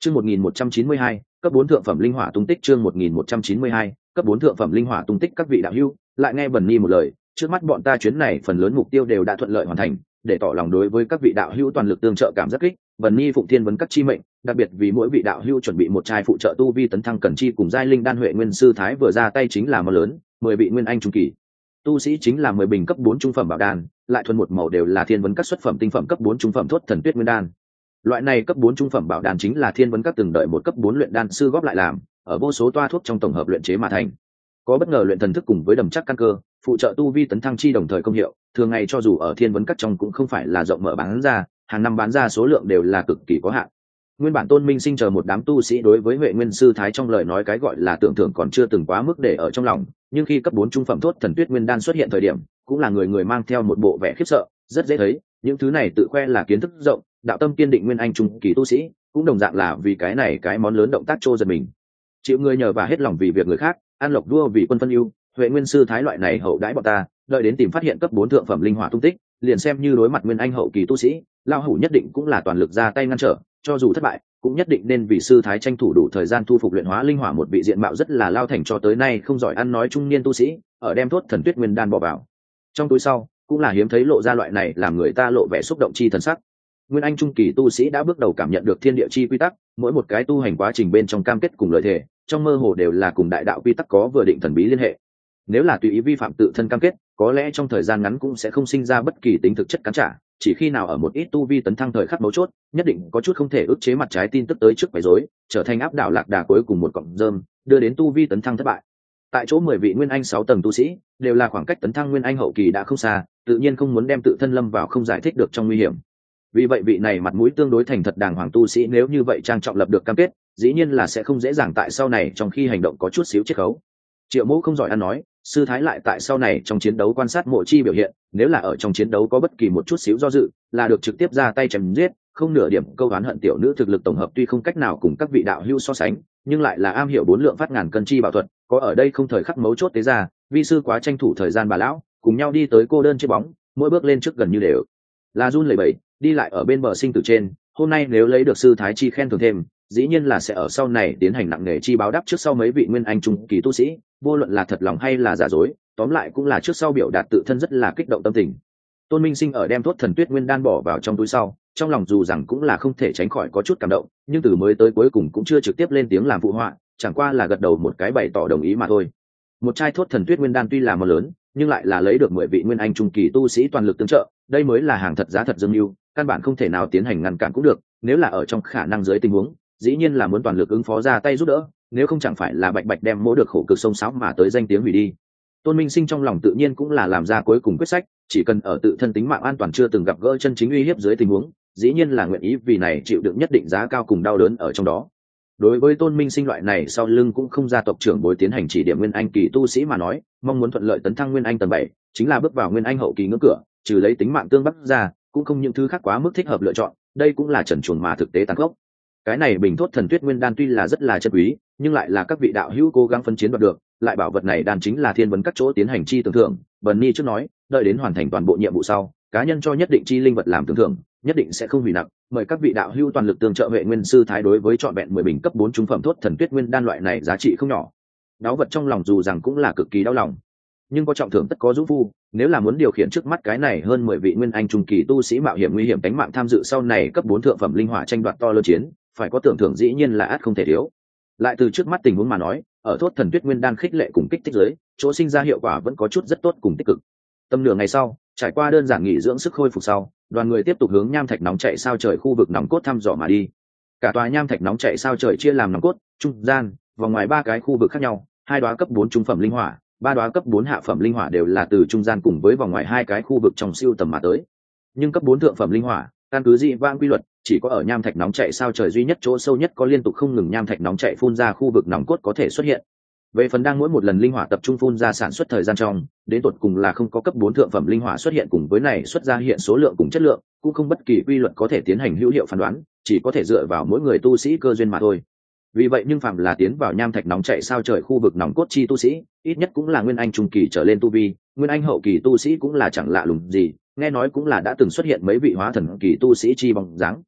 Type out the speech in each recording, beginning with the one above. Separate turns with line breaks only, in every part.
Chương 1192, cấp 4 thượng phẩm linh hỏa tung tích. Chương 1192, cấp 4 thượng phẩm linh hỏa tung tích. Các vị đạo hữu, lại nghe Bần Ni một lời, trước mắt bọn ta chuyến này phần lớn mục tiêu đều đã thuận lợi hoàn thành, để tỏ lòng đối với các vị đạo hữu toàn lực tương trợ cảm giác kích. Bần Ni phụng thiên vấn các chi mệnh, đặc biệt vì mỗi vị đạo hữu chuẩn bị một chai phụ trợ tu vi tấn thăng cần chi cùng giai linh đan. Huệ Nguyên sư thái vừa ra tay chính là món lớn, 10 vị nguyên anh trung kỳ tu sĩ chính là 10 bình cấp 4 trung phẩm bảo đan, lại thuần một màu đều là thiên vấn các xuất phẩm tinh phẩm cấp 4 trung phẩm thốt thần tuyết nguyên đan. Loại này cấp 4 trung phẩm bảo đan chính là thiên vấn các từng đợi một cấp 4 luyện đan sư góp lại làm, ở vô số toa thuốc trong tổng hợp luyện chế mà thành. Có bất ngờ luyện thần thức cùng với đầm chắc căn cơ, phụ trợ tu vi tấn thăng chi đồng thời công hiệu, thường ngày cho dù ở thiên vấn các trong cũng không phải là rộng mở bán ra, hàng năm bán ra số lượng đều là cực kỳ có hạn. Nguyên bản Tôn Minh Sinh chờ một đám tu sĩ đối với Huệ Nguyên sư thái trong lời nói cái gọi là tưởng thưởng còn chưa từng quá mức để ở trong lòng, nhưng khi cấp 4 trung phẩm thốt thần tuyết nguyên đan xuất hiện thời điểm, cũng là người người mang theo một bộ vẻ khiếp sợ, rất dễ thấy, những thứ này tự khoe là kiến thức rộng, đạo tâm kiên định nguyên anh trung kỳ tu sĩ, cũng đồng dạng là vì cái này cái món lớn động tác trô giật mình. Chịu người nhờ và hết lòng vì việc người khác, an lộc đua vì quân phân ưu, Huệ Nguyên sư thái loại này hậu đãi bọn ta, đợi đến tìm phát hiện cấp 4 thượng phẩm linh hỏa tung tích, liền xem như đối mặt nguyên anh hậu kỳ tu sĩ, lao hủ nhất định cũng là toàn lực ra tay ngăn trở, cho dù thất bại, cũng nhất định nên vì sư thái tranh thủ đủ thời gian thu phục luyện hóa linh hỏa. Một vị diện mạo rất là lao thành cho tới nay không giỏi ăn nói trung niên tu sĩ, ở đem thốt thần tuyết nguyên đan bỏ vào trong túi sau, cũng là hiếm thấy lộ ra loại này làm người ta lộ vẻ xúc động chi thần sắc. Nguyên anh trung kỳ tu sĩ đã bước đầu cảm nhận được thiên địa chi quy tắc, mỗi một cái tu hành quá trình bên trong cam kết cùng lợi thể, trong mơ hồ đều là cùng đại đạo quy tắc có vừa định thần bí liên hệ. Nếu là tùy ý vi phạm tự thân cam kết, có lẽ trong thời gian ngắn cũng sẽ không sinh ra bất kỳ tính thực chất cắn trả, chỉ khi nào ở một ít tu vi tấn thăng thời khắc mấu chốt, nhất định có chút không thể ức chế mặt trái tin tức tới trước quấy rối, trở thành áp đảo lạc đà cuối cùng một cọng rơm, đưa đến tu vi tấn thăng thất bại. Tại chỗ 10 vị nguyên anh 6 tầng tu sĩ, đều là khoảng cách tấn thăng nguyên anh hậu kỳ đã không xa, tự nhiên không muốn đem tự thân lâm vào không giải thích được trong nguy hiểm. Vì vậy vị này mặt mũi tương đối thành thật đàng hoàng tu sĩ nếu như vậy trang trọng lập được cam kết, dĩ nhiên là sẽ không dễ dàng tại sau này trong khi hành động có chút xíu chiết khấu. Triệu Mỗ không giỏi ăn nói, sư thái lại tại sau này trong chiến đấu quan sát Mộ Chi biểu hiện, nếu là ở trong chiến đấu có bất kỳ một chút xíu do dự, là được trực tiếp ra tay chém giết, không nửa điểm câu oán hận. Tiểu nữ thực lực tổng hợp tuy không cách nào cùng các vị đạo hữu so sánh, nhưng lại là am hiểu 4 lượng phát ngàn cân chi bảo thuật, có ở đây không thời khắc mấu chốt tế ra, vi sư quá tranh thủ thời gian bà lão, cùng nhau đi tới cô đơn trên bóng, mỗi bước lên trước gần như đều là run lẩy bẩy, đi lại ở bên bờ sinh tử trên. Hôm nay nếu lấy được sư thái chi khen thưởng thêm, dĩ nhiên là sẽ ở sau này tiến hành nặng nề chi báo đáp trước sau mấy vị nguyên anh trung kỳ tu sĩ, vô luận là thật lòng hay là giả dối, tóm lại cũng là trước sau biểu đạt tự thân rất là kích động tâm tình. Tôn Minh Sinh ở đem thốt thần tuyết nguyên đan bỏ vào trong túi sau, trong lòng dù rằng cũng là không thể tránh khỏi có chút cảm động, nhưng từ mới tới cuối cùng cũng chưa trực tiếp lên tiếng làm phụ họa, chẳng qua là gật đầu một cái bày tỏ đồng ý mà thôi. Một chai thốt thần tuyết nguyên đan tuy là món lớn, nhưng lại là lấy được 10 vị nguyên anh trung kỳ tu sĩ toàn lực tương trợ, đây mới là hàng thật giá thật dương mưu, căn bản không thể nào tiến hành ngăn cản cũng được, nếu là ở trong khả năng dưới tình huống, dĩ nhiên là muốn toàn lực ứng phó ra tay giúp đỡ, nếu không chẳng phải là bạch bạch đem mỗi được khổ cực sông sáo mà tới danh tiếng hủy đi. Tôn Minh Sinh trong lòng tự nhiên cũng là làm ra cuối cùng quyết sách, chỉ cần ở tự thân tính mạng an toàn chưa từng gặp gỡ chân chính uy hiếp dưới tình huống, dĩ nhiên là nguyện ý vì này chịu đựng nhất định giá cao cùng đau đớn ở trong đó. Đối với Tôn Minh Sinh loại này sau lưng cũng không gia tộc trưởng bối tiến hành chỉ điểm nguyên anh kỳ tu sĩ mà nói, mong muốn thuận lợi tấn thăng nguyên anh tầng 7, chính là bước vào nguyên anh hậu kỳ ngưỡng cửa, trừ lấy tính mạng tương bắc ra, cũng không những thứ khác quá mức thích hợp lựa chọn, đây cũng là trần truồng mà thực tế tàn khốc. Cái này bình thốt thần tuyết nguyên đan tuy là rất là chân quý, nhưng lại là các vị đạo hữu cố gắng phân chiến đoạt được, lại bảo vật này đan chính là thiên vấn các chỗ tiến hành chi tưởng thưởng. Bần Ni trước nói, đợi đến hoàn thành toàn bộ nhiệm vụ sau, cá nhân cho nhất định chi linh vật làm tưởng thưởng, nhất định sẽ không hủy nặng. Mời các vị đạo hữu toàn lực tương trợ Huệ Nguyên sư thái đối với trọn vẹn 10 bình cấp 4 trung phẩm thốt thần tuyết nguyên đan loại này giá trị không nhỏ. Đáo vật trong lòng dù rằng cũng là cực kỳ đau lòng, nhưng có trọng thưởng tất có dũng phu, nếu là muốn điều khiển trước mắt cái này hơn 10 vị nguyên anh trung kỳ tu sĩ mạo hiểm nguy hiểm tính mạng tham dự sau này cấp 4 thượng phẩm linh hỏa tranh đoạt to lớn chiến, phải có tưởng thưởng dĩ nhiên là ắt không thể thiếu. Lại từ trước mắt tình huống mà nói, ở thốt thần tuyết nguyên đan khích lệ cùng kích thích giới, chỗ sinh ra hiệu quả vẫn có chút rất tốt cùng tích cực. Tầm nửa ngày sau, trải qua đơn giản nghỉ dưỡng sức khôi phục sau, đoàn người tiếp tục hướng nham thạch nóng chảy sao trời khu vực nòng cốt thăm dò mà đi. Cả tòa nham thạch nóng chảy sao trời chia làm nòng cốt, trung gian, vòng ngoài 3 cái khu vực khác nhau, 2 đóa cấp 4 trung phẩm linh hỏa, 3 đóa cấp 4 hạ phẩm linh hỏa đều là từ trung gian cùng với vòng ngoài 2 cái khu vực trong siêu tầm mà tới. Nhưng cấp 4 thượng phẩm linh hỏa, căn cứ dị vãng quy luật, chỉ có ở nham thạch nóng chảy sao trời duy nhất chỗ sâu nhất có liên tục không ngừng nham thạch nóng chảy phun ra khu vực nòng cốt có thể xuất hiện. Về phần đang mỗi một lần linh hỏa tập trung phun ra sản xuất thời gian trong, đến tột cùng là không có cấp 4 thượng phẩm linh hỏa xuất hiện cùng với này xuất ra hiện số lượng cùng chất lượng, cũng không bất kỳ quy luật có thể tiến hành hữu hiệu phán đoán, chỉ có thể dựa vào mỗi người tu sĩ cơ duyên mà thôi. Vì vậy nhưng phạm là tiến vào nham thạch nóng chảy sao trời khu vực nòng cốt chi tu sĩ, ít nhất cũng là nguyên anh trung kỳ trở lên tu vi, nguyên anh hậu kỳ tu sĩ cũng là chẳng lạ lùng gì, nghe nói cũng là đã từng xuất hiện mấy vị hóa thần kỳ tu sĩ chi bóng dáng.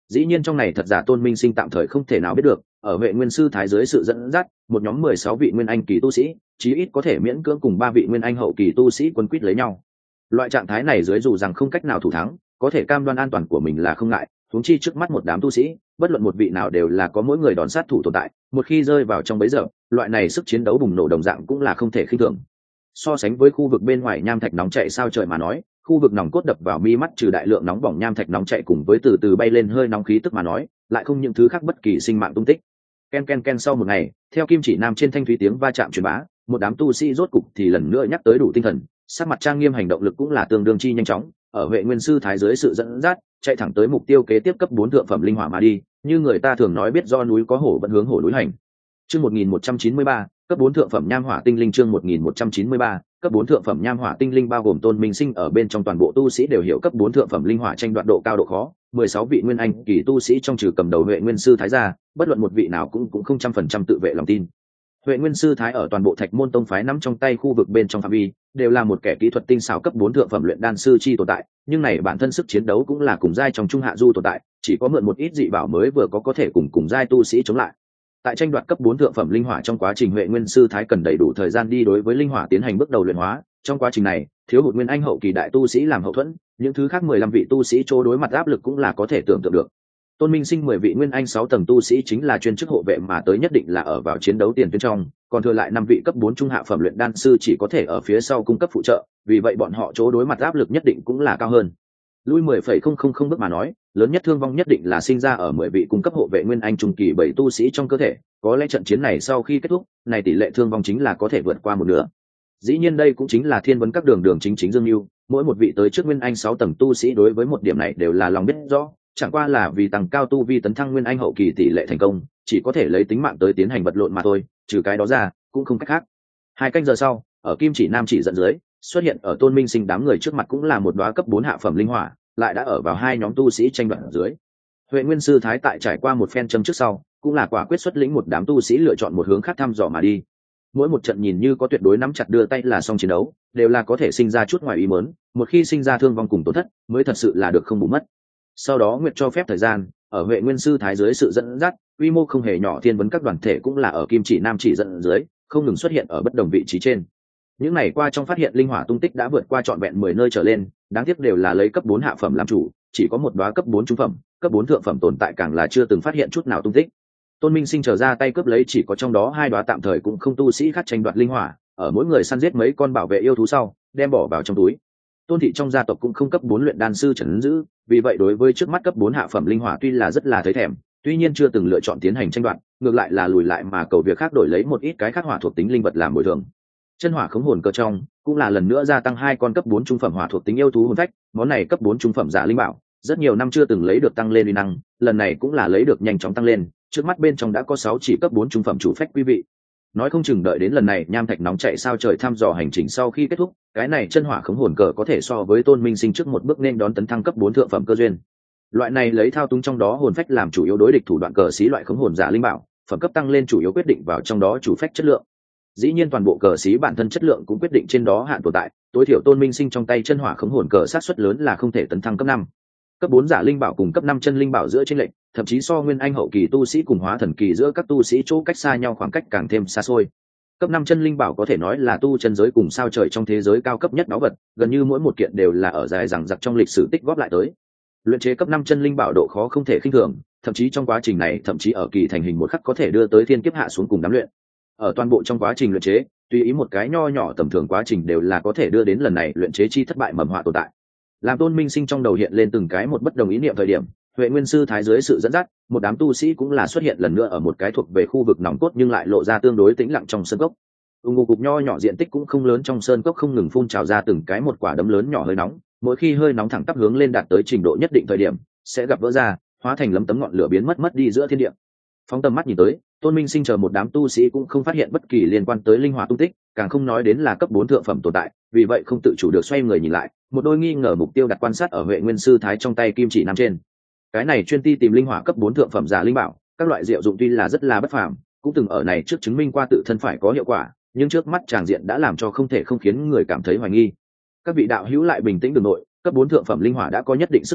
Dĩ nhiên trong này thật giả Tôn Minh Sinh tạm thời không thể nào biết được, ở Huệ Nguyên Sư Thái dưới sự dẫn dắt, một nhóm 16 vị nguyên anh kỳ tu sĩ, chí ít có thể miễn cưỡng cùng 3 vị nguyên anh hậu kỳ tu sĩ quân quýt lấy nhau. Loại trạng thái này dưới dù rằng không cách nào thủ thắng, có thể cam đoan an toàn của mình là không ngại, huống chi trước mắt một đám tu sĩ, bất luận một vị nào đều là có mỗi người đòn sát thủ tồn tại, một khi rơi vào trong bẫy giờ, loại này sức chiến đấu bùng nổ đồng dạng cũng là không thể khinh thường. So sánh với khu vực bên ngoài nham thạch nóng chạy sao trời mà nói, khu vực nòng cốt đập vào mi mắt trừ đại lượng nóng bỏng nham thạch nóng chạy cùng với từ từ bay lên hơi nóng khí tức mà nói, lại không những thứ khác bất kỳ sinh mạng tung tích. Ken ken ken sau một ngày, theo kim chỉ nam trên thanh thúy tiếng va chạm truyền bá, một đám tu sĩ rốt cục thì lần nữa nhắc tới đủ tinh thần, sắc mặt trang nghiêm hành động lực cũng là tương đương chi nhanh chóng, ở Huệ Nguyên Sư Thái dưới sự dẫn dắt, chạy thẳng tới mục tiêu kế tiếp cấp 4 thượng phẩm linh hỏa mà đi, như người ta thường nói biết do núi có hổ vẫn hướng hổ núi hành. Chương 1193, cấp 4 thượng phẩm nham hỏa tinh linh chương 1193, cấp 4 thượng phẩm nham hỏa tinh linh bao gồm Tôn Minh Sinh ở bên trong toàn bộ tu sĩ đều hiểu cấp 4 thượng phẩm linh hỏa tranh đoạt độ cao độ khó, 16 vị nguyên anh kỳ tu sĩ trong trừ cầm đầu Huệ Nguyên Sư Thái ra, bất luận một vị nào cũng không 100% tự vệ lòng tin. Huệ Nguyên Sư Thái ở toàn bộ Thạch Môn Tông phái nắm trong tay khu vực bên trong phạm vi, đều là một kẻ kỹ thuật tinh xảo cấp 4 thượng phẩm luyện đan sư chi tồn tại, nhưng này bản thân sức chiến đấu cũng là cùng giai trong trung hạ du tồn tại, chỉ có mượn một ít dị bảo mới vừa có thể cùng giai tu sĩ chống lại. Tại tranh đoạt cấp 4 thượng phẩm linh hỏa trong quá trình Huệ Nguyên Sư Thái cần đầy đủ thời gian đi đối với linh hỏa tiến hành bước đầu luyện hóa, trong quá trình này, thiếu hụt nguyên anh hậu kỳ đại tu sĩ làm hậu thuẫn, những thứ khác 15 vị tu sĩ chỗ đối mặt áp lực cũng là có thể tưởng tượng được. Tôn Minh Sinh 10 vị nguyên anh 6 tầng tu sĩ chính là chuyên chức hộ vệ mà tới nhất định là ở vào chiến đấu tiền tuyến trong, còn thừa lại 5 vị cấp 4 trung hạ phẩm luyện đan sư chỉ có thể ở phía sau cung cấp phụ trợ, vì vậy bọn họ chỗ đối mặt áp lực nhất định cũng là cao hơn. Lui 10,000 bước mà nói, lớn nhất thương vong nhất định là sinh ra ở 10 vị cung cấp hộ vệ nguyên anh trung kỳ 7 tu sĩ trong cơ thể, có lẽ trận chiến này sau khi kết thúc, này tỷ lệ thương vong chính là có thể vượt qua một nửa. Dĩ nhiên đây cũng chính là thiên vấn các đường chính dương lưu, mỗi một vị tới trước nguyên anh 6 tầng tu sĩ đối với một điểm này đều là lòng biết rõ, chẳng qua là vì tăng cao tu vi tấn thăng nguyên anh hậu kỳ tỷ lệ thành công, chỉ có thể lấy tính mạng tới tiến hành vật lộn mà thôi, trừ cái đó ra, cũng không cách khác. 2 canh giờ sau, ở Kim Chỉ Nam chỉ dẫn dưới, xuất hiện ở Tôn Minh Sinh đám người trước mặt cũng là một đóa cấp 4 hạ phẩm linh hỏa, lại đã ở vào hai nhóm tu sĩ tranh đoạt ở dưới. Huệ Nguyên Sư Thái tại trải qua một phen châm trước sau, cũng là quả quyết xuất lĩnh một đám tu sĩ lựa chọn một hướng khác thăm dò mà đi. Mỗi một trận nhìn như có tuyệt đối nắm chặt đưa tay là xong chiến đấu, đều là có thể sinh ra chút ngoài ý muốn, một khi sinh ra thương vong cùng tổn thất, mới thật sự là được không bù mất. Sau đó Nguyệt cho phép thời gian, ở Huệ Nguyên Sư Thái dưới sự dẫn dắt, quy mô không hề nhỏ thiên vấn các đoàn thể cũng là ở Kim Chỉ Nam chỉ dẫn dưới, không ngừng xuất hiện ở bất đồng vị trí trên. Những ngày qua trong phát hiện linh hỏa tung tích đã vượt qua trọn vẹn 10 nơi trở lên, đáng tiếc đều là lấy cấp 4 hạ phẩm làm chủ, chỉ có một đóa cấp 4 trung phẩm, cấp 4 thượng phẩm tồn tại càng là chưa từng phát hiện chút nào tung tích. Tôn Minh Sinh trở ra tay cướp lấy chỉ có trong đó 2 đóa tạm thời cũng không tu sĩ khác tranh đoạt linh hỏa, ở mỗi người săn giết mấy con bảo vệ yêu thú sau, đem bỏ vào trong túi. Tôn thị trong gia tộc cũng không cấp 4 luyện đan sư trấn giữ, vì vậy đối với trước mắt cấp 4 hạ phẩm linh hỏa tuy là rất là thấy thèm, tuy nhiên chưa từng lựa chọn tiến hành tranh đoạt, ngược lại là lùi lại mà cầu việc khác đổi lấy một ít cái khác hỏa thuộc tính linh vật làm bồi thường. Chân hỏa khống hồn cơ trong cũng là lần nữa gia tăng 2 con cấp 4 trung phẩm hỏa thuộc tính yêu thú hồn phách, món này cấp 4 trung phẩm giả linh bảo, rất nhiều năm chưa từng lấy được tăng lên uy năng, lần này cũng là lấy được nhanh chóng tăng lên, trước mắt bên trong đã có 6 chỉ cấp 4 trung phẩm chủ phách quý vị. Nói không chừng đợi đến lần này nham thạch nóng chạy sao trời thăm dò hành trình sau khi kết thúc, cái này chân hỏa khống hồn cờ có thể so với Tôn Minh Sinh trước một bước nên đón tấn thăng cấp 4 thượng phẩm cơ duyên. Loại này lấy thao túng trong đó hồn phách làm chủ yếu đối địch thủ đoạn cờ xí loại khống hồn giả linh bảo, phẩm cấp tăng lên chủ yếu quyết định vào trong đó chủ phách chất lượng. Dĩ nhiên toàn bộ cờ xí bản thân chất lượng cũng quyết định trên đó hạn tồn tại, tối thiểu Tôn Minh Sinh trong tay chân hỏa khống hồn cờ sát suất lớn là không thể tấn thăng cấp 5. Cấp 4 giả linh bảo cùng cấp 5 chân linh bảo giữa chênh lệch, thậm chí so nguyên anh hậu kỳ tu sĩ cùng hóa thần kỳ giữa các tu sĩ chỗ cách xa nhau khoảng cách càng thêm xa xôi. Cấp 5 chân linh bảo có thể nói là tu chân giới cùng sao trời trong thế giới cao cấp nhất báu vật, gần như mỗi một kiện đều là ở dài dằng dặc trong lịch sử tích góp lại tới. Luyện chế cấp 5 chân linh bảo độ khó không thể khinh thường, thậm chí trong quá trình này thậm chí ở kỳ thành hình một khắc có thể đưa tới thiên kiếp hạ xuống cùng đám luyện. Ở toàn bộ trong quá trình luyện chế, tùy ý một cái nho nhỏ tầm thường quá trình đều là có thể đưa đến lần này luyện chế chi thất bại mầm họa tồn tại. Làm Tôn Minh Sinh trong đầu hiện lên từng cái một bất đồng ý niệm thời điểm, Huệ Nguyên Sư Thái dưới sự dẫn dắt, một đám tu sĩ cũng là xuất hiện lần nữa ở một cái thuộc về khu vực nòng cốt nhưng lại lộ ra tương đối tĩnh lặng trong sơn cốc. Ngục cục nho nhỏ diện tích cũng không lớn trong sơn cốc không ngừng phun trào ra từng cái một quả đấm lớn nhỏ hơi nóng, mỗi khi hơi nóng thẳng tắp hướng lên đạt tới trình độ nhất định thời điểm, sẽ gặp vỡ ra, hóa thành lấm tấm ngọn lửa biến mất đi giữa thiên địa. Phóng tầm mắt nhìn tới, Tôn Minh Sinh chờ một đám tu sĩ cũng không phát hiện bất kỳ liên quan tới linh hỏa tung tích, càng không nói đến là cấp 4 thượng phẩm tồn tại, vì vậy không tự chủ được xoay người nhìn lại, một đôi nghi ngờ mục tiêu đặt quan sát ở Huệ Nguyên Sư Thái trong tay kim chỉ nam trên. Cái này chuyên ti tìm linh hỏa cấp 4 thượng phẩm giả linh bảo, các loại diệu dụng tuy là rất là bất phàm, cũng từng ở này trước chứng minh qua tự thân phải có hiệu quả, nhưng trước mắt tràng diện đã làm cho không thể không khiến người cảm thấy hoài nghi. Các vị đạo hữu lại bình tĩnh đường nội, cấp 4 thượng phẩm linh hỏa đã có nhất định sức sống,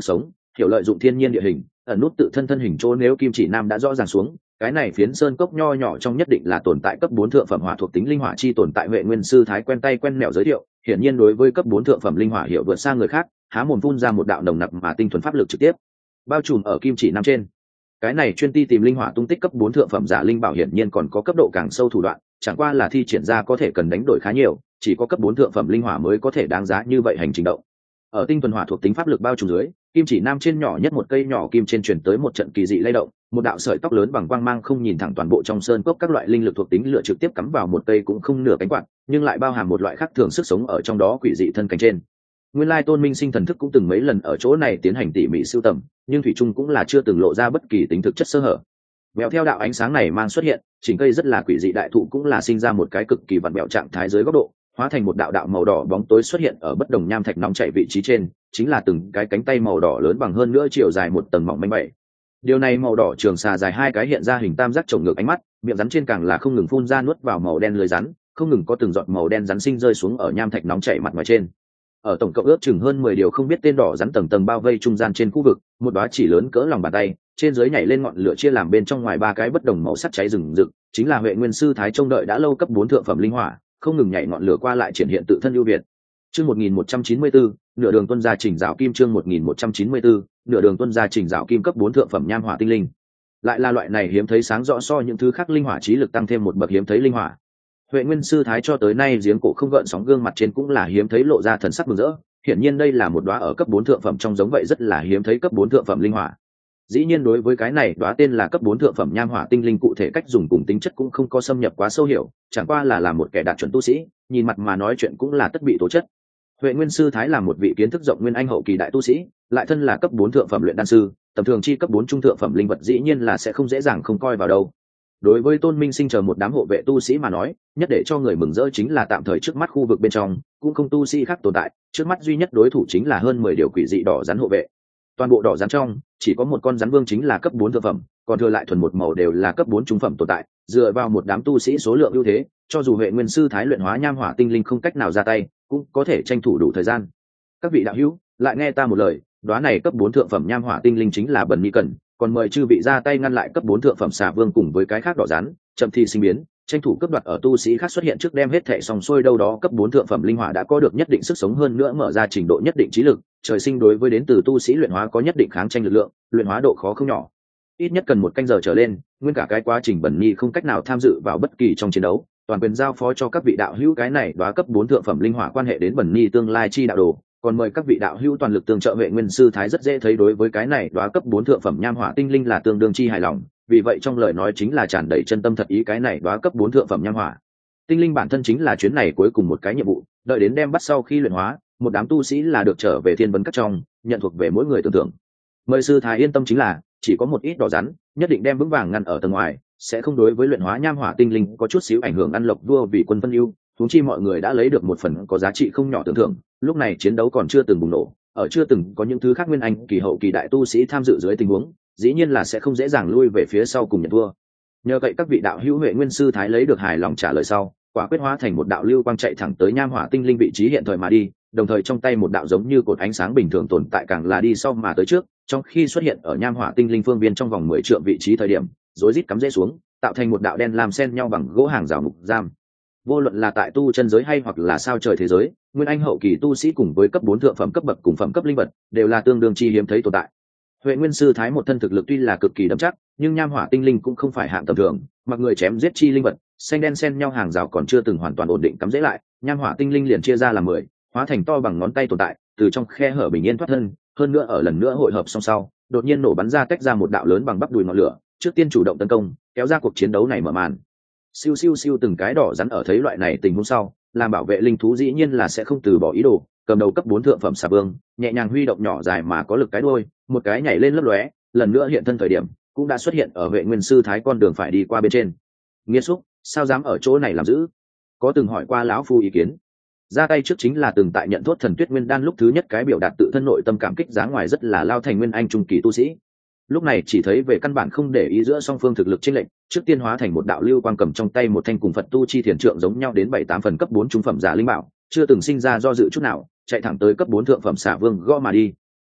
hiểu lợi dụng thiên nhiên địa hình, ẩn nút tự thân thân hình chỗ. Nếu Kim Chỉ Nam đã rõ ràng xuống, cái này phiến sơn cốc nho nhỏ trong nhất định là tồn tại cấp 4 thượng phẩm hỏa thuộc tính linh hỏa chi tồn tại. Huệ Nguyên sư thái quen tay quen mẹo giới thiệu, hiển nhiên đối với cấp 4 thượng phẩm linh hỏa hiểu vượt xa người khác, há mồm phun ra một đạo nồng nặc mà tinh thuần pháp lực trực tiếp bao trùm ở Kim Chỉ Nam trên. Cái này chuyên ti tìm linh hỏa tung tích cấp 4 thượng phẩm giả linh bảo hiển nhiên còn có cấp độ càng sâu thủ đoạn, chẳng qua là thi triển ra có thể cần đánh đổi khá nhiều, chỉ có cấp 4 thượng phẩm linh hỏa mới có thể đáng giá như vậy hành trình động. Ở tinh thuần hỏa thuộc tính pháp lực bao trùm dưới, Kim Chỉ Nam trên nhỏ nhất một cây nhỏ kim trên truyền tới một trận kỳ dị lay động, một đạo sợi tóc lớn bằng quang mang không nhìn thẳng toàn bộ trong sơn cốc các loại linh lực thuộc tính lựa trực tiếp cắm vào một cây cũng không nửa cánh quạt, nhưng lại bao hàm một loại khác thường sức sống ở trong đó quỷ dị thân cánh trên. Nguyên lai Tôn Minh Sinh thần thức cũng từng mấy lần ở chỗ này tiến hành tỉ mỉ sưu tầm, nhưng thủy chung cũng là chưa từng lộ ra bất kỳ tính thực chất sơ hở. Vẹo theo đạo ánh sáng này mang xuất hiện, chỉnh cây rất là quỷ dị đại thụ cũng là sinh ra một cái cực kỳ vặn vẹo trạng thái dưới góc độ, hóa thành một đạo đạo màu đỏ bóng tối xuất hiện ở bất đồng nham thạch nóng chảy vị trí trên, chính là từng cái cánh tay màu đỏ lớn bằng hơn nữa chiều dài một tầng mỏng manh bảy. Điều này màu đỏ trường xà dài hai cái hiện ra hình tam giác trồng ngược ánh mắt, miệng rắn trên càng là không ngừng phun ra nuốt vào màu đen lưới rắn, không ngừng có từng giọt màu đen rắn sinh rơi xuống ở nham thạch nóng chảy mặt ngoài trên. Ở tổng cộng ước chừng hơn 10 điều không biết tên đỏ rắn tầng tầng bao vây trung gian trên khu vực, một đóa chỉ lớn cỡ lòng bàn tay, trên dưới nhảy lên ngọn lửa chia làm bên trong ngoài ba cái bất đồng màu sắc cháy rừng rực, chính là Huệ Nguyên sư thái trông đợi đã lâu cấp 4 thượng phẩm linh hỏa, không ngừng nhảy ngọn lửa qua lại triển hiện tự thân ưu việt. Chương 1194, nửa đường tuân gia chỉnh rào kim. Chương 1194, nửa đường tuân gia chỉnh rào kim cấp 4 thượng phẩm nham hỏa tinh linh. Lại là loại này hiếm thấy sáng rõ so những thứ khác linh hỏa trí lực tăng thêm một bậc hiếm thấy linh hỏa. Huệ Nguyên sư thái cho tới nay giếng cổ không gợn sóng gương mặt trên cũng là hiếm thấy lộ ra thần sắc mừng rỡ, hiển nhiên đây là một đóa ở cấp 4 thượng phẩm trong giống vậy rất là hiếm thấy cấp 4 thượng phẩm linh hỏa. Dĩ nhiên đối với cái này đóa tên là cấp 4 thượng phẩm nham hỏa tinh linh cụ thể cách dùng cùng tính chất cũng không có xâm nhập quá sâu hiểu, chẳng qua là làm một kẻ đạt chuẩn tu sĩ, nhìn mặt mà nói chuyện cũng là tất bị tố chất. Huệ Nguyên sư thái là một vị kiến thức rộng nguyên anh hậu kỳ đại tu sĩ, lại thân là cấp 4 thượng phẩm luyện đan sư, tầm thường chi cấp 4 trung thượng phẩm linh vật dĩ nhiên là sẽ không dễ dàng không coi vào đâu. Đối với Tôn Minh Sinh chờ một đám hộ vệ tu sĩ mà nói, nhất để cho người mừng rỡ chính là tạm thời trước mắt khu vực bên trong cũng không tu sĩ khác tồn tại, trước mắt duy nhất đối thủ chính là hơn 10 điều quỷ dị đỏ rắn hộ vệ. Toàn bộ đỏ rắn trong chỉ có một con rắn vương chính là cấp 4 thượng phẩm, còn thừa lại thuần một màu đều là cấp 4 trung phẩm tồn tại. Dựa vào một đám tu sĩ số lượng ưu thế, cho dù Huệ Nguyên sư thái luyện hóa nham hỏa tinh linh không cách nào ra tay, cũng có thể tranh thủ đủ thời gian. Các vị đạo hữu, lại nghe ta một lời, đóa này cấp 4 thượng phẩm nham hỏa tinh linh chính là Bần Ni Cần, còn mời chư vị ra tay ngăn lại cấp 4 thượng phẩm xà vương cùng với cái khác đỏ rắn, chậm thì sinh biến, tranh thủ cướp đoạt ở tu sĩ khác xuất hiện trước đem hết thệ xong xuôi. Đâu đó cấp 4 thượng phẩm linh hỏa đã có được nhất định sức sống, hơn nữa mở ra trình độ nhất định trí lực, trời sinh đối với đến từ tu sĩ luyện hóa có nhất định kháng tranh lực lượng, luyện hóa độ khó không nhỏ, ít nhất cần 1 canh giờ trở lên. Nguyên cả cái quá trình Bần Nhi không cách nào tham dự vào bất kỳ trong chiến đấu, toàn quyền giao phó cho các vị đạo hữu. Cái này đóa cấp 4 thượng phẩm linh hỏa quan hệ đến Bần Nhi tương lai chi đạo đồ, còn mời các vị đạo hữu toàn lực tương trợ. Huệ Nguyên sư thái rất dễ thấy đối với cái này đóa cấp 4 thượng phẩm nham hỏa tinh linh là tương đương chi hài lòng, vì vậy trong lời nói chính là tràn đầy chân tâm thật ý. Cái này đóa cấp 4 thượng phẩm nham hỏa tinh linh bản thân chính là chuyến này cuối cùng một cái nhiệm vụ, đợi đến đem bắt sau khi luyện hóa, một đám tu sĩ là được trở về thiên vấn các trong, nhận thuộc về mỗi người tưởng tượng. Mời sư thái yên tâm, chính là chỉ có một ít đỏ rắn, nhất định đem vững vàng ngăn ở tầng ngoài, sẽ không đối với luyện hóa nham hỏa tinh linh có chút xíu ảnh hưởng. Ăn lộc vua vì quân phân ưu, huống chi mọi người đã lấy được một phần có giá trị không nhỏ tưởng thưởng. Lúc này chiến đấu còn chưa từng bùng nổ, ở chưa từng có những thứ khác nguyên anh kỳ hậu kỳ đại tu sĩ tham dự dưới tình huống, dĩ nhiên là sẽ không dễ dàng lui về phía sau cùng nhận thua. Nhờ vậy các vị đạo hữu, Huệ Nguyên sư thái lấy được hài lòng trả lời sau, quả quyết hóa thành một đạo lưu quang chạy thẳng tới nham hỏa tinh linh vị trí hiện thời mà đi, đồng thời trong tay một đạo giống như cột ánh sáng bình thường tồn tại càng là đi sau mà tới trước, trong khi xuất hiện ở nham hỏa tinh linh phương viên trong vòng 10 trượng vị trí thời điểm, rối rít cắm rễ xuống, tạo thành một đạo đen làm xen nhau bằng gỗ hàng rào ngục giam. Vô luận là tại tu chân giới hay hoặc là sao trời thế giới, nguyên anh hậu kỳ tu sĩ cùng với cấp 4 thượng phẩm cấp bậc cùng phẩm cấp linh vật đều là tương đương chi hiếm thấy tồn tại. Huệ Nguyên sư thái một thân thực lực tuy là cực kỳ đậm chắc, nhưng nham hỏa tinh linh cũng không phải hạng tầm thường, mặc người chém giết chi linh vật, xanh đen xen nhau hàng rào còn chưa từng hoàn toàn ổn định cắm rễ lại, nham hỏa tinh linh liền chia ra làm 10, hóa thành to bằng ngón tay tồn tại, từ trong khe hở bình yên thoát thân, hơn nữa ở lần nữa hội hợp song sau, đột nhiên nổ bắn ra tách ra một đạo lớn bằng bắp đùi ngọn lửa, trước tiên chủ động tấn công, kéo ra cuộc chiến đấu này mở màn. Siêu siêu siêu, từng cái đỏ rắn ở thấy loại này tình huống sau, làm bảo vệ linh thú dĩ nhiên là sẽ không từ bỏ ý đồ, cầm đầu cấp 4 thượng phẩm xà vương, nhẹ nhàng huy động nhỏ dài mà có lực cái đuôi, một cái nhảy lên lấp lóe, lần nữa hiện thân thời điểm, cũng đã xuất hiện ở Huệ Nguyên sư thái con đường phải đi qua bên trên. Nghiệt xúc, sao dám ở chỗ này làm giữ? Có từng hỏi qua lão phu ý kiến? Ra tay trước chính là từng tại nhận thốt thần tuyết nguyên đan lúc thứ nhất cái biểu đạt tự thân nội tâm cảm kích, giá ngoài rất là lao thành nguyên anh trung kỳ tu sĩ. Lúc này chỉ thấy về căn bản không để ý giữa song phương thực lực chênh lệch, trước tiên hóa thành một đạo lưu quang cầm trong tay một thanh cùng Phật tu chi thiền trượng giống nhau đến 7-8 phần cấp 4 trung phẩm giả linh bảo, chưa từng sinh ra do dự chút nào, chạy thẳng tới cấp 4 thượng phẩm xà vương gõ mà đi.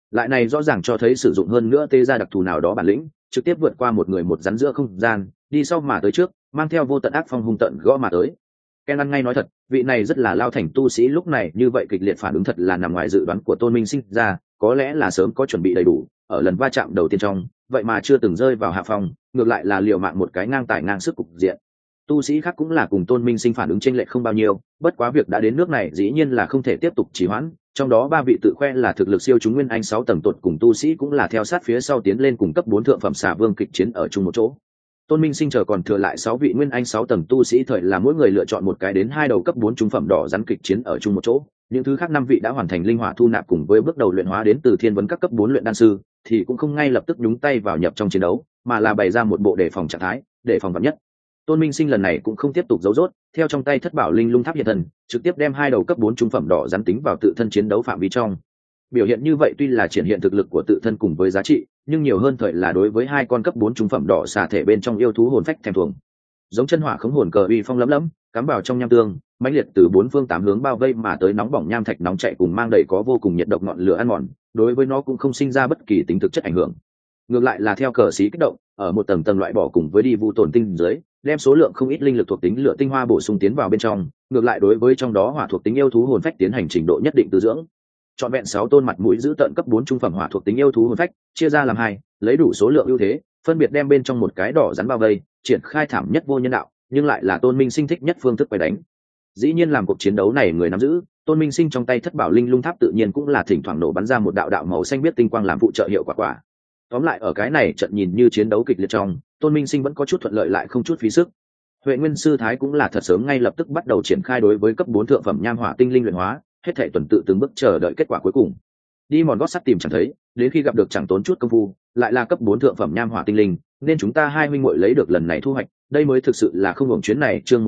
lại này rõ ràng cho thấy sử dụng hơn nữa tê ra đặc thù nào đó bản lĩnh, trực tiếp vượt qua một người một rắn giữa không gian, đi sau mà tới trước, mang theo vô tận ác phong hung tận gõ mà tới. Ken ăn ngay nói thật, vị này rất là lao thành tu sĩ lúc này như vậy kịch liệt phản ứng thật là nằm ngoài dự đoán của Tôn Minh Sinh ra, có lẽ là sớm có chuẩn bị đầy đủ, ở lần va chạm đầu tiên trong, vậy mà chưa từng rơi vào hạ phong, ngược lại là liều mạng một cái ngang tài ngang sức cục diện. Tu sĩ khác cũng là cùng Tôn Minh Sinh phản ứng chênh lệch không bao nhiêu, bất quá việc đã đến nước này dĩ nhiên là không thể tiếp tục trì hoãn, trong đó ba vị tự khoe là thực lực siêu chúng nguyên anh 6 tầng tột cùng tu sĩ cũng là theo sát phía sau tiến lên cùng cấp 4 thượng phẩm xà vương kịch chiến ở chung một chỗ. Tôn Minh Sinh chờ còn thừa lại 6 vị nguyên anh 6 tầng tu sĩ thời là mỗi người lựa chọn một cái đến 2 đầu cấp 4 trung phẩm đỏ rắn kịch chiến ở chung một chỗ. Những thứ khác 5 vị đã hoàn thành linh hỏa thu nạp cùng với bước đầu luyện hóa đến từ thiên vấn các cấp 4 luyện đan sư, thì cũng không ngay lập tức nhúng tay vào nhập trong chiến đấu, mà là bày ra một bộ đề phòng trạng thái, để phòng vạn nhất. Tôn Minh Sinh lần này cũng không tiếp tục giấu rốt, theo trong tay thất bảo linh lung tháp hiện thần, trực tiếp đem 2 đầu cấp 4 trung phẩm đỏ rắn tính vào tự thân chiến đấu phạm vi trong. Biểu hiện như vậy tuy là triển hiện thực lực của tự thân cùng với giá trị, nhưng nhiều hơn thời là đối với 2 con cấp 4 trung phẩm đỏ xà thể bên trong yêu thú hồn phách thèm thuồng. Giống chân hỏa khống hồn cờ uy phong lấm lấm, cắm vào trong nham tương, mãnh liệt từ 4 phương 8 hướng bao vây mà tới nóng bỏng nham thạch nóng chảy cùng mang đầy có vô cùng nhiệt độc ngọn lửa ăn mòn, đối với nó cũng không sinh ra bất kỳ tính thực chất ảnh hưởng. Ngược lại là theo cờ xí kích động, ở một tầng tầng loại bỏ cùng với đi vu tổn tinh dưới, đem số lượng không ít linh lực thuộc tính lửa tinh hoa bổ sung tiến vào bên trong, ngược lại đối với trong đó hỏa thuộc tính yêu thú hồn phách tiến hành trình độ nhất định tư dưỡng. Chọn vẹn 6 tôn mặt mũi giữ tận cấp 4 trung phẩm hỏa thuộc tính yêu thú hồn phách, chia ra làm 2, lấy đủ số lượng ưu thế, phân biệt đem bên trong một cái đỏ rắn bao vây, triển khai thảm nhất vô nhân đạo, nhưng lại là Tôn Minh Sinh thích nhất phương thức bày đánh. Dĩ nhiên làm cuộc chiến đấu này người nắm giữ, Tôn Minh Sinh trong tay thất bảo linh lung tháp tự nhiên cũng là thỉnh thoảng nổ bắn ra một đạo đạo màu xanh biết tinh quang làm phụ trợ hiệu quả. Tóm lại ở cái này trận nhìn như chiến đấu kịch liệt trong, Tôn Minh Sinh vẫn có chút thuận lợi lại không chút phí sức. Huệ Nguyên sư thái cũng là thật sớm ngay lập tức bắt đầu triển khai đối với cấp 4 thượng phẩm nham hỏa tinh linh luyện hóa, hết thảy tuần tự từng bước chờ đợi kết quả cuối cùng. Đi mòn gót sắt tìm chẳng thấy, đến khi gặp được chẳng tốn chút công phu, lại là cấp 4 thượng phẩm nham hỏa tinh linh, nên chúng ta hai huynh muội lấy được lần này thu hoạch, đây mới thực sự là không hưởng chuyến này. Chương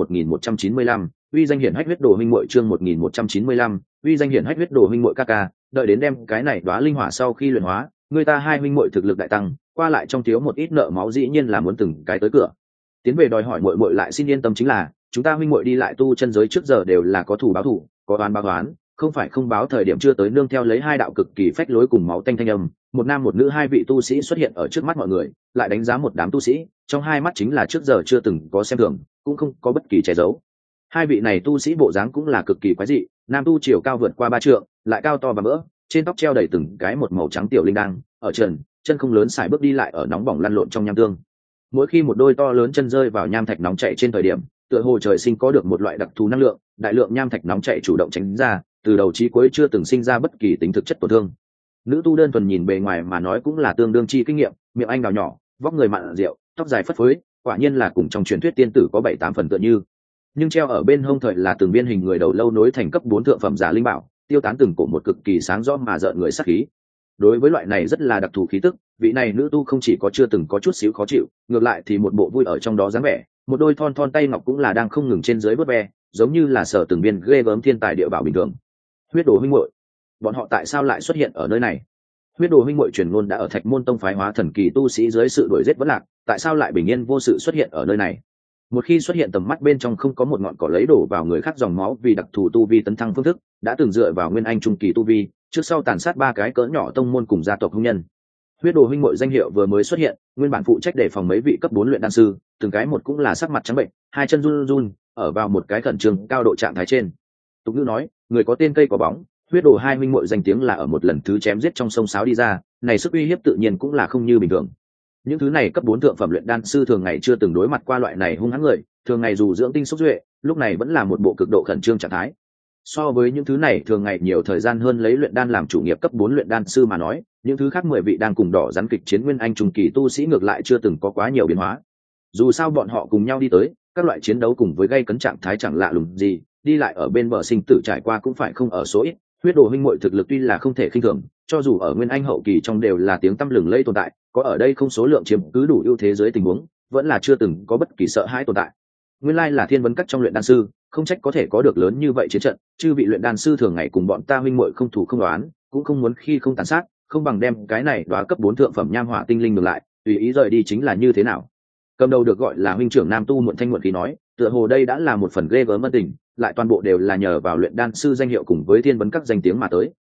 1195, uy danh hiển hách huyết đồ huynh muội. Chương 1195, uy danh hiển hách huyết đồ huynh muội ca ca, đợi đến đem cái này đóa linh hỏa sau khi luyện hóa, người ta hai huynh muội thực lực đại tăng, qua lại trong thiếu một ít nợ máu dĩ nhiên là muốn từng cái tới cửa. Tiến về đòi hỏi muội muội lại xin yên tâm chính là, chúng ta huynh muội đi lại tu chân giới trước giờ đều là có thù báo thù, có oán báo oán, không phải không báo. Thời điểm chưa tới nương theo lấy 2 đạo cực kỳ phách lối cùng máu tanh thanh âm, một nam một nữ 2 vị tu sĩ xuất hiện ở trước mắt mọi người, lại đánh giá một đám tu sĩ, trong hai mắt chính là trước giờ chưa từng có xem thường, cũng không có bất kỳ che giấu. 2 vị này tu sĩ bộ dáng cũng là cực kỳ quái dị, nam tu chiều cao vượt qua 3 trượng, lại cao to và mỡ, trên tóc treo đầy từng cái một màu trắng tiểu linh đăng, ở chân không lớn xài bước đi lại ở nóng bỏng lăn lộn trong nham tương. Mỗi khi một đôi to lớn chân rơi vào nham thạch nóng chảy trên thời điểm, tựa hồ trời sinh có được một loại đặc thù năng lượng, đại lượng nham thạch nóng chảy chủ động tránh ra, từ đầu chí cuối chưa từng sinh ra bất kỳ tính thực chất tổn thương. Nữ tu đơn thuần nhìn bề ngoài mà nói cũng là tương đương chi kinh nghiệm, miệng anh đào nhỏ, vóc người mặn rượu, tóc dài phất phới, quả nhiên là cùng trong truyền thuyết tiên tử có 7-8 phần tựa như. Nhưng treo ở bên hông thời là từng viên hình người đầu lâu nối thành cấp 4 thượng phẩm giả linh bảo, tiêu tán từng cổ một cực kỳ sáng rõ mà rợn người sát khí. Đối với loại này rất là đặc thù khí tức, vị này nữ tu không chỉ có chưa từng có chút xíu khó chịu, ngược lại thì một bộ vui ở trong đó dáng vẻ, một đôi thon thon tay ngọc cũng là đang không ngừng trên dưới vớt ve, giống như là sở từng viên ghê gớm thiên tài địa bảo bình thường. Huyết đồ huynh muội, bọn họ tại sao lại xuất hiện ở nơi này? Huyết đồ huynh muội truyền ngôn đã ở Thạch Môn Tông phái hóa thần kỳ tu sĩ dưới sự đuổi giết vẫn lạc, tại sao lại bình yên vô sự xuất hiện ở nơi này? Một khi xuất hiện tầm mắt bên trong không có một ngọn cỏ lấy đổ vào người khác dòng máu, vì đặc thù tu vi tấn thăng phương thức, đã từng dựa vào nguyên anh trung kỳ tu vi, trước sau tàn sát 3 cái cỡ nhỏ tông môn cùng gia tộc hung nhân. Huyết đồ huynh muội danh hiệu vừa mới xuất hiện, nguyên bản phụ trách đề phòng mấy vị cấp 4 luyện đan sư, từng cái một cũng là sắc mặt trắng bệnh, hai chân run run, ở vào một cái khẩn trương cao độ trạng thái trên. Tục ngữ nói, người có tên cây có bóng, huyết đồ hai huynh muội danh tiếng là ở một lần thứ chém giết trong sông sáo đi ra, này sức uy hiếp tự nhiên cũng là không như bình thường. Những thứ này cấp 4 thượng phẩm luyện đan sư thường ngày chưa từng đối mặt qua loại này hung hãn người, thường ngày dù dưỡng tinh xúc duệ, lúc này vẫn là một bộ cực độ khẩn trương trạng thái. So với những thứ này thường ngày nhiều thời gian hơn lấy luyện đan làm chủ nghiệp cấp 4 luyện đan sư mà nói, những thứ khác 10 vị đang cùng đỏ rắn kịch chiến nguyên anh trung kỳ tu sĩ ngược lại chưa từng có quá nhiều biến hóa. Dù sao bọn họ cùng nhau đi tới, các loại chiến đấu cùng với gây cấn trạng thái chẳng lạ lùng gì, đi lại ở bên bờ sinh tử trải qua cũng phải không ở số ít. Huyết đồ huynh muội thực lực tuy là không thể khinh thường, cho dù ở nguyên anh hậu kỳ trong đều là tiếng tăm lừng lẫy tồn tại, có ở đây không số lượng chiếm cứ đủ ưu thế dưới tình huống, vẫn là chưa từng có bất kỳ sợ hãi tồn tại. Nguyên lai là thiên vấn các trong luyện đan sư, không trách có thể có được lớn như vậy chiến trận, chư vị luyện đan sư thường ngày cùng bọn ta huynh muội không thủ không đoán, cũng không muốn khi không tàn sát, không bằng đem cái này đóa cấp 4 thượng phẩm nham hỏa tinh linh ngược lại, tùy ý rời đi chính là như thế nào. Cầm đầu được gọi là huynh trưởng nam tu muộn thanh muộn khí nói, tựa hồ đây đã là một phần ghê gớm ân tình, lại toàn bộ đều là nhờ vào luyện đan sư danh hiệu cùng với thiên vấn các danh tiếng mà tới.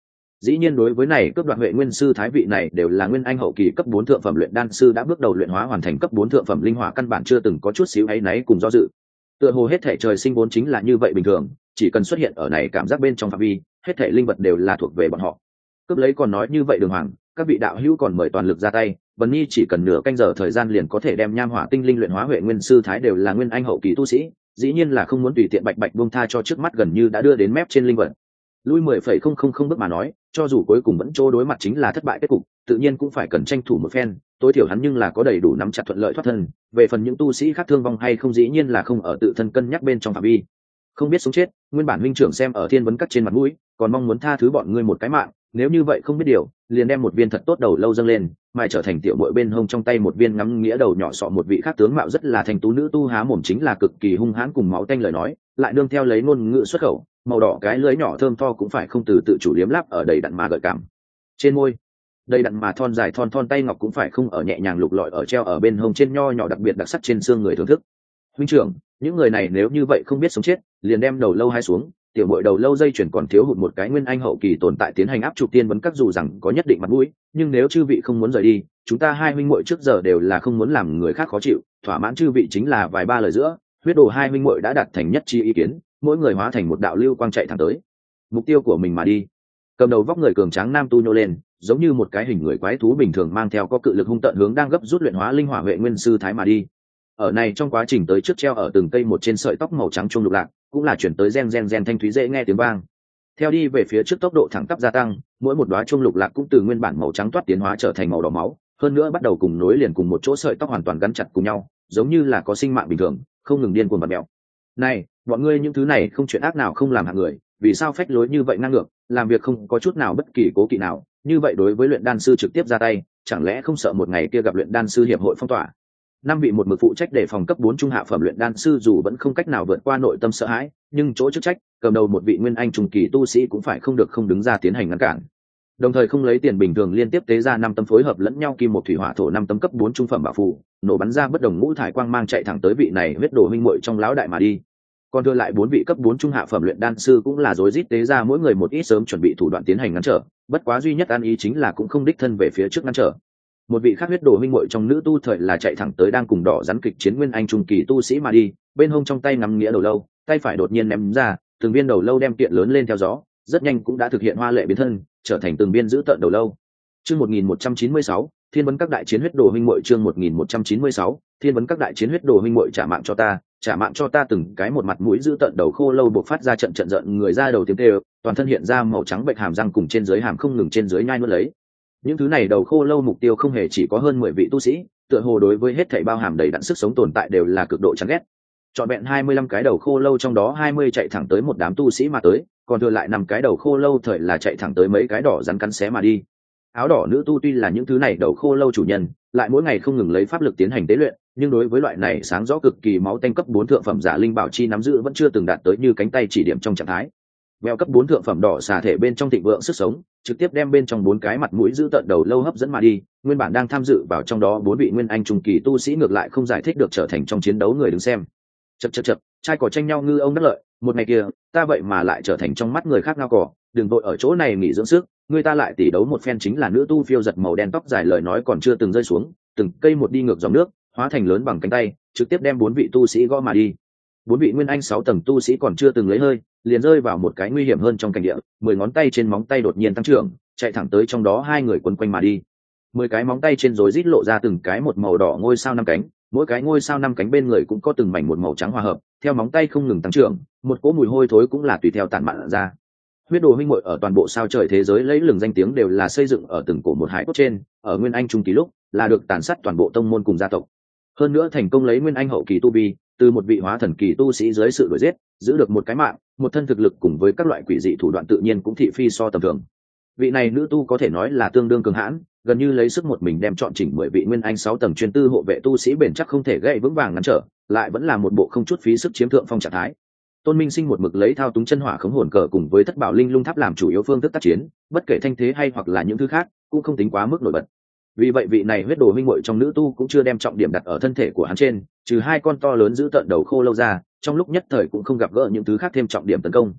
Dĩ nhiên đối với này cướp đoạt Huệ Nguyên sư thái vị này đều là nguyên anh hậu kỳ cấp 4 thượng phẩm luyện đan sư đã bước đầu luyện hóa hoàn thành cấp 4 thượng phẩm linh hỏa, căn bản chưa từng có chút xíu áy náy cùng do dự. Tựa hồ hết thể trời sinh vốn chính là như vậy bình thường, chỉ cần xuất hiện ở này cảm giác bên trong phạm vi, hết thể linh vật đều là thuộc về bọn họ. Cướp lấy còn nói như vậy Đường Hoàng, các vị đạo hữu còn mời toàn lực ra tay, Vân Nhi chỉ cần nửa canh giờ thời gian liền có thể đem nham hỏa tinh linh luyện hóa. Huệ Nguyên sư thái đều là nguyên anh hậu kỳ tu sĩ, dĩ nhiên là không muốn tùy tiện bạch bạch buông tha cho trước mắt gần như đã đưa đến mép trên linh vật. Lui 10,000 bước mà nói, cho dù cuối cùng vẫn chỗ đối mặt chính là thất bại kết cục, tự nhiên cũng phải cần tranh thủ một phen, tối thiểu hắn nhưng là có đầy đủ nắm chặt thuận lợi thoát thân. Về phần những tu sĩ khác thương vong hay không dĩ nhiên là không ở tự thân cân nhắc bên trong phạm vi. Không biết sống chết, nguyên bản huynh trưởng xem ở thiên vấn cắt trên mặt mũi, còn mong muốn tha thứ bọn ngươi một cái mạng, nếu như vậy không biết điều, liền đem một viên thật tốt đầu lâu dâng lên, mài trở thành tiểu muội bên hông trong tay một viên ngắm nghĩa đầu nhỏ sọ. Một vị khác tướng mạo rất là thành tú nữ tu há mồm chính là cực kỳ hung hãn cùng máu tanh lời nói, lại nương theo lấy ngôn ngữ xuất khẩu, màu đỏ cái lưỡi nhỏ thơm tho cũng phải không từ tự chủ liếm láp ở đầy đặn mà gợi cảm trên môi, đầy đặn mà thon dài thon thon tay ngọc cũng phải không ở nhẹ nhàng lục lọi ở treo ở bên hông trên nho nhỏ đặc biệt đặc sắc trên xương người thưởng thức. Huynh trưởng, những người này nếu như vậy không biết sống chết, liền đem đầu lâu hai xuống, tiểu muội đầu lâu dây chuyển còn thiếu hụt một cái nguyên anh hậu kỳ tồn tại tiến hành áp trục tiên vấn các, dù rằng có nhất định mặt mũi, nhưng nếu chư vị không muốn rời đi, chúng ta hai huynh muội trước giờ đều là không muốn làm người khác khó chịu, thỏa mãn chư vị chính là vài ba lời giữa, huyết đồ hai huynh muội đã đạt thành nhất chi ý kiến, mỗi người hóa thành một đạo lưu quang chạy thẳng tới mục tiêu của mình mà đi. Cầm đầu vóc người cường tráng nam tu nhô lên, giống như một cái hình người quái thú bình thường, mang theo có cự lực hung tợn hướng đang gấp rút luyện hóa linh hỏa Huệ Nguyên sư thái mà đi. Ở này trong quá trình tới trước treo ở từng cây một trên sợi tóc màu trắng trung lục lạc, cũng là chuyển tới gen gen gen thanh thúy dễ nghe tiếng vang. Theo đi về phía trước tốc độ thẳng tắp gia tăng, mỗi một đóa trung lục lạc cũng từ nguyên bản màu trắng toát tiến hóa trở thành màu đỏ máu, hơn nữa bắt đầu cùng nối liền cùng một chỗ sợi tóc hoàn toàn gắn chặt cùng nhau, giống như là có sinh mạng bình thường, không ngừng điên cuồng bật mèo. Này, bọn ngươi những thứ này không chuyện ác nào không làm hạng người, vì sao phách lối như vậy ngang ngược, làm việc không có chút nào bất kỳ cố kỵ nào, như vậy đối với luyện đan sư trực tiếp ra tay, chẳng lẽ không sợ một ngày kia gặp luyện đan sư hiệp hội phong tỏa? Năm vị một mực phụ trách để phòng cấp 4 trung hạ phẩm luyện đan sư dù vẫn không cách nào vượt qua nội tâm sợ hãi, nhưng chỗ chức trách, cầm đầu một vị nguyên anh trung kỳ tu sĩ cũng phải không được không đứng ra tiến hành ngăn cản. Đồng thời không lấy tiền bình thường liên tiếp tế ra 5 tấm phối hợp lẫn nhau kim một thủy hỏa thổ 5 tấm cấp 4 trung phẩm bảo phù, nổ bắn ra bất đồng ngũ thải quang mang chạy thẳng tới vị này huyết đồ huynh muội trong lão đại mà đi. Còn đưa lại 4 vị cấp 4 trung hạ phẩm luyện đan sư cũng là rối rít tế ra mỗi người một ít sớm chuẩn bị thủ đoạn tiến hành ngăn trở, bất quá duy nhất an ý chính là cũng không đích thân về phía trước ngăn trở. Một vị khác huyết đồ huynh muội trong nữ tu thời là chạy thẳng tới đang cùng đỏ rắn kịch chiến nguyên anh trung kỳ tu sĩ mà đi, bên hông trong tay nắm nghĩa đầu lâu, tay phải đột nhiên ném ra, từng viên đầu lâu đem kiện lớn lên theo gió, rất nhanh cũng đã thực hiện hoa lệ biến thân, trở thành từng viên giữ tợn đầu lâu. Chương 1196, Thiên vấn các đại chiến huyết đồ huynh muội. Chương 1196, Thiên vấn các đại chiến huyết đồ huynh muội. Trả mạng cho ta, từng cái một mặt mũi giữ tợn đầu khô lâu bộc phát ra trận trận giận người ra đầu tiếng kêu, toàn thân hiện ra màu trắng bệnh hàm răng cùng trên dưới hàm không ngừng trên dưới nhai nuốt lấy. Những thứ này đầu khô lâu mục tiêu không hề chỉ có hơn 10 vị tu sĩ, tựa hồ đối với hết thảy bao hàm đầy đặn sức sống tồn tại đều là cực độ chán ghét. Trọn vẹn 25 cái đầu khô lâu trong đó 20 chạy thẳng tới một đám tu sĩ mà tới, còn thừa lại 5 cái đầu khô lâu thời là chạy thẳng tới mấy cái đỏ rắn cắn xé mà đi. Áo đỏ nữ tu tuy là những thứ này đầu khô lâu chủ nhân, lại mỗi ngày không ngừng lấy pháp lực tiến hành tế luyện, nhưng đối với loại này sáng rõ cực kỳ máu tanh cấp 4 thượng phẩm giả linh bảo chi nắm giữ vẫn chưa từng đạt tới như cánh tay chỉ điểm trong trạng thái. Mèo cấp 4 thượng phẩm đỏ xà thể bên trong thịnh vượng sức sống, trực tiếp đem bên trong 4 cái mặt mũi giữ tợn đầu lâu hấp dẫn mà đi, nguyên bản đang tham dự vào trong đó 4 vị nguyên anh trung kỳ tu sĩ ngược lại không giải thích được trở thành trong chiến đấu người đứng xem. Chậc, trai cỏ tranh nhau ngư ông đắc lợi, một ngày kia, ta vậy mà lại trở thành trong mắt người khác ngao cỏ, đừng vội ở chỗ này nghỉ dưỡng sức, người ta lại tỉ đấu một phen. Chính là nữ tu phiêu giật màu đen tóc dài lời nói còn chưa từng rơi xuống, từng cây một đi ngược dòng nước, hóa thành lớn bằng cánh tay, trực tiếp đem 4 vị tu sĩ gõ mà đi. 4 vị nguyên anh 6 tầng tu sĩ còn chưa từng lấy hơi, liền rơi vào một cái nguy hiểm hơn trong cảnh địa, 10 ngón tay trên móng tay đột nhiên tăng trưởng, chạy thẳng tới trong đó 2 người quấn quanh mà đi. 10 cái móng tay trên rối rít lộ ra từng cái một màu đỏ ngôi sao 5 cánh, mỗi cái ngôi sao 5 cánh bên người cũng có từng mảnh một màu trắng hòa hợp, theo móng tay không ngừng tăng trưởng, một cỗ mùi hôi thối cũng là tùy theo tản mạn ra. Huyết đồ huynh muội ở toàn bộ sao trời thế giới lấy lừng danh tiếng đều là xây dựng ở từng cổ một hải cốt trên, ở nguyên anh trung kỳ lúc là được tàn sát toàn bộ tông môn cùng gia tộc. Hơn nữa thành công lấy nguyên anh hậu kỳ tu vi, từ một vị hóa thần kỳ tu sĩ dưới sự đuổi giết, giữ được một cái mạng, một thân thực lực cùng với các loại quỷ dị thủ đoạn tự nhiên cũng thị phi so tầm thường. Vị này nữ tu có thể nói là tương đương cường hãn, gần như lấy sức một mình đem chọn chỉnh 10 vị nguyên anh 6 tầng chuyên tư hộ vệ tu sĩ bền chắc không thể gãy vững vàng ngăn trở, lại vẫn là một bộ không chút phí sức chiếm thượng phong trạng thái. Tôn Minh Sinh một mực lấy thao túng chân hỏa khống hồn cờ cùng với thất bảo linh lung tháp làm chủ yếu phương thức tác chiến, bất kể thanh thế hay hoặc là những thứ khác, cũng không tính quá mức nổi bật. Vì vậy vị này huyết đồ huynh muội trong nữ tu cũng chưa đem trọng điểm đặt ở thân thể của hắn trên, trừ 2 con to lớn giữ tận đầu khô lâu ra, trong lúc nhất thời cũng không gặp gỡ những thứ khác thêm trọng điểm tấn công.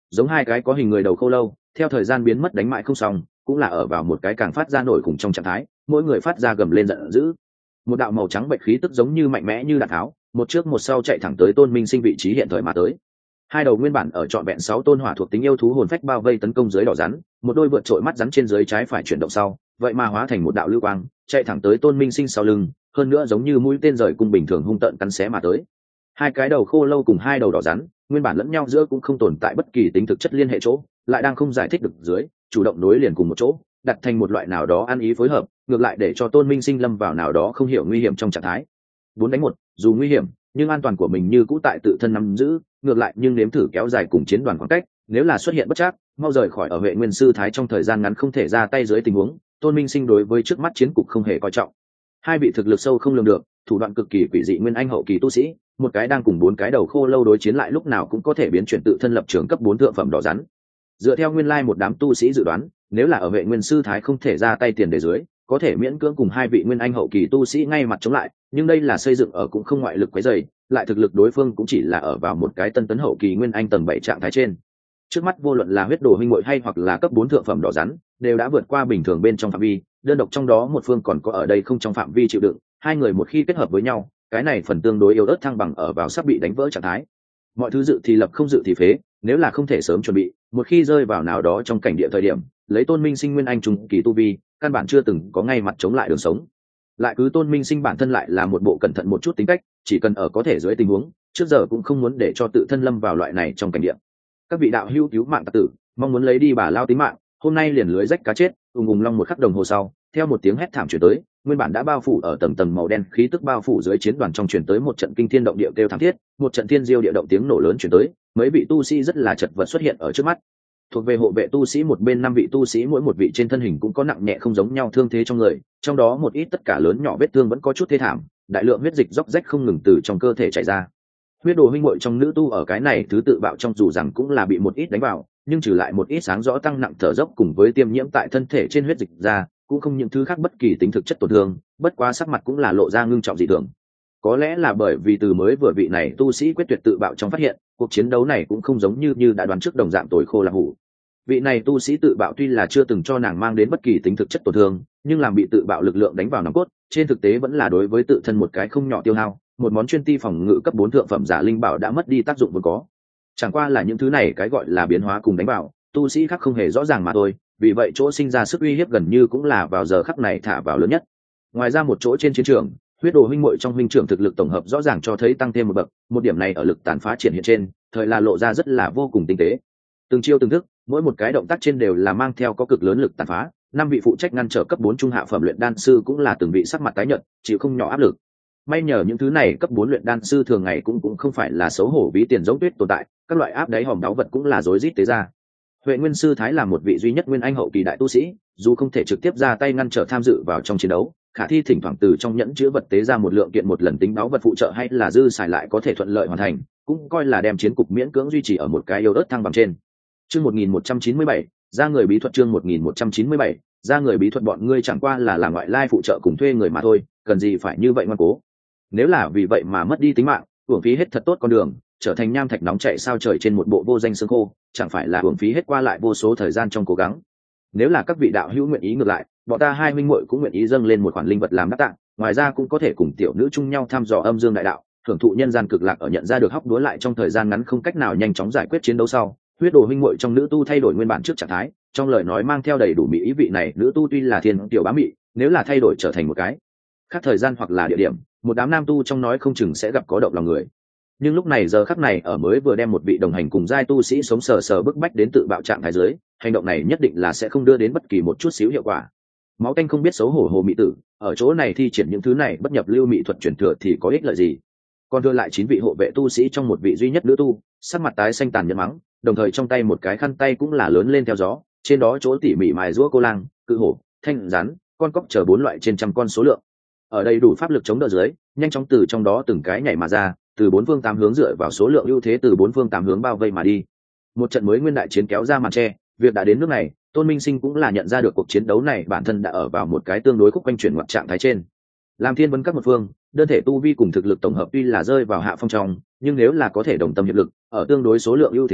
giống hai cái có hình người đầu khô lâu theo thời gian biến mất đánh mãi không xong, cũng là ở vào một cái càng phát ra nổi cùng trong trạng thái, mỗi người phát ra gầm lên giận dữ. Một đạo màu trắng bệnh khí tức giống như mạnh mẽ như đạn tháo, một trước một sau chạy thẳng tới Tôn Minh Sinh vị trí hiện thời mà tới. Hai đầu nguyên bản ở trọn vẹn 6 tôn hỏa thuộc tính yêu thú hồn phách bao vây tấn công dưới đỏ rắn, một đôi vượt trội mắt rắn trên dưới trái phải chuyển động sau, vậy mà hóa thành một đạo lưu quang, chạy thẳng tới Tôn Minh Sinh sau lưng, hơn nữa giống như mũi tên rời cung bình thường hung tợn cắn xé mà tới. Hai cái đầu khô lâu cùng hai đầu đỏ rắn, nguyên bản lẫn nhau giữa cũng không tồn tại bất kỳ tính thực chất liên hệ chỗ, lại đang không giải thích được dưới, chủ động nối liền cùng một chỗ, đặt thành một loại nào đó ăn ý phối hợp, ngược lại để cho Tôn Minh Sinh lâm vào nào đó không hiểu nguy hiểm trong trạng thái. 4-1, dù nguy hiểm, nhưng an toàn của mình như cũ tại tự thân nắm giữ, ngược lại nhưng nếm thử kéo dài cùng chiến đoàn khoảng cách, nếu là xuất hiện bất trắc, mau rời khỏi ở Huệ Nguyên sư thái trong thời gian ngắn không thể ra tay dưới tình huống, Tôn Minh Sinh đối với trước mắt chiến cục không hề coi trọng. Hai vị thực lực sâu không lường được, thủ đoạn cực kỳ quỷ dị nguyên anh hậu kỳ tu sĩ, một cái đang cùng 4 cái đầu khô lâu đối chiến lại lúc nào cũng có thể biến chuyển tự thân lập trường cấp 4 thượng phẩm đỏ rắn. Dựa theo nguyên lai một đám tu sĩ dự đoán, nếu là ở Huệ Nguyên sư thái không thể ra tay tiền đề dưới, có thể miễn cưỡng cùng hai vị nguyên anh hậu kỳ tu sĩ ngay mặt chống lại, nhưng đây là xây dựng ở cũng không ngoại lực quấy rầy, lại thực lực đối phương cũng chỉ là ở vào một cái tân tấn hậu kỳ nguyên anh tầng 7 trạng thái trên. Trước mắt vô luận là huyết đồ huynh muội hay hoặc là cấp 4 thượng phẩm đỏ rắn, đều đã vượt qua bình thường bên trong phạm vi, đơn độc trong đó một phương còn có ở đây không trong phạm vi chịu đựng, hai người một khi kết hợp với nhau, cái này phần tương đối yếu ớt thăng bằng ở vào sắp bị đánh vỡ trạng thái. Mọi thứ dự thì lập không dự thì phế, nếu là không thể sớm chuẩn bị, một khi rơi vào nào đó trong cảnh địa thời điểm, lấy Tôn Minh Sinh nguyên anh trung kỳ tu vi, căn bản chưa từng có ngay mặt chống lại đường sống. Lại cứ Tôn Minh Sinh bản thân lại là một bộ cẩn thận một chút tính cách, chỉ cần ở có thể dưới tình huống, trước giờ cũng không muốn để cho tự thân lâm vào loại này trong cảnh địa. Các vị đạo hữu cứu mạng tặc tử, mong muốn lấy đi bà lao tính mạng, hôm nay liền lưới rách cá chết, ùng long một khắc đồng hồ sau, theo một tiếng hét thảm truyền tới, nguyên bản đã bao phủ ở tầng tầng màu đen khí tức bao phủ dưới chiến đoàn trong truyền tới một trận kinh thiên động địa kêu thảm thiết, một trận thiên diêu địa động tiếng nổ lớn truyền tới, mấy vị tu sĩ rất là chật vật xuất hiện ở trước mắt. Thuộc về hộ vệ tu sĩ một bên 5 vị tu sĩ mỗi một vị trên thân hình cũng có nặng nhẹ không giống nhau thương thế trong người, trong đó một ít tất cả lớn nhỏ vết thương vẫn có chút thê thảm, đại lượng huyết dịch róc rách không ngừng từ trong cơ thể chảy ra. Huyết đồ huynh muội trong nữ tu ở cái này thứ tự bạo trong dù rằng cũng là bị một ít đánh vào, nhưng trừ lại một ít sáng rõ tăng nặng thở dốc cùng với tiêm nhiễm tại thân thể trên huyết dịch ra, cũng không những thứ khác bất kỳ tính thực chất tổn thương, bất quá sắc mặt cũng là lộ ra ngưng trọng dị thường. Có lẽ là bởi vì từ mới vừa vị này tu sĩ quyết tuyệt tự bạo trong phát hiện, cuộc chiến đấu này cũng không giống như đã đoán trước đồng dạng tối khô là hủ. Vị này tu sĩ tự bạo tuy là chưa từng cho nàng mang đến bất kỳ tính thực chất tổn thương, nhưng làm bị tự bạo lực lượng đánh vào nòng cốt, trên thực tế vẫn là đối với tự thân một cái không nhỏ tiêu hao, một món chuyên ti phòng ngự cấp 4 thượng phẩm giả linh bảo đã mất đi tác dụng vốn có. Chẳng qua là những thứ này cái gọi là biến hóa cùng đánh vào, tu sĩ khác không hề rõ ràng mà thôi, vì vậy chỗ sinh ra sức uy hiếp gần như cũng là vào giờ khắc này thả vào lớn nhất. Ngoài ra một chỗ trên chiến trường, huyết đồ huynh muội trong huynh trưởng thực lực tổng hợp rõ ràng cho thấy tăng thêm một bậc, một điểm này ở lực tàn phá triển hiện trên, thời là lộ ra rất là vô cùng tinh tế. Từng chiêu từng thức, mỗi một cái động tác trên đều là mang theo có cực lớn lực tàn phá, 5 vị phụ trách ngăn trở cấp 4 trung hạ phẩm luyện đan sư cũng là từng vị sắc mặt tái nhợt, chịu không nhỏ áp lực. May nhờ những thứ này cấp 4 luyện đan sư thường ngày cũng không phải là xấu hổ ví tiền giống tuyết tồn tại, các loại áp đáy hòm đáo vật cũng là rối rít tế ra. Huệ Nguyên sư thái là một vị duy nhất nguyên anh hậu kỳ đại tu sĩ, dù không thể trực tiếp ra tay ngăn trở tham dự vào trong chiến đấu, khả thi thỉnh thoảng từ trong nhẫn chứa vật tế ra một lượng kiện một lần tính báu vật phụ trợ hay là dư xài lại có thể thuận lợi hoàn thành, cũng coi là đem chiến cục miễn cưỡng duy trì ở một cái yếu ớt thăng bằng trên. Chương 1197, ra người bí thuật chương 1197, ra người bí thuật bọn ngươi chẳng qua là ngoại lai phụ trợ cùng thuê người mà thôi, cần gì phải như vậy ngoan cố. Nếu là vì vậy mà mất đi tính mạng, uổng phí hết thật tốt con đường, trở thành nham thạch nóng chảy sao trời trên một bộ vô danh xương khô, chẳng phải là uổng phí hết qua lại vô số thời gian trong cố gắng. Nếu là các vị đạo hữu nguyện ý ngược lại, bọn ta hai huynh muội cũng nguyện ý dâng lên một khoản linh vật làm đáp tạng, ngoài ra cũng có thể cùng tiểu nữ chung nhau thăm dò âm dương đại đạo, thưởng thụ nhân gian cực lạc ở nhận ra được hóc đúa lại trong thời gian ngắn không cách nào nhanh chóng giải quyết chiến đấu sau. Huyết đồ huynh muội trong nữ tu thay đổi nguyên bản trước trạng thái, trong lời nói mang theo đầy đủ mỹ ý vị này nữ tu tuy là thiên tiểu bá mỹ, nếu là thay đổi trở thành một cái khác thời gian hoặc là địa điểm, một đám nam tu trong nói không chừng sẽ gặp có động lòng người. Nhưng lúc này giờ khắc này ở mới vừa đem một vị đồng hành cùng giai tu sĩ sống sờ sờ bức bách đến tự bạo trạng thái dưới, hành động này nhất định là sẽ không đưa đến bất kỳ một chút xíu hiệu quả. Máu tanh không biết xấu hổ hồ mỹ tử, ở chỗ này thi triển những thứ này bất nhập lưu mỹ thuật truyền thừa thì có ích lợi gì? Còn đưa lại 9 vị hộ vệ tu sĩ trong một vị duy nhất nữ tu, sắc mặt tái xanh tàn nhẫn mắng, đồng thời trong tay một cái khăn tay cũng là lớn lên theo gió, trên đó chỗ tỉ mỉ mài giũa cô lang, cự hổ, thanh rắn, con cóc chờ 4 loại trên trăm con số lượng. Ở đây đủ pháp lực chống đỡ dưới, nhanh chóng từ trong đó từng cái nhảy mà ra, từ 4 phương 8 hướng dựa vào số lượng ưu thế từ 4 phương 8 hướng bao vây mà đi. Một trận mới nguyên đại chiến kéo ra màn che, việc đã đến nước này, Tôn Minh Sinh cũng là nhận ra được cuộc chiến đấu này bản thân đã ở vào một cái tương đối khúc quanh chuyển ngoặt trạng thái trên. Làm thiên vấn các một phương, đơn thể tu vi cùng thực lực tổng hợp tuy là rơi vào hạ phong trong, nhưng nếu là có thể đồng tâm hiệp lực, ở tương đối số lượng ưu thế giới,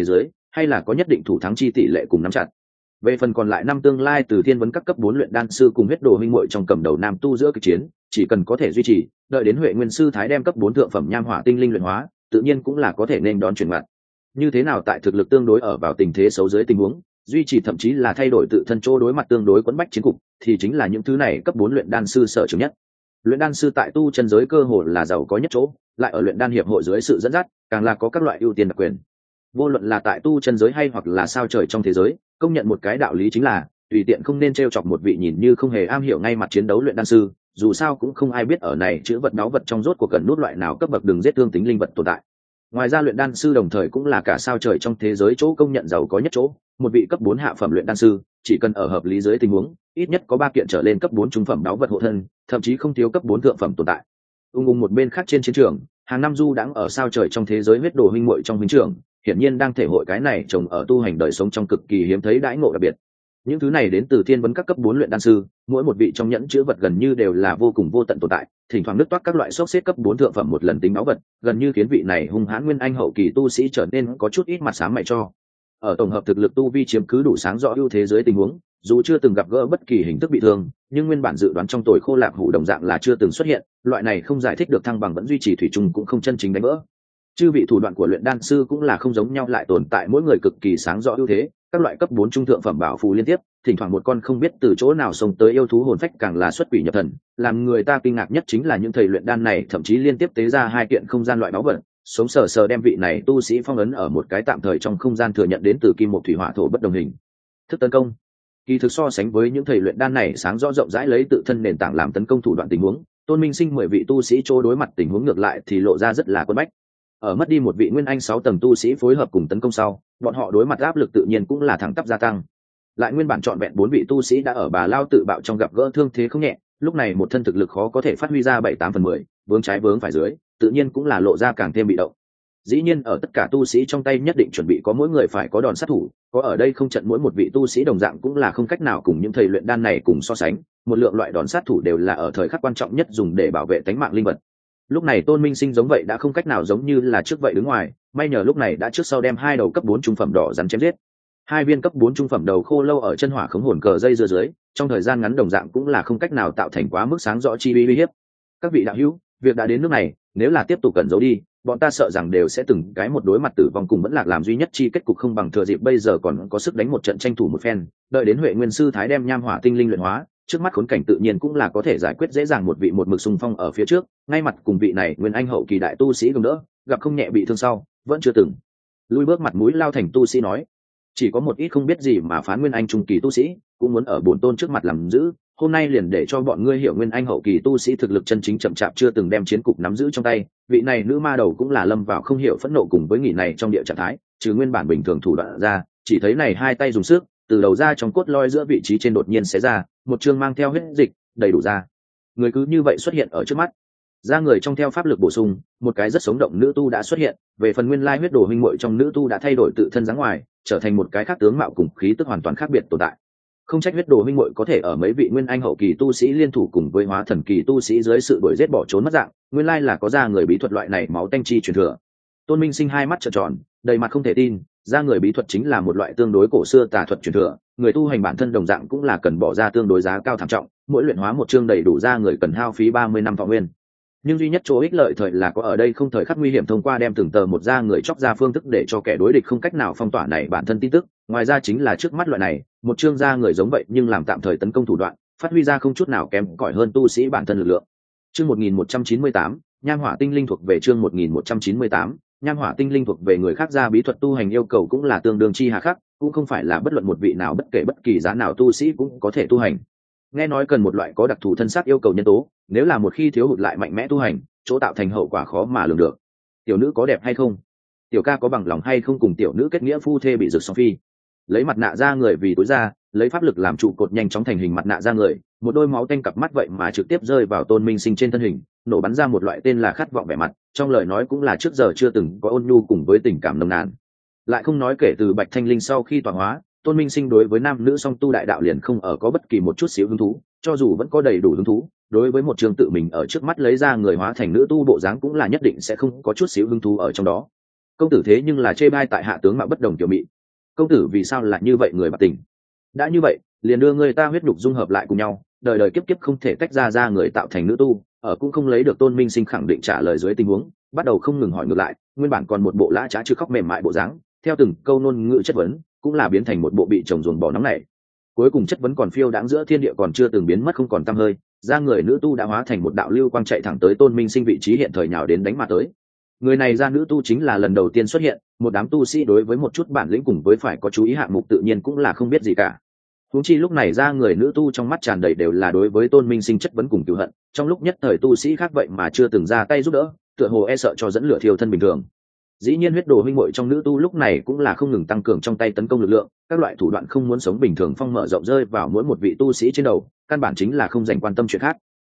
hay là có nhất định thủ thắng chi tỷ lệ cùng nắm chặt. Về phần còn lại năm tương lai từ thiên vấn các cấp 4 luyện đan sư cùng huyết đồ minh muội trong cầm đầu nam tu giữa kịch chiến, chỉ cần có thể duy trì, đợi đến Huệ Nguyên sư thái đem cấp 4 thượng phẩm nham hỏa tinh linh luyện hóa, tự nhiên cũng là có thể nên đón chuyển mặt. Như thế nào tại thực lực tương đối ở vào tình thế xấu dưới tình huống, duy trì thậm chí là thay đổi tự thân chỗ đối mặt tương đối quẫn bách chiến cục, thì chính là những thứ này cấp 4 luyện đan sư sở trường nhất. Luyện đan sư tại tu chân giới cơ hồ là giàu có nhất chỗ, lại ở luyện đan hiệp hội dưới sự dẫn dắt, càng là có các loại ưu tiên đặc quyền. Vô luận là tại tu chân giới hay hoặc là sao trời trong thế giới, công nhận một cái đạo lý chính là tùy tiện không nên trêu chọc một vị nhìn như không hề am hiểu ngay mặt chiến đấu luyện đan sư, dù sao cũng không ai biết ở này chữ vật đáo vật trong rốt của cần nút loại nào cấp bậc đừng giết thương tính linh vật tồn tại. Ngoài ra luyện đan sư đồng thời cũng là cả sao trời trong thế giới chỗ công nhận giàu có nhất chỗ, một vị cấp 4 hạ phẩm luyện đan sư chỉ cần ở hợp lý dưới tình huống, ít nhất có 3 kiện trở lên cấp 4 trung phẩm đáo vật hộ thân, thậm chí không thiếu cấp 4 thượng phẩm tồn tại. Một bên khác trên chiến trường, hàng năm du đãng ở sao trời trong thế giới huyết đồ huynh muội trong huynh trưởng, hiển nhiên đang thể hội cái này trồng ở tu hành đời sống trong cực kỳ hiếm thấy đãi ngộ đặc biệt. Những thứ này đến từ thiên vấn các cấp 4 luyện đan sư, mỗi một vị trong nhẫn chữ vật gần như đều là vô cùng vô tận tồn tại, thỉnh thoảng nứt toát các loại xốc xếp cấp 4 thượng phẩm một lần tính máu vật, gần như khiến vị này hung hãn nguyên anh hậu kỳ tu sĩ trở nên có chút ít mặt sáng mày cho. Ở tổng hợp thực lực tu vi chiếm cứ đủ sáng rõ ưu thế giới tình huống, dù chưa từng gặp gỡ bất kỳ hình thức bị thương, nhưng nguyên bản dự đoán trong tồi khô lạc hủ đồng dạng là chưa từng xuất hiện, loại này không giải thích được thăng bằng vẫn duy trì thủy chung cũng không chân chính đánh vỡ. Chư vị thủ đoạn của luyện đan sư cũng là không giống nhau, lại tồn tại mỗi người cực kỳ sáng rõ ưu thế, các loại cấp 4 trung thượng phẩm bảo phù liên tiếp, thỉnh thoảng một con không biết từ chỗ nào xông tới yêu thú hồn phách càng là xuất quỷ nhập thần, làm người ta kinh ngạc nhất chính là những thầy luyện đan này thậm chí liên tiếp tế ra 2 kiện không gian loại báu vật, sống sờ sờ đem vị này tu sĩ phong ấn ở một cái tạm thời trong không gian thừa nhận đến từ kim một thủy hỏa thổ bất đồng hình thức tấn công. Kỳ thực so sánh với những thầy luyện đan này sáng rõ rộng rãi lấy tự thân nền tảng làm tấn công thủ đoạn tình huống, Tôn Minh Sinh 10 vị tu sĩ chỗ đối mặt tình huống ngược lại thì lộ ra rất là quân bách. Ở mất đi một vị nguyên anh 6 tầng tu sĩ phối hợp cùng tấn công sau, bọn họ đối mặt áp lực tự nhiên cũng là thẳng tắp gia tăng. Lại nguyên bản trọn vẹn 4 vị tu sĩ đã ở Bà Lao tự bạo trong gặp gỡ thương thế không nhẹ, lúc này một thân thực lực khó có thể phát huy ra 7/8/10, vướng trái vướng phải dưới, tự nhiên cũng là lộ ra càng thêm bị động. Dĩ nhiên ở tất cả tu sĩ trong tay nhất định chuẩn bị có mỗi người phải có đòn sát thủ, có ở đây không trận mỗi một vị tu sĩ đồng dạng cũng là không cách nào cùng những thầy luyện đan này cùng so sánh, một lượng loại đòn sát thủ đều là ở thời khắc quan trọng nhất dùng để bảo vệ tính mạng linh vật. Lúc này Tôn Minh Sinh giống vậy đã không cách nào giống như là trước vậy đứng ngoài, may nhờ lúc này đã trước sau đem 2 đầu cấp 4 trung phẩm đỏ rắn chém giết. 2 viên cấp 4 trung phẩm đầu khô lâu ở chân hỏa khống hồn cờ dây dưa dưới, trong thời gian ngắn đồng dạng cũng là không cách nào tạo thành quá mức sáng rõ chi uy hiếp. Các vị đạo hữu, việc đã đến nước này, nếu là tiếp tục cẩn giấu đi, bọn ta sợ rằng đều sẽ từng cái một đối mặt tử vong cùng vẫn lạc làm duy nhất chi kết cục không bằng thừa dịp bây giờ còn có sức đánh một trận tranh thủ một phen, đợi đến Huệ Nguyên sư thái đem nham hỏa tinh linh luyện hóa, trước mắt khốn cảnh tự nhiên cũng là có thể giải quyết dễ dàng một vị một mực xung phong ở phía trước, ngay mặt cùng vị này nguyên anh hậu kỳ đại tu sĩ gồng đỡ, gặp không nhẹ bị thương sau, vẫn chưa từng lui bước mặt mũi lao thành tu sĩ nói, chỉ có một ít không biết gì mà phán nguyên anh trung kỳ tu sĩ cũng muốn ở bổn tôn trước mặt làm giữ, hôm nay liền để cho bọn ngươi hiểu nguyên anh hậu kỳ tu sĩ thực lực chân chính chậm chạp chưa từng đem chiến cục nắm giữ trong tay. Vị này nữ ma đầu cũng là lâm vào không hiểu phẫn nộ cùng với nghỉ này trong địa trạng thái, trừ nguyên bản bình thường thủ đoạn ra, chỉ thấy này 2 tay dùng sức từ đầu ra trong cốt loi giữa vị trí trên đột nhiên xé ra một chương mang theo huyết dịch đầy đủ ra, người cứ như vậy xuất hiện ở trước mắt. Ra người trong theo pháp lực bổ sung, một cái rất sống động nữ tu đã xuất hiện, về phần nguyên lai huyết đồ huynh muội trong nữ tu đã thay đổi tự thân dáng ngoài, trở thành một cái khác tướng mạo cùng khí tức hoàn toàn khác biệt tồn tại. Không trách huyết đồ huynh muội có thể ở mấy vị nguyên anh hậu kỳ tu sĩ liên thủ cùng với hóa thần kỳ tu sĩ dưới sự đuổi giết bỏ trốn mất dạng, nguyên lai là có ra người bí thuật loại này máu tanh chi truyền thừa. Tôn Minh Sinh 2 mắt trợn tròn, đầy mặt không thể tin, ra người bí thuật chính là một loại tương đối cổ xưa tà thuật truyền thừa, người tu hành bản thân đồng dạng cũng là cần bỏ ra tương đối giá cao thảm trọng, mỗi luyện hóa một chương đầy đủ ra người cần hao phí 30 năm thọ nguyên. Nhưng duy nhất chỗ ích lợi thời là có ở đây không thời khắc nguy hiểm thông qua đem từng tờ một ra người chóc ra phương thức để cho kẻ đối địch không cách nào phong tỏa này bản thân tin tức, ngoài ra chính là trước mắt loại này một chương ra người giống vậy nhưng làm tạm thời tấn công thủ đoạn, phát huy ra không chút nào kém cỏi hơn tu sĩ bản thân lực lượng. Chương 1198, nham hỏa tinh linh thuộc về chương 1198, nham hỏa tinh linh thuộc về người khác ra bí thuật tu hành yêu cầu cũng là tương đương chi hà khắc, cũng không phải là bất luận một vị nào bất kể bất kỳ giá nào tu sĩ cũng có thể tu hành. Nghe nói cần một loại có đặc thù thân xác yêu cầu nhân tố, nếu là một khi thiếu hụt lại mạnh mẽ tu hành, chỗ tạo thành hậu quả khó mà lường được. Tiểu nữ có đẹp hay không? Tiểu ca có bằng lòng hay không cùng tiểu nữ kết nghĩa phu thê bị rực song phi? Lấy mặt nạ ra người vì túi ra, lấy pháp lực làm trụ cột nhanh chóng thành hình mặt nạ ra người, một đôi máu tanh cặp mắt vậy mà trực tiếp rơi vào Tôn Minh Sinh trên thân hình, nổ bắn ra một loại tên là khát vọng vẻ mặt, trong lời nói cũng là trước giờ chưa từng có ôn nhu cùng với tình cảm nồng nàn. Lại không nói kể từ Bạch Thanh Linh sau khi tọa hóa, Tôn Minh Sinh đối với nam nữ song tu đại đạo liền không ở có bất kỳ một chút xíu hứng thú, cho dù vẫn có đầy đủ hứng thú, đối với một trường tự mình ở trước mắt lấy ra người hóa thành nữ tu bộ dáng cũng là nhất định sẽ không có chút xíu hứng thú ở trong đó. Công tử thế nhưng là chê bai tại hạ tướng mạo bất đồng tiểu mị, công tử vì sao lại như vậy người bạc tình? Đã như vậy, liền đưa người ta huyết nhục dung hợp lại cùng nhau, đời đời kiếp kiếp không thể tách ra người tạo thành nữ tu, ở cũng không lấy được Tôn Minh Sinh khẳng định trả lời dưới tình huống, bắt đầu không ngừng hỏi ngược lại, nguyên bản còn một bộ lã trá chưa khóc mềm mại bộ dáng, theo từng câu ngôn ngữ chất vấn, cũng là biến thành một bộ bị chồng ruồng bỏ nóng này. Cuối cùng chất vấn còn phiêu đãng giữa thiên địa còn chưa từng biến mất không còn tăm hơi, ra người nữ tu đã hóa thành một đạo lưu quang chạy thẳng tới Tôn Minh Sinh vị trí hiện thời nhào đến đánh mà tới. Người này ra nữ tu chính là lần đầu tiên xuất hiện, một đám tu sĩ đối với một chút bản lĩnh cùng với phải có chú ý hạng mục tự nhiên cũng là không biết gì cả. Huống chi lúc này ra người nữ tu trong mắt tràn đầy đều là đối với Tôn Minh Sinh chất vấn cùng cừu hận, trong lúc nhất thời tu sĩ khác vậy mà chưa từng ra tay giúp đỡ, tựa hồ e sợ cho dẫn lửa thiêu thân bình thường. Dĩ nhiên huyết đồ huynh muội trong nữ tu lúc này cũng là không ngừng tăng cường trong tay tấn công lực lượng, các loại thủ đoạn không muốn sống bình thường phong mở rộng rơi vào mỗi một vị tu sĩ trên đầu, căn bản chính là không dành quan tâm chuyện khác.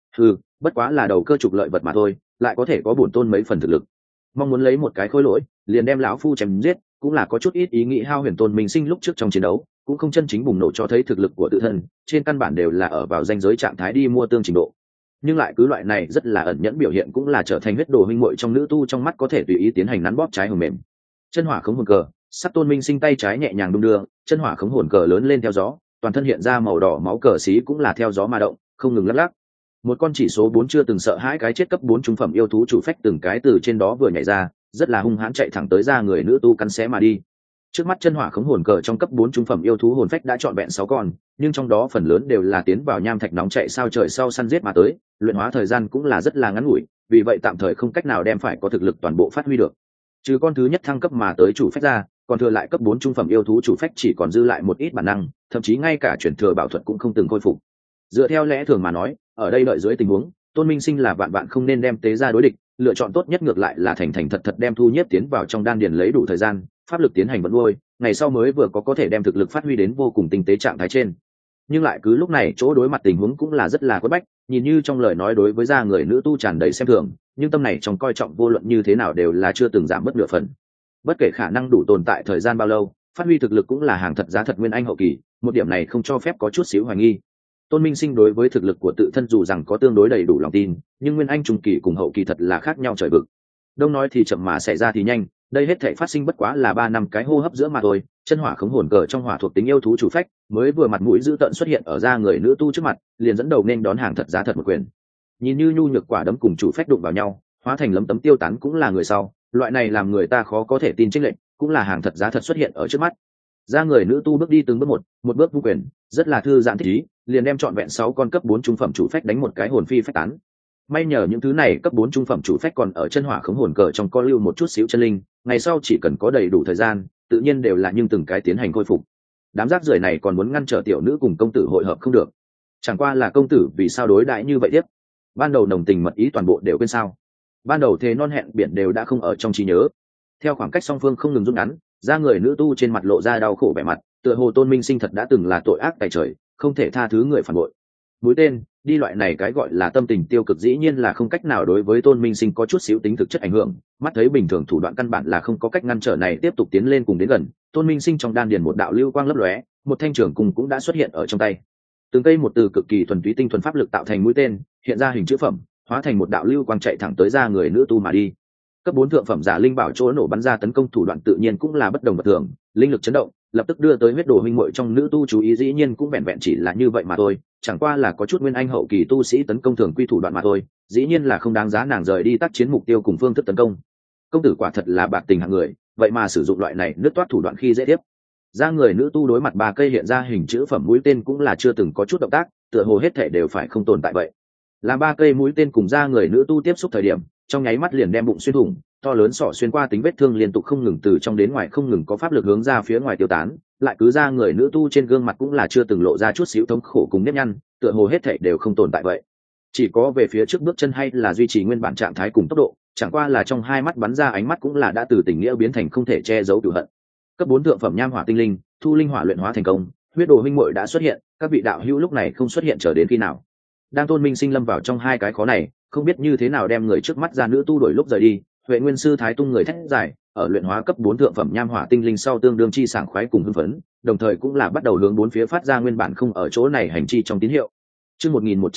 Bất quá là đầu cơ trục lợi vật mà thôi, lại có thể có bổn tôn mấy phần thực lực. Mong muốn lấy một cái khối lỗi, liền đem lão phu chém giết, cũng là có chút ít ý nghĩ hao huyền. Tôn Minh Sinh lúc trước trong chiến đấu, cũng không chân chính bùng nổ cho thấy thực lực của tự thân, trên căn bản đều là ở vào danh giới trạng thái đi mua tương trình độ. Nhưng lại cứ loại này rất là ẩn nhẫn biểu hiện cũng là trở thành huyết đồ huynh muội trong nữ tu trong mắt có thể tùy ý tiến hành nắn bóp trái hồng mềm. Chân hỏa khống hồn cờ, sắc Tôn Minh Sinh tay trái nhẹ nhàng đung đưa, chân hỏa khống hồn cờ lớn lên theo gió, toàn thân hiện ra màu đỏ máu cờ xí cũng là theo gió mà động, không ngừng lắc lắc. Một con chỉ số 4 chưa từng sợ hãi cái chết cấp 4 trung phẩm yêu thú chủ phách từng cái từ trên đó vừa nhảy ra, rất là hung hãn chạy thẳng tới ra người nữ tu cắn xé mà đi. Trước mắt chân hỏa khống hồn cờ trong cấp 4 trung phẩm yêu thú hồn phách đã trọn vẹn 6 con, nhưng trong đó phần lớn đều là tiến vào nham thạch nóng chạy sao trời sau săn giết mà tới, luyện hóa thời gian cũng là rất là ngắn ngủi, vì vậy tạm thời không cách nào đem phải có thực lực toàn bộ phát huy được. Trừ con thứ nhất thăng cấp mà tới chủ phách ra, còn thừa lại cấp 4 trung phẩm yêu thú chủ phách chỉ còn dư lại một ít bản năng, thậm chí ngay cả chuyển thừa bảo thuật cũng không từng khôi phục. Dựa theo lẽ thường mà nói, ở đây đợi dưới tình huống, Tôn Minh Sinh là vạn vạn không nên đem tế ra đối địch, lựa chọn tốt nhất ngược lại là thành thành thật thật đem thu nhiếp tiến vào trong đan điền lấy đủ thời gian, pháp lực tiến hành vận nuôi, ngày sau mới vừa có thể đem thực lực phát huy đến vô cùng tinh tế trạng thái trên. Nhưng lại cứ lúc này chỗ đối mặt tình huống cũng là rất là quất bách, nhìn như trong lời nói đối với gia người nữ tu tràn đầy xem thường, nhưng tâm này trong coi trọng vô luận như thế nào đều là chưa từng giảm mất nửa phần. Bất kể khả năng đủ tồn tại thời gian bao lâu, phát huy thực lực cũng là hàng thật giá thật nguyên anh hậu kỳ, một điểm này không cho phép có chút xíu hoài nghi. Tôn Minh Sinh đối với thực lực của tự thân dù rằng có tương đối đầy đủ lòng tin, nhưng nguyên anh trung kỳ cùng hậu kỳ thật là khác nhau trời vực. Đông nói thì chậm mà xảy ra thì nhanh, đây hết thảy phát sinh bất quá là 3 năm cái hô hấp giữa mà thôi. Chân hỏa khống hồn cờ trong hỏa thuộc tính yêu thú chủ phách, mới vừa mặt mũi dữ tợn xuất hiện ở ra người nữ tu trước mặt, liền dẫn đầu nên đón hàng thật giá thật một quyền. Nhìn như nhu nhược quả đấm cùng chủ phách đụng vào nhau, hóa thành lấm tấm tiêu tán cũng là người sau, loại này làm người ta khó có thể tin chênh lệch, cũng là hàng thật giá thật xuất hiện ở trước mắt. Ra người nữ tu bước đi từng bước một bước vung quyền, rất là thư giãn thích ý, liền đem trọn vẹn 6 con cấp 4 trung phẩm chủ phách đánh một cái hồn phi phách tán. May nhờ những thứ này cấp 4 trung phẩm chủ phách còn ở chân hỏa khống hồn cờ trong co lưu một chút xíu chân linh, ngày sau chỉ cần có đầy đủ thời gian, tự nhiên đều là nhưng từng cái tiến hành khôi phục. Đám rác rưởi này còn muốn ngăn trở tiểu nữ cùng công tử hội hợp không được. Chẳng qua là công tử vì sao đối đãi như vậy tiếp? Ban đầu nồng tình mật ý toàn bộ đều quên sao? Ban đầu thế non hẹn biển đều đã không ở trong trí nhớ. Theo khoảng cách song phương không ngừng rút ngắn, ra người nữ tu trên mặt lộ ra đau khổ vẻ mặt, tựa hồ Tôn Minh Sinh thật đã từng là tội ác tày trời, không thể tha thứ người phản bội. Mũi tên đi loại này cái gọi là tâm tình tiêu cực dĩ nhiên là không cách nào đối với Tôn Minh Sinh có chút xíu tính thực chất ảnh hưởng, mắt thấy bình thường thủ đoạn căn bản là không có cách ngăn trở này tiếp tục tiến lên cùng đến gần. Tôn Minh Sinh trong đan điền một đạo lưu quang lấp lóe, một thanh trường cùng cũng đã xuất hiện ở trong tay. Từng cây một từ cực kỳ thuần túy tinh thuần pháp lực tạo thành mũi tên, hiện ra hình chữ phẩm, hóa thành một đạo lưu quang chạy thẳng tới ra người nữ tu mà đi. Cấp 4 thượng phẩm giả linh bảo chỗ nổ bắn ra tấn công thủ đoạn tự nhiên cũng là bất đồng bất thường, linh lực chấn động, lập tức đưa tới huyết đồ huynh muội trong nữ tu chú ý, dĩ nhiên cũng vẹn vẹn chỉ là như vậy mà thôi, chẳng qua là có chút nguyên anh hậu kỳ tu sĩ tấn công thường quy thủ đoạn mà thôi, dĩ nhiên là không đáng giá nàng rời đi tác chiến mục tiêu cùng phương thức tấn công. Công tử quả thật là bạc tình hạng người, vậy mà sử dụng loại này nứt toát thủ đoạn khi dễ tiếp. Ra người nữ tu đối mặt 3 cây hiện ra hình chữ phẩm mũi tên cũng là chưa từng có chút động tác, tựa hồ hết thể đều phải không tồn tại vậy. Làm 3 cây mũi tên cùng ra người nữ tu tiếp xúc thời điểm, trong nháy mắt liền đem bụng xuyên thủng, to lớn sọ xuyên qua tính vết thương liên tục không ngừng từ trong đến ngoài không ngừng có pháp lực hướng ra phía ngoài tiêu tán, lại cứ ra người nữ tu trên gương mặt cũng là chưa từng lộ ra chút xíu thống khổ cùng nếp nhăn, tựa hồ hết thảy đều không tồn tại vậy. Chỉ có về phía trước bước chân hay là duy trì nguyên bản trạng thái cùng tốc độ, chẳng qua là trong hai mắt bắn ra ánh mắt cũng là đã từ tình nghĩa biến thành không thể che giấu cừu hận. Cấp 4 thượng phẩm nham hỏa tinh linh, thu linh hỏa luyện hóa thành công, huyết đồ huynh muội đã xuất hiện, các vị đạo hữu lúc này không xuất hiện chờ đến khi nào? Đang Tôn Minh Sinh lâm vào trong hai cái khó này, không biết như thế nào đem người trước mắt ra nữ tu đổi lúc rời đi. Huệ Nguyên sư Thái Tung người thét dài, ở luyện hóa cấp 4 thượng phẩm nham hỏa tinh linh sau tương đương chi sảng khoái cùng hưng phấn, đồng thời cũng là bắt đầu hướng bốn phía phát ra nguyên bản không ở chỗ này hành chi trong tín hiệu. Chương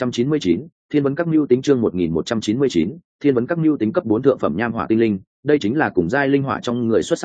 1199, Thiên vấn các mưu tính chương 1199, Thiên vấn các mưu tính cấp 4 thượng phẩm nham hỏa tinh linh, đây chính là cùng giai linh hỏa trong người xuất sắc,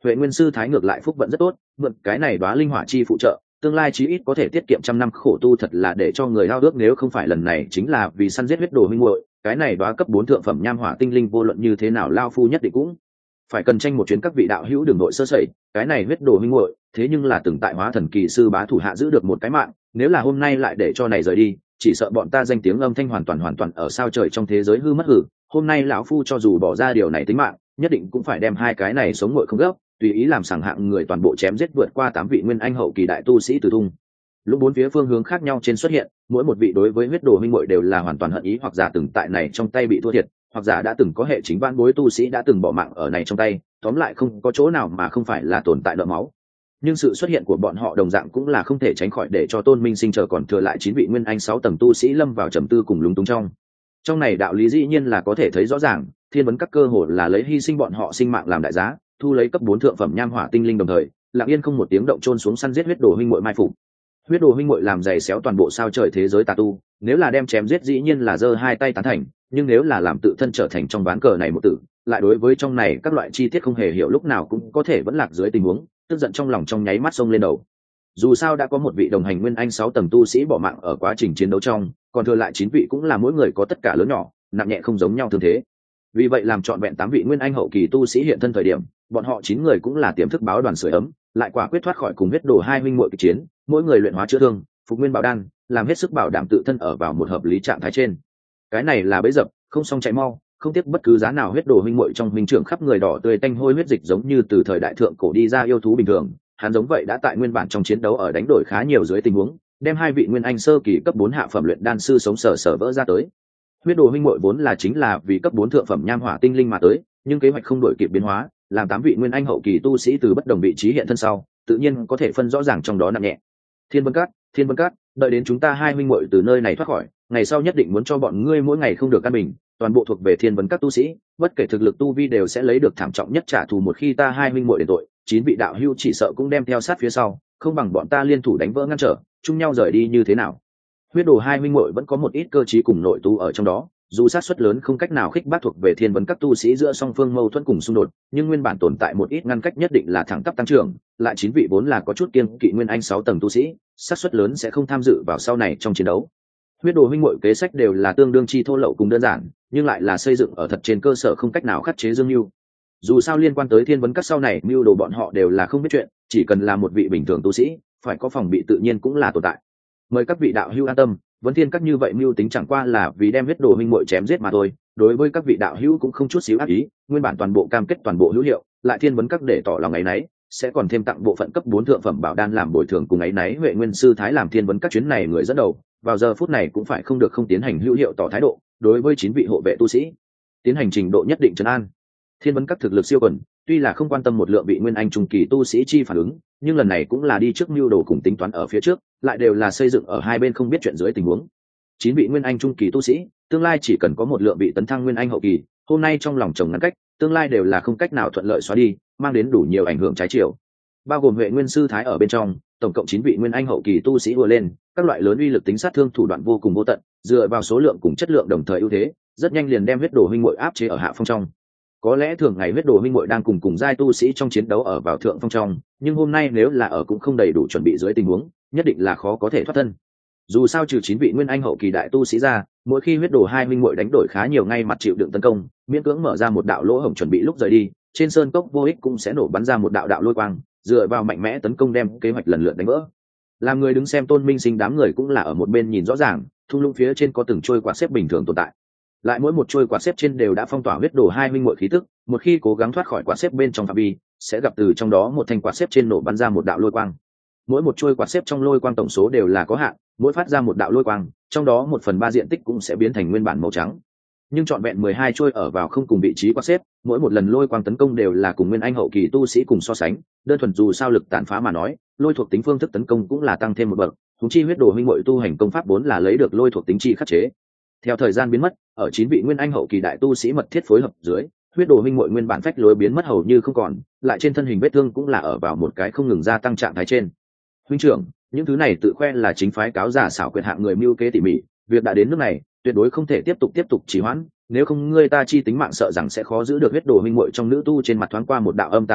Huệ Nguyên sư thái ngược lại phúc vận rất tốt, mượn cái này đóa linh hỏa chi phụ trợ, tương lai chí ít có thể tiết kiệm trăm năm khổ tu, thật là để cho người ao ước. Nếu không phải lần này chính là vì săn giết huyết đồ huynh muội, cái này đóa cấp 4 thượng phẩm nham hỏa tinh linh vô luận như thế nào lao phu nhất định cũng phải cần tranh một chuyến. Các vị đạo hữu đường nội sơ sẩy, cái này huyết đồ huynh muội thế nhưng là từng tại hóa thần kỳ sư bá thủ hạ giữ được một cái mạng, nếu là hôm nay lại để cho này rời đi, chỉ sợ bọn ta danh tiếng âm thanh hoàn toàn ở sao trời trong thế giới hư mất hử. Hôm nay lão phu cho dù bỏ ra điều này tính mạng, nhất định cũng phải đem hai cái này sống nguội không gấp, tùy ý làm sảng hạng người toàn bộ chém giết vượt qua 8 vị nguyên anh hậu kỳ đại tu sĩ từ thung. Lúc bốn phía phương hướng khác nhau trên xuất hiện, mỗi một vị đối với huyết đồ huynh muội đều là hoàn toàn hận ý, hoặc giả từng tại này trong tay bị thua thiệt, hoặc giả đã từng có hệ chính vãn bối tu sĩ đã từng bỏ mạng ở này trong tay, tóm lại không có chỗ nào mà không phải là tồn tại nợ máu. Nhưng sự xuất hiện của bọn họ đồng dạng cũng là không thể tránh khỏi để cho Tôn Minh Sinh chờ còn thừa lại 9 vị nguyên anh 6 tầng tu sĩ lâm vào trầm tư cùng lúng túng trong này đạo lý dĩ nhiên là có thể thấy rõ ràng, thiên vấn các cơ hội là lấy hy sinh bọn họ sinh mạng làm đại giá, thu lấy cấp 4 thượng phẩm nham hỏa tinh linh, đồng thời lặng yên không một tiếng động chôn xuống săn giết huyết đồ huynh muội mai phục. Huyết đồ huynh muội làm dày xéo toàn bộ sao trời thế giới tà tu, nếu là đem chém giết dĩ nhiên là giơ hai tay tán thành, nhưng nếu là làm tự thân trở thành trong ván cờ này một tử, lại đối với trong này các loại chi tiết không hề hiểu lúc nào cũng có thể vẫn lạc dưới tình huống, tức giận trong lòng trong nháy mắt xông lên đầu. Dù sao đã có một vị đồng hành nguyên anh 6 tầng tu sĩ bỏ mạng ở quá trình chiến đấu trong, còn thừa lại 9 vị cũng là mỗi người có tất cả lớn nhỏ, nặng nhẹ không giống nhau thương thế. Vì vậy làm trọn vẹn 8 vị nguyên anh hậu kỳ tu sĩ hiện thân thời điểm, bọn họ 9 người cũng là tiềm thức báo đoàn sưởi ấm, lại quả quyết thoát khỏi cùng huyết đồ hai huynh muội kịch chiến, mỗi người luyện hóa chữa thương, phục nguyên bảo đan, làm hết sức bảo đảm tự thân ở vào một hợp lý trạng thái trên. Cái này là bẫy dập, không xong chạy mau, không tiếc bất cứ giá nào. Huyết đồ huynh muội trong huynh trưởng khắp người đỏ tươi tanh hôi huyết dịch giống như từ thời đại thượng cổ đi ra yêu thú bình thường, hắn giống vậy đã tại nguyên bản trong chiến đấu ở đánh đổi khá nhiều dưới tình huống, đem hai vị nguyên anh sơ kỳ cấp 4 hạ phẩm luyện đan sư sống sờ vỡ ra tới. Huyết đồ huynh muội vốn là chính là vì cấp 4 thượng phẩm nham hỏa tinh linh mà tới, nhưng kế hoạch không đổi kịp biến hóa, làm 8 vị nguyên anh hậu kỳ tu sĩ từ bất đồng vị trí hiện thân sau, tự nhiên có thể phân rõ ràng trong đó nặng nhẹ. Thiên Vân Cát, đợi đến chúng ta hai huynh muội từ nơi này thoát khỏi, ngày sau nhất định muốn cho bọn ngươi mỗi ngày không được căn bình, toàn bộ thuộc về Thiên Vân Các tu sĩ, bất kể thực lực tu vi đều sẽ lấy được thảm trọng nhất trả thù. Một khi ta hai huynh muội đền tội, 9 vị đạo hữu chỉ sợ cũng đem theo sát phía sau, không bằng bọn ta liên thủ đánh vỡ ngăn trở, chung nhau rời đi như thế nào? Huyết đồ hai huynh muội vẫn có một ít cơ trí cùng nội tu ở trong đó, dù sát suất lớn không cách nào khích bác thuộc về Thiên Vấn các tu sĩ giữa song phương mâu thuẫn cùng xung đột, nhưng nguyên bản tồn tại một ít ngăn cách nhất định là thẳng tắp tăng trưởng, lại 9 vị vốn là có chút kiêng kỵ nguyên anh 6 tầng tu sĩ, sát suất lớn sẽ không tham dự vào sau này trong chiến đấu. Huyết đồ huynh muội kế sách đều là tương đương chi thô lậu cùng đơn giản, nhưng lại là xây dựng ở thật trên cơ sở không cách nào khắc chế dương mưu. Dù sao liên quan tới Thiên Vấn các sau này mưu đồ bọn họ đều là không biết chuyện, chỉ cần là một vị bình thường tu sĩ, phải có phòng bị tự nhiên cũng là tồn tại. Mời các vị đạo hữu an tâm, Vấn Thiên các như vậy mưu tính chẳng qua là vì đem huyết đồ huynh muội chém giết mà thôi, đối với các vị đạo hữu cũng không chút xíu ác ý, nguyên bản toàn bộ cam kết toàn bộ hữu hiệu, lại Thiên Vấn các để tỏ lòng ấy nấy, sẽ còn thêm tặng bộ phận cấp 4 thượng phẩm bảo đan làm bồi thường cùng ấy nấy. Huệ Nguyên sư thái làm Thiên Vấn các chuyến này người dẫn đầu, vào giờ phút này cũng phải không được không tiến hành hữu hiệu tỏ thái độ, đối với 9 vị hộ vệ tu sĩ, tiến hành trình độ nhất định trấn an. Thiên Vấn các thực lực siêu quần, tuy là không quan tâm một lượng vị nguyên anh trung kỳ tu sĩ chi phản ứng, nhưng lần này cũng là đi trước mưu đồ cùng tính toán ở phía trước, lại đều là xây dựng ở hai bên không biết chuyện dưới tình huống. 9 vị nguyên anh trung kỳ tu sĩ, tương lai chỉ cần có một lượng vị tấn thăng nguyên anh hậu kỳ, hôm nay trong lòng chồng ngăn cách, tương lai đều là không cách nào thuận lợi xóa đi, mang đến đủ nhiều ảnh hưởng trái chiều. Bao gồm Huệ Nguyên sư thái ở bên trong, tổng cộng 9 vị nguyên anh hậu kỳ tu sĩ vừa lên, các loại lớn uy lực tính sát thương thủ đoạn vô cùng vô tận, dựa vào số lượng cùng chất lượng đồng thời ưu thế, rất nhanh liền đem huyết đồ huynh muội áp chế ở hạ phong trong. Có lẽ thường ngày huyết đồ huynh muội đang cùng giai tu sĩ trong chiến đấu ở vào thượng phong trong, nhưng hôm nay nếu là ở cũng không đầy đủ chuẩn bị dưới tình huống, nhất định là khó có thể thoát thân. Dù sao trừ 9 vị nguyên anh hậu kỳ đại tu sĩ ra, mỗi khi huyết đồ hai huynh muội đánh đổi khá nhiều ngay mặt chịu đựng tấn công, miễn cưỡng mở ra một đạo lỗ hổng chuẩn bị lúc rời đi, trên sơn cốc vô ích cũng sẽ nổ bắn ra một đạo đạo lôi quang, dựa vào mạnh mẽ tấn công đem kế hoạch lần lượt đánh vỡ. Làm người đứng xem Tôn Minh Sinh đám người cũng là ở một bên nhìn rõ ràng, thung lũng phía trên có từng trôi quạt xếp bình thường tồn tại, lại mỗi một trôi quạt xếp trên đều đã phong tỏa huyết đồ hai huynh muội khí tức, một khi cố gắng thoát khỏi quạt xếp bên trong phạm vi, sẽ gặp từ trong đó một thanh quạt xếp trên nổ bắn ra một đạo lôi quang. Mỗi một trôi quạt xếp trong lôi quang tổng số đều là có hạn, mỗi phát ra một đạo lôi quang, trong đó 1/3 diện tích cũng sẽ biến thành nguyên bản màu trắng. Nhưng trọn vẹn 12 trôi ở vào không cùng vị trí quạt xếp, mỗi một lần lôi quang tấn công đều là cùng nguyên anh hậu kỳ tu sĩ cùng so sánh, đơn thuần dù sao lực tàn phá mà nói, lôi thuộc tính phương thức tấn công cũng là tăng thêm một bậc, huống chi huyết đồ huynh muội tu hành công pháp vốn là lấy được lôi thuộc tính chi khắc chế. Theo thời gian biến mất, ở 9 vị nguyên anh hậu kỳ đại tu sĩ mật thiết phối hợp dưới, huyết đồ huynh muội nguyên bản phách lối biến mất hầu như không còn, lại trên thân hình vết thương cũng là ở vào một cái không ngừng gia tăng trạng thái trên. Huynh trưởng, những thứ này tự khoe là chính phái cáo giả xảo quyệt hạng người mưu kế tỉ mỉ, việc đã đến nước này, tuyệt đối không thể tiếp tục trì hoãn, nếu không ngươi ta chi tính mạng sợ rằng sẽ khó giữ được. Huyết đồ huynh muội trong nữ tu trên mặt thoáng qua một đạo âm tàn vẻ mặt,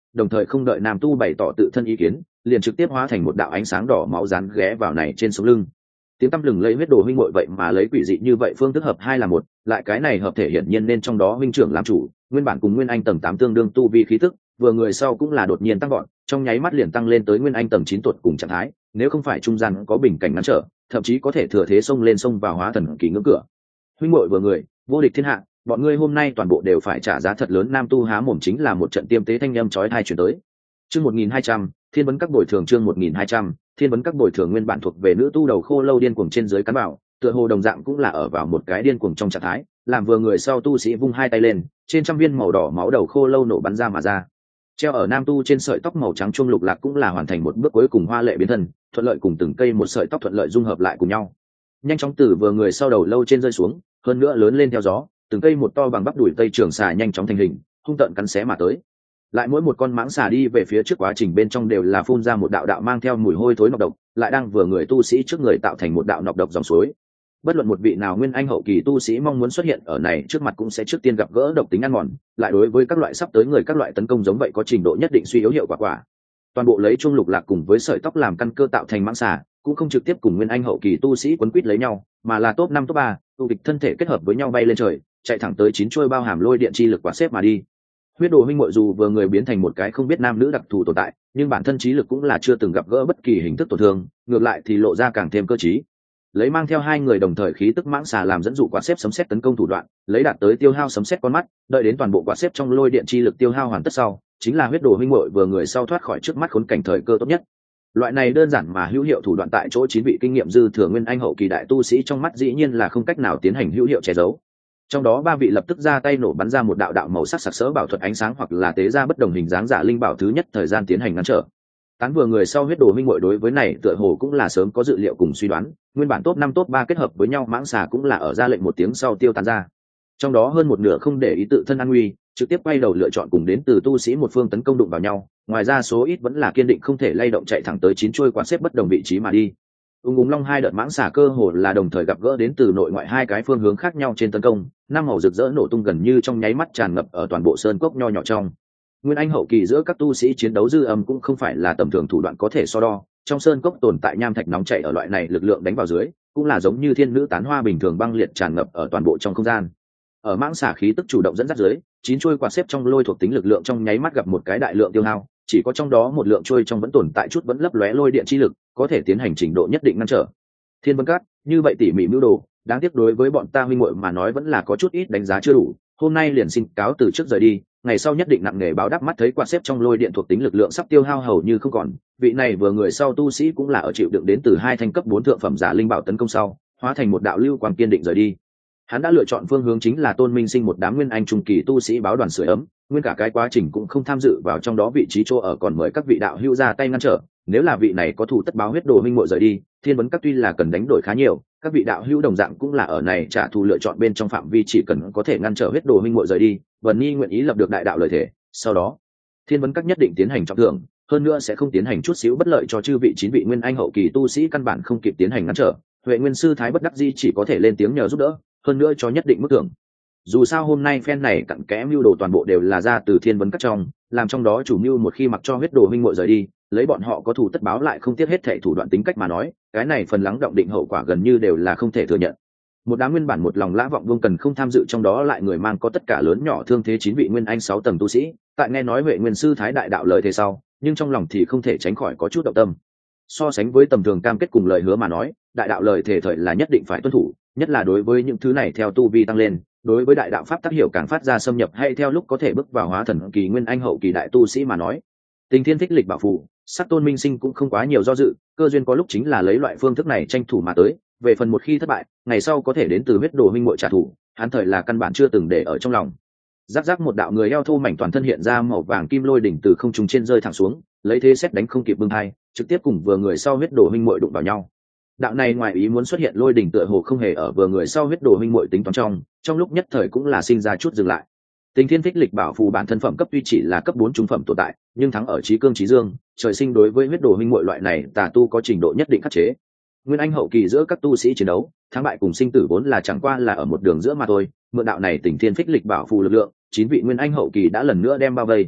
đồng thời không đợi nam tu bày tỏ tự thân ý kiến, liền trực tiếp hóa thành một đạo ánh sáng đỏ máu rán ghé vào này trên sống lưng. Tiếng tăm lừng lấy huyết đồ huynh muội vậy mà lấy quỷ dị như vậy phương thức hợp hai là một, lại cái này hợp thể hiển nhiên nên trong đó huynh trưởng làm chủ, nguyên bản cùng nguyên anh tầng 8 tương đương tu vi khí tức, vừa người sau cũng là đột nhiên tăng gọn, trong nháy mắt liền tăng lên tới nguyên anh tầng 9 tuột cùng trạng thái, nếu không phải trung gian có bình cảnh ngăn trở, thậm chí có thể thừa thế xông lên xông vào hóa thần kỳ ngưỡng cửa. Huynh muội vừa người, vô địch thiên hạ, bọn ngươi hôm nay toàn bộ đều phải trả giá thật lớn. Nam tu há mồm chính là một trận tiêm tế thanh âm chói tai truyền tới. Chương 1200, Thiên vấn các bồi thường. Chương 1200, Thiên vấn các bồi thường. Nguyên bản thuộc về nữ tu đầu khô lâu điên cuồng trên dưới cắn bảo, tựa hồ đồng dạng cũng là ở vào một cái điên cuồng trong trạng thái, làm vừa người sau tu sĩ vung hai tay lên, trên trăm viên màu đỏ máu đầu khô lâu nổ bắn ra mà ra. Treo ở nam tu trên sợi tóc màu trắng chuông lục lạc cũng là hoàn thành một bước cuối cùng hoa lệ biến thân, thuận lợi cùng từng cây một sợi tóc thuận lợi dung hợp lại cùng nhau. Nhanh chóng từ vừa người sau đầu lâu trên rơi xuống, hơn nữa lớn lên theo gió, từng cây một to bằng bắp đùi tây trường xà nhanh chóng thành hình, hung tợn cắn xé mà tới. Lại mỗi một con mãng xà đi về phía trước quá trình bên trong đều là phun ra một đạo đạo mang theo mùi hôi thối nọc độc, lại đang vừa người tu sĩ trước người tạo thành một đạo nọc độc dòng suối. Bất luận một vị nào nguyên anh hậu kỳ tu sĩ mong muốn xuất hiện ở này trước mặt cũng sẽ trước tiên gặp gỡ độc tính ăn mòn, lại đối với các loại sắp tới người các loại tấn công giống vậy có trình độ nhất định suy yếu hiệu quả. Toàn bộ lấy chuông lục lạc cùng với sợi tóc làm căn cơ tạo thành mãng xà, cũng không trực tiếp cùng nguyên anh hậu kỳ tu sĩ quấn quýt lấy nhau, mà là top 5 top 3, tu địch thân thể kết hợp với nhau bay lên trời, chạy thẳng tới 9 chuôi bao hàm lôi điện chi lực quả xếp mà đi. Huyết đồ huynh muội dù vừa người biến thành một cái không biết nam nữ đặc thù tồn tại, nhưng bản thân trí lực cũng là chưa từng gặp gỡ bất kỳ hình thức tổn thương, ngược lại thì lộ ra càng thêm cơ trí. Lấy mang theo hai người đồng thời khí tức mãng xà làm dẫn dụ quả xếp sấm sét tấn công thủ đoạn, lấy đạt tới tiêu hao sấm sét con mắt, đợi đến toàn bộ quả xếp trong lôi điện chi lực tiêu hao hoàn tất sau, chính là huyết đồ huynh muội vừa người sau thoát khỏi trước mắt khốn cảnh thời cơ tốt nhất. Loại này đơn giản mà hữu hiệu thủ đoạn tại chỗ 9 vị kinh nghiệm dư thừa nguyên anh hậu kỳ đại tu sĩ trong mắt dĩ nhiên là không cách nào tiến hành hữu hiệu che giấu. Trong đó 3 vị lập tức ra tay nổ bắn ra một đạo đạo màu sắc sặc sỡ bảo thuật ánh sáng hoặc là tế ra bất đồng hình dáng giả linh bảo thứ nhất thời gian tiến hành ngăn trở. Tán vừa người sau huyết đồ huynh muội đối với này tựa hồ cũng là sớm có dự liệu cùng suy đoán, nguyên bản top 5 top 3 kết hợp với nhau mãng xà cũng là ở ra lệnh một tiếng sau tiêu tán ra. Trong đó hơn một nửa không để ý tự thân an nguy, trực tiếp quay đầu lựa chọn cùng đến từ tu sĩ một phương tấn công đụng vào nhau, ngoài ra số ít vẫn là kiên định không thể lay động chạy thẳng tới 9 chuôi quán xếp bất đồng vị trí mà đi. Ung long hai đợt mãng xà cơ hồ là đồng thời gặp gỡ đến từ nội ngoại hai cái phương hướng khác nhau trên tấn công, năm màu rực rỡ nổ tung gần như trong nháy mắt tràn ngập ở toàn bộ sơn cốc nho nhỏ trong. Nguyên anh hậu kỳ giữa các tu sĩ chiến đấu dư âm cũng không phải là tầm thường thủ đoạn có thể so đo, trong sơn cốc tồn tại nham thạch nóng chảy ở loại này lực lượng đánh vào dưới, cũng là giống như thiên nữ tán hoa bình thường băng liệt tràn ngập ở toàn bộ trong không gian. Ở mãng xà khí tức chủ động dẫn dắt dưới, 9 chuôi quạt xếp trong lôi thuộc tính lực lượng trong nháy mắt gặp một cái đại lượng tiêu hao, chỉ có trong đó một lượng chuôi trong vẫn tồn tại chút vẫn lấp lóe lôi điện chi lực, có thể tiến hành trình độ nhất định ngăn trở. Thiên Vân Cát, như vậy tỉ mỉ mưu đồ, đáng tiếc đối với bọn ta huynh muội mà nói vẫn là có chút ít đánh giá chưa đủ, hôm nay liền xin cáo từ trước rời đi, ngày sau nhất định nặng nề báo đáp. Mắt thấy quạt xếp trong lôi điện thuộc tính lực lượng sắp tiêu hao hầu như không còn, vị này vừa người sau tu sĩ cũng là ở chịu đựng đến từ 2 thanh cấp 4 thượng phẩm giả linh bảo tấn công sau, hóa thành một đạo lưu quang kiên định rời đi. Hắn đã lựa chọn phương hướng chính là Tôn Minh Sinh một đám nguyên anh trung kỳ tu sĩ báo đoàn sưởi ấm, nguyên cả cái quá trình cũng không tham dự vào trong đó, vị trí chỗ ở còn mời các vị đạo hữu ra tay ngăn trở. Nếu là vị này có thủ tất báo huyết đồ huynh muội rời đi, Thiên Vấn Các tuy là cần đánh đổi khá nhiều, các vị đạo hữu đồng dạng cũng là ở này trả thù lựa chọn bên trong phạm vi, chỉ cần có thể ngăn trở huyết đồ huynh muội rời đi, Vân Nhi nguyện ý lập được đại đạo lời thể. Sau đó, Thiên Vấn Các nhất định tiến hành trọng thưởng, hơn nữa sẽ không tiến hành chút xíu bất lợi cho chư vị 9 vị nguyên anh hậu kỳ tu sĩ căn bản không kịp tiến hành ngăn trở. Huệ Nguyên sư thái bất đắc dĩ chỉ có thể lên tiếng nhờ giúp đỡ, hơn nữa cho nhất định mức thưởng. Dù sao hôm nay phen này cặn kẽ mưu đồ toàn bộ đều là ra từ Thiên Vấn Các trong, làm trong đó chủ mưu một khi mặc cho huyết đồ huynh muội rời đi, lấy bọn họ có thủ tất báo lại không tiếc hết thảy thủ đoạn tính cách mà nói, cái này phần lắng động định hậu quả gần như đều là không thể thừa nhận. Một đám nguyên bản một lòng lã vọng vương cần không tham dự trong đó lại người mang có tất cả lớn nhỏ thương thế 9 vị nguyên anh 6 tầng tu sĩ, tại nghe nói Huệ Nguyên sư thái đại đạo lời thế sau, nhưng trong lòng thì không thể tránh khỏi có chút động tâm. So sánh với tầm thường cam kết cùng lời hứa mà nói, đại đạo lời thể thời là nhất định phải tuân thủ, nhất là đối với những thứ này theo tu vi tăng lên, đối với đại đạo pháp tác hiểu càng phát ra xâm nhập hay theo lúc có thể bước vào hóa thần kỳ nguyên anh hậu kỳ đại tu sĩ mà nói. Tình Thiên Thích Lịch bảo phù, sắc Tôn Minh Sinh cũng không quá nhiều do dự, cơ duyên có lúc chính là lấy loại phương thức này tranh thủ mà tới, về phần một khi thất bại, ngày sau có thể đến từ huyết đồ huynh muội trả thù, hắn thời là căn bản chưa từng để ở trong lòng. Rắc rắc một đạo người eo thô mảnh toàn thân hiện ra màu vàng kim lôi đỉnh từ không trung trên rơi thẳng xuống, lấy thế xét đánh không kịp bưng hai, trực tiếp cùng vừa người sau huyết đồ huynh muội đụng vào nhau. Đạo này ngoài ý muốn xuất hiện lôi đỉnh tựa hồ không hề ở vừa người sau huyết đồ huynh muội tính toán trong lúc nhất thời cũng là sinh ra chút dừng lại. Tình Thiên Thích Lịch bảo phù bản thân phẩm cấp tuy chỉ là cấp 4 trung phẩm tồn tại, nhưng thắng ở trí cương trí dương, trời sinh đối với huyết đồ huynh muội loại này tà tu có trình độ nhất định khắc chế. Nguyên anh hậu kỳ giữa các tu sĩ chiến đấu, thắng bại cùng sinh tử vốn là chẳng qua là ở một đường giữa mà thôi, mượn đạo này Tình Thiên Thích Lịch bảo phù lực lượng, 9 vị nguyên anh hậu kỳ đã lần nữa đem bao vây.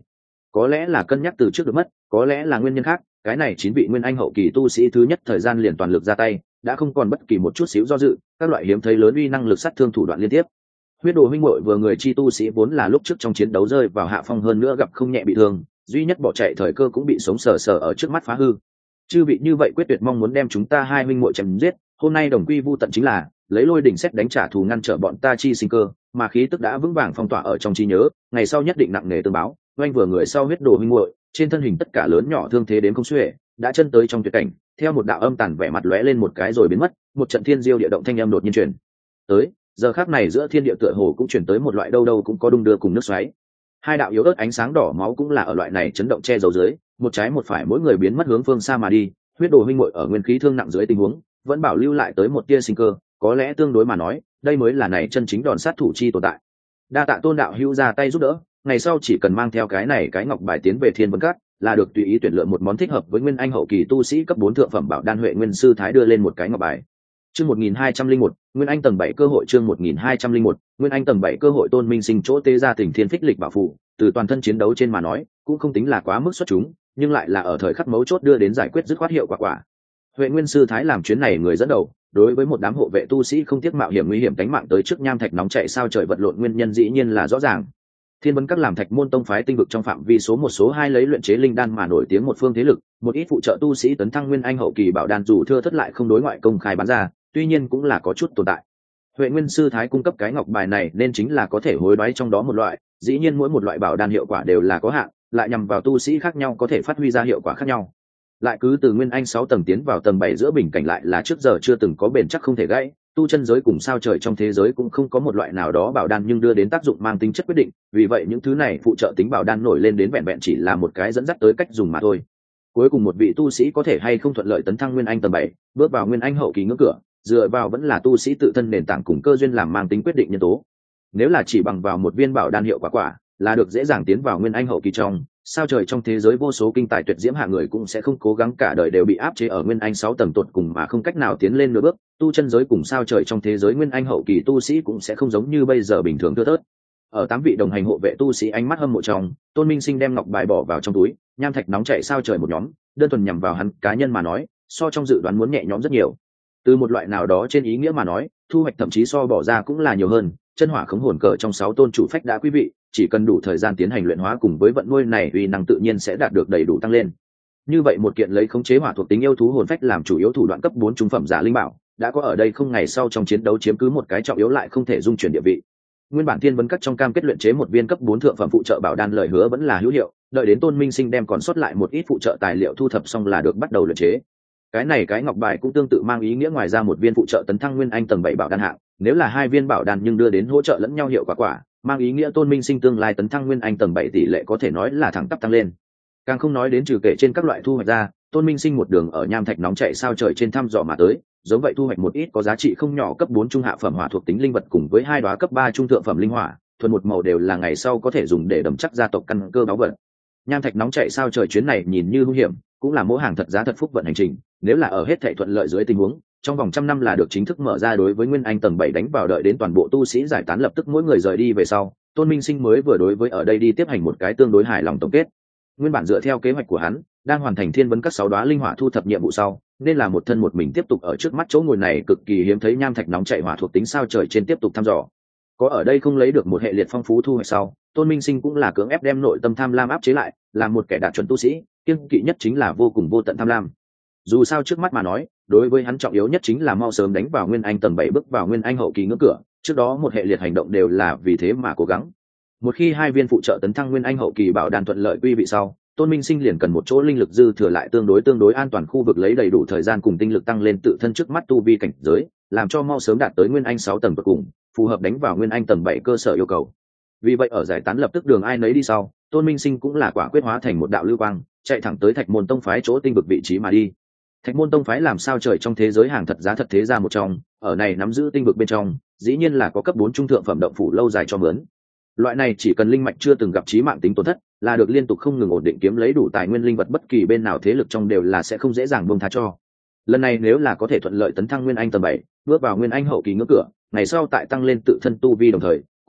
có lẽ là cân nhắc từ trước được mất, có lẽ là nguyên nhân khác, cái này 9 vị nguyên anh hậu kỳ tu sĩ thứ nhất thời gian liền toàn lực ra tay, đã không còn bất kỳ một chút xíu do dự, các loại hiếm thấy lớn uy năng lực sát thương thủ đoạn liên tiếp. Huyết Đồ huynh muội vừa người chi tu sĩ vốn là lúc trước trong chiến đấu rơi vào hạ phong, hơn nữa gặp không nhẹ bị thương, duy nhất bỏ chạy thời cơ cũng bị sống sờ sờ ở trước mắt phá hư. Chư vị như vậy quyết tuyệt mong muốn đem chúng ta hai huynh muội chém giết, hôm nay đồng quy vu tận chính là lấy lôi đỉnh xét đánh trả thù, ngăn trở bọn ta chi sinh cơ, mà khí tức đã vững vàng phong tỏa ở trong trí nhớ, ngày sau nhất định nặng nề tương báo. Oanh vừa người sau Huyết Đồ huynh muội, trên thân hình tất cả lớn nhỏ thương thế đến không xuể, đã chân tới trong tuyệt cảnh, theo một đạo âm tàn vẻ mặt lóe lên một cái rồi biến mất, một trận thiên diêu địa động thanh âm đột nhiên truyền tới. Giờ khắc này giữa thiên địa tựa hồ cũng chuyển tới một loại đâu đâu cũng có đung đưa cùng nước xoáy, hai đạo yếu ớt ánh sáng đỏ máu cũng là ở loại này chấn động che giấu dưới, một trái một phải mỗi người biến mất hướng phương xa mà đi. Huyết Đồ huynh muội ở nguyên khí thương nặng dưới tình huống vẫn bảo lưu lại tới một tia sinh cơ, có lẽ tương đối mà nói đây mới là này chân chính đòn sát thủ chi tồn tại. Đa tạ Tôn đạo hữu ra tay giúp đỡ, ngày sau chỉ cần mang theo cái này cái ngọc bài tiến về Thiên Vân Các là được, tùy ý tuyển lựa một món thích hợp với nguyên anh hậu kỳ tu sĩ cấp 4 thượng phẩm bảo đan. Huệ Nguyên sư thái đưa lên một cái ngọc bài. Chương 1201, Nguyên Anh tầng 7 cơ hội. Chương 1201, Nguyên Anh tầng 7 cơ hội. Tôn Minh Sinh chỗ tê ra Tình Thiên Phích Lịch bảo phụ, từ toàn thân chiến đấu trên mà nói, cũng không tính là quá mức xuất chúng, nhưng lại là ở thời khắc mấu chốt đưa đến giải quyết dứt khoát hiệu quả. Huệ Nguyên sư thái làm chuyến này người dẫn đầu, đối với một đám hộ vệ tu sĩ không tiếc mạo hiểm nguy hiểm đánh mạng tới trước nham thạch nóng chạy sao trời vật lộn, nguyên nhân dĩ nhiên là rõ ràng. Thiên Vân Các làm Thạch Môn tông phái tinh vực trong phạm vi số 1 số 2 lấy luyện chế linh đan mà nổi tiếng một phương thế lực, một ít phụ trợ tu sĩ tấn thăng nguyên anh hậu kỳ bảo đan dù thưa thất lại không đối ngoại công khai bán ra, tuy nhiên cũng là có chút tồn tại. Huệ Nguyên sư thái cung cấp cái ngọc bài này nên chính là có thể hối đoái trong đó một loại, dĩ nhiên mỗi một loại bảo đan hiệu quả đều là có hạn, lại nhằm vào tu sĩ khác nhau có thể phát huy ra hiệu quả khác nhau. Lại cứ từ nguyên anh 6 tầng tiến vào tầng 7 giữa bình cảnh lại là trước giờ chưa từng có, bền chắc không thể gãy, tu chân giới cùng sao trời trong thế giới cũng không có một loại nào đó bảo đan nhưng đưa đến tác dụng mang tính chất quyết định, vì vậy những thứ này phụ trợ tính bảo đan nổi lên đến vẹn vẹn chỉ là một cái dẫn dắt tới cách dùng mà thôi. Cuối cùng một vị tu sĩ có thể hay không thuận lợi tấn thăng nguyên anh tầng 7, bước vào nguyên anh hậu kỳ ngưỡng cửa, dựa vào vẫn là tu sĩ tự thân nền tảng cùng cơ duyên làm mang tính quyết định nhân tố. Nếu là chỉ bằng vào một viên bảo đan hiệu quả là được dễ dàng tiến vào nguyên anh hậu kỳ trong sao trời trong thế giới vô số kinh tài tuyệt diễm hạ người cũng sẽ không cố gắng cả đời đều bị áp chế ở nguyên anh 6 tầng tột cùng mà không cách nào tiến lên nửa bước. Tu chân giới cùng sao trời trong thế giới nguyên anh hậu kỳ tu sĩ cũng sẽ không giống như bây giờ bình thường thưa thớt. Ở 8 vị đồng hành hộ vệ tu sĩ ánh mắt hâm mộ trong, Tôn Minh Sinh đem ngọc bài bỏ vào trong túi, nham thạch nóng chạy sao trời một nhóm, đơn thuần nhằm vào hắn cá nhân mà nói, so trong dự đoán muốn nhẹ nhõm rất nhiều. Từ một loại nào đó trên ý nghĩa mà nói, thu hoạch thậm chí so bỏ ra cũng là nhiều hơn. Chân hỏa khống hồn cờ trong 6 tôn chủ phách đã quý vị, chỉ cần đủ thời gian tiến hành luyện hóa cùng với vận nuôi này uy năng tự nhiên sẽ đạt được đầy đủ tăng lên. Như vậy một kiện lấy khống chế hỏa thuộc tính yêu thú hồn phách làm chủ yếu thủ đoạn cấp 4 trung phẩm giả linh bảo, đã có ở đây không ngày sau trong chiến đấu chiếm cứ một cái trọng yếu lại không thể dung chuyển địa vị. Nguyên bản Thiên Vân Các trong cam kết luyện chế một viên cấp 4 thượng phẩm phụ trợ bảo đan lời hứa vẫn là hữu hiệu, đợi đến Tôn Minh Sinh đem còn sót lại một ít phụ trợ tài liệu thu thập xong là được bắt đầu luyện chế. Cái này cái ngọc bài cũng tương tự mang ý nghĩa ngoài ra một viên phụ trợ tấn thăng nguyên anh tầng 7 bảo đan hạng, nếu là 2 viên bảo đan nhưng đưa đến hỗ trợ lẫn nhau hiệu quả, mang ý nghĩa Tôn Minh Sinh tương lai tấn thăng nguyên anh tầng 7 tỷ lệ có thể nói là thẳng tắp tăng lên. Càng không nói đến trừ kể trên các loại thu hoạch ra, Tôn Minh Sinh một đường ở nham thạch nóng chạy sao trời trên thăm dò mà tới, giống vậy thu hoạch một ít có giá trị không nhỏ cấp 4 trung hạ phẩm hỏa thuộc tính linh vật cùng với 2 đóa cấp 3 trung thượng phẩm linh hỏa, thuần một màu đều là ngày sau có thể dùng để đầm chắc gia tộc căn cơ báu vật. Nham thạch nóng chạy sao trời chuyến này nhìn như hung hiểm, cũng là mỗi hàng thật giá thật phúc vận hành trình, nếu là ở hết thảy thuận lợi dưới tình huống, trong vòng 100 năm là được chính thức mở ra đối với nguyên anh tầng 7 đánh vào, đợi đến toàn bộ tu sĩ giải tán lập tức mỗi người rời đi về sau, Tôn Minh Sinh mới vừa đối với ở đây đi tiếp hành một cái tương đối hài lòng tổng kết. Nguyên bản dựa theo kế hoạch của hắn, đang hoàn thành Thiên Vân Các 6 đóa linh hỏa thu thập nhiệm vụ sau, nên là một thân một mình tiếp tục ở trước mắt chỗ ngồi này cực kỳ hiếm thấy nham thạch nóng chạy hỏa thuộc tính sao trời trên tiếp tục thăm dò. Có ở đây không lấy được một hệ liệt phong phú thu hoạch sau, Tôn Minh Sinh cũng là cưỡng ép đem nội tâm tham lam áp chế lại, làm một kẻ đạt chuẩn tu sĩ, kiêng kỵ nhất chính là vô cùng vô tận tham lam. Dù sao trước mắt mà nói, đối với hắn trọng yếu nhất chính là mau sớm đánh vào nguyên anh tầng 7 bước vào nguyên anh hậu kỳ ngưỡng cửa, trước đó một hệ liệt hành động đều là vì thế mà cố gắng. Một khi 2 viên phụ trợ tấn thăng nguyên anh hậu kỳ bảo đan thuận lợi quy vị sau, Tôn Minh Sinh liền cần một chỗ linh lực dư thừa lại tương đối an toàn khu vực lấy đầy đủ thời gian cùng tinh lực tăng lên tự thân trước mắt tu vi cảnh giới, làm cho mau sớm đạt tới nguyên anh 6 tầng cuối cùng, phù hợp đánh vào nguyên anh tầng 7 cơ sở yêu cầu. Vì vậy ở giải tán lập tức đường ai nấy đi sau, Tôn Minh Sinh cũng là quả quyết hóa thành một đạo lưu quang, chạy thẳng tới Thạch Môn tông phái chỗ tinh vực vị trí mà đi. Thạch Môn tông phái làm sao trời trong thế giới hàng thật giá thật thế gia một trong, ở này nắm giữ tinh vực bên trong, dĩ nhiên là có cấp 4 trung thượng phẩm động phủ lâu dài cho mướn. Loại này chỉ cần linh mạch chưa từng gặp chí mạng tính tổn thất, là được liên tục không ngừng ổn định kiếm lấy đủ tài nguyên linh vật, bất kỳ bên nào thế lực trong đều là sẽ không dễ dàng buông tha cho. Lần này nếu là có thể thuận lợi tấn thăng nguyên anh tầng 7, bước vào nguyên anh hậu kỳ ngưỡng cửa, ngày sau tại tăng lên tự thân tu vi đồng thời,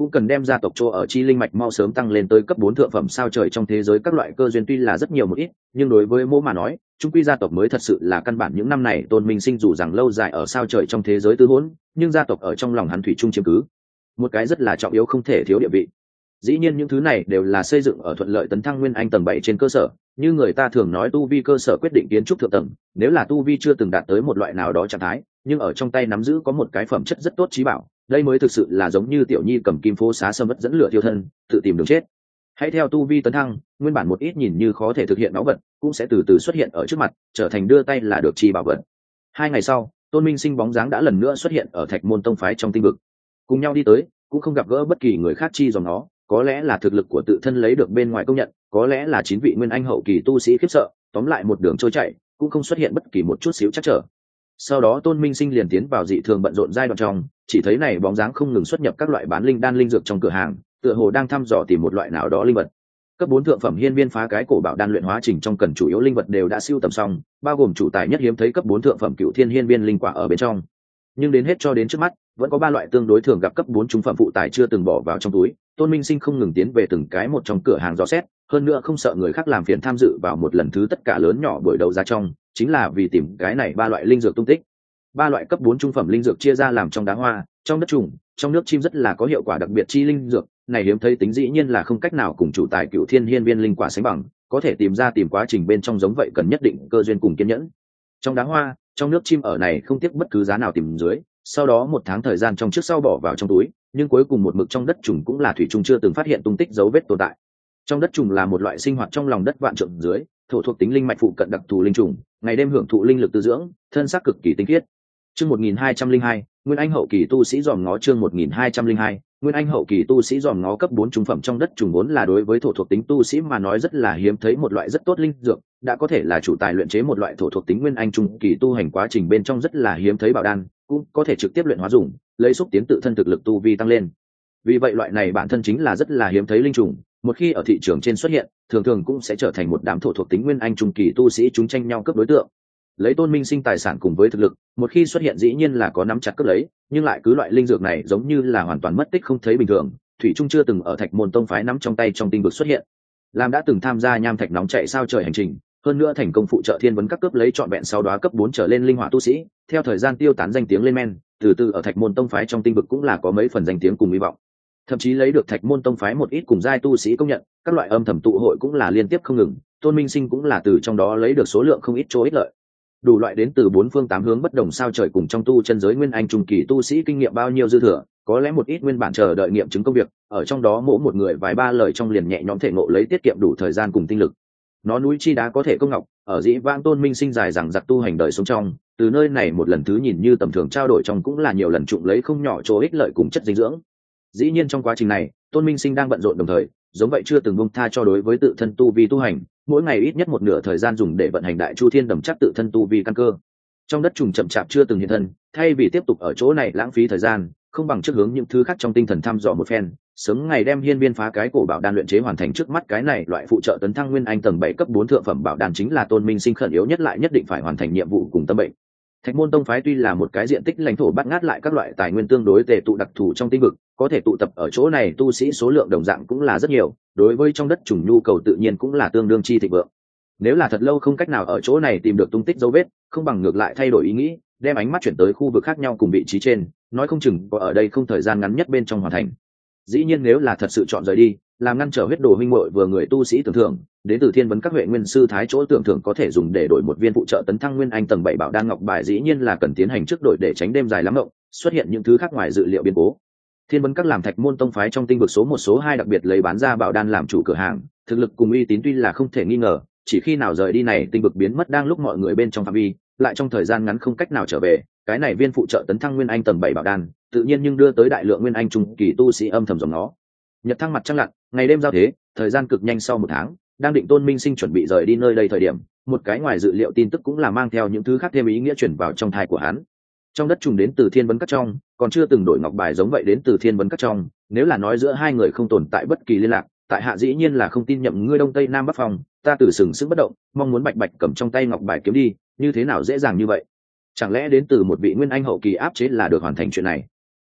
cũng cần đem gia tộc chỗ ở chi linh mạch mau sớm tăng lên tới cấp 4 thượng phẩm sao trời. Trong thế giới các loại cơ duyên tuy là rất nhiều một ít, nhưng đối với mô mà nói, trung quy gia tộc mới thật sự là căn bản. Những năm này Tôn Minh Sinh dù rằng lâu dài ở sao trời trong thế giới tư hỗn, nhưng gia tộc ở trong lòng hắn thủy chung chiếm cứ một cái rất là trọng yếu không thể thiếu địa vị. Dĩ nhiên những thứ này đều là xây dựng ở thuận lợi tấn thăng nguyên anh tầng 7 trên cơ sở, như người ta thường nói tu vi cơ sở quyết định kiến trúc thượng tầng. Nếu là tu vi chưa từng đạt tới một loại nào đó trạng thái, nhưng ở trong tay nắm giữ có một cái phẩm chất rất tốt trí bảo, đây mới thực sự là giống như tiểu nhi cầm kim phố xá sâm mất dẫn lửa thiêu thân, tự tìm đường chết. Hãy theo tu vi tấn thăng, nguyên bản một ít nhìn như khó thể thực hiện báu vật cũng sẽ từ từ xuất hiện ở trước mặt, trở thành đưa tay là được chi bảo vật. 2 ngày sau, Tôn Minh Sinh bóng dáng đã lần nữa xuất hiện ở Thạch Môn Tông phái trong tinh vực. Cùng nhau đi tới, cũng không gặp gỡ bất kỳ người khác chi dòng nó, có lẽ là thực lực của tự thân lấy được bên ngoài công nhận, có lẽ là 9 vị nguyên anh hậu kỳ tu sĩ khiếp sợ, tóm lại một đường trôi chảy, cũng không xuất hiện bất kỳ một chút xíu trắc trở. Sau đó Tôn Minh Sinh liền tiến vào dị thường bận rộn giai đoạn trong, chỉ thấy này bóng dáng không ngừng xuất nhập các loại bán linh đan linh dược trong cửa hàng, tựa hồ đang thăm dò tìm một loại nào đó linh vật. Cấp 4 thượng phẩm hiên viên phá cái cổ bảo đan luyện hóa trình trong cần chủ yếu linh vật đều đã sưu tầm xong, bao gồm chủ tài nhất hiếm thấy cấp 4 thượng phẩm cựu thiên hiên viên linh quả ở bên trong. Nhưng đến hết cho đến trước mắt, vẫn có 3 loại tương đối thường gặp cấp 4 trung phẩm phụ tài chưa từng bỏ vào trong túi. Tôn Minh Sinh không ngừng tiến về từng cái một trong cửa hàng dò xét, hơn nữa không sợ người khác làm phiền tham dự vào một lần thứ tất cả lớn nhỏ buổi đấu giá trong, chính là vì tìm cái này 3 loại linh dược tung tích. 3 loại cấp 4 trung phẩm linh dược chia ra làm trong đá hoa, trong đất trùng, trong nước chim rất là có hiệu quả đặc biệt chi linh dược, này hiếm thấy tính dĩ nhiên là không cách nào cùng chủ tài cựu thiên hiên viên linh quả sánh bằng, có thể tìm quá trình bên trong giống vậy cần nhất định cơ duyên cùng kiên nhẫn. Trong đá hoa, trong nước chim ở này không tiếc bất cứ giá nào tìm dưới, sau đó 1 tháng thời gian trong trước sau bỏ vào trong túi, nhưng cuối cùng một mực trong đất trùng cũng là thủy trùng chưa từng phát hiện tung tích dấu vết tồn tại. Trong đất trùng là một loại sinh hoạt trong lòng đất vạn trượng dưới, thổ thuộc tính linh mạch phụ cận đặc thù linh trùng, ngày đêm hưởng thụ linh lực tư dưỡng, thân xác cực kỳ tinh khiết. Chương 1202, Nguyên Anh hậu kỳ tu sĩ dòm ngó. Chương 1202, Nguyên Anh hậu kỳ tu sĩ dòm ngó. Cấp 4 trung phẩm trong đất trùng vốn là đối với thổ thuộc tính tu sĩ mà nói rất là hiếm thấy một loại rất tốt linh dược, đã có thể là chủ tài luyện chế một loại thổ thuộc tính Nguyên Anh trung kỳ tu hành quá trình bên trong rất là hiếm thấy bảo đan, cũng có thể trực tiếp luyện hóa dùng, lấy xúc tiến tự thân thực lực tu vi tăng lên. Vì vậy loại này bản thân chính là rất là hiếm thấy linh trùng, một khi ở thị trường trên xuất hiện, thường thường cũng sẽ trở thành một đám thổ thuộc tính Nguyên Anh trung kỳ tu sĩ chúng tranh nhau cướp đối tượng. Lấy Tôn Minh Sinh tài sản cùng với thực lực, một khi xuất hiện dĩ nhiên là có nắm chặt cướp lấy, nhưng lại cứ loại linh dược này giống như là hoàn toàn mất tích không thấy bình thường, thủy trung chưa từng ở Thạch Môn Tông phái nắm trong tay trong tinh vực xuất hiện. Làm đã từng tham gia nham thạch nóng chạy sao trời hành trình, hơn nữa thành công phụ trợ thiên vấn các cướp lấy trọn vẹn 6 đóa cấp 4 trở lên linh hỏa tu sĩ, theo thời gian tiêu tán danh tiếng lên men, từ từ ở Thạch Môn Tông phái trong tinh vực cũng là có mấy phần danh tiếng cùng hy vọng. Thậm chí lấy được Thạch Môn Tông phái một ít cùng giai tu sĩ công nhận, các loại âm thầm tụ hội cũng là liên tiếp không ngừng, Tôn Minh Sinh cũng là từ trong đó lấy được số lượng không ít chỗ ích lợi. Đủ loại đến từ 4 phương 8 hướng bất đồng sao trời cùng trong tu chân giới Nguyên Anh trung kỳ tu sĩ kinh nghiệm bao nhiêu dư thừa, có lẽ một ít nguyên bản chờ đợi nghiệm chứng công việc, ở trong đó mỗi một người vài ba lời trong liền nhẹ nhõm thể ngộ lấy tiết kiệm đủ thời gian cùng tinh lực. Nó núi chi đá có thể công ngọc, ở dĩ vãng Tôn Minh Sinh dài rằng giặc tu hành đời sống trong, từ nơi này một lần thứ nhìn như tầm thường trao đổi trong cũng là nhiều lần trụng lấy không nhỏ chỗ ích lợi cùng chất dinh dưỡng. Dĩ nhiên trong quá trình này, Tôn Minh Sinh đang bận rộn đồng thời, giống vậy chưa từng buông tha cho đối với tự thân tu vi tu hành, mỗi ngày ít nhất một nửa thời gian dùng để vận hành Đại Chu Thiên đầm chắc tự thân tu vi căn cơ. Trong đất trùng chậm chạp chưa từng hiện thân, thay vì tiếp tục ở chỗ này lãng phí thời gian, không bằng trước hướng những thứ khác trong tinh thần thăm dò một phen, sớm ngày đem hiên viên phá cái cổ bảo đan luyện chế hoàn thành trước mắt. Cái này loại phụ trợ tấn thăng Nguyên Anh tầng 7 cấp 4 thượng phẩm bảo đan chính là Tôn Minh Sinh khẩn yếu nhất lại nhất định phải hoàn thành nhiệm vụ cùng tâm bệnh. Thạch Môn Tông phái tuy là một cái diện tích lãnh thổ bát ngát lại các loại tài nguyên tương đối tề tụ đặc thù trong tinh vực, có thể tụ tập ở chỗ này tu sĩ số lượng đồng dạng cũng là rất nhiều, đối với trong đất trùng nhu cầu tự nhiên cũng là tương đương chi thịnh vượng. Nếu là thật lâu không cách nào ở chỗ này tìm được tung tích dấu vết, không bằng ngược lại thay đổi ý nghĩ, đem ánh mắt chuyển tới khu vực khác nhau cùng vị trí trên, nói không chừng có ở đây không thời gian ngắn nhất bên trong hoàn thành. Dĩ nhiên nếu là thật sự chọn rời đi, làm ngăn trở huyết đồ huynh muội vừa người tu sĩ tưởng thưởng, đến từ thiên vấn các huệ nguyên sư thái chỗ tưởng thưởng có thể dùng để đổi một viên phụ trợ tấn thăng Nguyên Anh tầng 7 bảo đan ngọc bài, dĩ nhiên là cần tiến hành trước đổi để tránh đêm dài lắm mộng, xuất hiện những thứ khác ngoài dự liệu biến cố. Thiên vấn các làm Thạch Môn Tông phái trong tinh vực số 1 số 2 đặc biệt lấy bán ra bảo đan làm chủ cửa hàng, thực lực cùng uy tín tuy là không thể nghi ngờ, chỉ khi nào rời đi này tinh vực biến mất đang lúc mọi người bên trong phạm vi, lại trong thời gian ngắn không cách nào trở về, cái này viên phụ trợ tấn thăng Nguyên Anh tầng 7 bảo đan, tự nhiên nhưng đưa tới đại lượng Nguyên Anh trung kỳ tu sĩ âm thầm dòng nó. Nhật thăng mặt trăng lặn, ngày đêm giao thế, thời gian cực nhanh. Sau 1 tháng, đang định Tôn Minh Sinh chuẩn bị rời đi nơi đây thời điểm, một cái ngoài dự liệu tin tức cũng là mang theo những thứ khác thêm ý nghĩa chuyển vào trong thai của hắn. Trong đất trùng đến từ thiên vấn các trong, còn chưa từng đổi ngọc bài giống vậy đến từ thiên vấn các trong, nếu là nói giữa hai người không tồn tại bất kỳ liên lạc, tại hạ dĩ nhiên là không tin nhậm ngươi đông tây nam bắc phòng, ta từ sừng sững bất động, mong muốn bạch bạch cầm trong tay ngọc bài kiếm đi, như thế nào dễ dàng như vậy? Chẳng lẽ đến từ một vị Nguyên Anh hậu kỳ áp chế là được hoàn thành chuyện này?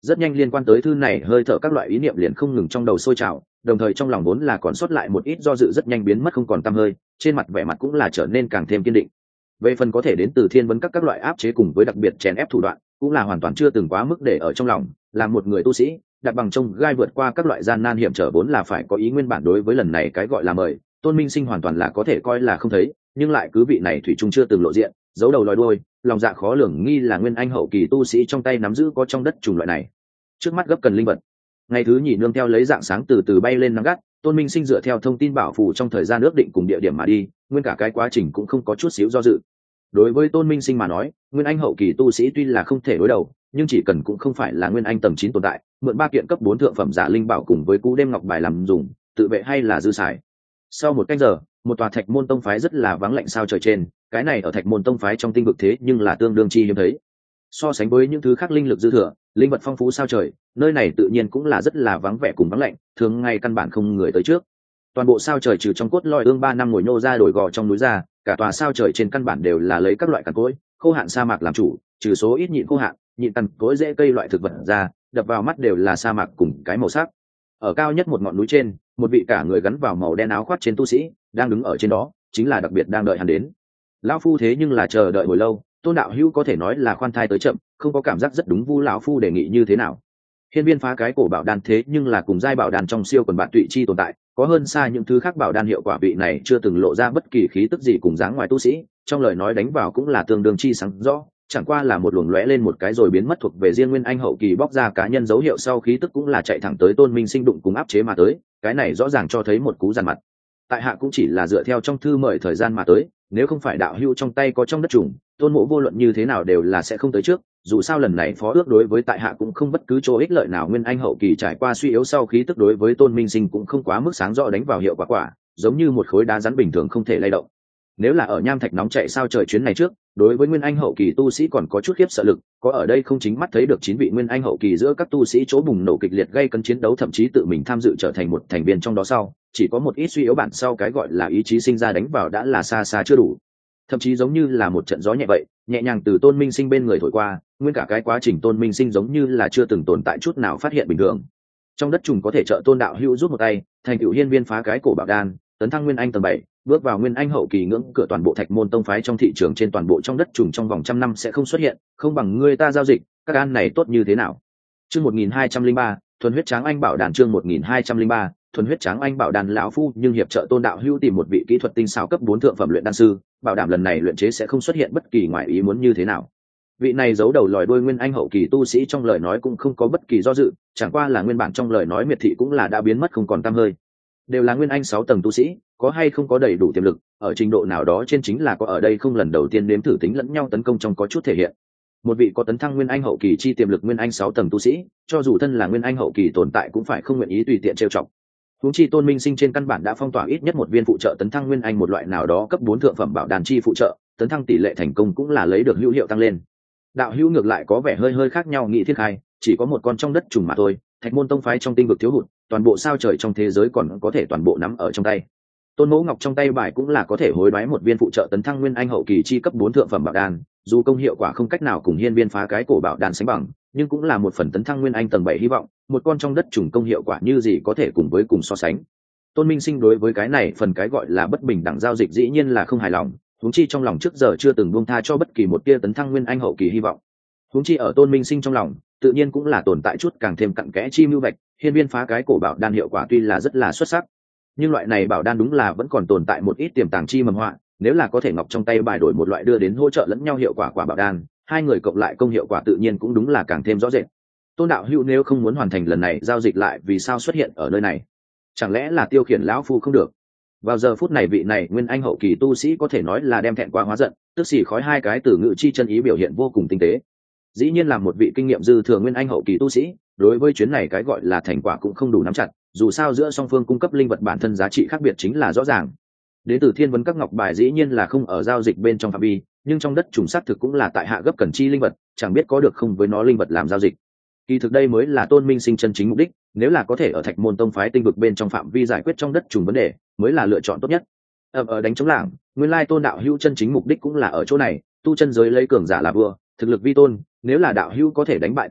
rất nhanh liên quan tới thư này hơi thở các loại ý niệm liền không ngừng trong đầu sôi trào, đồng thời trong lòng vốn là còn sót lại một ít do dự rất nhanh biến mất không còn tăm hơi, trên mặt vẻ mặt cũng là trở nên càng thêm kiên định. Về phần có thể đến từ thiên vấn các loại áp chế cùng với đặc biệt chèn ép thủ đoạn, cũng là hoàn toàn chưa từng quá mức để ở trong lòng, là một người tu sĩ đặt bằng trông gai vượt qua các loại gian nan hiểm trở vốn là phải có ý nguyên bản. Đối với lần này cái gọi là mời, Tôn Minh Sinh hoàn toàn là có thể coi là không thấy, nhưng lại cứ vị này thủy chung chưa từng lộ diện, giấu đầu lòi đuôi, lòng dạ khó lường, nghi là nguyên anh hậu kỳ tu sĩ trong tay nắm giữ có trong đất trùng loại này. Trước mắt gấp cần linh vật. Ngày thứ nhì nương theo lấy dạng sáng từ từ bay lên nắng gắt, Tôn Minh Sinh dựa theo thông tin bảo phù trong thời gian ước định cùng địa điểm mà đi, nguyên cả cái quá trình cũng không có chút xíu do dự. Đối với Tôn Minh Sinh mà nói, nguyên anh hậu kỳ tu sĩ tuy là không thể đối đầu, nhưng chỉ cần cũng không phải là nguyên anh tầng 9 tồn tại, mượn 3 kiện cấp 4 thượng phẩm giả linh bảo cùng với cú đêm ngọc bài làm dùng, tự vệ hay là dư xài. Sau một canh giờ, một tòa Thạch Môn Tông phái rất là vắng lạnh sao trời trên, cái này ở Thạch Môn Tông phái trong tinh vực thế nhưng là tương đương chi hiếm thấy. So sánh với những thứ khác linh lực dư thừa, linh vật phong phú sao trời, nơi này tự nhiên cũng là rất là vắng vẻ cùng vắng lạnh, thường ngày căn bản không người tới trước. Toàn bộ sao trời trừ trong cốt lõi ương 3 năm ngồi nô ra đổi gò trong núi ra, cả tòa sao trời trên căn bản đều là lấy các loại cằn cỗi, khô hạn sa mạc làm chủ, trừ số ít nhịn khô hạn, nhịn cằn cỗi dễ cây loại thực vật ra, đập vào mắt đều là sa mạc cùng cái màu sắc. Ở cao nhất một ngọn núi trên, một vị cả người gắn vào màu đen áo khoác trên tu sĩ đang đứng ở trên đó, chính là đặc biệt đang đợi hắn đến. Lão phu thế nhưng là chờ đợi hồi lâu, Tôn đạo hữu có thể nói là khoan thai tới chậm, không có cảm giác rất đúng. Vu lão phu đề nghị như thế nào? Hiên viên phá cái cổ bảo đan thế nhưng là cùng giai bảo đan trong siêu quần bạn tụy chi tồn tại, có hơn xa những thứ khác bảo đan hiệu quả, vị này chưa từng lộ ra bất kỳ khí tức gì cùng dáng ngoài tu sĩ, trong lời nói đánh vào cũng là tương đương chi sáng rõ, chẳng qua là một luồng lóe lên một cái rồi biến mất thuộc về riêng nguyên anh hậu kỳ bóc ra cá nhân dấu hiệu sau khí tức cũng là chạy thẳng tới Tôn Minh Sinh đụng cùng áp chế mà tới, cái này rõ ràng cho thấy một cú giàn mặt. Tại hạ cũng chỉ là dựa theo trong thư mời thời gian mà tới, nếu không phải đạo hữu trong tay có trong đất trùng, Tôn mộ vô luận như thế nào đều là sẽ không tới trước, dù sao lần này phó ước đối với tại hạ cũng không bất cứ chỗ ích lợi nào. Nguyên anh hậu kỳ trải qua suy yếu sau khí tức đối với Tôn Minh Sinh cũng không quá mức sáng rõ, đánh vào hiệu quả giống như một khối đá rắn bình thường không thể lay động. Nếu là ở nham thạch nóng chạy sao trời chuyến này trước, đối với nguyên anh hậu kỳ tu sĩ còn có chút khiếp sợ lực, có ở đây không chính mắt thấy được 9 vị nguyên anh hậu kỳ giữa các tu sĩ chỗ bùng nổ kịch liệt gây cấn chiến đấu, thậm chí tự mình tham dự trở thành một thành viên trong đó sau, chỉ có một ít suy yếu bản sau cái gọi là ý chí sinh ra đánh vào đã là xa xa chưa đủ. Thậm chí giống như là một trận gió nhẹ vậy, nhẹ nhàng từ Tôn Minh Sinh bên người thổi qua, nguyên cả cái quá trình Tôn Minh Sinh giống như là chưa từng tồn tại chút nào phát hiện bình thường. Trong đất trùng có thể trợ Tôn đạo hữu giúp một tay, thành tựu hiên viên phá cái cổ bảo đan, tấn thăng nguyên anh tầng 7, bước vào nguyên anh hậu kỳ ngưỡng cửa toàn bộ Thạch Môn Tông phái trong thị trường trên toàn bộ trong đất trùng trong vòng 100 năm sẽ không xuất hiện, không bằng ngươi ta giao dịch, các an này tốt như thế nào? Chương 1203, thuần huyết tráng anh bảo đàn. Chương 1203, thuần huyết tráng anh bảo đàn. Lão phu nhưng hiệp trợ Tôn đạo hữu tìm một vị kỹ thuật tinh xảo cấp 4 thượng phẩm luyện đan sư, bảo đảm lần này luyện chế sẽ không xuất hiện bất kỳ ngoại ý muốn như thế nào. Vị này giấu đầu lòi đuôi nguyên anh hậu kỳ tu sĩ trong lời nói cũng không có bất kỳ do dự, chẳng qua là nguyên bản trong lời nói miệt thị cũng là đã biến mất không còn tăm hơi. Đều là nguyên anh 6 tầng tu sĩ, có hay không có đầy đủ tiềm lực, ở trình độ nào đó trên chính là có ở đây không lần đầu tiên nếm thử tính lẫn nhau tấn công trong có chút thể hiện. Một vị có tấn thăng nguyên anh hậu kỳ chi tiềm lực nguyên anh 6 tầng tu sĩ, cho dù thân là nguyên anh hậu kỳ tồn tại cũng phải không nguyện ý tùy tiện trêu chọc. Huống chi Tôn Minh Sinh trên căn bản đã phong tỏa ít nhất một viên phụ trợ tấn thăng nguyên anh một loại nào đó cấp 4 thượng phẩm bảo đàn chi phụ trợ, tấn thăng tỷ lệ thành công cũng là lấy được hữu hiệu tăng lên. Đạo hữu ngược lại có vẻ hơi khác nhau, nghị thiết khai, chỉ có một con trong đất trùng mà thôi, Thạch Môn Tông phái trong tinh vực thiếu hụt, toàn bộ sao trời trong thế giới còn có thể toàn bộ nắm ở trong tay. Tôn Mẫu Ngọc trong tay bài cũng là có thể hối đoái một viên phụ trợ tấn thăng nguyên anh hậu kỳ chi cấp 4 thượng phẩm bảo đan, dù công hiệu quả không cách nào cùng hiên viên phá cái cổ bảo đan sánh bằng, nhưng cũng là một phần tấn thăng nguyên anh tầng 7 hy vọng, một con trong đất trùng công hiệu quả như gì có thể cùng so sánh. Tôn Minh Sinh đối với cái này phần cái gọi là bất bình đẳng giao dịch dĩ nhiên là không hài lòng, huống chi trong lòng trước giờ chưa từng buông tha cho bất kỳ một tia tấn thăng nguyên anh hậu kỳ hy vọng. Huống chi ở Tôn Minh Sinh trong lòng, tự nhiên cũng là tồn tại chút càng thêm cặn kẽ chi mưu vạch, hiên viên phá cái cổ bảo đan hiệu quả tuy là rất là xuất sắc, nhưng loại này bảo đan đúng là vẫn còn tồn tại một ít tiềm tàng chi mầm họa, nếu là có thể ngọc trong tay bài đổi một loại đưa đến hỗ trợ lẫn nhau hiệu quả quả bảo đan, hai người cộng lại công hiệu quả tự nhiên cũng đúng là càng thêm rõ rệt. Tôn đạo hữu nếu không muốn hoàn thành lần này giao dịch lại vì sao xuất hiện ở nơi này? Chẳng lẽ là tiêu khiển lão phu không được? Vào giờ phút này vị này nguyên anh hậu kỳ tu sĩ có thể nói là đem thẹn quá hóa giận, tức xì khói hai cái từ ngữ chi chân ý biểu hiện vô cùng tinh tế. Dĩ nhiên là một vị kinh nghiệm dư thừa nguyên anh hậu kỳ tu sĩ, đối với chuyến này cái gọi là thành quả cũng không đủ nắm chặt, dù sao giữa song phương cung cấp linh vật bản thân giá trị khác biệt chính là rõ ràng. Đến từ thiên vấn các ngọc bài dĩ nhiên là không ở giao dịch bên trong phạm vi, nhưng trong đất trùng xác thực cũng là tại hạ gấp cần chi linh vật, chẳng biết có được không với nó linh vật làm giao dịch. Kỳ thực đây mới là Tôn Minh Sinh chân chính mục đích, nếu là có thể ở Thạch Môn Tông phái tinh vực bên trong phạm vi giải quyết trong đất trùng vấn đề, mới là lựa chọn tốt nhất. Ở đánh chống lảng, nguyên lai Tôn đạo hữu chân chính mục đích cũng là ở chỗ này, tu chân giới lấy cường giả là vua, thực lực vi tôn, nếu là đạo hữu có thể đánh bại tại hạ,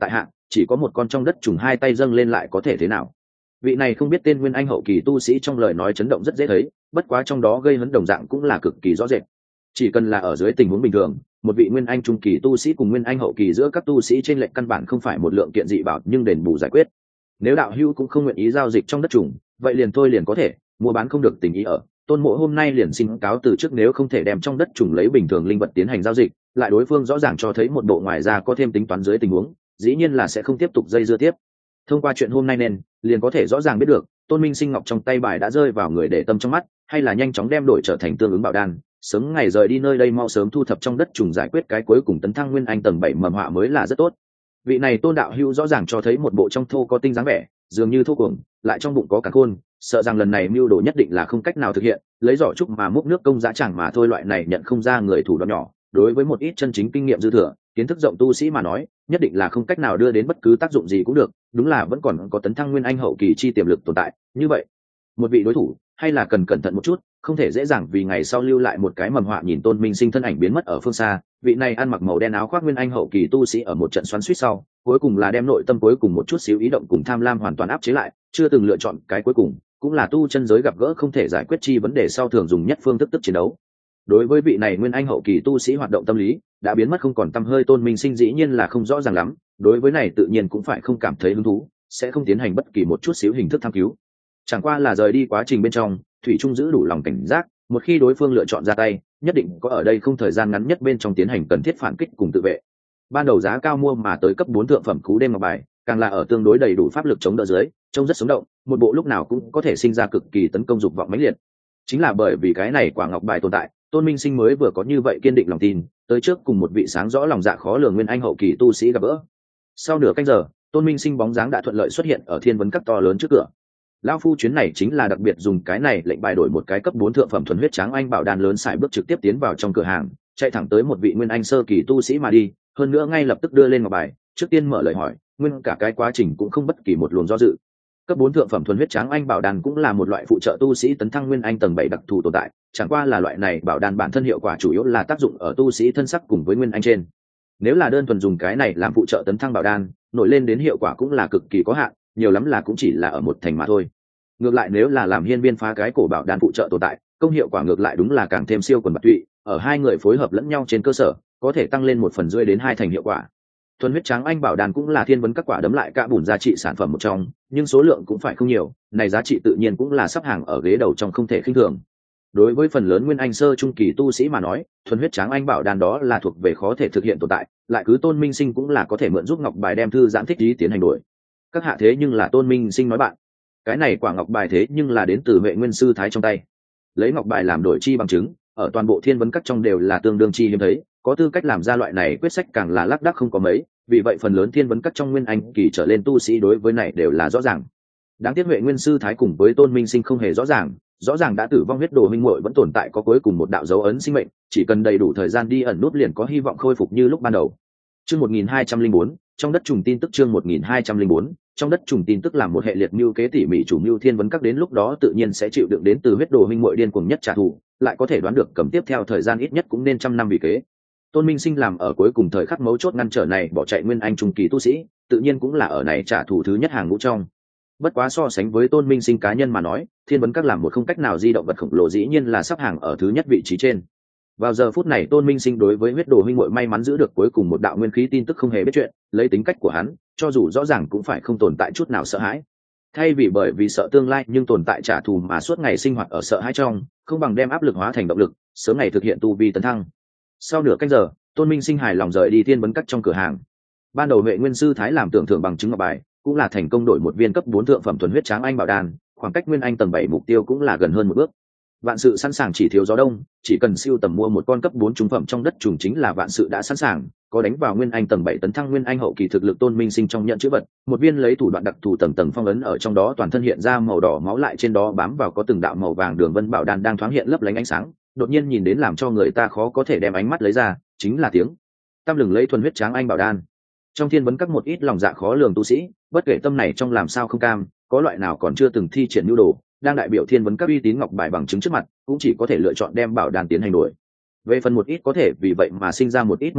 chỉ có một con trong đất trùng hai tay dâng lên lại có thể thế nào. Vị này không biết tên nguyên anh hậu kỳ tu sĩ trong lời nói chấn động rất dễ thấy, bất quá trong đó gây hấn đồng dạng cũng là cực kỳ rõ rệt. Chỉ cần là ở dưới tình huống bình thường, một vị nguyên anh trung kỳ tu sĩ cùng nguyên anh hậu kỳ giữa các tu sĩ trên lệnh căn bản không phải một lượng kiện dị bảo nhưng đền bù giải quyết. Nếu đạo hữu cũng không nguyện ý giao dịch trong đất trùng, vậy liền thôi liền có thể, mua bán không được tình ý ở. Tôn Mộ hôm nay liền xin cáo từ trước, nếu không thể đem trong đất trùng lấy bình thường linh vật tiến hành giao dịch, lại đối phương rõ ràng cho thấy một bộ ngoài ra có thêm tính toán dưới tình huống, dĩ nhiên là sẽ không tiếp tục dây dưa tiếp. Thông qua chuyện hôm nay nên liền có thể rõ ràng biết được, Tôn Minh Sinh ngọc trong tay bài đã rơi vào người để tâm trong mắt, hay là nhanh chóng đem đổi trở thành tương ứng bảo đan, sớm ngày rời đi nơi đây, mau sớm thu thập trong đất trùng giải quyết cái cuối cùng tấn thăng nguyên anh tầng 7 mầm họa mới là rất tốt. Vị này Tôn đạo hữu rõ ràng cho thấy một bộ trong thô có tinh dáng vẻ, dường như thô cuồng, lại trong bụng có cả khôn, sợ rằng lần này mưu đồ nhất định là không cách nào thực hiện, lấy giỏ trúc mà múc nước công giá chẳng mà thôi. Loại này nhận không ra người thủ đoạn nhỏ, đối với một ít chân chính kinh nghiệm dư thừa, kiến thức rộng tu sĩ mà nói, nhất định là không cách nào đưa đến bất cứ tác dụng gì cũng được, đúng là vẫn còn có tấn thăng nguyên anh hậu kỳ chi tiềm lực tồn tại. Như vậy, một vị đối thủ hay là cần cẩn thận một chút, không thể dễ dàng vì ngày sau lưu lại một cái mầm họa. Nhìn Tôn Minh Sinh thân ảnh biến mất ở phương xa, vị này ăn mặc màu đen áo khoác nguyên anh hậu kỳ tu sĩ ở một trận xoắn xuýt sau, cuối cùng là đem nội tâm cuối cùng một chút xíu ý động cùng tham lam hoàn toàn áp chế lại, chưa từng lựa chọn cái cuối cùng, cũng là tu chân giới gặp gỡ không thể giải quyết chi vấn đề sau thường dùng nhất phương thức tức chiến đấu. Đối với vị này nguyên anh hậu kỳ tu sĩ hoạt động tâm lý đã biến mất không còn tăm hơi, Tôn Minh Sinh dĩ nhiên là không rõ ràng lắm, đối với này tự nhiên cũng phải không cảm thấy hứng thú, sẽ không tiến hành bất kỳ một chút xíu hình thức tham cứu. Chẳng qua là rời đi quá trình bên trong, thủy trung giữ đủ lòng cảnh giác, một khi đối phương lựa chọn ra tay, nhất định có ở đây không thời gian ngắn nhất bên trong tiến hành cần thiết phản kích cùng tự vệ. Ban đầu giá cao mua mà tới cấp 4 thượng phẩm cú đêm ngọc bài, càng là ở tương đối đầy đủ pháp lực chống đỡ dưới, trông rất sống động, một bộ lúc nào cũng có thể sinh ra cực kỳ tấn công dục vọng mãnh liệt. Chính là bởi vì cái này quả ngọc bài tồn tại, Tôn Minh Sinh mới vừa có như vậy kiên định lòng tin, tới trước cùng một vị sáng rõ lòng dạ khó lường nguyên anh hậu kỳ tu sĩ gặp gỡ. Sau nửa canh giờ, Tôn Minh Sinh bóng dáng đã thuận lợi xuất hiện ở thiên vấn các to lớn trước cửa. Lão phu chuyến này chính là đặc biệt dùng cái này lệnh bài đổi một cái cấp 4 thượng phẩm thuần huyết tráng anh bảo đan lớn, xài bước trực tiếp tiến vào trong cửa hàng, chạy thẳng tới một vị nguyên anh sơ kỳ tu sĩ mà đi, hơn nữa ngay lập tức đưa lên ngọc bài, trước tiên mở lời hỏi, nguyên cả cái quá trình cũng không bất kỳ một luồng do dự. Cấp 4 thượng phẩm thuần huyết tráng anh bảo đan cũng là một loại phụ trợ tu sĩ tấn thăng nguyên anh tầng 7 đặc thù tồn tại, chẳng qua là loại này bảo đan bản thân hiệu quả chủ yếu là tác dụng ở tu sĩ thân sắc cùng với nguyên anh trên. Nếu là đơn thuần dùng cái này làm phụ trợ tấn thăng bảo đan, nổi lên đến hiệu quả cũng là cực kỳ có hạn, nhiều lắm là cũng chỉ là ở một thành mà thôi. Ngược lại nếu là làm hiên viên phá cái cổ bảo đan phụ trợ tồn tại, công hiệu quả ngược lại đúng là càng thêm siêu quần bạc tụy, ở hai người phối hợp lẫn nhau trên cơ sở, có thể tăng lên 1/10 đến 2 thành hiệu quả. Thuần huyết tráng anh bảo đan cũng là thiên vấn các quả đấm lại cả bùn giá trị sản phẩm một trong, nhưng số lượng cũng phải không nhiều, này giá trị tự nhiên cũng là sắp hàng ở ghế đầu trong không thể khinh thường. Đối với phần lớn nguyên anh sơ trung kỳ tu sĩ mà nói, thuần huyết tráng anh bảo đan đó là thuộc về khó thể thực hiện tồn tại, lại cứ Tôn Minh Sinh cũng là có thể mượn giúp ngọc bài đem thư giãn thích ý tiến hành đổi. Các hạ thế nhưng là Tôn Minh Sinh nói bạn, cái này quả ngọc bài thế nhưng là đến từ Huệ Nguyên sư thái trong tay. Lấy ngọc bài làm đổi chi bằng chứng, ở toàn bộ thiên vấn các trong đều là tương đương chi hiếm thấy, có tư cách làm ra loại này quyết sách càng là lác đác không có mấy, vì vậy phần lớn thiên vấn các trong nguyên anh kỳ trở lên tu sĩ đối với này đều là rõ ràng. Đáng tiếc Huệ Nguyên sư thái cùng với Tôn Minh Sinh không hề rõ ràng đã tử vong, huyết đồ minh muội vẫn tồn tại có cuối cùng một đạo dấu ấn sinh mệnh, chỉ cần đầy đủ thời gian đi ẩn nút liền có hy vọng khôi phục như lúc ban đầu. Chương 1204, trong đất trùng tin tức. Chương 1204, trong đất trùng tin tức làm một hệ liệt mưu kế tỉ mỉ chủ mưu thiên vấn các đến lúc đó tự nhiên sẽ chịu đựng đến từ huyết đồ minh muội điên cuồng nhất trả thù, lại có thể đoán được cầm tiếp theo thời gian ít nhất cũng nên 100 năm vì kế. Tôn Minh Sinh làm ở cuối cùng thời khắc mấu chốt ngăn trở này bỏ chạy nguyên anh trung kỳ tu sĩ, tự nhiên cũng là ở này trả thù thứ nhất hàng ngũ trong. Bất quá so sánh với Tôn Minh Sinh cá nhân mà nói, thiên vấn các làm một không cách nào di động vật khổng lồ dĩ nhiên là sắp hàng ở thứ nhất vị trí trên. Vào giờ phút này Tôn Minh Sinh đối với huyết đồ huynh muội may mắn giữ được cuối cùng một đạo nguyên khí tin tức không hề biết chuyện, lấy tính cách của hắn, cho dù rõ ràng cũng phải không tồn tại chút nào sợ hãi. Thay vì bởi vì sợ tương lai nhưng tồn tại trả thù mà suốt ngày sinh hoạt ở sợ hãi trong, không bằng đem áp lực hóa thành động lực, sớm ngày thực hiện tu vi tấn thăng. Sau nửa canh giờ, Tôn Minh Sinh hài lòng rời đi thiên vấn các trong cửa hàng. Ban đầu Huệ Nguyên sư thái làm tưởng thưởng bằng chứng ngọc bài, cũng là thành công đổi một viên cấp 4 thượng phẩm thuần huyết tráng anh bảo đan, khoảng cách nguyên anh tầng 7 mục tiêu cũng là gần hơn một bước. Vạn sự sẵn sàng chỉ thiếu gió đông, chỉ cần siêu tầm mua một con cấp 4 trung phẩm trong đất trùng chính là vạn sự đã sẵn sàng, có đánh vào nguyên anh tầng 7 tấn thăng nguyên anh hậu kỳ thực lực Tôn Minh Sinh trong nhận chữ vật, một viên lấy thủ đoạn đặc thù tầng tầng phong ấn ở trong đó, toàn thân hiện ra màu đỏ máu, lại trên đó bám vào có từng đạo màu vàng đường vân bảo đan đang thoáng hiện lấp lánh ánh sáng, đột nhiên nhìn đến làm cho người ta khó có thể đem ánh mắt lấy ra, chính là tiếng tam lừng lấy thuần huyết tráng anh bảo đan. Trong thiên vấn các một ít lòng dạ khó lường tu sĩ, bất kể tâm này trong làm sao không cam, có loại nào còn chưa từng thi triển nhu đồ, đang đại biểu thiên vấn các uy tín ngọc bài bằng chứng trước mặt, cũng chỉ có thể lựa chọn đem bảo đan tiến hành đổi. Về phần một ít có thể vì vậy mà sinh ra một ít mầm họa,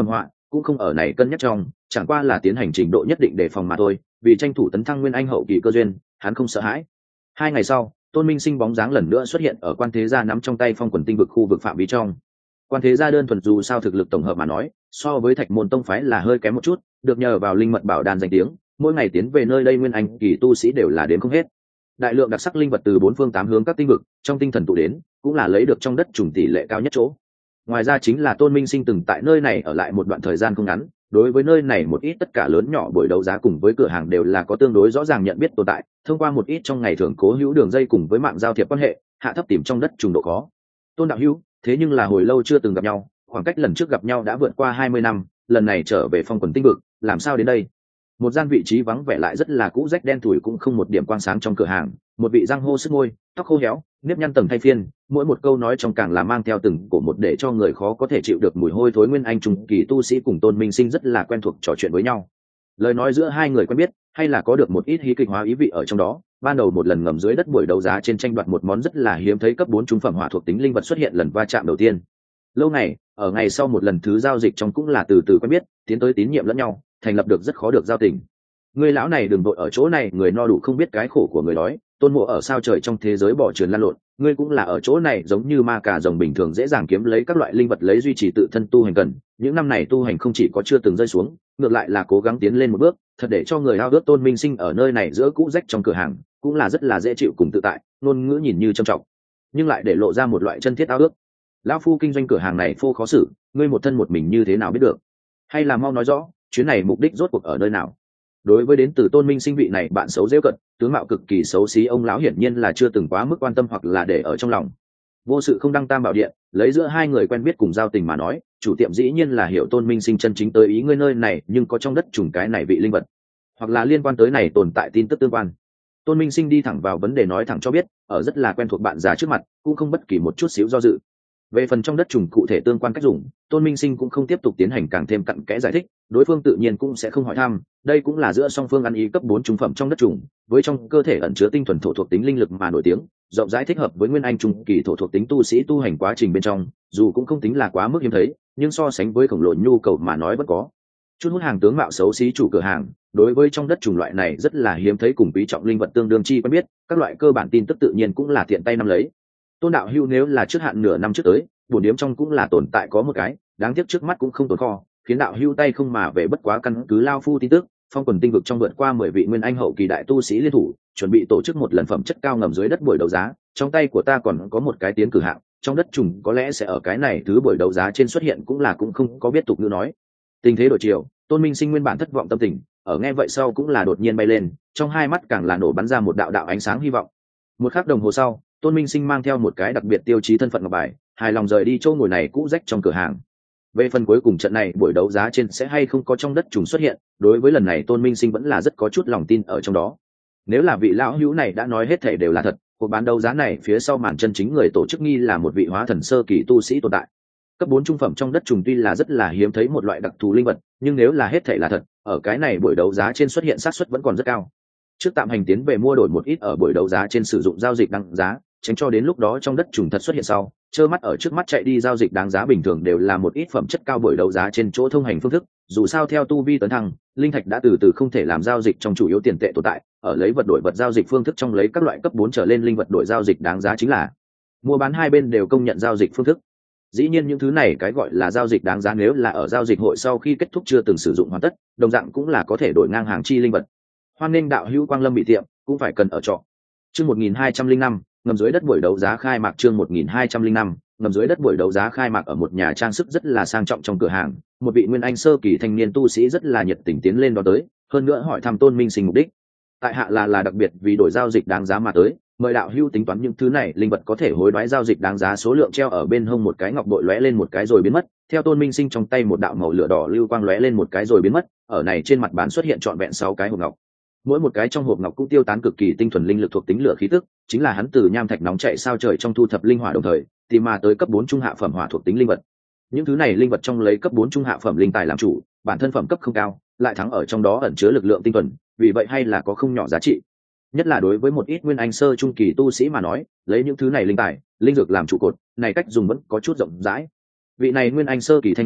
cũng không ở này cân nhắc trong, chẳng qua là tiến hành trình độ nhất định để phòng mà thôi, vì tranh thủ tấn thăng nguyên anh hậu kỳ cơ duyên, hắn không sợ hãi. 2 ngày sau, Tôn Minh Sinh bóng dáng lần nữa xuất hiện ở Quan Thế Gia nắm trong tay Phong Quần Tinh vực khu vực phạm vi trong. Quan Thế Gia đơn thuần dù sao thực lực tổng hợp mà nói, so với Thạch Môn tông phái là hơi kém một chút, được nhờ vào linh mật bảo đan danh tiếng, mỗi ngày tiến về nơi đây nguyên anh kỳ tu sĩ đều là đến không hết. Đại lượng đặc sắc linh vật từ 4 phương 8 hướng các tinh vực, trong tinh thần tụ đến, cũng là lấy được trong đất trùng tỷ lệ cao nhất chỗ. Ngoài ra chính là Tôn Minh Sinh từng tại nơi này ở lại một đoạn thời gian không ngắn, đối với nơi này một ít tất cả lớn nhỏ buổi đấu giá cùng với cửa hàng đều là có tương đối rõ ràng nhận biết tồn tại, thông qua một ít trong ngày thường cố hữu đường dây cùng với mạng giao thiệp quan hệ, hạ thấp tìm trong đất trùng độ khó. Tôn đạo hữu, thế nhưng là hồi lâu chưa từng gặp nhau, khoảng cách lần trước gặp nhau đã vượt qua 20 năm, lần này trở về Phong Quần Tinh vực, làm sao đến đây? Một gian vị trí vắng vẻ lại rất là cũ rách đen thủi cũng không một điểm quang sáng trong cửa hàng, một vị răng hô sức môi, tóc khô héo, nếp nhăn tầng thay phiên, mỗi một câu nói trong càng là mang theo từng của một để cho người khó có thể chịu được mùi hôi thối nguyên anh trung kỳ tu sĩ cùng Tôn Minh Sinh rất là quen thuộc trò chuyện với nhau. Lời nói giữa hai người quen biết, hay là có được một ít hí kịch hóa ý vị ở trong đó. Ban đầu một lần ngầm dưới đất buổi đấu giá trên tranh đoạt một món rất là hiếm thấy cấp 4 trung phẩm hỏa thuộc tính linh vật xuất hiện lần va chạm đầu tiên. Lâu ngày, ở ngày sau một lần thứ giao dịch trong cũng là từ từ quen biết, tiến tới tín nhiệm lẫn nhau, thành lập được rất khó được giao tình. Người lão này đừng đội ở chỗ này, người no đủ không biết cái khổ của người đói, Tôn Mộ ở sao trời trong thế giới bỏ trườn lăn lộn, ngươi cũng là ở chỗ này giống như ma cà rồng bình thường dễ dàng kiếm lấy các loại linh vật lấy duy trì tự thân tu hành cần. Những năm này tu hành không chỉ có chưa từng rơi xuống, ngược lại là cố gắng tiến lên một bước, thật để cho người ao ước. Tôn Minh Sinh ở nơi này giữa cũ rách trong cửa hàng, cũng là rất là dễ chịu cùng tự tại, ngôn ngữ nhìn như trầm trọng, nhưng lại để lộ ra một loại chân thiết ao ước. Lão phu kinh doanh cửa hàng này phô khó xử, ngươi một thân một mình như thế nào biết được? Hay là mau nói rõ, chuyến này mục đích rốt cuộc ở nơi nào? Đối với đến từ Tôn Minh Sinh vị này bạn xấu dễ cận, tướng mạo cực kỳ xấu xí ông lão hiển nhiên là chưa từng quá mức quan tâm hoặc là để ở trong lòng. Vô sự không đăng tam bảo điện, lấy giữa hai người quen biết cùng giao tình mà nói, chủ tiệm dĩ nhiên là hiểu Tôn Minh Sinh chân chính tới ý ngươi nơi này, nhưng có trong đất trùng cái này vị linh vật, hoặc là liên quan tới này tồn tại tin tức tương quan. Tôn Minh Sinh đi thẳng vào vấn đề nói thẳng cho biết, ở rất là quen thuộc bạn già trước mặt, cũng không bất kỳ một chút xíu do dự. Về phần trong đất trùng cụ thể tương quan cách dùng, Tôn Minh Sinh cũng không tiếp tục tiến hành càng thêm cặn kẽ giải thích, đối phương tự nhiên cũng sẽ không hỏi thăm. Đây cũng là giữa song phương ăn ý cấp 4 trung phẩm trong đất trùng, với trong cơ thể ẩn chứa tinh thuần thổ thuộc tính linh lực mà nổi tiếng, rộng rãi thích hợp với nguyên anh trung kỳ thổ thuộc tính tu sĩ tu hành quá trình bên trong, dù cũng không tính là quá mức hiếm thấy, nhưng so sánh với khổng lồ nhu cầu mà nói vẫn có. Chút hút hàng tướng mạo xấu xí chủ cửa hàng, đối với trong đất trùng loại này rất là hiếm thấy cùng quý trọng linh vật tương đương chi quen biết, các loại cơ bản tin tức tự nhiên cũng là tiện tay nắm lấy. Tôn đạo hưu nếu là trước hạn nửa năm trước tới, bổn điếm trong cũng là tồn tại có một cái, đáng tiếc trước mắt cũng không tồn kho, khiến đạo hưu tay không mà về bất quá căn cứ lao phu tin tức, Phong Quần Tinh vực trong vượt qua 10 vị nguyên anh hậu kỳ đại tu sĩ liên thủ, chuẩn bị tổ chức một lần phẩm chất cao ngầm dưới đất buổi đấu giá, trong tay của ta còn có một cái tiến cử hạng, trong đất trùng có lẽ sẽ ở cái này thứ buổi đấu giá trên xuất hiện cũng không có biết tục ngữ nói. Tình thế đổi chiều, Tôn Minh Sinh nguyên bản thất vọng tâm tình, ở nghe vậy sau cũng là đột nhiên bay lên, trong hai mắt càng là nổ bắn ra một đạo đạo ánh sáng hy vọng. Một khắc đồng hồ sau, Tôn Minh Sinh mang theo một cái đặc biệt tiêu chí thân phận ngọc bài, hài lòng rời đi chỗ ngồi này cũ rách trong cửa hàng. Về phần cuối cùng trận này buổi đấu giá trên sẽ hay không có trong đất trùng xuất hiện, đối với lần này Tôn Minh Sinh vẫn là rất có chút lòng tin ở trong đó. Nếu là vị lão hữu này đã nói hết thảy đều là thật, cuộc bán đấu giá này phía sau màn chân chính người tổ chức nghi là một vị hóa thần sơ kỳ tu sĩ tồn tại. Cấp 4 trung phẩm trong đất trùng tuy là rất là hiếm thấy một loại đặc thù linh vật, nhưng nếu là hết thảy là thật, ở cái này buổi đấu giá trên xuất hiện xác suất vẫn còn rất cao. Trước tạm hành tiến về mua đổi một ít ở buổi đấu giá trên sử dụng giao dịch đăng giá, tránh cho đến lúc đó trong đất trùng thật xuất hiện sau, trơ mắt ở trước mắt chạy đi. Giao dịch đáng giá bình thường đều là một ít phẩm chất cao buổi đấu giá trên chỗ thông hành phương thức, dù sao theo tu vi tấn thăng, linh thạch đã từ từ không thể làm giao dịch trong chủ yếu tiền tệ tồn tại, ở lấy vật đổi vật giao dịch phương thức trong lấy các loại cấp 4 trở lên linh vật đổi giao dịch đáng giá chính là mua bán hai bên đều công nhận giao dịch phương thức. Dĩ nhiên những thứ này cái gọi là giao dịch đáng giá nếu là ở giao dịch hội sau khi kết thúc chưa từng sử dụng hoàn tất, đồng dạng cũng là có thể đổi ngang hàng chi linh vật. Hoan nghênh đạo hữu quang lâm bị tiệm, cũng phải cần ở trọ. Chương 1205, ngầm dưới đất buổi đấu giá khai mạc. Chương 1205, ngầm dưới đất buổi đấu giá khai mạc ở một nhà trang sức rất là sang trọng trong cửa hàng, một vị nguyên anh sơ kỳ thanh niên tu sĩ rất là nhiệt tình tiến lên đó tới, hơn nữa hỏi thăm Tôn Minh Sinh mục đích. Tại hạ là đặc biệt vì đổi giao dịch đáng giá mà tới, mời đạo hữu tính toán những thứ này linh vật có thể hối đoái giao dịch đáng giá. Số lượng treo ở bên hông một cái ngọc bội lóe lên một cái rồi biến mất, theo Tôn Minh Sinh trong tay một đạo màu lửa đỏ lưu quang lóe lên một cái rồi biến mất, ở này trên mặt bàn xuất hiện trọn vẹn 6 cái hộp ngọc. Mỗi một cái trong hộp ngọc cũng tiêu tán cực kỳ tinh thuần linh lực thuộc tính lửa khí tức, chính là hắn từ nham thạch nóng chạy sao trời trong thu thập linh hỏa đồng thời tìm mà tới cấp 4 trung hạ phẩm hỏa thuộc tính linh vật. Những thứ này linh vật trong lấy cấp 4 trung hạ phẩm linh tài làm chủ, bản thân phẩm cấp không cao, lại thắng ở trong đó ẩn chứa lực lượng tinh thuần, vì vậy hay là có không nhỏ giá trị. Nhất là đối với một ít nguyên anh sơ trung kỳ tu sĩ mà nói, lấy những thứ này linh tài, linh dược làm trụ cột, này cách dùng vẫn có chút rộng rãi. Vị này nguyên anh sơ kỳ thanh niên,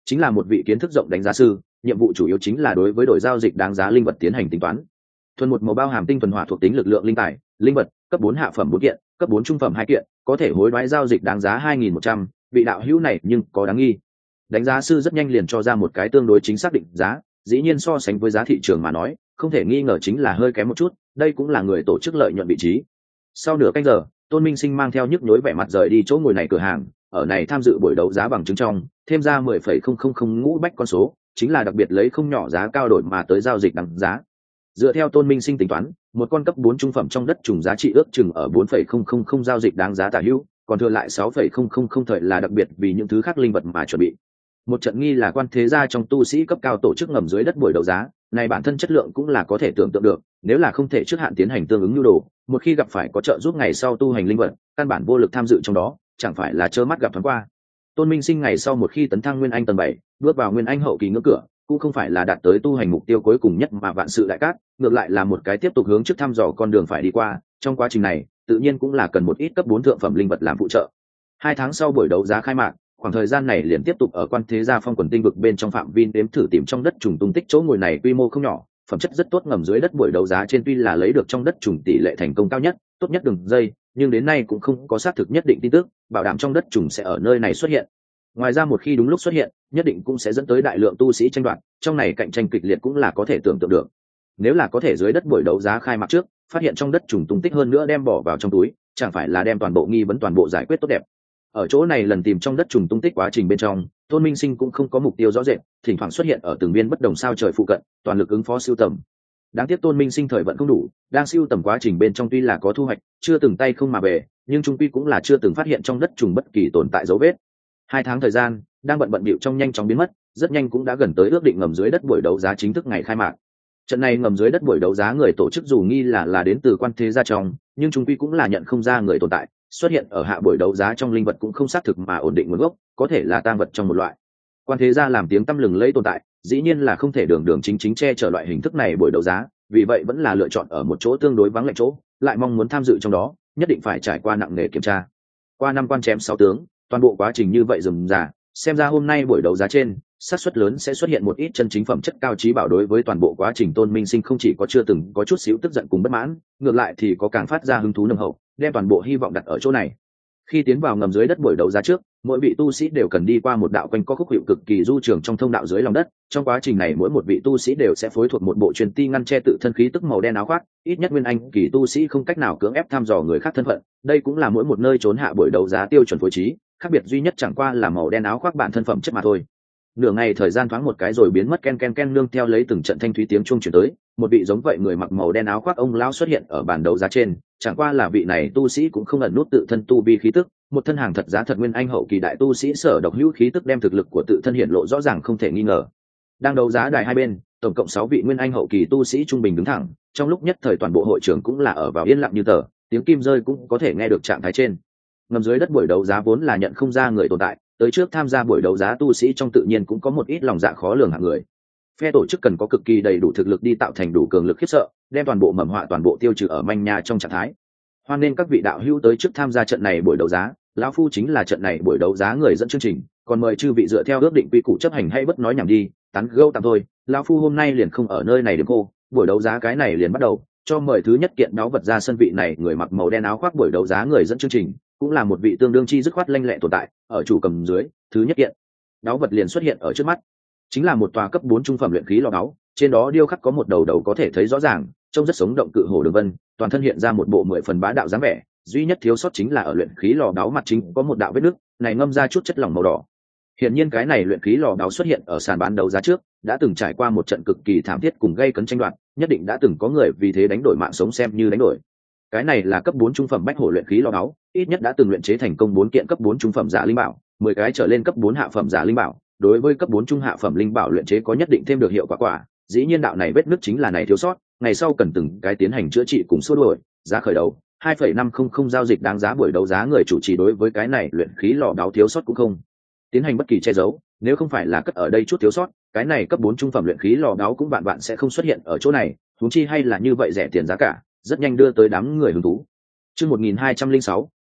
chính là một vị kiến thức rộng đánh giá sư, nhiệm vụ chủ yếu chính là đối với đổi giao dịch đáng giá linh vật tiến hành tính toán. Thuần một màu bao hàm tinh thuần hỏa thuộc tính lực lượng linh tài, linh vật, cấp 4 hạ phẩm 4 kiện, cấp 4 trung phẩm 2 kiện, có thể hối đoái giao dịch đáng giá 2.100, vị đạo hữu này nhưng có đáng nghi. Đánh giá sư rất nhanh liền cho ra một cái tương đối chính xác định giá, dĩ nhiên so sánh với giá thị trường mà nói, không thể nghi ngờ chính là hơi kém một chút, đây cũng là người tổ chức lợi nhuận vị trí. Sau nửa canh giờ, Tôn Minh Sinh mang theo nhức nhối vẻ mặt rời đi chỗ ngồi này cửa hàng, ở này tham dự buổi đấu giá bằng chứng trong, thêm ra 10,000 ngũ bách con số, chính là đặc biệt lấy không nhỏ giá cao đổi mà tới giao dịch đằng giá. Dựa theo Tôn Minh Sinh tính toán, một con cấp 4 trung phẩm trong đất trùng giá trị ước chừng ở 4,000 giao dịch đáng giá tả hữu, còn thừa lại 6,000 thời là đặc biệt vì những thứ khác linh vật mà chuẩn bị. Một trận nghi là quan thế gia trong tu sĩ cấp cao tổ chức ngầm dưới đất buổi đấu giá, này bản thân chất lượng cũng là có thể tưởng tượng được, nếu là không thể trước hạn tiến hành tương ứng nhu đồ, một khi gặp phải có trợ giúp ngày sau tu hành linh vật, căn bản vô lực tham dự trong đó, chẳng phải là trơ mắt gặp thoáng qua. Tôn Minh Sinh ngày sau một khi tấn thăng Nguyên Anh tầng 7, bước vào Nguyên Anh hậu kỳ ngưỡng cửa, cũng không phải là đạt tới tu hành mục tiêu cuối cùng nhất mà vạn sự đại cát, ngược lại là một cái tiếp tục hướng trước thăm dò con đường phải đi qua, trong quá trình này, tự nhiên cũng là cần một ít cấp 4 thượng phẩm linh vật làm phụ trợ. 2 tháng sau buổi đấu giá khai mạc, khoảng thời gian này liền tiếp tục ở quan thế gia phong quần tinh vực bên trong phạm vi đếm thử tìm trong đất trùng tung tích chỗ ngồi này quy mô không nhỏ, phẩm chất rất tốt ngầm dưới đất buổi đấu giá trên tuy là lấy được trong đất trùng tỷ lệ thành công cao nhất, tốt nhất đường dây, nhưng đến nay cũng không có xác thực nhất định tin tức, bảo đảm trong đất trùng sẽ ở nơi này xuất hiện. Ngoài ra một khi đúng lúc xuất hiện, nhất định cũng sẽ dẫn tới đại lượng tu sĩ tranh đoạt, trong này cạnh tranh kịch liệt cũng là có thể tưởng tượng được. Nếu là có thể dưới đất buổi đấu giá khai mạc trước, phát hiện trong đất trùng tung tích hơn nữa đem bỏ vào trong túi, chẳng phải là đem toàn bộ nghi vấn toàn bộ giải quyết tốt đẹp. Ở chỗ này lần tìm trong đất trùng tung tích quá trình bên trong, Tôn Minh Sinh cũng không có mục tiêu rõ rệt, thỉnh thoảng xuất hiện ở từng viên bất đồng sao trời phụ cận, toàn lực ứng phó siêu tầm. Đáng tiếc Tôn Minh Sinh thời vận không đủ, đang siêu tầm quá trình bên trong tuy là có thu hoạch, chưa từng tay không mà về, nhưng trung quy cũng là chưa từng phát hiện trong đất trùng bất kỳ tồn tại dấu vết. 2 tháng thời gian, đang bận bịu trong nhanh chóng biến mất, rất nhanh cũng đã gần tới ước định ngầm dưới đất buổi đấu giá chính thức ngày khai mạc. Trận này ngầm dưới đất buổi đấu giá người tổ chức dù nghi là đến từ quan thế gia trong, nhưng trung quy cũng là nhận không ra người tồn tại, xuất hiện ở hạ buổi đấu giá trong linh vật cũng không xác thực mà ổn định nguồn gốc, có thể là tang vật trong một loại. Quan thế gia làm tiếng tăm lừng lẫy tồn tại, dĩ nhiên là không thể đường chính che chở loại hình thức này buổi đấu giá, vì vậy vẫn là lựa chọn ở một chỗ tương đối vắng lạnh chỗ, lại mong muốn tham dự trong đó, nhất định phải trải qua nặng nề kiểm tra. Qua 5 quan chém 6 tướng, toàn bộ quá trình như vậy rườm rà, xem ra hôm nay buổi đấu giá trên, xác suất lớn sẽ xuất hiện một ít chân chính phẩm chất cao trí bảo. Đối với toàn bộ quá trình Tôn Minh Sinh không chỉ có chưa từng có chút xíu tức giận cùng bất mãn, ngược lại thì có càng phát ra hứng thú nồng hậu, đem toàn bộ hy vọng đặt ở chỗ này. Khi tiến vào ngầm dưới đất buổi đấu giá trước, mỗi vị tu sĩ đều cần đi qua một đạo quanh co khúc hiệu cực kỳ du trường trong thông đạo dưới lòng đất. Trong quá trình này mỗi một vị tu sĩ đều sẽ phối thuộc một bộ truyền ti ngăn che tự thân khí tức màu đen áo khoác, ít nhất Nguyên Anh kỳ tu sĩ không cách nào cưỡng ép thăm dò người khác thân phận. Đây cũng là mỗi một nơi trốn hạ buổi đấu giá tiêu chuẩn phối trí, khác biệt duy nhất chẳng qua là màu đen áo khoác bản thân phẩm chất mà thôi. Nửa ngày thời gian thoáng một cái rồi biến mất, ken nương theo lấy từng trận thanh thúy tiếng chuông chuyển tới, một vị giống vậy người mặc màu đen áo khoác ông lão xuất hiện ở bàn đấu giá trên, chẳng qua là vị này tu sĩ cũng không ẩn nút tự thân tu vi khí tức, một thân hàng thật giá thật Nguyên Anh hậu kỳ đại tu sĩ sở độc hữu khí tức đem thực lực của tự thân hiện lộ rõ ràng không thể nghi ngờ. Đang đấu giá đài hai bên, tổng cộng 6 vị Nguyên Anh hậu kỳ tu sĩ trung bình đứng thẳng, trong lúc nhất thời toàn bộ hội trường cũng là ở vào yên lặng như tờ, tiếng kim rơi cũng có thể nghe được trạng thái trên. Ngầm dưới đất buổi đấu giá vốn là nhận không ra người tồn tại, tới trước tham gia buổi đấu giá tu sĩ trong tự nhiên cũng có một ít lòng dạ khó lường hạng người. Phe tổ chức cần có cực kỳ đầy đủ thực lực đi tạo thành đủ cường lực khiếp sợ, đem toàn bộ mầm họa toàn bộ tiêu trừ ở manh nha trong trạng thái. Hoan nên các vị đạo hữu tới trước tham gia trận này buổi đấu giá, lão phu chính là trận này buổi đấu giá người dẫn chương trình, còn mời chư vị dựa theo ước định quy củ chấp hành hay bất nói nhảm đi, tán gẫu tạm thôi. Lão phu hôm nay liền không ở nơi này được cô, buổi đấu giá cái này liền bắt đầu, cho mời thứ nhất kiện đáo vật ra sân. Vị này người mặc màu đen áo khoác buổi đấu giá người dẫn chương trình, cũng là một vị tương đương chi dứt khoát lanh lẹ tồn tại, ở chủ cầm dưới, thứ nhất kiện đáo vật liền xuất hiện ở trước mắt, chính là một tòa cấp 4 trung phẩm luyện khí lò đáo, trên đó điêu khắc có một đầu có thể thấy rõ ràng, trông rất sống động cự hổ đường vân, toàn thân hiện ra một bộ 10 phần bá đạo dáng vẻ, duy nhất thiếu sót chính là ở luyện khí lò đáo mặt chính có một đạo vết nứt, này ngâm ra chút chất lỏng màu đỏ. Hiển nhiên cái này luyện khí lò đáo xuất hiện ở sàn bán đấu giá trước, đã từng trải qua một trận cực kỳ thảm thiết cùng gây cấn tranh đoạt, nhất định đã từng có người vì thế đánh đổi mạng sống xem như đánh đổi. Cái này là cấp 4 trung phẩm bách hổ luyện khí lò đáo, ít nhất đã từng luyện chế thành công 4 kiện cấp 4 trung phẩm giả linh bảo, 10 cái trở lên cấp 4 hạ phẩm giả linh bảo, đối với cấp 4 trung hạ phẩm linh bảo luyện chế có nhất định thêm được hiệu quả. Dĩ nhiên đạo này vết nứt chính là này thiếu sót, ngày sau cần từng cái tiến hành chữa trị cùng xua đuổi, giá khởi đầu 2,500 giao dịch đáng giá. Buổi đấu giá người chủ trì đối với cái này luyện khí lò đáo thiếu sót cũng không tiến hành bất kỳ che giấu, nếu không phải là cất ở đây chút thiếu sót, cái này cấp 4 trung phẩm luyện khí lò đáo cũng bạn sẽ không xuất hiện ở chỗ này, huống chi hay là như vậy rẻ tiền giá cả, rất nhanh đưa tới đám người hứng thú. Chương 1206,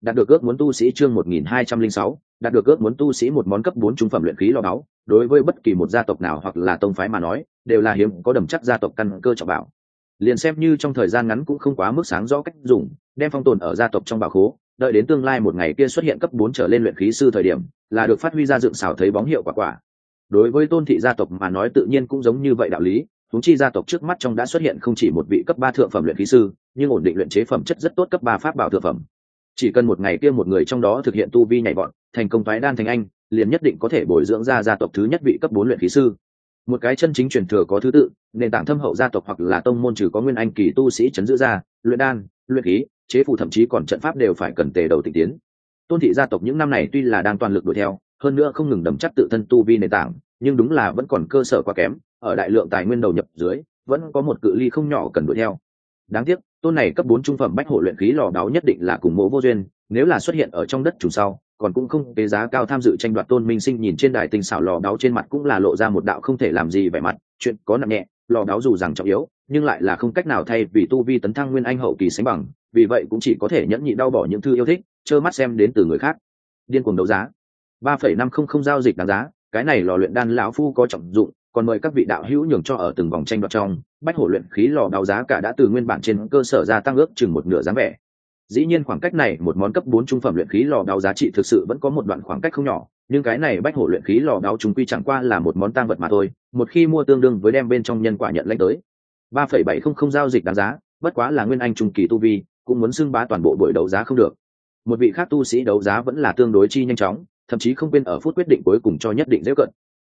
đạt được ước muốn tu sĩ chương 1206, đạt được ước muốn tu sĩ một món cấp 4 trung phẩm luyện khí lò báu, đối với bất kỳ một gia tộc nào hoặc là tông phái mà nói, đều là hiếm có đầm chắc gia tộc căn cơ trọng bảo. Liền xem như trong thời gian ngắn cũng không quá mức sáng rõ cách dùng, đem phong tồn ở gia tộc trong bảo khố, đợi đến tương lai một ngày kia xuất hiện cấp 4 trở lên luyện khí sư thời điểm, là được phát huy ra dựng xảo thấy bóng hiệu quả. Đối với Tôn thị gia tộc mà nói tự nhiên cũng giống như vậy đạo lý, huống chi gia tộc trước mắt trong đã xuất hiện không chỉ một vị cấp 3 thượng phẩm luyện khí sư, nhưng ổn định luyện chế phẩm chất rất tốt cấp 3 pháp bảo thượng phẩm. Chỉ cần một ngày kia một người trong đó thực hiện tu vi nhảy vọt, thành công toái đan thành anh, liền nhất định có thể bồi dưỡng ra gia tộc thứ nhất vị cấp 4 luyện khí sư. Một cái chân chính truyền thừa có thứ tự, nền tảng thâm hậu gia tộc hoặc là tông môn trừ có nguyên anh kỳ tu sĩ chấn giữ ra, luyện đan, luyện khí, chế phù thậm chí còn trận pháp đều phải cần tề đầu tịnh tiến. Tôn thị gia tộc những năm này tuy là đang toàn lực đuổi theo, hơn nữa không ngừng đầm chắc tự thân tu vi nền tảng, nhưng đúng là vẫn còn cơ sở quá kém, ở đại lượng tài nguyên đầu nhập dưới, vẫn có một cự ly không nhỏ cần đuổi theo. Đáng tiếc, tôn này cấp 4 trung phẩm bách hộ luyện khí lò đáo nhất định là cùng Mộ Vô Duyên, nếu là xuất hiện ở trong đất trùng sau, còn cũng không cái giá cao tham dự tranh đoạt. Tôn Minh Sinh nhìn trên đài tinh xảo lò đáo trên mặt cũng là lộ ra một đạo không thể làm gì vẻ mặt, chuyện có nặng nhẹ, lò đáo dù rằng trọng yếu, nhưng lại là không cách nào thay vì tu vi tấn thăng nguyên anh hậu kỳ sánh bằng, vì vậy cũng chỉ có thể nhẫn nhịn đau bỏ những thứ yêu thích, trơ mắt xem đến từ người khác. Điên cuồng đấu giá. 3,500 giao dịch đáng giá, cái này lò luyện đan lão phu có trọng dụng, còn mời các vị đạo hữu nhường cho ở từng vòng tranh đoạt trong, bách hổ luyện khí lò đào giá cả đã từ nguyên bản trên cơ sở gia tăng ước chừng một nửa dáng vẻ. Dĩ nhiên khoảng cách này một món cấp 4 trung phẩm luyện khí lò đào giá trị thực sự vẫn có một đoạn khoảng cách không nhỏ, nhưng cái này bách hổ luyện khí lò đào chúng quy chẳng qua là một món tang vật mà thôi, một khi mua tương đương với đem bên trong nhân quả nhận lãnh tới 3,700 giao dịch đáng giá, bất quá là nguyên anh trung kỳ tu vi, cũng muốn xưng bá toàn bộ buổi đấu giá không được. Một vị khác tu sĩ đấu giá vẫn là tương đối chi nhanh chóng, thậm chí không quên ở phút quyết định cuối cùng cho nhất định dễ cận.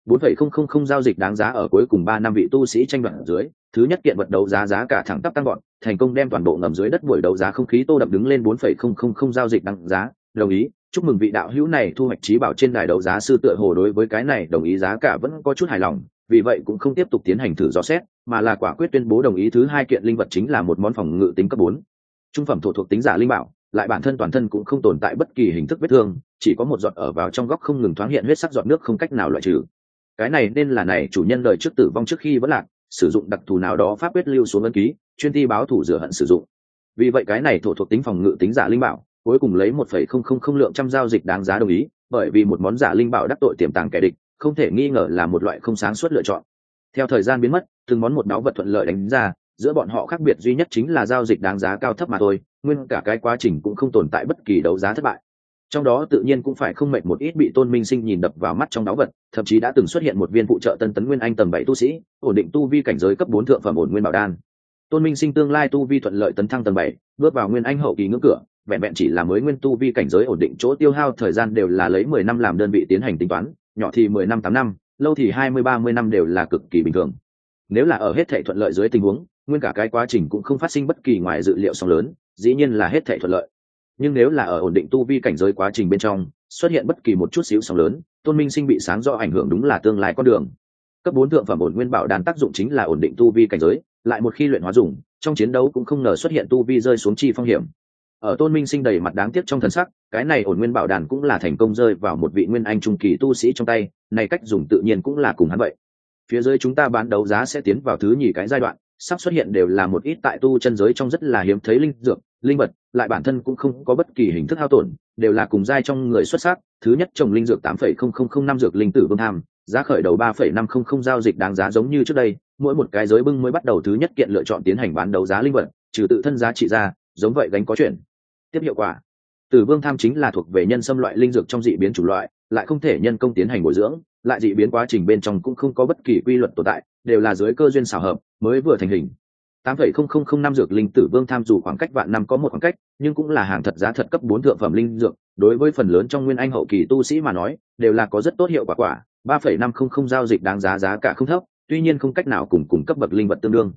4,000 giao dịch đáng giá ở cuối cùng 3 năm vị tu sĩ tranh đoạt ở dưới, thứ nhất kiện vật đấu giá giá cả thẳng tắp tăng gọn, thành công đem toàn bộ ngầm dưới đất buổi đấu giá không khí tô đậm đứng lên 4,000 giao dịch đáng giá, đồng ý, chúc mừng vị đạo hữu này thu hoạch trí bảo trên đài đấu giá sư tựa hồ đối với cái này đồng ý giá cả vẫn có chút hài lòng, vì vậy cũng không tiếp tục tiến hành thử dò xét, mà là quả quyết tuyên bố đồng ý thứ hai kiện linh vật chính là một món phòng ngự tính cấp 4. Trung phẩm thổ thuộc tính giả linh bảo, lại bản thân toàn thân cũng không tồn tại bất kỳ hình thức vết thương, chỉ có một giọt ở vào trong góc không ngừng thoáng hiện huyết sắc giọt nước không cách nào loại trừ. Cái này nên là này chủ nhân đời trước tử vong trước khi vẫn lạc, sử dụng đặc thù nào đó pháp quyết lưu xuống ấn ký, chuyên thi báo thủ rửa hận sử dụng. Vì vậy cái này thổ thuộc tính phòng ngự tính giả linh bảo, cuối cùng lấy 1,000 lượng trăm giao dịch đáng giá đồng ý, bởi vì một món giả linh bảo đắc tội tiềm tàng kẻ địch, không thể nghi ngờ là một loại không sáng suốt lựa chọn. Theo thời gian biến mất, từng món một đáo vật thuận lợi đánh ra, giữa bọn họ khác biệt duy nhất chính là giao dịch đáng giá cao thấp mà thôi, nguyên cả cái quá trình cũng không tồn tại bất kỳ đấu giá thất bại. Trong đó tự nhiên cũng phải không mệt một ít bị Tôn Minh Sinh nhìn đập vào mắt trong đáo vật, thậm chí đã từng xuất hiện một viên phụ trợ tân tấn nguyên anh tầng 7 tu sĩ, ổn định tu vi cảnh giới cấp 4 thượng phẩm ổn nguyên bảo đan. Tôn Minh Sinh tương lai tu vi thuận lợi tấn thăng tầng 7, bước vào nguyên anh hậu kỳ ngưỡng cửa, vẹn vẹn chỉ là mới nguyên tu vi cảnh giới ổn định chỗ tiêu hao thời gian đều là lấy 10 năm làm đơn vị tiến hành tính toán, nhỏ thì 10 năm 8 năm, lâu thì 20-30 năm đều là cực kỳ bình thường. Nếu là ở hết thảy thuận lợi dưới tình huống, nguyên cả cái quá trình cũng không phát sinh bất kỳ ngoài dự liệu sóng lớn, dĩ nhiên là hết thảy thuận lợi. Nhưng nếu là ở ổn định tu vi cảnh giới quá trình bên trong xuất hiện bất kỳ một chút xíu sóng lớn, Tôn Minh Sinh bị sáng rõ ảnh hưởng đúng là tương lai con đường. Cấp 4 thượng phẩm ổn nguyên bảo đan tác dụng chính là ổn định tu vi cảnh giới, lại một khi luyện hóa dùng, trong chiến đấu cũng không ngờ xuất hiện tu vi rơi xuống chi phong hiểm. Ở Tôn Minh Sinh đầy mặt đáng tiếc trong thần sắc, cái này ổn nguyên bảo đan cũng là thành công rơi vào một vị nguyên anh trung kỳ tu sĩ trong tay, này cách dùng tự nhiên cũng là cùng hắn vậy. Phía dưới chúng ta bán đấu giá sẽ tiến vào thứ nhì cái giai đoạn, sắp xuất hiện đều là một ít tại tu chân giới trong rất là hiếm thấy linh dược, linh vật, lại bản thân cũng không có bất kỳ hình thức hao tổn, đều là cùng giai trong người xuất sắc. Thứ nhất trồng linh dược 8,0005 dược linh tử vương tham, giá khởi đầu 3,500 giao dịch đáng giá giống như trước đây, mỗi một cái giới bưng mới bắt đầu thứ nhất kiện lựa chọn tiến hành bán đấu giá linh vật, trừ tự thân giá trị ra, giống vậy gánh có chuyển tiếp hiệu quả. Tử vương tham chính là thuộc về nhân xâm loại linh dược trong dị biến chủng loại, lại không thể nhân công tiến hành bồi dưỡng, lại dị biến quá trình bên trong cũng không có bất kỳ quy luật tồn tại, đều là dưới cơ duyên xảo hợp mới vừa thành hình. 8,0005 dược linh tử vương tham dù khoảng cách vạn năm có một khoảng cách, nhưng cũng là hàng thật giá thật cấp 4 thượng phẩm linh dược, đối với phần lớn trong nguyên anh hậu kỳ tu sĩ mà nói, đều là có rất tốt hiệu quả. 3,500 giao dịch đáng giá giá cả không thấp, tuy nhiên không cách nào cùng cấp bậc linh vật tương đương.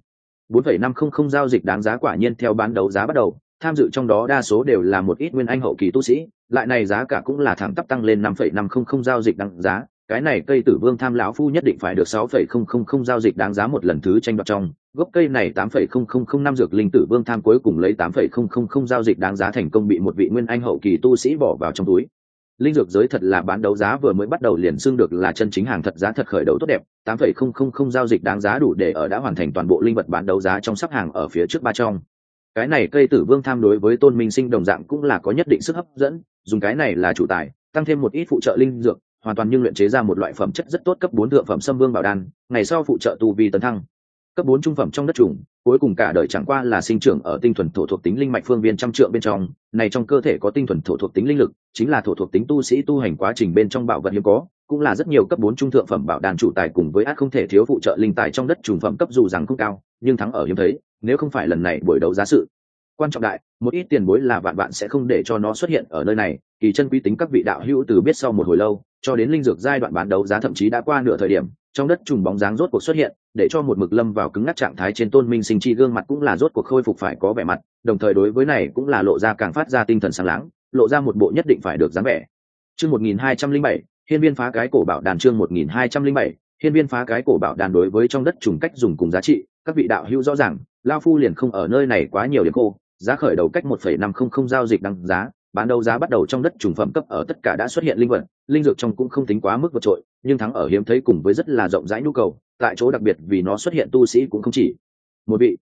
4,500 giao dịch đáng giá quả nhiên theo bán đấu giá bắt đầu, tham dự trong đó đa số đều là một ít nguyên anh hậu kỳ tu sĩ, lại này giá cả cũng là thẳng tắp tăng lên 5,500 giao dịch đáng giá, cái này cây tử vương tham lão phu nhất định phải được 6,000 giao dịch đáng giá một lần thứ tranh đoạt trong. Gốc cây này 8,005 dược linh tử vương tham cuối cùng lấy 8,000 giao dịch đáng giá thành công bị một vị nguyên anh hậu kỳ tu sĩ bỏ vào trong túi. Linh dược giới thật là bán đấu giá vừa mới bắt đầu liền xưng được là chân chính hàng thật giá thật khởi đầu tốt đẹp, 8,000 giao dịch đáng giá đủ để ở đã hoàn thành toàn bộ linh vật bán đấu giá trong sắp hàng ở phía trước ba trong. Cái này cây tử vương tham đối với Tôn Minh Sinh đồng dạng cũng là có nhất định sức hấp dẫn, dùng cái này là chủ tài, tăng thêm một ít phụ trợ linh dược, hoàn toàn nhưng luyện chế ra một loại phẩm chất rất tốt cấp 4 thượng phẩm Sâm Vương Bảo Đan, ngày sau phụ trợ tu vi tấn thăng. Cấp 4 trung phẩm trong đất trùng, cuối cùng cả đời chẳng qua là sinh trưởng ở tinh thuần thổ thuộc tính linh mạch phương viên trăm trượng bên trong, này trong cơ thể có tinh thuần thổ thuộc tính linh lực, chính là thổ thuộc tính tu sĩ tu hành quá trình bên trong bảo vật hiếm có, cũng là rất nhiều cấp 4 trung thượng phẩm bảo đan chủ tài cùng với át không thể thiếu phụ trợ linh tài trong đất trùng phẩm cấp dù rằng không cao, nhưng thắng ở hiếm thấy, nếu không phải lần này buổi đấu giá sự quan trọng đại, một ít tiền bối là vạn bạn sẽ không để cho nó xuất hiện ở nơi này, kỳ chân quý tính các vị đạo hữu từ biết sau một hồi lâu, cho đến linh dược giai đoạn bán đấu giá thậm chí đã qua nửa thời điểm, trong đất trùng bóng dáng rốt cuộc xuất hiện, để cho một mực lâm vào cứng ngắc trạng thái trên Tôn Minh Sinh chi gương mặt cũng là rốt cuộc khôi phục phải có vẻ mặt, đồng thời đối với này cũng là lộ ra càng phát ra tinh thần sáng láng, lộ ra một bộ nhất định phải được dáng vẻ. Chương 1207, hiên viên phá cái cổ bảo đàn chương 1207, hiên viên phá cái cổ bảo đàn đối với trong đất trùng cách dùng cùng giá trị, các vị đạo hữu rõ ràng, lão phu liền không ở nơi này quá nhiều điểm cô, giá khởi đầu cách 1,500 giao dịch đăng giá, bán đấu giá bắt đầu trong đất trùng phẩm cấp ở tất cả đã xuất hiện linh vật, linh dược trong cũng không tính quá mức vượt trội, nhưng thắng ở hiếm thấy cùng với rất là rộng rãi nhu cầu, tại chỗ đặc biệt vì nó xuất hiện tu sĩ cũng không chỉ một vị.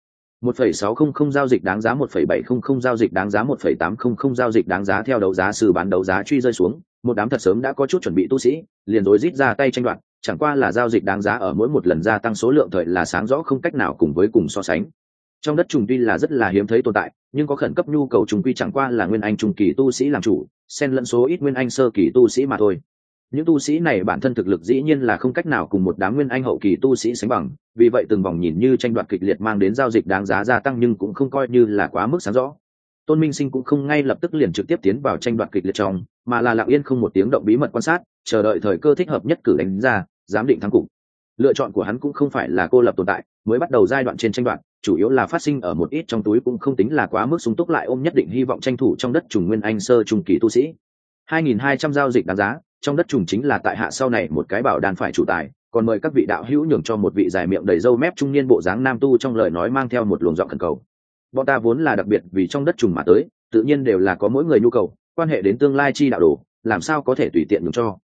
1,600 giao dịch đáng giá 1,700 giao dịch đáng giá 1,800 giao dịch đáng giá theo đấu giá sư bán đấu giá truy rơi xuống, một đám thật sớm đã có chút chuẩn bị tu sĩ, liền rối rít ra tay tranh đoạt, chẳng qua là giao dịch đáng giá ở mỗi một lần gia tăng số lượng thời là sáng rõ không cách nào cùng so sánh. Trong đất trùng tuy là rất là hiếm thấy tồn tại, nhưng có khẩn cấp nhu cầu trùng quy chẳng qua là nguyên anh trung kỳ tu sĩ làm chủ, xen lẫn số ít nguyên anh sơ kỳ tu sĩ mà thôi. Những tu sĩ này bản thân thực lực dĩ nhiên là không cách nào cùng một đám nguyên anh hậu kỳ tu sĩ sánh bằng, vì vậy từng vòng nhìn như tranh đoạt kịch liệt mang đến giao dịch đáng giá gia tăng nhưng cũng không coi như là quá mức sáng rõ. Tôn Minh Sinh cũng không ngay lập tức liền trực tiếp tiến vào tranh đoạt kịch liệt trong, mà là lặng yên không một tiếng động bí mật quan sát, chờ đợi thời cơ thích hợp nhất cử đánh ra, giám định thắng cục. Lựa chọn của hắn cũng không phải là cô lập tồn tại, mới bắt đầu giai đoạn trên tranh đoạt, chủ yếu là phát sinh ở một ít trong túi cũng không tính là quá mức sung túc lại ôm nhất định hy vọng tranh thủ trong đất trùng nguyên anh sơ trung kỳ tu sĩ. 2.200 giao dịch đáng giá, trong đất trùng chính là tại hạ sau này một cái bảo đan phải chủ tài, còn mời các vị đạo hữu nhường cho một vị dài miệng đầy râu mép trung niên bộ dáng nam tu trong lời nói mang theo một luồng giọng khẩn cầu. Bọn ta vốn là đặc biệt vì trong đất trùng mà tới, tự nhiên đều là có mỗi người nhu cầu, quan hệ đến tương lai chi đạo đồ, làm sao có thể tùy tiện nhường cho.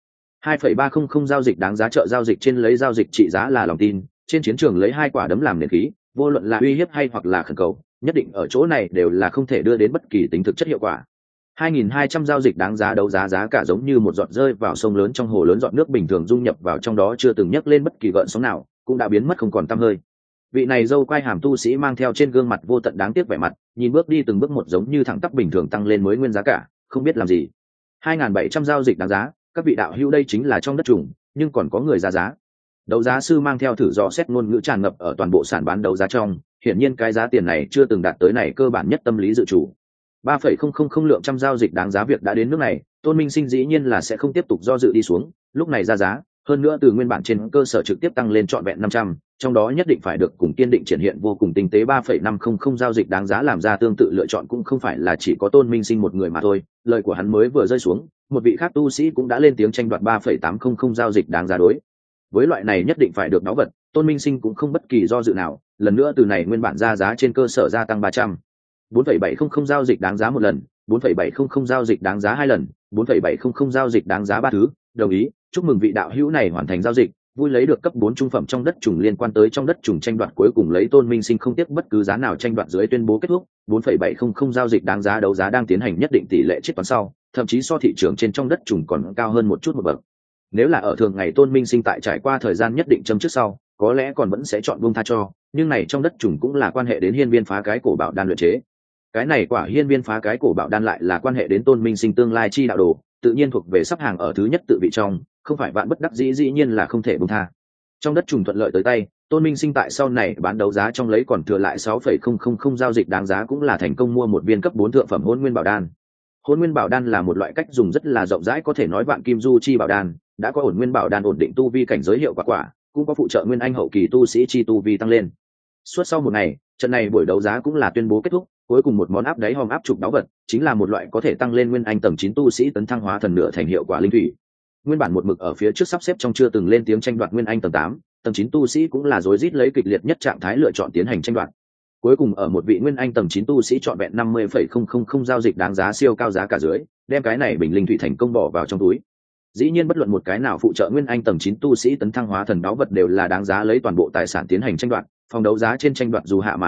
2,300 giao dịch đáng giá chợ giao dịch trên lấy giao dịch trị giá là lòng tin, trên chiến trường lấy 2 quả đấm làm nền khí, vô luận là uy hiếp hay hoặc là khẩn cầu, nhất định ở chỗ này đều là không thể đưa đến bất kỳ tính thực chất hiệu quả. 2.200 giao dịch đáng giá đấu giá giá cả giống như một giọt rơi vào sông lớn trong hồ lớn giọt nước bình thường dung nhập vào trong đó chưa từng nhấc lên bất kỳ gợn sóng nào, cũng đã biến mất không còn tăm hơi. Vị này dâu quai hàm tu sĩ mang theo trên gương mặt vô tận đáng tiếc vẻ mặt, nhìn bước đi từng bước một giống như thẳng tắp bình thường tăng lên mới nguyên giá cả, không biết làm gì. 2.700 giao dịch đáng giá, các vị đạo hữu đây chính là trong đất trùng, nhưng còn có người ra giá. Đấu giá sư mang theo thử dò xét ngôn ngữ tràn ngập ở toàn bộ sàn bán đấu giá trong, hiển nhiên cái giá tiền này chưa từng đạt tới này cơ bản nhất tâm lý dự chủ. 3,000 lượng trăm giao dịch đáng giá việc đã đến nước này, Tôn Minh Sinh dĩ nhiên là sẽ không tiếp tục do dự đi xuống, lúc này ra giá, hơn nữa từ nguyên bản trên cơ sở trực tiếp tăng lên trọn vẹn 500, trong đó nhất định phải được cùng kiên định triển hiện vô cùng tinh tế 3,500 giao dịch đáng giá làm ra tương tự lựa chọn cũng không phải là chỉ có Tôn Minh Sinh một người mà thôi, lời của hắn mới vừa rơi xuống, một vị khác tu sĩ cũng đã lên tiếng tranh đoạt 3,800 giao dịch đáng giá đối. Với loại này nhất định phải được báu vật, Tôn Minh Sinh cũng không bất kỳ do dự nào, lần nữa từ này nguyên bản ra giá trên cơ sở gia tăng 300. 4,700 giao dịch đáng giá một lần, 4,700 giao dịch đáng giá 2 lần, 4,700 giao dịch đáng giá 3 thứ, đồng ý, chúc mừng vị đạo hữu này hoàn thành giao dịch, vui lấy được cấp 4 trung phẩm trong đất trùng liên quan tới trong đất trùng tranh đoạt cuối cùng lấy Tôn Minh Sinh không tiếc bất cứ giá nào tranh đoạt dưới tuyên bố kết thúc, 4,700 giao dịch đáng giá đấu giá đang tiến hành nhất định tỷ lệ chiết toán sau, thậm chí so thị trường trên trong đất trùng còn cao hơn một chút một bậc. Nếu là ở thường ngày Tôn Minh Sinh tại trải qua thời gian nhất định chấm trước sau, có lẽ còn vẫn sẽ chọn buông tha cho, nhưng này trong đất trùng cũng là quan hệ đến hiên viên phá cái cổ bảo đan luyện chế. Cái này quả hiên viên phá cái cổ bảo đan lại là quan hệ đến Tôn Minh Sinh tương lai chi đạo đồ, tự nhiên thuộc về sắp hàng ở thứ nhất tự vị trong, không phải vạn bất đắc dĩ dĩ nhiên là không thể buông tha. Trong đất trùng thuận lợi tới tay, Tôn Minh Sinh tại sau này bán đấu giá trong lấy còn thừa lại 6,000 giao dịch đáng giá cũng là thành công mua một viên cấp 4 thượng phẩm hôn nguyên bảo đan. Hôn nguyên bảo đan là một loại cách dùng rất là rộng rãi có thể nói vạn kim du chi bảo đan, đã có ổn nguyên bảo đan ổn định tu vi cảnh giới hiệu quả, cũng có phụ trợ nguyên anh hậu kỳ tu sĩ chi tu vi tăng lên. Suốt sau một ngày, trận này buổi đấu giá cũng là tuyên bố kết thúc, cuối cùng một món áp đáy hòm áp trục báu vật, chính là một loại có thể tăng lên nguyên anh tầng 9 tu sĩ tấn thăng hóa thần nửa thành hiệu quả linh thủy. Nguyên bản một mực ở phía trước sắp xếp trong chưa từng lên tiếng tranh đoạt nguyên anh tầng 8, tầng 9 tu sĩ cũng là rối rít lấy kịch liệt nhất trạng thái lựa chọn tiến hành tranh đoạt. Cuối cùng ở một vị nguyên anh tầng 9 tu sĩ chọn vẹn 50,000 giao dịch đáng giá siêu cao giá cả dưới, đem cái này bình linh thủy thành công bỏ vào trong túi. Dĩ nhiên bất luận một cái nào phụ trợ nguyên anh tầng 9 tu sĩ tấn thăng hóa thần báu vật đều là đáng giá lấy toàn bộ tài sản tiến hành tranh đoạt, phòng đấu giá trên tranh đoạt dù hạ màn kết thúc,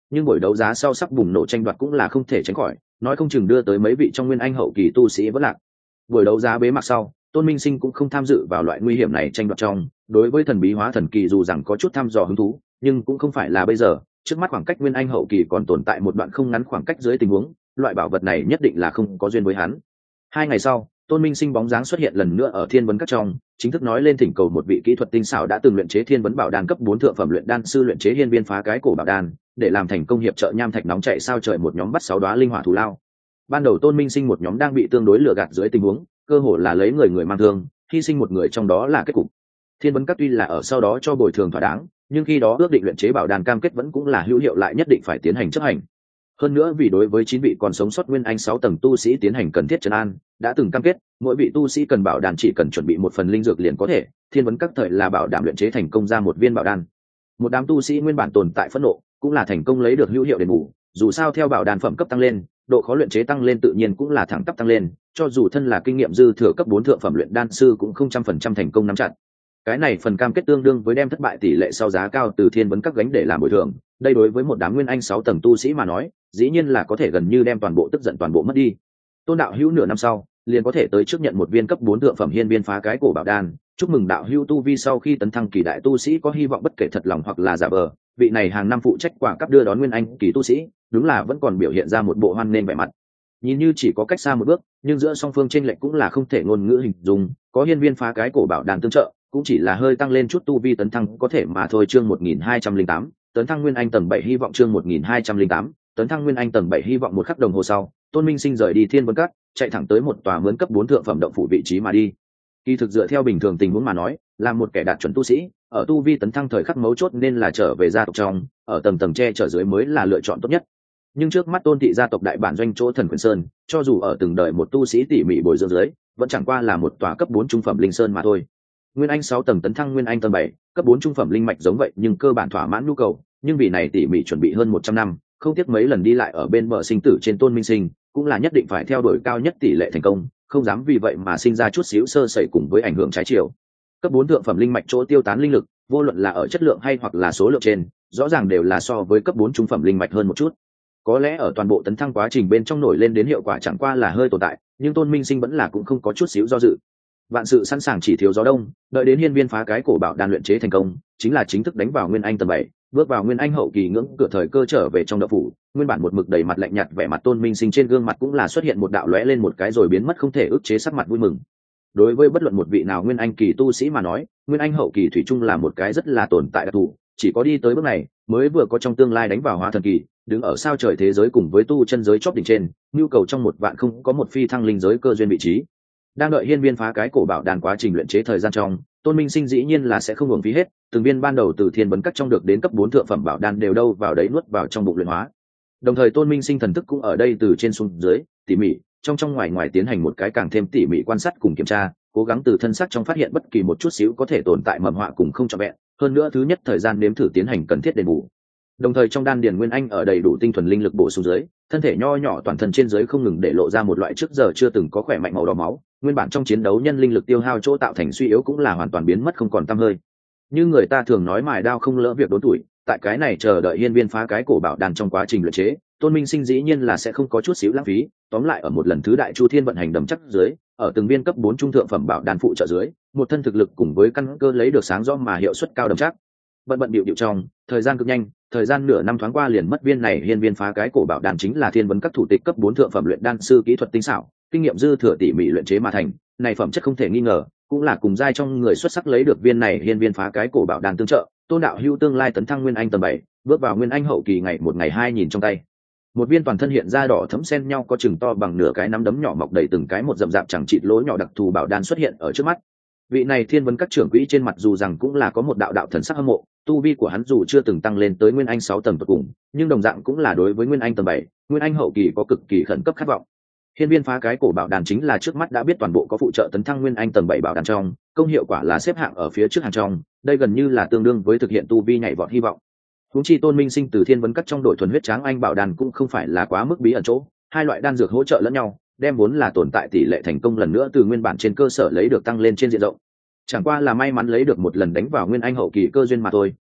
nhưng buổi đấu giá sau sắp bùng nổ tranh đoạt cũng là không thể tránh khỏi, nói không chừng đưa tới mấy vị trong nguyên anh hậu kỳ tu sĩ vất lạc. Buổi đấu giá bế mạc sau, Tôn Minh Sinh cũng không tham dự vào loại nguy hiểm này tranh đoạt trong, đối với thần bí hóa thần kỳ dù rằng có chút thăm dò hứng thú, nhưng cũng không phải là bây giờ, trước mắt khoảng cách nguyên anh hậu kỳ còn tồn tại một đoạn không ngắn khoảng cách dưới tình huống, loại bảo vật này nhất định là không có duyên với hắn. 2 ngày sau, Tôn Minh Sinh bóng dáng xuất hiện lần nữa ở Thiên Vấn Các trong, chính thức nói lên thỉnh cầu một vị kỹ thuật tinh xảo đã từng luyện chế Thiên Vấn Bảo Đan cấp 4 thượng phẩm luyện đan sư luyện chế hiên viên phá cái cổ bảo đan, để làm thành công hiệp trợ nham thạch nóng chạy sao trời một nhóm bắt 6 đóa linh hỏa thù lao. Ban đầu Tôn Minh Sinh một nhóm đang bị tương đối lừa gạt dưới tình huống, cơ hội là lấy người mang thương, hy sinh một người trong đó là kết cục. Thiên Vấn Các tuy là ở sau đó cho bồi thường thỏa đáng, nhưng khi đó ước định luyện chế bảo đan cam kết vẫn cũng là hữu hiệu lại nhất định phải tiến hành chấp hành. Hơn nữa vì đối với 9 vị còn sống sót nguyên anh 6 tầng tu sĩ tiến hành cần thiết trấn an, đã từng cam kết, mỗi vị tu sĩ cần bảo đan chỉ cần chuẩn bị một phần linh dược liền có thể, Thiên Vấn Các thời là bảo đảm luyện chế thành công ra một viên bảo đan. Một đám tu sĩ nguyên bản tồn tại phẫn nộ, cũng là thành công lấy được hữu hiệu đền bù, dù sao theo bảo đan phẩm cấp tăng lên, độ khó luyện chế tăng lên tự nhiên cũng là thẳng tắp tăng lên, cho dù thân là kinh nghiệm dư thừa cấp 4 thượng phẩm luyện đan sư cũng không 100% thành công nắm chặt. Cái này phần cam kết tương đương với đem thất bại tỷ lệ sau giá cao từ Thiên Vấn Các gánh để làm bồi thường, đây đối với một đám nguyên anh 6 tầng tu sĩ mà nói, dĩ nhiên là có thể gần như đem toàn bộ tức giận toàn bộ mất đi. Tôn đạo hữu nửa năm sau, liền có thể tới trước nhận một viên cấp 4 thượng phẩm hiên viên phá cái cổ bảo đan, chúc mừng đạo hữu tu vi sau khi tấn thăng kỳ đại tu sĩ có hy vọng bất kể thật lòng hoặc là giả vờ, vị này hàng năm phụ trách quả cấp đưa đón nguyên anh kỳ tu sĩ, đúng là vẫn còn biểu hiện ra một bộ hoan nên vẻ mặt. Nhìn như chỉ có cách xa một bước, nhưng giữa song phương chênh lệch cũng là không thể ngôn ngữ hình dung, có hiên viên phá cái cổ bảo đan tương trợ, cũng chỉ là hơi tăng lên chút tu vi tấn thăng có thể mà thôi. Chương 1208, tấn thăng nguyên anh tầng 7 hy vọng. Chương 1208, tấn thăng nguyên anh tầng 7 hy vọng. Một khắc đồng hồ sau, Tôn Minh Sinh rời đi Thiên Vấn Các, chạy thẳng tới một tòa mướn cấp 4 thượng phẩm động phủ vị trí mà đi. Kỳ thực dựa theo bình thường tình huống mà nói, là một kẻ đạt chuẩn tu sĩ, ở tu vi tấn thăng thời khắc mấu chốt nên là trở về gia tộc trong, ở tầng tầng che chở dưới mới là lựa chọn tốt nhất. Nhưng trước mắt Tôn thị gia tộc đại bản doanh chỗ Thần Quyền Sơn, cho dù ở từng đời một tu sĩ tỉ mỉ bồi dưỡng dưới, vẫn chẳng qua là một tòa cấp 4 trung phẩm linh sơn mà thôi. Nguyên anh 6 tầng tấn thăng nguyên anh tầng 7, cấp 4 trung phẩm linh mạch giống vậy, nhưng cơ bản thỏa mãn nhu cầu, nhưng vì này tỉ mỉ chuẩn bị hơn 100 năm, không tiếc mấy lần đi lại ở bên bờ sinh tử trên Tôn Minh Sinh, cũng là nhất định phải theo đuổi cao nhất tỷ lệ thành công, không dám vì vậy mà sinh ra chút xíu sơ sẩy cùng với ảnh hưởng trái chiều. Cấp 4 thượng phẩm linh mạch chỗ tiêu tán linh lực, vô luận là ở chất lượng hay hoặc là số lượng trên, rõ ràng đều là so với cấp 4 trung phẩm linh mạch hơn một chút. Có lẽ ở toàn bộ tấn thăng quá trình bên trong nổi lên đến hiệu quả chẳng qua là hơi tồn tại, nhưng Tôn Minh Sinh vẫn là cũng không có chút xíu do dự. Vạn sự sẵn sàng chỉ thiếu gió đông, đợi đến hiên viên phá cái cổ bảo đan luyện chế thành công, chính là chính thức đánh vào nguyên anh tầng 7, bước vào nguyên anh hậu kỳ ngưỡng cửa thời cơ trở về trong động phủ. Nguyên bản một mực đầy mặt lạnh nhạt vẻ mặt Tôn Minh Sinh trên gương mặt cũng là xuất hiện một đạo lóe lên một cái rồi biến mất không thể ức chế sắc mặt vui mừng. Đối với bất luận một vị nào nguyên anh kỳ tu sĩ mà nói, nguyên anh hậu kỳ thủy chung là một cái rất là tồn tại đặc thù, chỉ có đi tới bước này mới vừa có trong tương lai đánh vào hóa thần kỳ, đứng ở sao trời thế giới cùng với tu chân giới chóp đỉnh trên, nhu cầu trong một vạn không có một phi thăng linh giới cơ duyên vị trí. Đang đợi hiên viên phá cái cổ bảo đan quá trình luyện chế thời gian trong, Tôn Minh Sinh dĩ nhiên là sẽ không uổng phí hết, từng viên ban đầu từ Thiên Vấn Các trong được đến cấp 4 thượng phẩm bảo đan đều đâu vào đấy nuốt vào trong bụng luyện hóa. Đồng thời Tôn Minh Sinh thần thức cũng ở đây từ trên xuống dưới, tỉ mỉ, trong ngoài ngoài tiến hành một cái càng thêm tỉ mỉ quan sát cùng kiểm tra, cố gắng từ thân sắc trong phát hiện bất kỳ một chút xíu có thể tồn tại mầm họa cùng không trọn vẹn, hơn nữa thứ nhất thời gian nếm thử tiến hành cần thiết đền bù. Đồng thời trong đan điền nguyên anh ở đầy đủ tinh thuần linh lực bổ sung dưới, thân thể nho nhỏ toàn thân trên dưới không ngừng để lộ ra một loại trước giờ chưa từng có khỏe mạnh màu đỏ máu, nguyên bản trong chiến đấu nhân linh lực tiêu hao chỗ tạo thành suy yếu cũng là hoàn toàn biến mất không còn tăm hơi. Như người ta thường nói mài đao không lỡ việc đốn tuổi, tại cái này chờ đợi hiên viên phá cái cổ bảo đan trong quá trình luyện chế, Tôn Minh Sinh dĩ nhiên là sẽ không có chút xíu lãng phí, tóm lại ở một lần thứ đại chu thiên vận hành đầm chắc dưới, ở từng viên cấp 4 trung thượng phẩm bảo đan phụ trợ dưới, một thân thực lực cùng với căn cơ lấy được sáng rõ mà hiệu suất cao đầm chắc. Bận điệu trong, thời gian cực nhanh, thời gian nửa năm thoáng qua liền mất viên này hiên viên phá cái cổ bảo đan chính là Thiên Vấn Các thủ tịch cấp 4 thượng phẩm luyện đan sư kỹ thuật tinh xảo, kinh nghiệm dư thừa tỉ mỉ luyện chế mà thành, này phẩm chất không thể nghi ngờ, cũng là cùng giai trong người xuất sắc lấy được viên này hiên viên phá cái cổ bảo đan tương trợ, Tôn đạo hữu tương lai tấn thăng nguyên anh tầng 7, bước vào nguyên anh hậu kỳ ngày một ngày hai nhìn trong tay. Một viên toàn thân hiện ra đỏ thẫm xen nhau có chừng to bằng nửa cái nắm đấm nhỏ mọc đầy từng cái một rậm rạp chẳng chịt lỗ nhỏ đặc thù bảo đan xuất hiện ở trước mắt. Vị này Thiên Vấn Các trưởng quỹ trên mặt dù rằng cũng là có một đạo đạo thần sắc hâm mộ, tu vi của hắn dù chưa từng tăng lên tới nguyên anh 6 tầng tột cùng, nhưng đồng dạng cũng là đối với nguyên anh tầng 7, nguyên anh hậu kỳ có cực kỳ khẩn cấp khát vọng. Hiên viên phá cái cổ bảo đan chính là trước mắt đã biết toàn bộ có phụ trợ tấn thăng nguyên anh tầng 7 bảo đan trong, công hiệu quả là xếp hạng ở phía trước hàng trong, đây gần như là tương đương với thực hiện tu vi nhảy vọt hy vọng. Huống chi Tôn Minh Sinh từ Thiên Vấn Các trong đội thuần huyết tráng anh bảo đan cũng không phải là quá mức bí ẩn chỗ, hai loại đan dược hỗ trợ lẫn nhau, đem vốn là tồn tại tỷ lệ thành công lần nữa từ nguyên bản trên cơ sở lấy được tăng lên trên diện rộng. Chẳng qua là may mắn lấy được một lần đánh vào nguyên anh hậu kỳ cơ duyên mà thôi,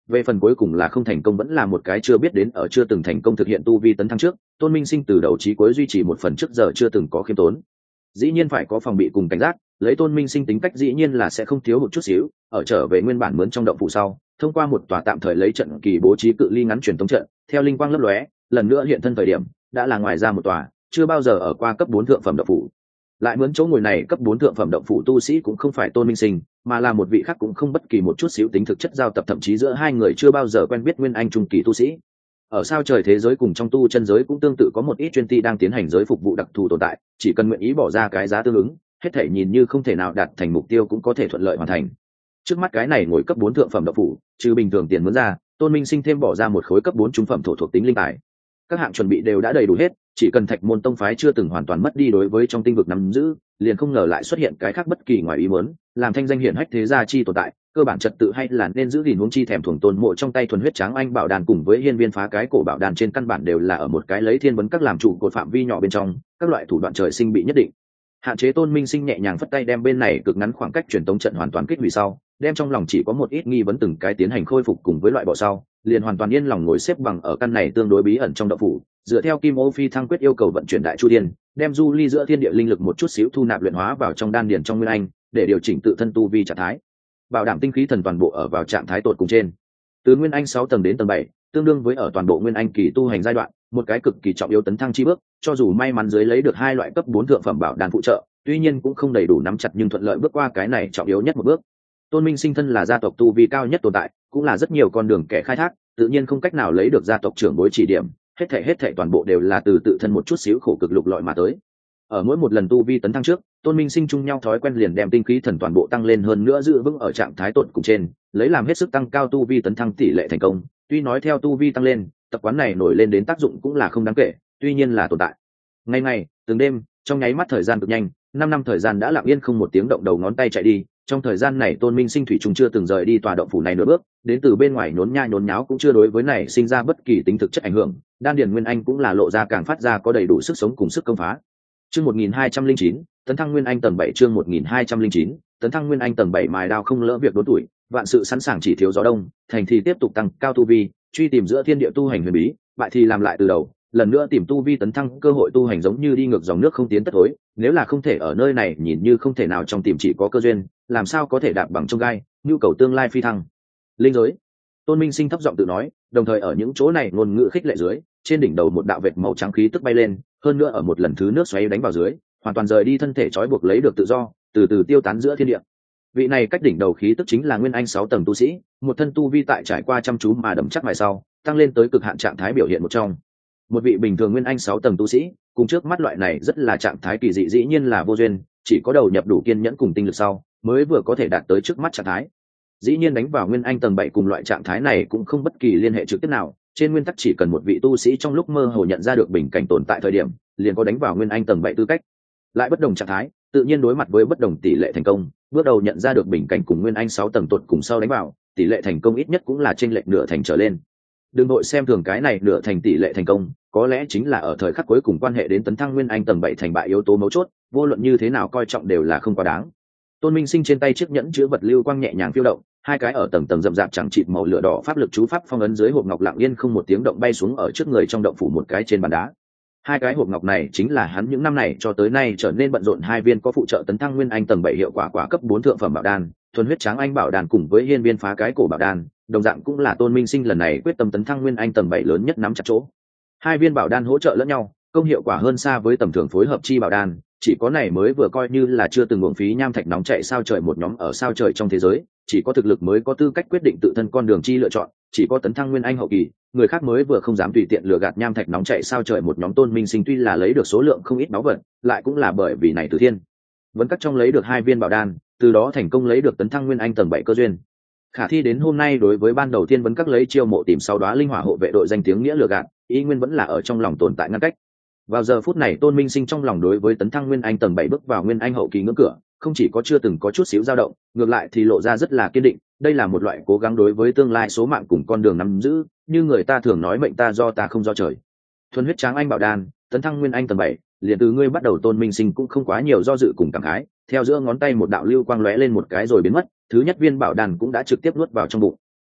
về phần cuối cùng là không thành công vẫn là một cái chưa biết đến ở chưa từng thành công thực hiện tu vi tấn thăng trước, Tôn Minh Sinh từ đầu chí cuối duy trì một phần trước giờ chưa từng có khiêm tốn. Dĩ nhiên phải có phòng bị cùng cảnh giác, lấy Tôn Minh Sinh tính cách dĩ nhiên là sẽ không thiếu một chút xíu, ở trở về nguyên bản mướn trong động phủ sau, thông qua một tòa tạm thời lấy trận kỳ bố trí cự ly ngắn truyền tống trận, theo linh quang lấp lóe, lần nữa hiện thân thời điểm, đã là ngoài ra một tòa, chưa bao giờ ở qua cấp 4 thượng phẩm động phủ. Lại mướn chỗ ngồi này cấp 4 thượng phẩm động phủ tu sĩ cũng không phải Tôn Minh Sinh, mà là một vị khác cũng không bất kỳ một chút xíu tính thực chất giao tập, thậm chí giữa hai người chưa bao giờ quen biết nguyên anh trung kỳ tu sĩ. Ở sao trời thế giới cùng trong tu chân giới cũng tương tự có một ít chuyên ty đang tiến hành giới phục vụ đặc thù tồn tại, chỉ cần nguyện ý bỏ ra cái giá tương ứng, hết thể nhìn như không thể nào đạt thành mục tiêu cũng có thể thuận lợi hoàn thành. Trước mắt cái này ngồi cấp 4 thượng phẩm động phủ, trừ bình thường tiền mướn ra, Tôn Minh Sinh thêm bỏ ra một khối cấp 4 trung phẩm thổ thuộc tính linh tài. Các hạng chuẩn bị đều đã đầy đủ hết, chỉ cần Thạch Môn tông phái chưa từng hoàn toàn mất đi đối với trong tinh vực nắm giữ, liền không ngờ lại xuất hiện cái khác bất kỳ ngoài ý muốn, làm thanh danh hiển hách thế gia chi tồn tại, cơ bản trật tự hay là nên giữ gìn huống chi thèm thuồng Tôn Mộ trong tay thuần huyết tráng anh bảo đàn cùng với hiên viên phá cái cổ bảo đàn trên căn bản đều là ở một cái lấy thiên vấn các làm trụ cột phạm vi nhỏ bên trong, các loại thủ đoạn trời sinh bị nhất định hạn chế. Tôn Minh Sinh nhẹ nhàng phất tay đem bên này cực ngắn khoảng cách truyền tống trận hoàn toàn kích hủy sau, đem trong lòng chỉ có một ít nghi vấn từng cái tiến hành khôi phục cùng với loại bỏ sau, liền hoàn toàn yên lòng ngồi xếp bằng ở căn này tương đối bí ẩn trong động phủ, dựa theo Kim Ô Phi Thăng quyết yêu cầu vận chuyển đại chu thiên, đem du ly giữa thiên địa linh lực một chút xíu thu nạp luyện hóa vào trong đan điền trong nguyên anh, để điều chỉnh tự thân tu vi trạng thái, bảo đảm tinh khí thần toàn bộ ở vào trạng thái tột cùng trên. Từ nguyên anh 6 tầng đến tầng 7, tương đương với ở toàn bộ nguyên anh kỳ tu hành giai đoạn, một cái cực kỳ trọng yếu tấn thăng chi bước, cho dù may mắn dưới lấy được 2 loại cấp 4 thượng phẩm bảo đan phụ trợ, tuy nhiên cũng không đầy đủ nắm chặt nhưng thuận lợi bước qua cái này trọng yếu nhất một bước. Tôn Minh Sinh thân là gia tộc tu vi cao nhất tồn tại, cũng là rất nhiều con đường kẻ khai thác, tự nhiên không cách nào lấy được gia tộc trưởng bối chỉ điểm, hết thảy toàn bộ đều là từ tự thân một chút xíu khổ cực lục lọi mà tới. Ở mỗi một lần tu vi tấn thăng trước, Tôn Minh Sinh chung nhau thói quen liền đem tinh khí thần toàn bộ tăng lên hơn nữa giữ vững ở trạng thái tột cùng trên, lấy làm hết sức tăng cao tu vi tấn thăng tỷ lệ thành công. Tuy nói theo tu vi tăng lên, tập quán này nổi lên đến tác dụng cũng là không đáng kể, tuy nhiên là tồn tại. Ngày ngày, từng đêm, trong nháy mắt thời gian cực nhanh, 5 năm thời gian đã lặng yên không một tiếng động đầu ngón tay chạy đi. Trong thời gian này Tôn Minh Sinh thủy chung chưa từng rời đi tòa động phủ này nửa bước, đến từ bên ngoài nhốn nha nhốn nháo cũng chưa đối với này sinh ra bất kỳ tính thực chất ảnh hưởng, đan điền nguyên anh cũng là lộ ra càng phát ra có đầy đủ sức sống cùng sức công phá. Chương 1209, tấn thăng nguyên anh tầng 7. Chương 1209, tấn thăng nguyên anh tầng 7. Mài đao không lỡ việc đốn tuổi, vạn sự sẵn sàng chỉ thiếu gió đông, thành thì tiếp tục tăng cao tu vi, truy tìm giữa thiên địa tu hành huyền bí, bại thì làm lại từ đầu, lần nữa tìm tu vi tấn thăng, cơ hội tu hành giống như đi ngược dòng nước không tiến tất thối, nếu là không thể ở nơi này nhìn như không thể nào trong tìm chỉ có cơ duyên, làm sao có thể đạp bằng trong gai, nhu cầu tương lai phi thăng. Linh giới. Tôn Minh Sinh thấp giọng tự nói, đồng thời ở những chỗ này ngôn ngữ khích lệ dưới, trên đỉnh đầu một đạo vệt màu trắng khí tức bay lên, hơn nữa ở một lần thứ nước xoáy đánh vào dưới, hoàn toàn rời đi thân thể trói buộc lấy được tự do, từ từ tiêu tán giữa thiên địa. Vị này cách đỉnh đầu khí tức chính là nguyên anh 6 tầng tu sĩ, một thân tu vi tại trải qua chăm chú mà đậm chắc mài sau, tăng lên tới cực hạn trạng thái biểu hiện một trong. Một vị bình thường nguyên anh 6 tầng tu sĩ, cùng trước mắt loại này rất là trạng thái kỳ dị dĩ nhiên là vô duyên, chỉ có đầu nhập đủ kiên nhẫn cùng tinh lực sau, mới vừa có thể đạt tới trước mắt trạng thái. Dĩ nhiên đánh vào nguyên anh tầng 7 cùng loại trạng thái này cũng không bất kỳ liên hệ trực tiếp nào, trên nguyên tắc chỉ cần một vị tu sĩ trong lúc mơ hồ nhận ra được bình cảnh tồn tại thời điểm, liền có đánh vào nguyên anh tầng 7 tư cách. Lại bất đồng trạng thái, tự nhiên đối mặt với bất đồng tỷ lệ thành công, bước đầu nhận ra được bình cảnh cùng nguyên anh 6 tầng tuột cùng sau đánh vào, tỷ lệ thành công ít nhất cũng là chênh lệch nửa thành trở lên. Đừng nội xem thường cái này nửa thành tỷ lệ thành công, có lẽ chính là ở thời khắc cuối cùng quan hệ đến tấn thăng nguyên anh tầng 7 thành bại yếu tố mấu chốt, vô luận như thế nào coi trọng đều là không quá đáng. Tôn Minh Sinh trên tay chiếc nhẫn chứa vật lưu quang nhẹ nhàng phiêu động, hai cái ở tầng tầng rậm rạp chẳng chịt màu lửa đỏ pháp lực chú pháp phong ấn dưới hộp ngọc lặng yên không một tiếng động bay xuống ở trước người trong động phủ một cái trên bàn đá. Hai cái hộp ngọc này chính là hắn những năm này cho tới nay trở nên bận rộn hai viên có phụ trợ tấn thăng nguyên anh tầng 7 hiệu quả cấp 4 thượng phẩm bảo đan, thuần huyết tráng anh bảo đan cùng với hiên viên phá cái cổ bảo đan, đồng dạng cũng là Tôn Minh Sinh lần này quyết tâm tấn thăng nguyên anh tầng 7 lớn nhất nắm chặt chỗ. Hai viên bảo đan hỗ trợ lẫn nhau, công hiệu quả hơn xa với tầm thường phối hợp chi bảo đan, chỉ có này mới vừa coi như là chưa từng uổng phí nham thạch nóng chạy sao trời một nhóm ở sao trời trong thế giới, chỉ có thực lực mới có tư cách quyết định tự thân con đường chi lựa chọn, chỉ có tấn thăng nguyên anh hậu kỳ, người khác mới vừa không dám tùy tiện lừa gạt nham thạch nóng chạy sao trời một nhóm. Tôn Minh Sinh tuy là lấy được số lượng không ít báu vật, lại cũng là bởi vì này từ thiên vẫn cắt trong lấy được hai viên bảo đan, từ đó thành công lấy được tấn thăng nguyên anh tầng 7 cơ duyên. Khả thi đến hôm nay đối với ban đầu tiên vấn các lấy chiêu mộ tìm sau đó linh hỏa hộ vệ đội danh tiếng nghĩa lừa gạt, ý nguyên vẫn là ở trong lòng tồn tại ngăn cách. Vào giờ phút này Tôn Minh Sinh trong lòng đối với tấn thăng nguyên anh tầng 7 bước vào nguyên anh hậu kỳ ngưỡng cửa, không chỉ có chưa từng có chút xíu dao động, ngược lại thì lộ ra rất là kiên định, đây là một loại cố gắng đối với tương lai số mạng cùng con đường nắm giữ, như người ta thường nói mệnh ta do ta không do trời. Thuần huyết tráng anh bảo đan, tấn thăng nguyên anh tầng 7, liền từ ngươi bắt đầu. Tôn Minh Sinh cũng không quá nhiều do dự cùng cảm khái, theo giữa ngón tay một đạo lưu quang lóe lên một cái rồi biến mất, thứ nhất viên bảo đan cũng đã trực tiếp nuốt vào trong bụng.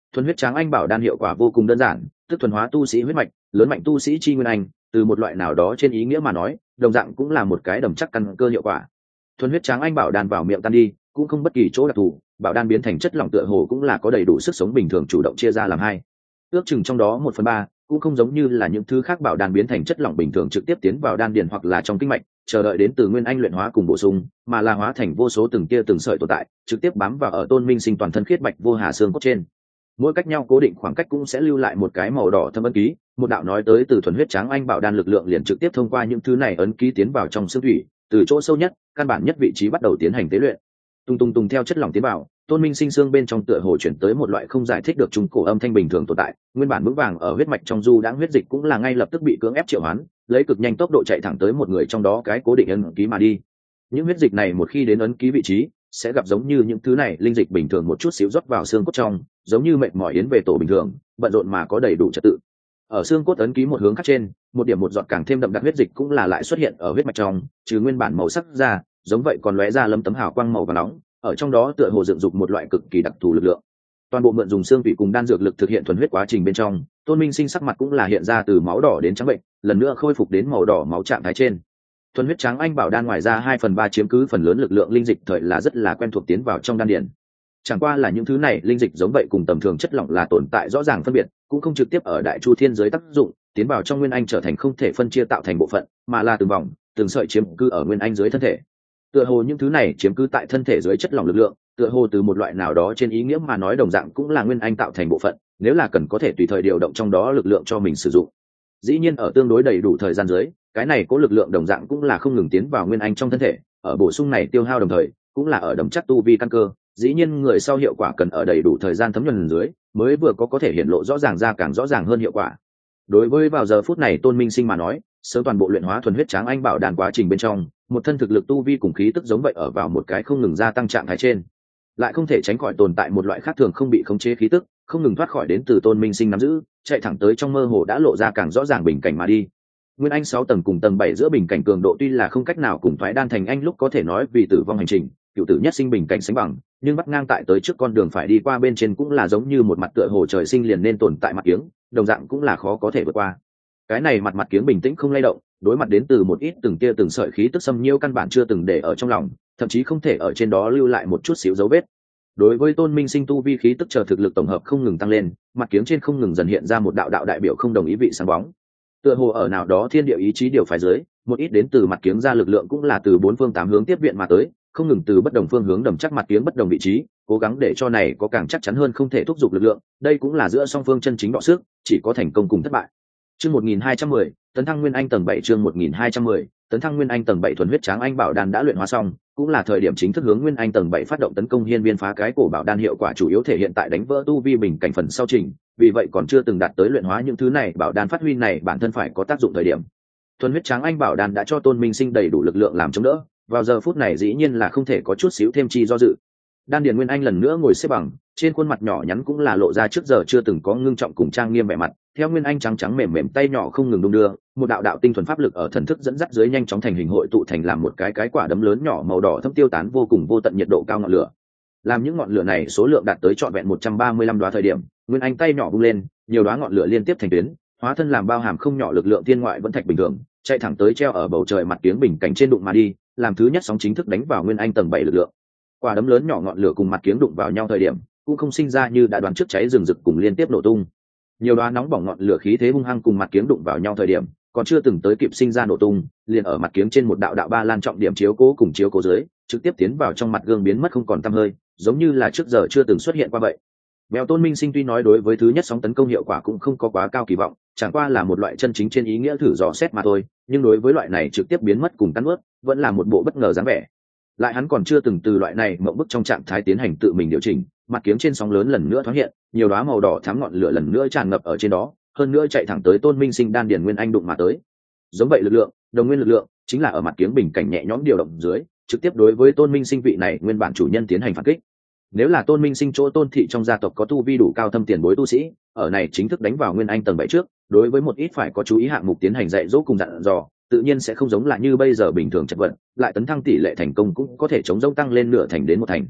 Thuần huyết tráng anh bảo đan hiệu quả vô cùng đơn giản, tức thuần hóa tu sĩ huyết mạch, lớn mạnh tu sĩ chi nguyên anh, từ một loại nào đó trên ý nghĩa mà nói, đồng dạng cũng là một cái đầm chắc căn cơ hiệu quả. Thuần huyết tráng anh bảo đan vào miệng tan đi, cũng không bất kỳ chỗ đặc thù, bảo đan biến thành chất lỏng tựa hồ cũng là có đầy đủ sức sống bình thường chủ động chia ra làm hai. Ước chừng trong đó 1/3, cũng không giống như là những thứ khác bảo đan biến thành chất lỏng bình thường trực tiếp tiến vào đan điền hoặc là trong kinh mạch, chờ đợi đến từ nguyên anh luyện hóa cùng bổ sung, mà là hóa thành vô số từng tia từng sợi tồn tại, trực tiếp bám vào ở Tôn Minh Sinh toàn thân khiết bạch vô hà xương cốt trên. Mỗi cách nhau cố định khoảng cách cũng sẽ lưu lại một cái màu đỏ thâm ấn ký, một đạo nói tới từ thuần huyết tráng anh bảo đan lực lượng liền trực tiếp thông qua những thứ này ấn ký tiến vào trong xương thủy, từ chỗ sâu nhất, căn bản nhất vị trí bắt đầu tiến hành tế luyện. Tung tung tung theo chất lỏng tiến vào, Tôn Minh Sinh xương bên trong tựa hồ chuyển tới một loại không giải thích được trung cổ âm thanh bình thường tồn tại, nguyên bản vững vàng ở huyết mạch trong du đãng huyết dịch cũng là ngay lập tức bị cưỡng ép triệu hoán, lấy cực nhanh tốc độ chạy thẳng tới một người trong đó cái cố định ấn ký mà đi. Những huyết dịch này một khi đến ấn ký vị trí, sẽ gặp giống như những thứ này linh dịch bình thường một chút xíu rót vào xương cốt trong, giống như mệt mỏi yến về tổ bình thường, bận rộn mà có đầy đủ trật tự. Ở xương cốt ấn ký một hướng khác trên, một điểm một giọt càng thêm đậm đặc huyết dịch cũng là lại xuất hiện ở huyết mạch trong, trừ nguyên bản màu sắc ra, giống vậy còn lóe ra lấm tấm hào quang màu vàng nóng, ở trong đó tựa hồ dựng dục một loại cực kỳ đặc thù lực lượng. Toàn bộ mượn dùng xương vị cùng đan dược lực thực hiện thuần huyết quá trình bên trong, Tôn Minh Sinh sắc mặt cũng là hiện ra từ máu đỏ đến trắng bệnh, lần nữa khôi phục đến màu đỏ máu trạng thái trên. Thuần huyết tráng anh bảo đan ngoài ra 2/3 chiếm cứ phần lớn lực lượng linh dịch thời là rất là quen thuộc tiến vào trong đan điền. Chẳng qua là những thứ này linh dịch giống vậy cùng tầm thường chất lỏng là tồn tại rõ ràng phân biệt, cũng không trực tiếp ở đại chu thiên giới tác dụng, tiến vào trong nguyên anh trở thành không thể phân chia tạo thành bộ phận, mà là từng vòng, từng sợi chiếm cứ ở nguyên anh dưới thân thể. Tựa hồ những thứ này chiếm cứ tại thân thể dưới chất lỏng lực lượng, tựa hồ từ một loại nào đó trên ý nghĩa mà nói đồng dạng cũng là nguyên anh tạo thành bộ phận, nếu là cần có thể tùy thời điều động trong đó lực lượng cho mình sử dụng. Dĩ nhiên ở tương đối đầy đủ thời gian dưới, cái này có lực lượng đồng dạng cũng là không ngừng tiến vào nguyên anh trong thân thể, ở bổ sung này tiêu hao đồng thời, cũng là ở đấm chắc tu vi căn cơ, dĩ nhiên người sau hiệu quả cần ở đầy đủ thời gian thấm nhuần dưới, mới vừa có thể hiện lộ rõ ràng ra càng rõ ràng hơn hiệu quả. Đối với vào giờ phút này Tôn Minh Sinh mà nói, sớm toàn bộ luyện hóa thuần huyết tráng anh bảo đàn quá trình bên trong, một thân thực lực tu vi cùng khí tức giống vậy ở vào một cái không ngừng gia tăng trạng thái trên, lại không thể tránh khỏi tồn tại một loại khác thường không bị khống chế khí tức, không ngừng thoát khỏi đến từ Tôn Minh Sinh nắm giữ, chạy thẳng tới trong mơ hồ đã lộ ra càng rõ ràng bình cảnh mà đi. Nguyên anh 6 tầng cùng tầng 7 giữa bình cảnh cường độ tuy là không cách nào cùng thoái đan thành anh lúc có thể nói vì tử vong hành trình, cựu tử nhất sinh bình cảnh sánh bằng, nhưng bắt ngang tại tới trước con đường phải đi qua bên trên cũng là giống như một mặt tựa hồ trời sinh liền nên tồn tại mặt kiếng, đồng dạng cũng là khó có thể vượt qua. Cái này mặt kiếng bình tĩnh không lay động, đối mặt đến từ một ít từng tia từng sợi khí tức xâm nhiễu căn bản chưa từng để ở trong lòng, thậm chí không thể ở trên đó lưu lại một chút xíu dấu vết. Đối với Tôn Minh Sinh tu vi khí tức chờ thực lực tổng hợp không ngừng tăng lên, mặt kiếng trên không ngừng dần hiện ra một đạo đạo đại biểu không đồng ý vị sáng bóng. Tựa hồ ở nào đó thiên địa ý chí điều phái dưới, một ít đến từ mặt kiếng ra lực lượng cũng là từ 4 phương 8 hướng tiếp viện mà tới, không ngừng từ bất đồng phương hướng đầm chắc mặt kiếng bất đồng vị trí, cố gắng để cho này có càng chắc chắn hơn không thể thúc giục lực lượng, đây cũng là giữa song phương chân chính đọ sức, chỉ có thành công cùng thất bại. Chương 1210, tấn thăng nguyên anh tầng 7 chương 1210, tấn thăng nguyên anh tầng 7 thuần huyết tráng anh bảo đan đã luyện hóa xong, cũng là thời điểm chính thức hướng nguyên anh tầng 7 phát động tấn công hiên viên phá cái cổ bảo đan hiệu quả chủ yếu thể hiện tại đánh vỡ tu vi bình cảnh phần sau trình, vì vậy còn chưa từng đạt tới luyện hóa những thứ này bảo đan phát huy này bản thân phải có tác dụng thời điểm. Thuần huyết tráng anh bảo đan đã cho Tôn Minh Sinh đầy đủ lực lượng làm chống đỡ, vào giờ phút này dĩ nhiên là không thể có chút xíu thêm chi do dự. Đan điền nguyên anh lần nữa ngồi xếp bằng, trên khuôn mặt nhỏ nhắn cũng là lộ ra trước giờ chưa từng có ngưng trọng cùng trang nghiêm vẻ mặt, theo nguyên anh trắng trắng mềm mềm tay nhỏ không ngừng đung đưa, một đạo đạo tinh thuần pháp lực ở thần thức dẫn dắt dưới nhanh chóng thành hình hội tụ thành làm một cái quả đấm lớn nhỏ màu đỏ thâm tiêu tán vô cùng vô tận nhiệt độ cao ngọn lửa. Làm những ngọn lửa này số lượng đạt tới trọn vẹn 135 đóa thời điểm, nguyên anh tay nhỏ vung lên, nhiều đóa ngọn lửa liên tiếp thành tuyến, hóa thân làm bao hàm không nhỏ lực lượng thiên ngoại vẫn thạch bình thường, chạy thẳng tới treo ở bầu trời mặt kiếng bình cảnh trên đụng mà đi, làm thứ nhất sóng chính thức đánh vào nguyên anh tầng 7 lực lượng. Quả đấm lớn nhỏ ngọn lửa cùng mặt kiếng đụng vào nhau thời điểm, cũng không sinh ra như đã đoán trước cháy rừng rực cùng liên tiếp nổ tung. Nhiều đóa nóng bỏng ngọn lửa khí thế hung hăng cùng mặt kiếng đụng vào nhau thời điểm, còn chưa từng tới kịp sinh ra nổ tung, liền ở mặt kiếng trên một đạo đạo ba lan trọng điểm chiếu cố cùng chiếu cố dưới, trực tiếp tiến vào trong mặt gương biến mất không còn tăm hơi, giống như là trước giờ chưa từng xuất hiện qua vậy. Mèo Tôn Minh Sinh tuy nói đối với thứ nhất sóng tấn công hiệu quả cũng không có quá cao kỳ vọng, chẳng qua là một loại chân chính trên ý nghĩa thử dò xét mà thôi, nhưng đối với loại này trực tiếp biến mất cùng cắn nuốt, vẫn là một bộ bất ngờ dáng vẻ. Lại hắn còn chưa từng từ loại này mộng bức trong trạng thái tiến hành tự mình điều chỉnh, mặt kiếng trên sóng lớn lần nữa thoáng hiện, nhiều đóa màu đỏ thắm ngọn lửa lần nữa tràn ngập ở trên đó, hơn nữa chạy thẳng tới Tôn Minh Sinh đan điền nguyên anh đụng mà tới. Giống vậy lực lượng, đồng nguyên lực lượng, chính là ở mặt kiếng bình cảnh nhẹ nhõm điều động dưới, trực tiếp đối với Tôn Minh Sinh vị này nguyên bản chủ nhân tiến hành phản kích. Nếu là Tôn Minh Sinh chỗ Tôn thị trong gia tộc có tu vi đủ cao thâm tiền bối tu sĩ, ở này chính thức đánh vào nguyên anh tầng 7 trước, đối với một ít phải có chú ý hạng mục tiến hành dạy dỗ cùng dặn dò, tự nhiên sẽ không giống là như bây giờ bình thường chật vật, lại tấn thăng tỷ lệ thành công cũng có thể chống rông tăng lên nửa thành đến một thành.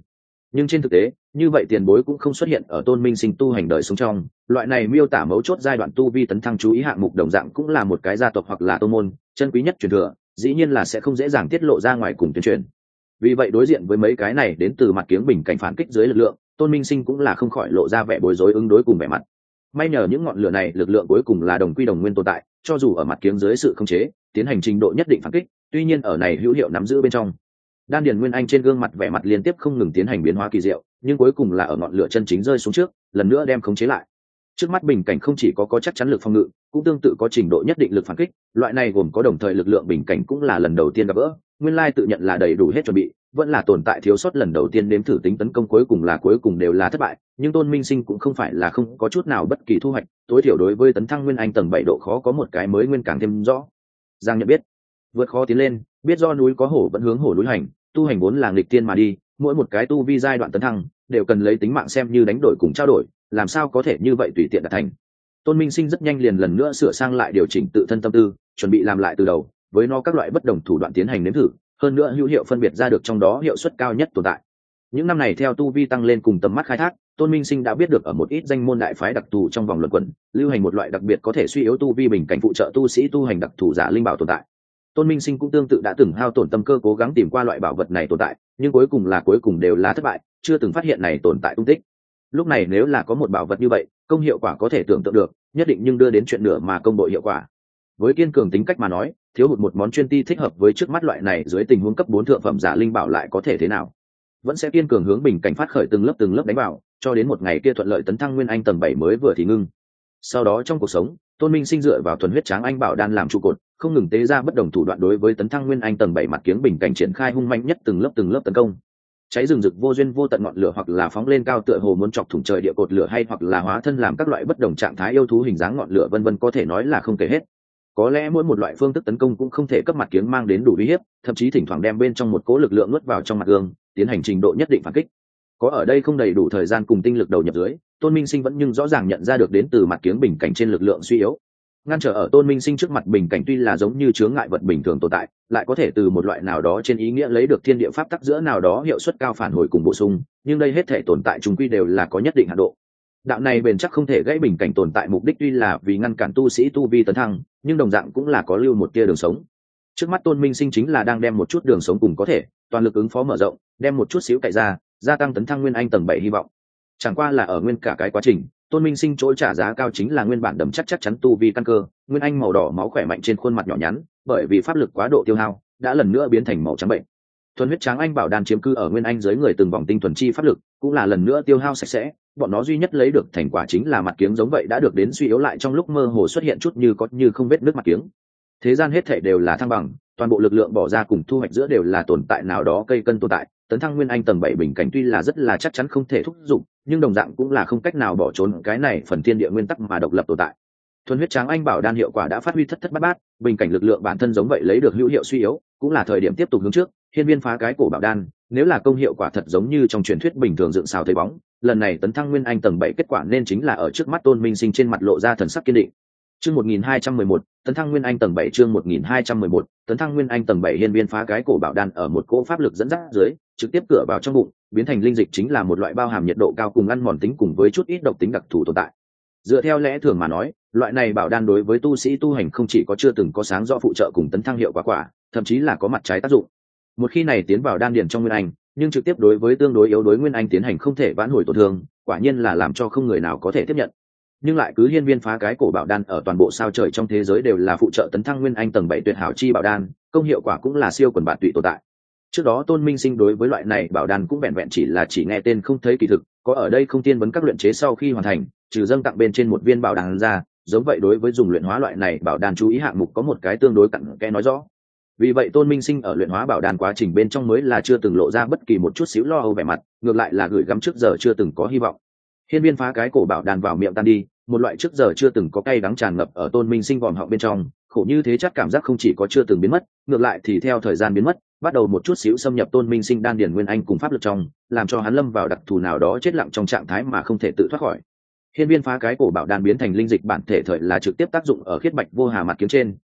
Nhưng trên thực tế như vậy tiền bối cũng không xuất hiện ở Tôn Minh Sinh tu hành đời sống trong. Loại này miêu tả mấu chốt giai đoạn tu vi tấn thăng chú ý hạng mục đồng dạng cũng là một cái gia tộc hoặc là tôn môn chân quý nhất truyền thừa, dĩ nhiên là sẽ không dễ dàng tiết lộ ra ngoài cùng tuyên truyền. Vì vậy đối diện với mấy cái này đến từ mặt kiếng bình cảnh phản kích dưới lực lượng, Tôn Minh Sinh cũng là không khỏi lộ ra vẻ bối rối ứng đối cùng vẻ mặt. May nhờ những ngọn lửa này lực lượng cuối cùng là đồng quy đồng nguyên tồn tại, cho dù ở mặt kiếng dưới sự khống chế tiến hành trình độ nhất định phản kích, tuy nhiên ở này hữu hiệu nắm giữ bên trong. Đan điền nguyên anh trên gương mặt vẻ mặt liên tiếp không ngừng tiến hành biến hóa kỳ diệu, nhưng cuối cùng là ở ngọn lửa chân chính rơi xuống trước, lần nữa đem khống chế lại. Trước mắt bình cảnh không chỉ có chắc chắn lực phòng ngự, cũng tương tự có trình độ nhất định lực phản kích, loại này gồm có đồng thời lực lượng bình cảnh cũng là lần đầu tiên gặp gỡ, nguyên lai tự nhận là đầy đủ hết chuẩn bị, vẫn là tồn tại thiếu sót lần đầu tiên nếm thử tính tấn công cuối cùng đều là thất bại, nhưng Tôn Minh Sinh cũng không phải là không có chút nào bất kỳ thu hoạch, tối thiểu đối với tấn thăng nguyên anh tầng 7 độ khó có một cái mới nguyên càng thêm rõ. Giang nhận biết, vượt khó tiến lên, biết do núi có hổ vẫn hướng hổ núi hành, tu hành vốn là nghịch tiên mà đi, mỗi một cái tu vi giai đoạn tấn thăng đều cần lấy tính mạng xem như đánh đổi cùng trao đổi, làm sao có thể như vậy tùy tiện đạt thành. Tôn Minh Sinh rất nhanh liền lần nữa sửa sang lại điều chỉnh tự thân tâm tư, chuẩn bị làm lại từ đầu, với nó các loại bất đồng thủ đoạn tiến hành nếm thử, hơn nữa hữu hiệu phân biệt ra được trong đó hiệu suất cao nhất tồn tại. Những năm này theo tu vi tăng lên cùng tầm mắt khai thác, Tôn Minh Sinh đã biết được ở một ít danh môn đại phái đặc thù trong vòng luận quẩn, lưu hành một loại đặc biệt có thể suy yếu tu vi bình cảnh phụ trợ tu sĩ tu hành đặc thù giả linh bảo tồn tại. Tôn Minh Sinh cũng tương tự đã từng hao tổn tâm cơ cố gắng tìm qua loại bảo vật này tồn tại, nhưng cuối cùng đều là thất bại, chưa từng phát hiện này tồn tại tung tích. Lúc này nếu là có một bảo vật như vậy, công hiệu quả có thể tưởng tượng được, nhất định nhưng đưa đến chuyện nửa mà công bội hiệu quả. Với kiên cường tính cách mà nói, thiếu hụt một món chuyên ti thích hợp với trước mắt loại này dưới tình huống cấp 4 thượng phẩm giả linh bảo lại có thể thế nào? Vẫn sẽ kiên cường hướng bình cảnh phát khởi từng lớp đánh vào, cho đến một ngày kia thuận lợi tấn thăng nguyên anh tầng 7 mới vừa thì ngưng. Sau đó trong cuộc sống, Tôn Minh Sinh dựa vào thuần huyết tráng anh bảo đan làm trụ cột, không ngừng tế ra bất đồng thủ đoạn đối với tấn thăng nguyên anh tầng 7 mặt kiếng bình cảnh triển khai hung mạnh nhất từng lớp tấn công. Cháy rừng rực vô duyên vô tận ngọn lửa hoặc là phóng lên cao tựa hồ muốn chọc thủng trời địa cột lửa, hay hoặc là hóa thân làm các loại bất đồng trạng thái yêu thú hình dáng ngọn lửa vân vân, có thể nói là không kể hết. Có lẽ mỗi một loại phương thức tấn công cũng không thể cấp mặt kiếng mang đến đủ uy hiếp, thậm chí thỉnh thoảng đem bên trong một cỗ lực lượng nuốt vào trong mặt gương, tiến hành trình độ nhất định phản kích. Có ở đây không đầy đủ thời gian cùng tinh lực đầu nhập dưới, Tôn Minh Sinh vẫn nhưng rõ ràng nhận ra được đến từ mặt kiếng bình cảnh trên lực lượng suy yếu. Ngăn trở ở Tôn Minh Sinh trước mặt bình cảnh tuy là giống như chướng ngại vật bình thường tồn tại, lại có thể từ một loại nào đó trên ý nghĩa lấy được thiên địa pháp tắc giữa nào đó hiệu suất cao phản hồi cùng bổ sung, nhưng đây hết thể tồn tại chung quy đều là có nhất định hạn độ. Đạo này bền chắc không thể gãy bình cảnh tồn tại mục đích tuy là vì ngăn cản tu sĩ tu vi tấn thăng, nhưng đồng dạng cũng là có lưu một tia đường sống. Trước mắt Tôn Minh Sinh chính là đang đem một chút đường sống cùng có thể toàn lực ứng phó mở rộng, đem một chút xíu cậy ra, gia tăng tấn thăng nguyên anh tầng 7 hy vọng. Chẳng qua là ở nguyên cả cái quá trình, Tôn Minh Sinh chỗ trả giá cao chính là nguyên bản đầm chắc chắn tu vi căn cơ, nguyên anh màu đỏ máu khỏe mạnh trên khuôn mặt nhỏ nhắn, bởi vì pháp lực quá độ tiêu hao, đã lần nữa biến thành màu trắng bệnh. Thuần huyết tráng anh bảo đan chiếm cư ở nguyên anh dưới người từng vòng tinh thuần chi pháp lực, cũng là lần nữa tiêu hao sạch sẽ, bọn nó duy nhất lấy được thành quả chính là mặt kiếng giống vậy đã được đến suy yếu lại, trong lúc mơ hồ xuất hiện chút như có như không vết nước mặt kiếng. Thế gian hết thể đều là thăng bằng, toàn bộ lực lượng bỏ ra cùng thu hoạch giữa đều là tồn tại nào đó cây cân tồn tại, tấn thăng nguyên anh tầng 7 bình cảnh tuy là rất là chắc chắn không thể thúc giục, nhưng đồng dạng cũng là không cách nào bỏ trốn cái này phần thiên địa nguyên tắc mà độc lập tồn tại. Thuần huyết tráng anh bảo đan hiệu quả đã phát huy thất bát bát, bình cảnh lực lượng bản thân giống vậy lấy được hữu hiệu suy yếu, cũng là thời điểm tiếp tục hướng trước. Hiên viên phá cái cổ bảo đan, nếu là công hiệu quả thật giống như trong truyền thuyết bình thường dựng xào thấy bóng, lần này tấn thăng nguyên anh tầng 7 kết quả nên chính là ở trước mắt Tôn Minh Sinh trên mặt lộ ra thần sắc kiên định. Chương 1211, tấn thăng nguyên anh tầng 7, chương 1211, tấn thăng nguyên anh tầng 7. Hiên viên phá cái cổ bảo đan ở một cỗ pháp lực dẫn dắt dưới, trực tiếp cửa vào trong bụng, biến thành linh dịch, chính là một loại bao hàm nhiệt độ cao cùng ăn mòn tính cùng với chút ít độc tính đặc thù tồn tại. Dựa theo lẽ thường mà nói, loại này bảo đan đối với tu sĩ tu hành không chỉ có chưa từng có sáng rõ phụ trợ cùng tấn thăng hiệu quả, thậm chí là có mặt trái tác dụng. Một khi này tiến vào đan điền trong nguyên anh, nhưng trực tiếp đối với tương đối yếu đối nguyên anh tiến hành không thể vãn hồi tổn thương, quả nhiên là làm cho không người nào có thể tiếp nhận. Nhưng lại cứ hiên viên phá cái cổ bảo đan ở toàn bộ sao trời trong thế giới đều là phụ trợ tấn thăng nguyên anh tầng 7 tuyệt hảo chi bảo đan, công hiệu quả cũng là siêu quần bạn tụy tồn tại. Trước đó Tôn Minh Sinh đối với loại này bảo đan cũng vẹn vẹn chỉ nghe tên không thấy kỳ thực, có ở đây không tiên vấn các luyện chế sau khi hoàn thành, trừ dâng tặng bên trên một viên bảo đan ra, giống vậy đối với dùng luyện hóa loại này bảo đan chú ý hạng mục có một cái tương đối cặn kẽ nói rõ. Vì vậy Tôn Minh Sinh ở luyện hóa bảo đan quá trình bên trong mới là chưa từng lộ ra bất kỳ một chút xíu lo âu vẻ mặt, ngược lại là gửi gắm trước giờ chưa từng có hy vọng. Hiên viên phá cái cổ bảo đan vào miệng tan đi, một loại trước giờ chưa từng có cay đắng tràn ngập ở Tôn Minh Sinh vòm họng bên trong, khổ như thế chắc cảm giác không chỉ có chưa từng biến mất, ngược lại thì theo thời gian biến mất, bắt đầu một chút xíu xâm nhập Tôn Minh Sinh đan điền nguyên anh cùng pháp lực trong, làm cho hắn lâm vào đặc thù nào đó chết lặng trong trạng thái mà không thể tự thoát khỏi. Hiên viên phá cái cổ bảo đan biến thành linh dịch bản thể thời là trực tiếp tác dụng ở khiết bạch vô hà mặt kiếm trên,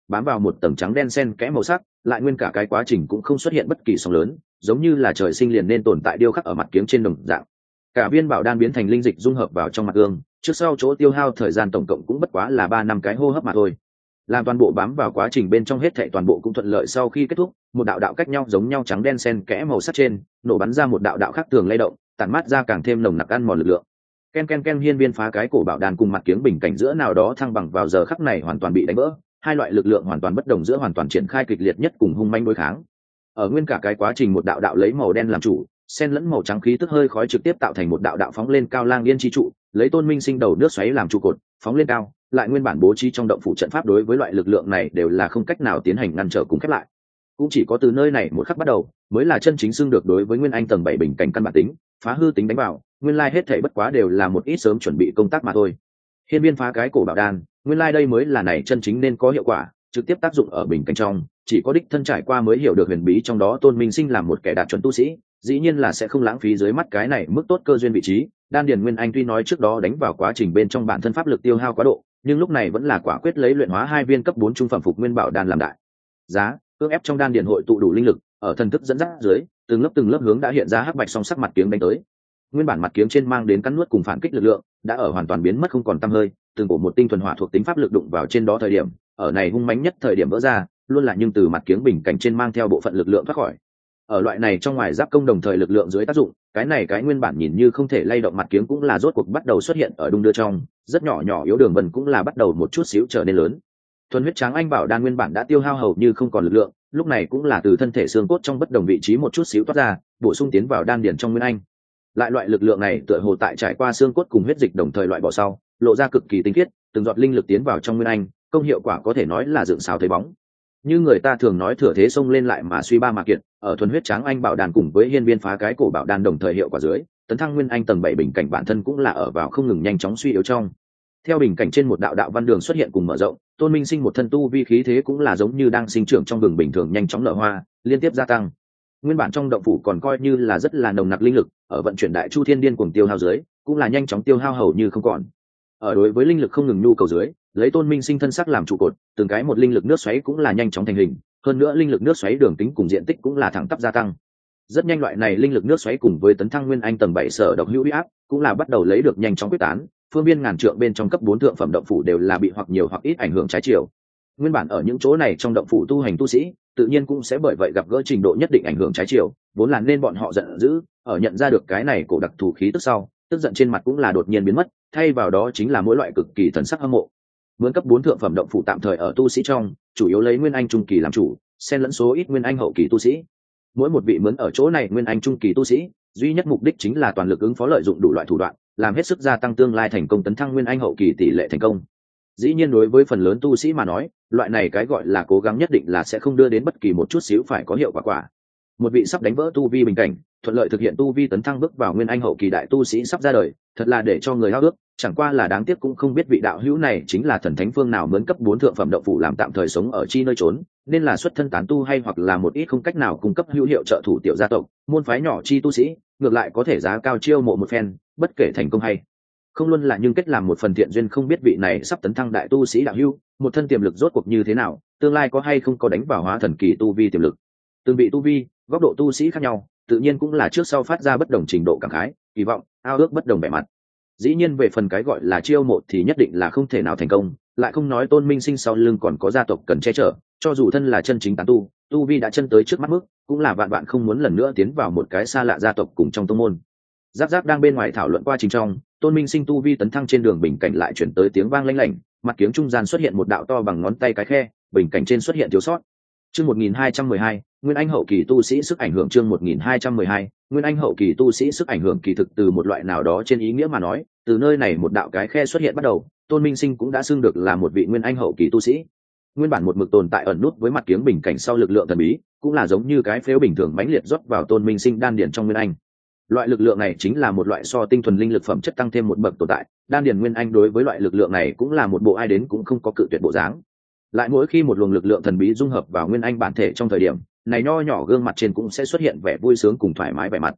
bám vào một tầng trắng đen xen kẽ màu sắc, lại nguyên cả cái quá trình cũng không xuất hiện bất kỳ sóng lớn, giống như là trời sinh liền nên tồn tại điêu khắc ở mặt kiếng trên đồng dạng. Cả viên bảo đan biến thành linh dịch dung hợp vào trong mặt gương, trước sau chỗ tiêu hao thời gian tổng cộng cũng bất quá là 3 năm cái hô hấp mà thôi. Làm toàn bộ bám vào quá trình bên trong hết thảy toàn bộ cũng thuận lợi sau khi kết thúc, một đạo đạo cách nhau giống nhau trắng đen xen kẽ màu sắc trên, nổ bắn ra một đạo đạo khác thường lay động, tản mát ra càng thêm nồng nặc ăn mòn lực lượng. Ken ken ken, hiên viên phá cái cổ bảo đan cùng mặt kiếng bình cảnh giữa nào đó thăng bằng vào giờ khắc này hoàn toàn bị đánh vỡ, hai loại lực lượng hoàn toàn bất đồng giữa hoàn toàn triển khai kịch liệt nhất cùng hung manh đối kháng. Ở nguyên cả cái quá trình một đạo đạo lấy màu đen làm chủ, xen lẫn màu trắng khí tức hơi khói trực tiếp tạo thành một đạo đạo phóng lên cao lang yên chi trụ, lấy Tôn Minh Sinh đầu nước xoáy làm trụ cột, phóng lên cao, lại nguyên bản bố trí trong động phủ trận pháp đối với loại lực lượng này đều là không cách nào tiến hành ngăn trở cùng khép lại. Cũng chỉ có từ nơi này một khắc bắt đầu, mới là chân chính xưng được đối với Nguyên Anh tầng 7 bình cảnh căn bản tính, phá hư tính đánh vào, nguyên lai hết thảy bất quá đều là một ít sớm chuẩn bị công tác mà thôi. Hiên viên phá cái cổ bảo đan, nguyên lai đây mới là này chân chính nên có hiệu quả, trực tiếp tác dụng ở bình cảnh trong, chỉ có đích thân trải qua mới hiểu được huyền bí trong đó. Tôn Minh Sinh làm một kẻ đạt chuẩn tu sĩ, dĩ nhiên là sẽ không lãng phí dưới mắt cái này mức tốt cơ duyên vị trí. Đan điền Nguyên Anh tuy nói trước đó đánh vào quá trình bên trong bản thân pháp lực tiêu hao quá độ, nhưng lúc này vẫn là quả quyết lấy luyện hóa 2 viên cấp 4 trung phẩm phục nguyên bảo đan làm đại giá, cưỡng ép trong đan điền hội tụ đủ linh lực, ở thần thức dẫn dắt dưới, từng lớp hướng đã hiện ra hắc bạch song sắc mặt kiếng đánh tới. Nguyên bản mặt kiếng trên mang đến cắn nuốt cùng phản kích lực lượng đã ở hoàn toàn biến mất không còn tăm hơi, từng cổ một tinh thuần hỏa thuộc tính pháp lực đụng vào trên đó thời điểm, ở này hung mãnh nhất thời điểm vỡ ra, luôn là nhưng từ mặt kiếng bình cảnh trên mang theo bộ phận lực lượng thoát khỏi. Ở loại này trong ngoài giáp công đồng thời lực lượng dưới tác dụng, cái nguyên bản nhìn như không thể lay động mặt kiếng cũng là rốt cuộc bắt đầu xuất hiện ở đung đưa trong, rất nhỏ nhỏ yếu đường vân cũng là bắt đầu một chút xíu trở nên lớn. Thuần huyết tráng anh bảo đan nguyên bản đã tiêu hao hầu như không còn lực lượng, lúc này cũng là từ thân thể xương cốt trong bất đồng vị trí một chút xíu toát ra, bổ sung tiến vào đan điền trong Nguyên Anh. Lại loại lực lượng này tựa hồ tại trải qua xương cốt cùng huyết dịch đồng thời loại bỏ sau, lộ ra cực kỳ tinh khiết, từng giọt linh lực tiến vào trong Nguyên Anh, công hiệu quả có thể nói là dựng sáo thấy bóng. Như người ta thường nói thừa thế xông lên lại mà suy ba mà kiện, ở thuần huyết tráng anh bảo đan cùng với hiên viên phá cái cổ bảo đan đồng thời hiệu quả dưới, tấn thăng Nguyên Anh tầng 7 bình cảnh bản thân cũng là ở vào không ngừng nhanh chóng suy yếu trong. Theo bình cảnh trên một đạo đạo văn đường xuất hiện cùng mở rộng, Tôn Minh Sinh một thân tu vi khí thế cũng là giống như đang sinh trưởng trong rừng bình thường nhanh chóng nở hoa, liên tiếp gia tăng. Nguyên bản trong động phủ còn coi như là rất là nồng nặc linh lực, ở vận chuyển đại chu thiên điên cuồng tiêu hao dưới, cũng là nhanh chóng tiêu hao hầu như không còn. Ở đối với linh lực không ngừng nhu cầu dưới, lấy Tôn Minh Sinh thân sắc làm trụ cột, từng cái một linh lực nước xoáy cũng là nhanh chóng thành hình, hơn nữa linh lực nước xoáy đường tính cùng diện tích cũng là thẳng tắp gia tăng. Rất nhanh loại này linh lực nước xoáy cùng với tấn thăng Nguyên Anh tầng 7 sở độc hữu uy áp, cũng là bắt đầu lấy được nhanh chóng quyết tán, phương biên ngàn trượng bên trong cấp 4 thượng phẩm động phủ đều là bị hoặc nhiều hoặc ít ảnh hưởng trái chiều. Nguyên bản ở những chỗ này trong động phủ tu hành tu sĩ, tự nhiên cũng sẽ bởi vậy gặp gỡ trình độ nhất định ảnh hưởng trái chiều, vốn là nên bọn họ giận dữ, ở nhận ra được cái này cổ đặc thù khí tức sau, tức giận trên mặt cũng là đột nhiên biến mất, thay vào đó chính là mỗi loại cực kỳ thần sắc hâm mộ. Mướn cấp 4 thượng phẩm động phủ tạm thời ở tu sĩ trong, chủ yếu lấy Nguyên Anh trung kỳ làm chủ, xen lẫn số ít Nguyên Anh hậu kỳ tu sĩ. Mỗi một vị mướn ở chỗ này Nguyên Anh trung kỳ tu sĩ, duy nhất mục đích chính là toàn lực ứng phó lợi dụng đủ loại thủ đoạn, làm hết sức gia tăng tương lai thành công tấn thăng Nguyên Anh hậu kỳ tỷ lệ thành công. Dĩ nhiên đối với phần lớn tu sĩ mà nói, loại này cái gọi là cố gắng nhất định là sẽ không đưa đến bất kỳ một chút xíu phải có hiệu quả. Một vị sắp đánh vỡ tu vi bình cảnh, thuận lợi thực hiện tu vi tấn thăng bước vào Nguyên Anh hậu kỳ đại tu sĩ sắp ra đời, thật là để cho người háo ước, chẳng qua là đáng tiếc cũng không biết vị đạo hữu này chính là thần thánh phương nào mướn cấp 4 thượng phẩm động phủ làm tạm thời sống ở chi nơi trốn, nên là xuất thân tán tu hay hoặc là một ít không cách nào cung cấp hữu hiệu trợ thủ tiểu gia tộc, môn phái nhỏ chi tu sĩ, ngược lại có thể giá cao chiêu mộ một phen, bất kể thành công hay không luôn là nhưng kết làm một phần thiện duyên. Không biết vị này sắp tấn thăng đại tu sĩ đạo hữu, một thân tiềm lực rốt cuộc như thế nào, tương lai có hay không có đánh vào hóa thần kỳ tu vi tiềm lực. Từng vị tu vi, góc độ tu sĩ khác nhau, tự nhiên cũng là trước sau phát ra bất đồng trình độ cảm khái, kỳ vọng, ao ước bất đồng vẻ mặt. Dĩ nhiên về phần cái gọi là chiêu mộ thì nhất định là không thể nào thành công, lại không nói Tôn Minh Sinh sau lưng còn có gia tộc cần che chở, cho dù thân là chân chính tán tu, tu vi đã chân tới trước mắt mức, cũng là vạn không muốn lần nữa tiến vào một cái xa lạ gia tộc cùng trong tông môn. Giáp đang bên ngoài thảo luận qua trình trong, Tôn Minh Sinh tu vi tấn thăng trên đường bình cảnh lại chuyển tới tiếng vang lanh lảnh, mặt kiếng trung gian xuất hiện một đạo to bằng ngón tay cái khe, bình cảnh trên xuất hiện thiếu sót. Chương 1212, Nguyên Anh hậu kỳ tu sĩ sức ảnh hưởng. Chương 1212, Nguyên Anh hậu kỳ tu sĩ sức ảnh hưởng. Kỳ thực từ một loại nào đó trên ý nghĩa mà nói, từ nơi này một đạo cái khe xuất hiện bắt đầu, Tôn Minh Sinh cũng đã xưng được là một vị Nguyên Anh hậu kỳ tu sĩ. Nguyên bản một mực tồn tại ẩn nút với mặt kiếng bình cảnh sau lực lượng thần bí, cũng là giống như cái phếu bình thường mãnh liệt rót vào Tôn Minh Sinh đan điền trong Nguyên Anh. Loại lực lượng này chính là một loại so tinh thuần linh lực phẩm chất tăng thêm một bậc tồn tại, đan điền Nguyên Anh đối với loại lực lượng này cũng là một bộ ai đến cũng không có cự tuyệt bộ dáng. Lại mỗi khi một luồng lực lượng thần bí dung hợp vào Nguyên Anh bản thể trong thời điểm này, nho nhỏ gương mặt trên cũng sẽ xuất hiện vẻ vui sướng cùng thoải mái vẻ mặt.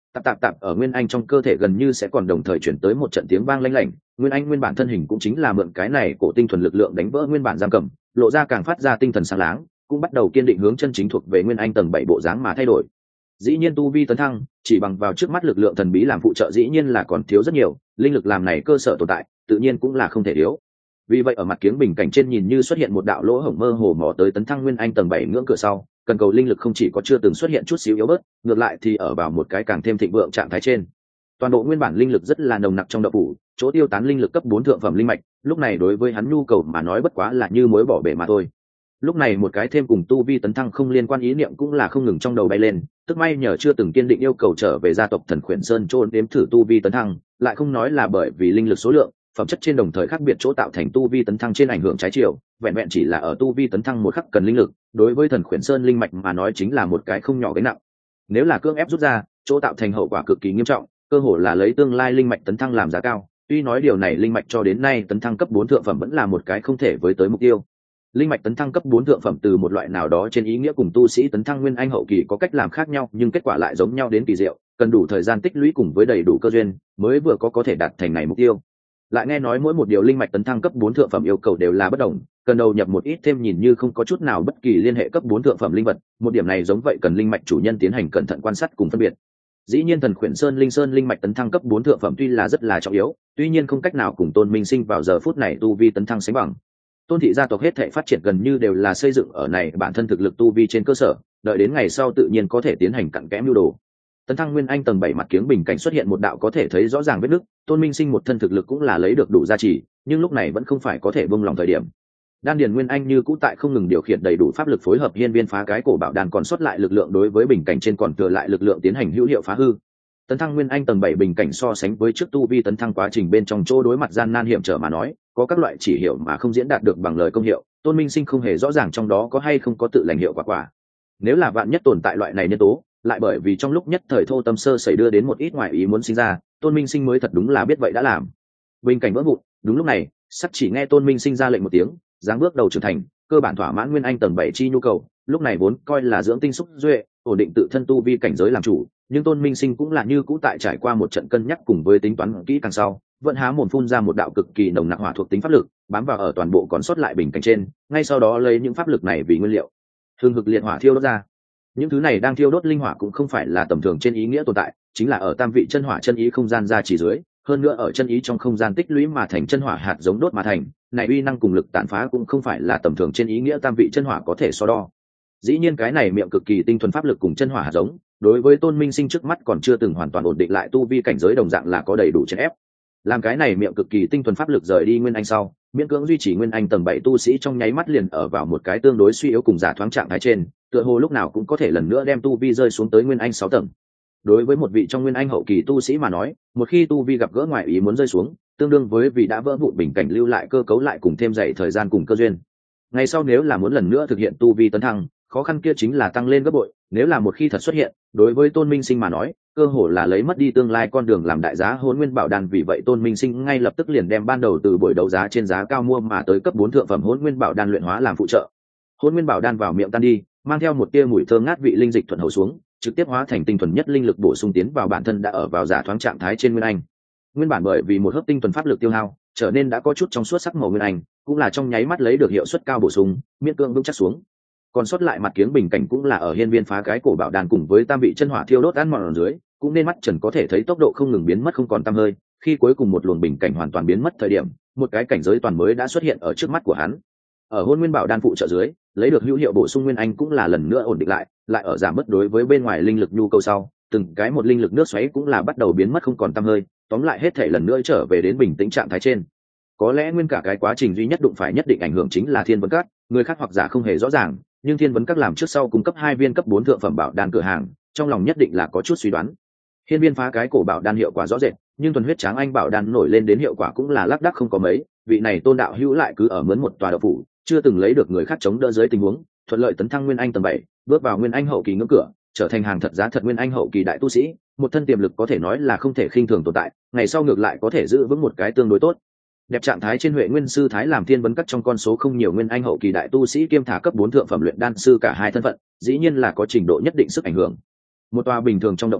Tạp ở Nguyên Anh trong cơ thể gần như sẽ còn đồng thời chuyển tới một trận tiếng vang lanh lảnh. Nguyên Anh nguyên bản thân hình cũng chính là mượn cái này cổ tinh thuần lực lượng đánh vỡ nguyên bản giam cầm, lộ ra càng phát ra tinh thần sáng láng, cũng bắt đầu kiên định hướng chân chính thuộc về Nguyên Anh tầng 7 bộ dáng mà thay đổi. Dĩ nhiên tu vi tấn thăng, chỉ bằng vào trước mắt lực lượng thần bí làm phụ trợ dĩ nhiên là còn thiếu rất nhiều, linh lực làm này cơ sở tồn tại, tự nhiên cũng là không thể thiếu. Vì vậy ở mặt kiếng bình cảnh trên nhìn như xuất hiện một đạo lỗ hổng mơ hồ mò tới tấn thăng Nguyên Anh tầng 7 ngưỡng cửa sau, cần cầu linh lực không chỉ có chưa từng xuất hiện chút xíu yếu bớt, ngược lại thì ở vào một cái càng thêm thịnh vượng trạng thái trên. Toàn bộ nguyên bản linh lực rất là nồng nặc trong đậu phủ, chỗ tiêu tán linh lực cấp 4 thượng phẩm linh mạch, lúc này đối với hắn nhu cầu mà nói bất quá là như muối bỏ bể mà thôi. Lúc này một cái thêm cùng tu vi tấn thăng không liên quan ý niệm cũng là không ngừng trong đầu bay lên, tức may nhờ chưa từng kiên định yêu cầu trở về gia tộc Thần Khuyển Sơn trôn đếm thử tu vi tấn thăng, lại không nói là bởi vì linh lực số lượng, phẩm chất trên đồng thời khác biệt chỗ tạo thành tu vi tấn thăng trên ảnh hưởng trái chiều, vẹn vẹn chỉ là ở tu vi tấn thăng một khắc cần linh lực, đối với Thần Khuyển Sơn linh mạch mà nói chính là một cái không nhỏ gánh nặng. Nếu là cưỡng ép rút ra, chỗ tạo thành hậu quả cực kỳ nghiêm trọng, cơ hồ là lấy tương lai linh mạch tấn thăng làm giá cao. Tuy nói điều này linh mạch cho đến nay tấn thăng cấp 4 thượng phẩm vẫn là một cái không thể với tới mục tiêu. Linh mạch tấn thăng cấp 4 thượng phẩm từ một loại nào đó trên ý nghĩa cùng tu sĩ tấn thăng nguyên anh hậu kỳ có cách làm khác nhau, nhưng kết quả lại giống nhau đến kỳ diệu, cần đủ thời gian tích lũy cùng với đầy đủ cơ duyên, mới vừa có thể đạt thành này mục tiêu. Lại nghe nói mỗi một điều linh mạch tấn thăng cấp 4 thượng phẩm yêu cầu đều là bất đồng, cần đầu nhập một ít thêm nhìn như không có chút nào bất kỳ liên hệ cấp 4 thượng phẩm linh vật, một điểm này giống vậy cần linh mạch chủ nhân tiến hành cẩn thận quan sát cùng phân biệt. Dĩ nhiên Thần Khuyển Sơn linh mạch tấn thăng cấp 4 thượng phẩm tuy là rất là trọng yếu, tuy nhiên không cách nào cùng Tôn Minh Sinh vào giờ phút này tu vi tấn thăng sánh bằng. Tôn thị gia tộc hết thảy phát triển gần như đều là xây dựng ở này bản thân thực lực tu vi trên cơ sở, đợi đến ngày sau tự nhiên có thể tiến hành cặn kẽ mưu đồ. Tấn thăng Nguyên Anh tầng 7 mặt kiếng bình cảnh xuất hiện một đạo có thể thấy rõ ràng vết nứt, Tôn Minh Sinh một thân thực lực cũng là lấy được đủ gia trì, nhưng lúc này vẫn không phải có thể buông lòng thời điểm. Đan điền Nguyên Anh như cũ tại không ngừng điều khiển đầy đủ pháp lực phối hợp hiên viên phá cái cổ bảo đan còn sót lại lực lượng đối với bình cảnh trên còn thừa lại lực lượng tiến hành hữu hiệu phá hư. Tấn thăng Nguyên Anh tầng 7 bình cảnh so sánh với trước tu vi tấn thăng quá trình bên trong chỗ đối mặt gian nan hiểm trở mà nói, có các loại chỉ hiệu mà không diễn đạt được bằng lời công hiệu, Tôn Minh Sinh không hề rõ ràng trong đó có hay không có tự lành hiệu quả. Nếu là vạn nhất tồn tại loại này nhân tố, lại bởi vì trong lúc nhất thời thô tâm sơ xảy đưa đến một ít ngoại ý muốn sinh ra, Tôn Minh Sinh mới thật đúng là biết vậy đã làm. Bình cảnh vỡ vụn, đúng lúc này, sắc chỉ nghe Tôn Minh Sinh ra lệnh một tiếng, dáng bước đầu trưởng thành, cơ bản thỏa mãn Nguyên Anh tầng 7 chi nhu cầu, lúc này vốn coi là dưỡng tinh xúc duệ, ổn định tự thân tu vi cảnh giới làm chủ, nhưng Tôn Minh Sinh cũng là như cũ tại trải qua một trận cân nhắc cùng với tính toán kỹ càng sau, vẫn há mồm phun ra một đạo cực kỳ nồng nặc hỏa thuộc tính pháp lực, bám vào ở toàn bộ còn sót lại bình cảnh trên, ngay sau đó lấy những pháp lực này vì nguyên liệu, hừng hực liệt hỏa thiêu đốt ra. Những thứ này đang thiêu đốt linh hỏa cũng không phải là tầm thường trên ý nghĩa tồn tại, chính là ở tam vị chân hỏa chân ý không gian ra chỉ dưới, hơn nữa ở chân ý trong không gian tích lũy mà thành chân hỏa hạt giống đốt mà thành, này uy năng cùng lực tàn phá cũng không phải là tầm thường trên ý nghĩa tam vị chân hỏa có thể so đo. Dĩ nhiên cái này miệng cực kỳ tinh thuần pháp lực cùng chân hỏa hạt giống, đối với Tôn Minh Sinh trước mắt còn chưa từng hoàn toàn ổn định lại tu vi cảnh giới đồng dạng là có đầy đủ chèn ép. Làm cái này miệng cực kỳ tinh thuần pháp lực rời đi Nguyên Anh sau, miễn cưỡng duy trì Nguyên Anh tầng 7 tu sĩ trong nháy mắt liền ở vào một cái tương đối suy yếu cùng giả thoáng trạng thái trên, tựa hồ lúc nào cũng có thể lần nữa đem tu vi rơi xuống tới Nguyên Anh 6 tầng. Đối với một vị trong Nguyên Anh hậu kỳ tu sĩ mà nói, một khi tu vi gặp gỡ ngoại ý muốn rơi xuống, tương đương với vì đã vỡ vụn bình cảnh lưu lại cơ cấu lại cùng thêm dày thời gian cùng cơ duyên. Ngày sau nếu là muốn lần nữa thực hiện tu vi tấn thăng, khó khăn kia chính là tăng lên gấp bội, nếu là một khi thật xuất hiện, đối với Tôn Minh Sinh mà nói, cơ hồ là lấy mất đi tương lai con đường làm đại giá Hỗn Nguyên Bảo Đan, vì vậy Tôn Minh Sinh ngay lập tức liền đem ban đầu từ buổi đấu giá trên giá cao mua mà tới cấp 4 thượng phẩm Hỗn Nguyên Bảo Đan luyện hóa làm phụ trợ. Hỗn Nguyên Bảo Đan vào miệng tan đi, mang theo một tia mùi thơm ngát vị linh dịch thuận hầu xuống, trực tiếp hóa thành tinh thuần nhất linh lực bổ sung tiến vào bản thân đã ở vào giả thoáng trạng thái trên Nguyên Anh. Nguyên bản bởi vì một hớp tinh thuần pháp lực tiêu hao, trở nên đã có chút trong suốt sắc màu Nguyên Anh, cũng là trong nháy mắt lấy được hiệu suất cao bổ sung, miễn cưỡng vững chắc xuống. Còn sót lại mặt kiếng bình cảnh cũng là ở hiên viên phá cái cổ bảo đàn cùng với tam vị chân hỏa thiêu đốt ăn mòn ở dưới, cũng nên mắt trần có thể thấy tốc độ không ngừng biến mất không còn tăm hơi, khi cuối cùng một luồng bình cảnh hoàn toàn biến mất thời điểm, một cái cảnh giới toàn mới đã xuất hiện ở trước mắt của hắn. Ở Hôn Nguyên Bảo Đan phụ trợ dưới, lấy được hữu hiệu bổ sung Nguyên Anh cũng là lần nữa ổn định lại ở giảm mất đối với bên ngoài linh lực nhu cầu sau, từng cái một linh lực nước xoáy cũng là bắt đầu biến mất không còn tăm hơi, tóm lại hết thể lần nữa trở về đến bình tĩnh trạng thái trên. Có lẽ nguyên cả cái quá trình duy nhất đụng phải nhất định ảnh hưởng chính là Thiên Vấn Các, người khác hoặc giả không hề rõ ràng, nhưng Thiên Vấn Các làm trước sau cung cấp 2 viên cấp 4 thượng phẩm bảo đan cửa hàng, trong lòng nhất định là có chút suy đoán. Hiên viên phá cái cổ bảo đan hiệu quả rõ rệt, nhưng thuần huyết tráng anh bảo đan nổi lên đến hiệu quả cũng là lác đác không có mấy, vị này Tôn đạo hữu lại cứ ở mướn một tòa đậu phủ, chưa từng lấy được người khác chống đỡ dưới tình huống, thuận lợi tấn thăng Nguyên Anh tầng 7, bước vào Nguyên Anh hậu kỳ ngưỡng cửa, trở thành hàng thật giá thật Nguyên Anh hậu kỳ đại tu sĩ, một thân tiềm lực có thể nói là không thể khinh thường tồn tại, ngày sau ngược lại có thể giữ vững một cái tương đối tốt. Đẹp trạng thái trên Huệ Nguyên sư thái làm Thiên Vấn Các trong con số không nhiều Nguyên Anh hậu kỳ đại tu sĩ kiêm thả cấp 4 thượng phẩm luyện đan sư cả hai thân phận, dĩ nhiên là có trình độ nhất định sức ảnh hưởng. Một tòa bình thường trong đậu phủ,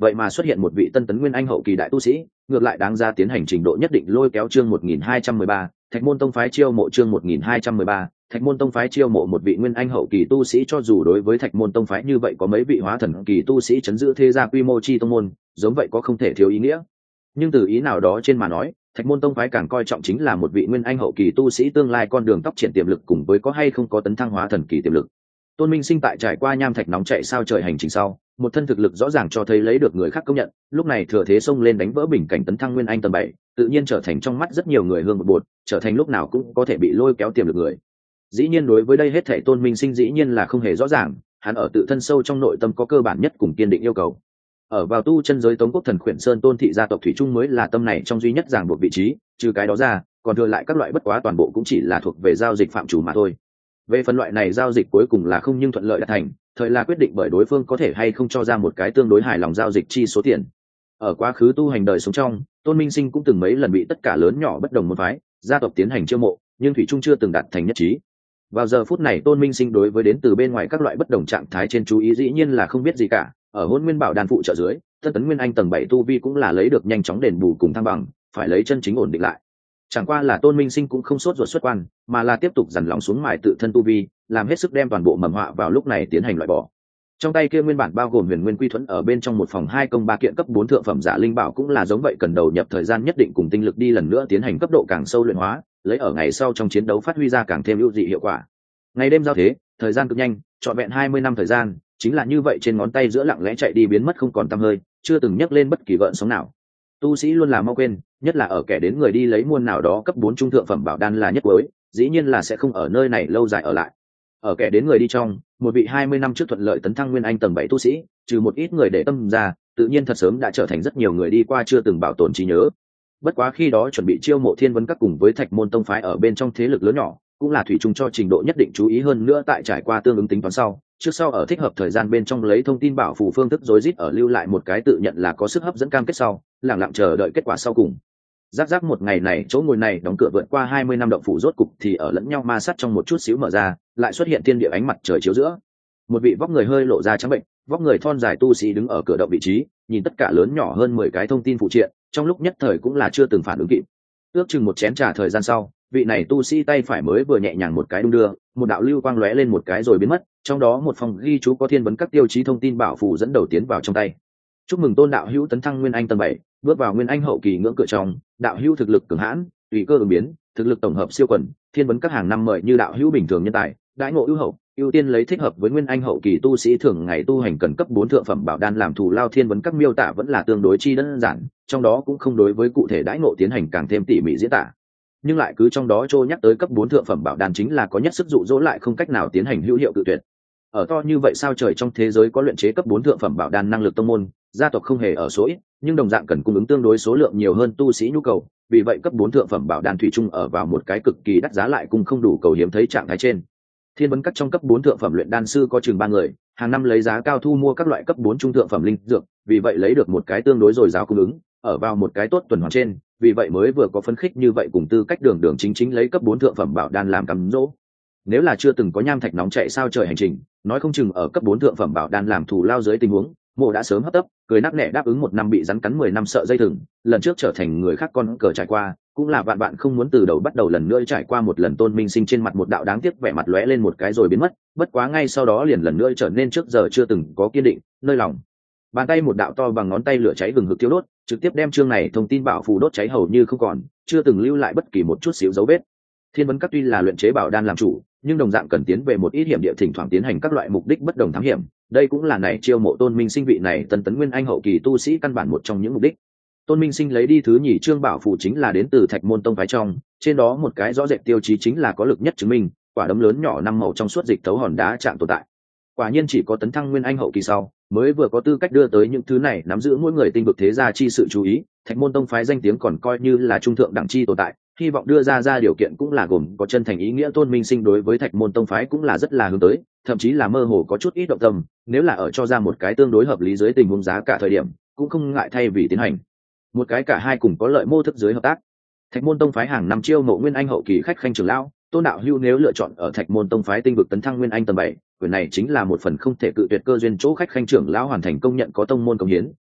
vậy mà xuất hiện một vị tân tấn nguyên anh hậu kỳ đại tu sĩ, ngược lại đáng ra tiến hành trình độ nhất định lôi kéo. Chương 1213, Thạch Môn Tông phái chiêu mộ. Chương 1213, Thạch Môn Tông phái chiêu mộ một vị nguyên anh hậu kỳ tu sĩ. Cho dù đối với Thạch Môn Tông phái như vậy có mấy vị hóa thần kỳ tu sĩ chấn giữ thế gia quy mô chi tông môn, giống vậy có không thể thiếu ý nghĩa. Nhưng từ ý nào đó trên mà nói, Thạch Môn Tông phái càng coi trọng chính là một vị nguyên anh hậu kỳ tu sĩ tương lai con đường tóc triển tiềm lực cùng với có hay không có tấn thăng hóa thần kỳ tiềm lực. Tôn Minh Sinh tại trải qua nham thạch nóng chạy sao trời hành trình sau, một thân thực lực rõ ràng cho thấy lấy được người khác công nhận, lúc này thừa thế xông lên đánh vỡ bình cảnh tấn thăng nguyên anh tầng 7, tự nhiên trở thành trong mắt rất nhiều người hương một bột, trở thành lúc nào cũng có thể bị lôi kéo tiềm lực người. Dĩ nhiên đối với đây hết thảy Tôn Minh Sinh dĩ nhiên là không hề rõ ràng, hắn ở tự thân sâu trong nội tâm có cơ bản nhất cùng kiên định yêu cầu. Ở vào tu chân giới Tống Quốc Thần Khuyển Sơn Tôn thị gia tộc thủy chung mới là tâm này trong duy nhất ràng buộc vị trí, trừ cái đó ra, còn thừa lại các loại bất quá toàn bộ cũng chỉ là thuộc về giao dịch phạm chủ mà thôi. Về phần loại này giao dịch cuối cùng là không nhưng thuận lợi đạt thành, thời là quyết định bởi đối phương có thể hay không cho ra một cái tương đối hài lòng giao dịch chi số tiền. Ở quá khứ tu hành đời sống trong, Tôn Minh Sinh cũng từng mấy lần bị tất cả lớn nhỏ bất đồng môn phái, gia tộc tiến hành chiêu mộ, nhưng thủy chung chưa từng đạt thành nhất trí. Vào giờ phút này Tôn Minh Sinh đối với đến từ bên ngoài các loại bất đồng trạng thái trên chú ý dĩ nhiên là không biết gì cả, ở Hỗn Nguyên Bảo Đan phụ trợ dưới, tân tấn nguyên anh tầng 7 tu vi cũng là lấy được nhanh chóng đền bù cùng thăng bằng, phải lấy chân chính ổn định lại. Chẳng qua là Tôn Minh Sinh cũng không sốt ruột xuất quan, mà là tiếp tục dằn lòng xuống mài tự thân tu vi, làm hết sức đem toàn bộ mầm họa vào lúc này tiến hành loại bỏ. Trong tay kia nguyên bản bao gồm Huyền Nguyên Quy Thuẫn ở bên trong một phòng 2 công 3 kiện cấp 4 thượng phẩm giả linh bảo cũng là giống vậy, cần đầu nhập thời gian nhất định cùng tinh lực đi lần nữa tiến hành cấp độ càng sâu luyện hóa, lấy ở ngày sau trong chiến đấu phát huy ra càng thêm ưu dị hiệu quả. Ngày đêm giao thế, thời gian cực nhanh, trọn vẹn 20 năm thời gian, chính là như vậy trên ngón tay giữa lặng lẽ chạy đi biến mất không còn tăm hơi, chưa từng nhấc lên bất kỳ gợn sóng nào. Tu sĩ luôn là mau quên, nhất là ở kẻ đến người đi lấy muôn nào đó cấp 4 trung thượng phẩm bảo đan là nhất cuối, dĩ nhiên là sẽ không ở nơi này lâu dài ở lại. Ở kẻ đến người đi trong, một vị 20 năm trước thuận lợi tấn thăng nguyên anh tầng 7 tu sĩ, trừ một ít người để tâm ra, tự nhiên thật sớm đã trở thành rất nhiều người đi qua chưa từng bảo tồn trí nhớ. Bất quá khi đó chuẩn bị chiêu mộ Thiên Vấn Các cùng với Thạch Môn Tông phái ở bên trong thế lực lớn nhỏ, cũng là thủy chung cho trình độ nhất định chú ý hơn nữa, tại trải qua tương ứng tính toán sau, trước sau ở thích hợp thời gian bên trong lấy thông tin bảo phù phương thức rối rít ở lưu lại một cái tự nhận là có sức hấp dẫn cam kết sau, lẳng lặng chờ đợi kết quả sau cùng. Rắc một ngày này chỗ ngồi này đóng cửa vượt qua 20 năm động phủ rốt cục thì ở lẫn nhau ma sát trong một chút xíu mở ra, lại xuất hiện thiên địa ánh mặt trời chiếu giữa. Một vị vóc người hơi lộ ra trắng bệnh, vóc người thon dài tu sĩ đứng ở cửa động vị trí, nhìn tất cả lớn nhỏ hơn 10 cái thông tin phụ triện, trong lúc nhất thời cũng là chưa từng phản ứng kịp. Ước chừng một chén trà thời gian sau, vị này tu sĩ tay phải mới vừa nhẹ nhàng một cái đung đưa, một đạo lưu quang lóe lên một cái rồi biến mất, trong đó một phòng ghi chú có Thiên Vấn Các tiêu chí thông tin bảo phù dẫn đầu tiến vào trong tay. Chúc mừng Tôn đạo hữu tấn thăng nguyên anh tầng 7, bước vào nguyên anh hậu kỳ ngưỡng cửa trong, đạo hữu thực lực cường hãn, tùy cơ ứng biến, thực lực tổng hợp siêu quần, Thiên Vấn Các hàng năm mời như đạo hữu bình thường nhân tài, đãi ngộ ưu hậu, ưu tiên lấy thích hợp với nguyên anh hậu kỳ tu sĩ thường ngày tu hành cần cấp 4 thượng phẩm bảo đan làm thù lao. Thiên Vấn Các miêu tả vẫn là tương đối chi đơn giản, trong đó cũng không đối với cụ thể đãi ngộ tiến hành càng thêm tỉ mỉ diễn tả, nhưng lại cứ trong đó trô nhắc tới cấp 4 thượng phẩm bảo đan chính là có nhất sức dụ dỗ lại không cách nào tiến hành hữu hiệu cự tuyệt. Ở to như vậy sao trời trong thế giới có luyện chế cấp 4 thượng phẩm bảo đan năng lực tông môn, gia tộc không hề ở số ít, nhưng đồng dạng cần cung ứng tương đối số lượng nhiều hơn tu sĩ nhu cầu, vì vậy cấp 4 thượng phẩm bảo đan thủy chung ở vào một cái cực kỳ đắt giá lại cùng không đủ cầu hiếm thấy trạng thái trên. Thiên Vấn Các trong cấp 4 thượng phẩm luyện đan sư có chừng 3 người, hàng năm lấy giá cao thu mua các loại cấp 4 trung thượng phẩm linh dược, vì vậy lấy được một cái tương đối dồi dào cung ứng, ở vào một cái tốt tuần hoàn trên, vì vậy mới vừa có phấn khích như vậy cùng tư cách đường chính chính lấy cấp 4 thượng phẩm bảo đan làm cắm dỗ. Nếu là chưa từng có nham thạch nóng chạy sao trời hành trình, nói không chừng ở cấp 4 thượng phẩm bảo đan làm thù lao dưới tình huống, Mộ đã sớm hấp tấp, cười nắc nẻ đáp ứng 1 năm bị rắn cắn 10 năm sợ dây thừng, lần trước trở thành người khác con cờ trải qua, cũng là vạn bạn không muốn từ đầu bắt đầu lần nữa trải qua một lần. Tôn Minh Sinh trên mặt một đạo đáng tiếc vẻ mặt lóe lên một cái rồi biến mất, bất quá ngay sau đó liền lần nữa trở nên trước giờ chưa từng có kiên định, nơi lòng bàn tay một đạo to bằng ngón tay lửa cháy hừng hực thiêu đốt, trực tiếp đem chương này thông tin bảo phù đốt cháy hầu như không còn, chưa từng lưu lại bất kỳ một chút xíu dấu vết. Thiên Vấn Các tuy là luyện chế bảo đan làm chủ, nhưng đồng dạng cần tiến về một ít hiểm địa, thỉnh thoảng tiến hành các loại mục đích bất đồng thám hiểm, đây cũng là này chiêu mộ Tôn Minh Sinh vị này tân tấn nguyên anh hậu kỳ tu sĩ căn bản một trong những mục đích. Tôn Minh Sinh lấy đi thứ nhì chương bảo phù chính là đến từ Thạch Môn Tông phái trong, trên đó một cái rõ rệt tiêu chí chính là có lực nhất chứng minh, quả đấm lớn nhỏ 5 màu trong suốt dịch thấu hòn đá trạng tồn tại. Quả nhiên chỉ có tấn thăng nguyên anh hậu kỳ sau, mới vừa có tư cách đưa tới những thứ này nắm giữ mỗi người tinh vực thế gia chi sự chú ý. Thạch Môn Tông phái danh tiếng còn coi như là trung thượng đẳng chi tồn tại, hy vọng đưa ra điều kiện cũng là gồm có chân thành ý nghĩa. Tôn Minh Sinh đối với Thạch Môn Tông phái cũng là rất là hướng tới, thậm chí là mơ hồ có chút ít động tâm, nếu là ở cho ra một cái tương đối hợp lý dưới tình huống giá cả thời điểm, cũng không ngại thay vì tiến hành một cái cả hai cùng có lợi mô thức dưới hợp tác. Thạch Môn Tông phái hàng năm chiêu mộ nguyên anh hậu kỳ khách khanh trưởng lão, Tôn đạo hưu nếu lựa chọn ở Thạch Môn Tông phái tinh vực tấn thăng nguyên anh tầng 7, quyền này chính là một phần không thể cự tuyệt cơ duyên. Chỗ khách khanh trưởng lão hoàn thành công nhận có tông môn công hiến,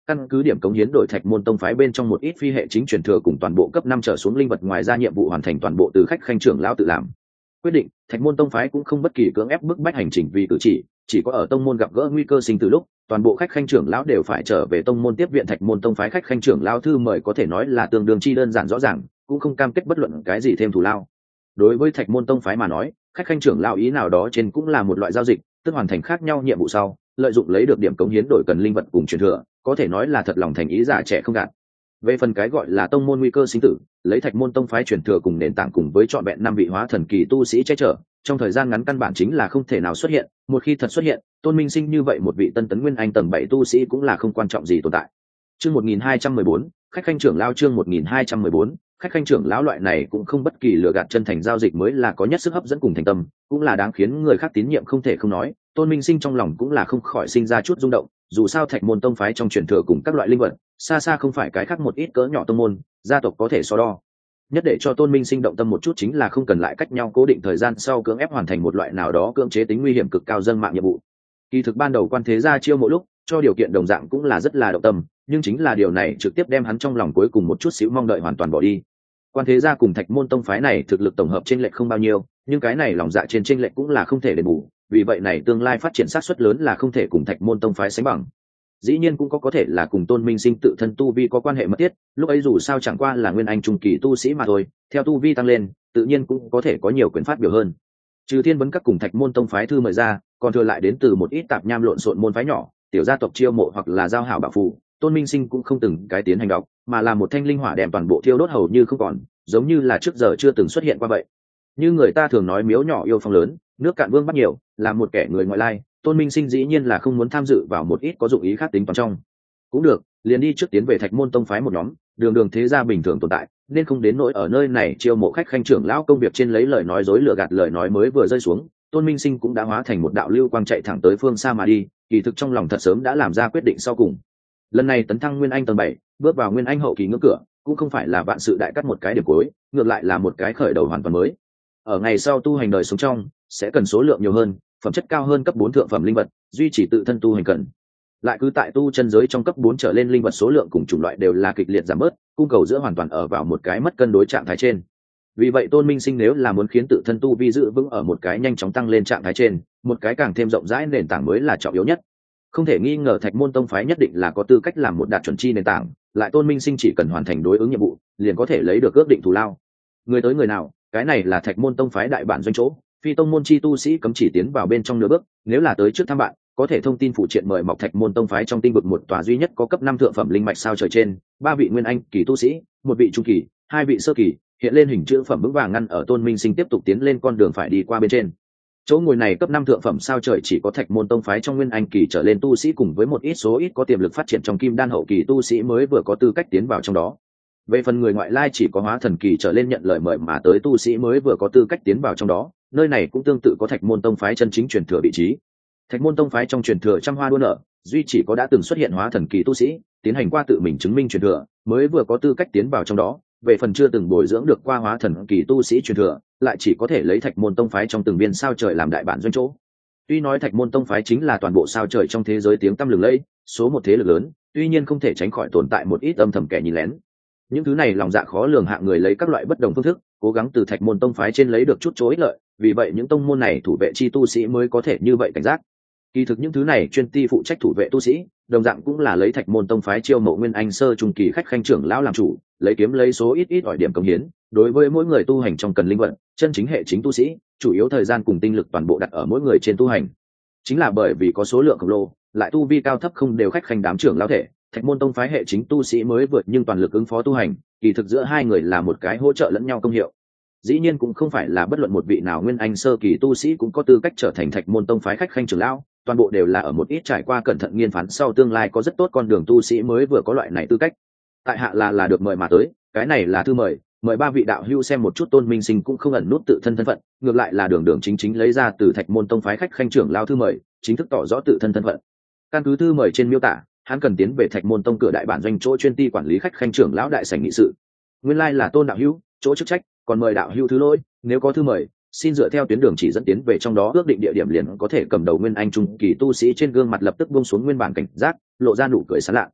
căn cứ điểm cống hiến đổi thạch môn tông phái bên trong một ít phi hệ chính truyền thừa cùng toàn bộ cấp 5 trở xuống linh vật, ngoài ra nhiệm vụ hoàn thành toàn bộ từ khách khanh trưởng lão tự làm quyết định. Thạch môn tông phái cũng không bất kỳ cưỡng ép bức bách hành trình vì cử chỉ có ở tông môn gặp gỡ nguy cơ sinh từ lúc toàn bộ khách khanh trưởng lão đều phải trở về tông môn tiếp viện. Thạch môn tông phái khách khanh trưởng lão thư mời có thể nói là tương đương chi đơn giản rõ ràng, cũng không cam kết bất luận cái gì thêm thù lao. Đối với thạch môn tông phái mà nói, khách khanh trưởng lão ý nào đó trên cũng là một loại giao dịch, tức hoàn thành khác nhau nhiệm vụ sau lợi dụng lấy được điểm cống hiến đổi cần linh vật cùng truyền thừa, có thể nói là thật lòng thành ý, giả trẻ không gạt. Về phần cái gọi là tông môn nguy cơ sinh tử, lấy thạch môn tông phái truyền thừa cùng nền tảng cùng với trọn vẹn 5 vị hóa thần kỳ tu sĩ che chở, trong thời gian ngắn căn bản chính là không thể nào xuất hiện. Một khi thật xuất hiện, Tôn Minh Sinh như vậy một vị tân tấn nguyên anh tầng 7 tu sĩ cũng là không quan trọng gì tồn tại. Chương 1214, khách khanh trưởng lão. Chương 1214, khách khanh trưởng lão. Loại này cũng không bất kỳ lừa gạt chân thành giao dịch mới là có nhất sức hấp dẫn cùng thành tâm, cũng là đáng khiến người khác tín nhiệm không thể không nói. Tôn Minh Sinh trong lòng cũng là không khỏi sinh ra chút rung động, dù sao thạch môn tông phái trong truyền thừa cùng các loại linh vật xa xa không phải cái khác một ít cỡ nhỏ tông môn gia tộc có thể so đo. Nhất để cho Tôn Minh Sinh động tâm một chút chính là không cần lại cách nhau cố định thời gian sau cưỡng ép hoàn thành một loại nào đó cưỡng chế tính nguy hiểm cực cao dâng mạng nhiệm vụ. Kỳ thực ban đầu quan thế gia chiêu mỗi lúc cho điều kiện đồng dạng cũng là rất là động tâm, nhưng chính là điều này trực tiếp đem hắn trong lòng cuối cùng một chút xíu mong đợi hoàn toàn bỏ đi. Quan thế gia cùng thạch môn tông phái này thực lực tổng hợp trên lệch không bao nhiêu, nhưng cái này lòng dạ trên lệch cũng là không thể đền bù, vì vậy này tương lai phát triển xác suất lớn là không thể cùng thạch môn tông phái sánh bằng. Dĩ nhiên cũng có thể là cùng Tôn Minh Sinh tự thân tu vi có quan hệ mật thiết, lúc ấy dù sao chẳng qua là nguyên anh trung kỳ tu sĩ mà thôi, theo tu vi tăng lên tự nhiên cũng có thể có nhiều quyền phát biểu hơn. Trừ Thiên Vấn Các cùng thạch môn tông phái thư mời ra, còn thừa lại đến từ một ít tạp nham lộn xộn môn phái nhỏ, tiểu gia tộc chiêu mộ hoặc là giao hảo bảo phù, Tôn Minh Sinh cũng không từng cái tiến hành đọc, mà là một thanh linh hỏa đem toàn bộ thiêu đốt hầu như không còn, giống như là trước giờ chưa từng xuất hiện qua vậy. Như người ta thường nói miếu nhỏ yêu phong lớn, nước cạn vương bắt nhiều, là một kẻ người ngoại lai, Tôn Minh Sinh dĩ nhiên là không muốn tham dự vào một ít có dụng ý khác tính toán trong. Cũng được, liền đi trước tiến về thạch môn tông phái một nhóm, đường thế gia bình thường tồn tại, nên không đến nỗi ở nơi này chiêu mộ khách khanh trưởng lão công việc trên lấy lời nói dối lừa gạt. Lời nói mới vừa rơi xuống, Tôn Minh Sinh cũng đã hóa thành một đạo lưu quang chạy thẳng tới phương xa mà đi, kỳ thực trong lòng thật sớm đã làm ra quyết định sau cùng. Lần này tấn thăng nguyên anh tầng 7, bước vào nguyên anh hậu kỳ ngưỡng cửa, cũng không phải là vạn sự đại cắt một cái điểm cuối, ngược lại là một cái khởi đầu hoàn toàn mới. Ở ngày sau tu hành đời sống trong, sẽ cần số lượng nhiều hơn, phẩm chất cao hơn cấp 4 thượng phẩm linh vật, duy trì tự thân tu hành cần. Lại cứ tại tu chân giới trong cấp 4 trở lên linh vật số lượng cùng chủng loại đều là kịch liệt giảm bớt, cung cầu giữa hoàn toàn ở vào một cái mất cân đối trạng thái trên. Vì vậy Tôn Minh Sinh nếu là muốn khiến tự thân tu vi giữ vững ở một cái nhanh chóng tăng lên trạng thái trên, một cái càng thêm rộng rãi nền tảng mới là trọng yếu nhất. Không thể nghi ngờ thạch môn tông phái nhất định là có tư cách làm một đạt chuẩn chi nền tảng, lại Tôn Minh Sinh chỉ cần hoàn thành đối ứng nhiệm vụ, liền có thể lấy được ước định thù lao. Người tới người nào, cái này là thạch môn tông phái đại bản doanh chỗ, phi tông môn chi tu sĩ cấm chỉ tiến vào bên trong nửa bước, nếu là tới trước thăm bạn, có thể thông tin phụ triện mời mọc thạch môn tông phái trong tinh vực một tòa duy nhất có cấp 5 thượng phẩm linh mạch sao trời trên, 3 vị nguyên anh kỳ tu sĩ, 1 vị trung kỳ, 2 vị sơ kỳ, hiện lên hình chữ phẩm vững vàng ngăn ở Tôn Minh Sinh tiếp tục tiến lên con đường phải đi qua bên trên. Chỗ ngồi này cấp 5 thượng phẩm sao trời chỉ có thạch môn tông phái trong nguyên anh kỳ trở lên tu sĩ cùng với một ít số ít có tiềm lực phát triển trong kim đan hậu kỳ tu sĩ mới vừa có tư cách tiến vào trong đó. Về phần người ngoại lai chỉ có hóa thần kỳ trở lên nhận lời mời mà tới tu sĩ mới vừa có tư cách tiến vào trong đó, nơi này cũng tương tự có thạch môn tông phái chân chính truyền thừa vị trí. Thạch môn tông phái trong truyền thừa trăm hoa đua nở, duy chỉ có đã từng xuất hiện hóa thần kỳ tu sĩ tiến hành qua tự mình chứng minh truyền thừa mới vừa có tư cách tiến vào trong đó. Về phần chưa từng bồi dưỡng được qua hóa thần kỳ tu sĩ truyền thừa, lại chỉ có thể lấy thạch môn tông phái trong từng viên sao trời làm đại bản doanh chỗ. Tuy nói thạch môn tông phái chính là toàn bộ sao trời trong thế giới tiếng tăm lừng lẫy, số một thế lực lớn, tuy nhiên không thể tránh khỏi tồn tại một ít âm thầm kẻ nhìn lén. Những thứ này lòng dạ khó lường hạng người lấy các loại bất đồng phương thức cố gắng từ thạch môn tông phái trên lấy được chút chỗ ích lợi, vì vậy những tông môn này thủ vệ chi tu sĩ mới có thể như vậy cảnh giác. Kỳ thực những thứ này chuyên ti phụ trách thủ vệ tu sĩ đồng dạng cũng là lấy thạch môn tông phái chiêu mộ nguyên anh sơ trung kỳ khách khanh trưởng lão làm chủ, lấy kiếm lấy số ít ỏi điểm công hiến. Đối với mỗi người tu hành trong cần linh vật, chân chính hệ chính tu sĩ chủ yếu thời gian cùng tinh lực toàn bộ đặt ở mỗi người trên tu hành. Chính là bởi vì có số lượng khổng lồ, lại tu vi cao thấp không đều khách khanh đám trưởng lão thể, thạch môn tông phái hệ chính tu sĩ mới vượt nhưng toàn lực ứng phó tu hành. Kỳ thực giữa hai người là một cái hỗ trợ lẫn nhau công hiệu. Dĩ nhiên cũng không phải là bất luận một vị nào nguyên anh sơ kỳ tu sĩ cũng có tư cách trở thành thạch môn tông phái khách khanh trưởng lão, toàn bộ đều là ở một ít trải qua cẩn thận nghiên phán sau tương lai có rất tốt con đường tu sĩ mới vừa có loại này tư cách. Tại hạ là được mời mà tới, cái này là thư mời 3 vị đạo hữu xem một chút. Tôn Minh Sinh cũng không ẩn nút tự thân thân phận, ngược lại là đường chính lấy ra từ thạch môn tông phái khách khanh trưởng lão thư mời, chính thức tỏ rõ tự thân thân phận. Căn cứ thư mời trên miêu tả, hắn cần tiến về thạch môn tông cửa đại bản doanh chỗ chuyên ti quản lý khách khanh trưởng lão đại sảnh nghị sự. Nguyên lai là Tôn đạo hữu, chỗ chức trách, còn mời đạo hữu thứ lỗi, nếu có thư mời, xin dựa theo tuyến đường chỉ dẫn tiến về trong đó ước định địa điểm liền có thể. Cầm đầu nguyên anh trung kỳ tu sĩ trên gương mặt lập tức buông xuống nguyên bản cảnh giác, lộ ra nụ cười sán lạ.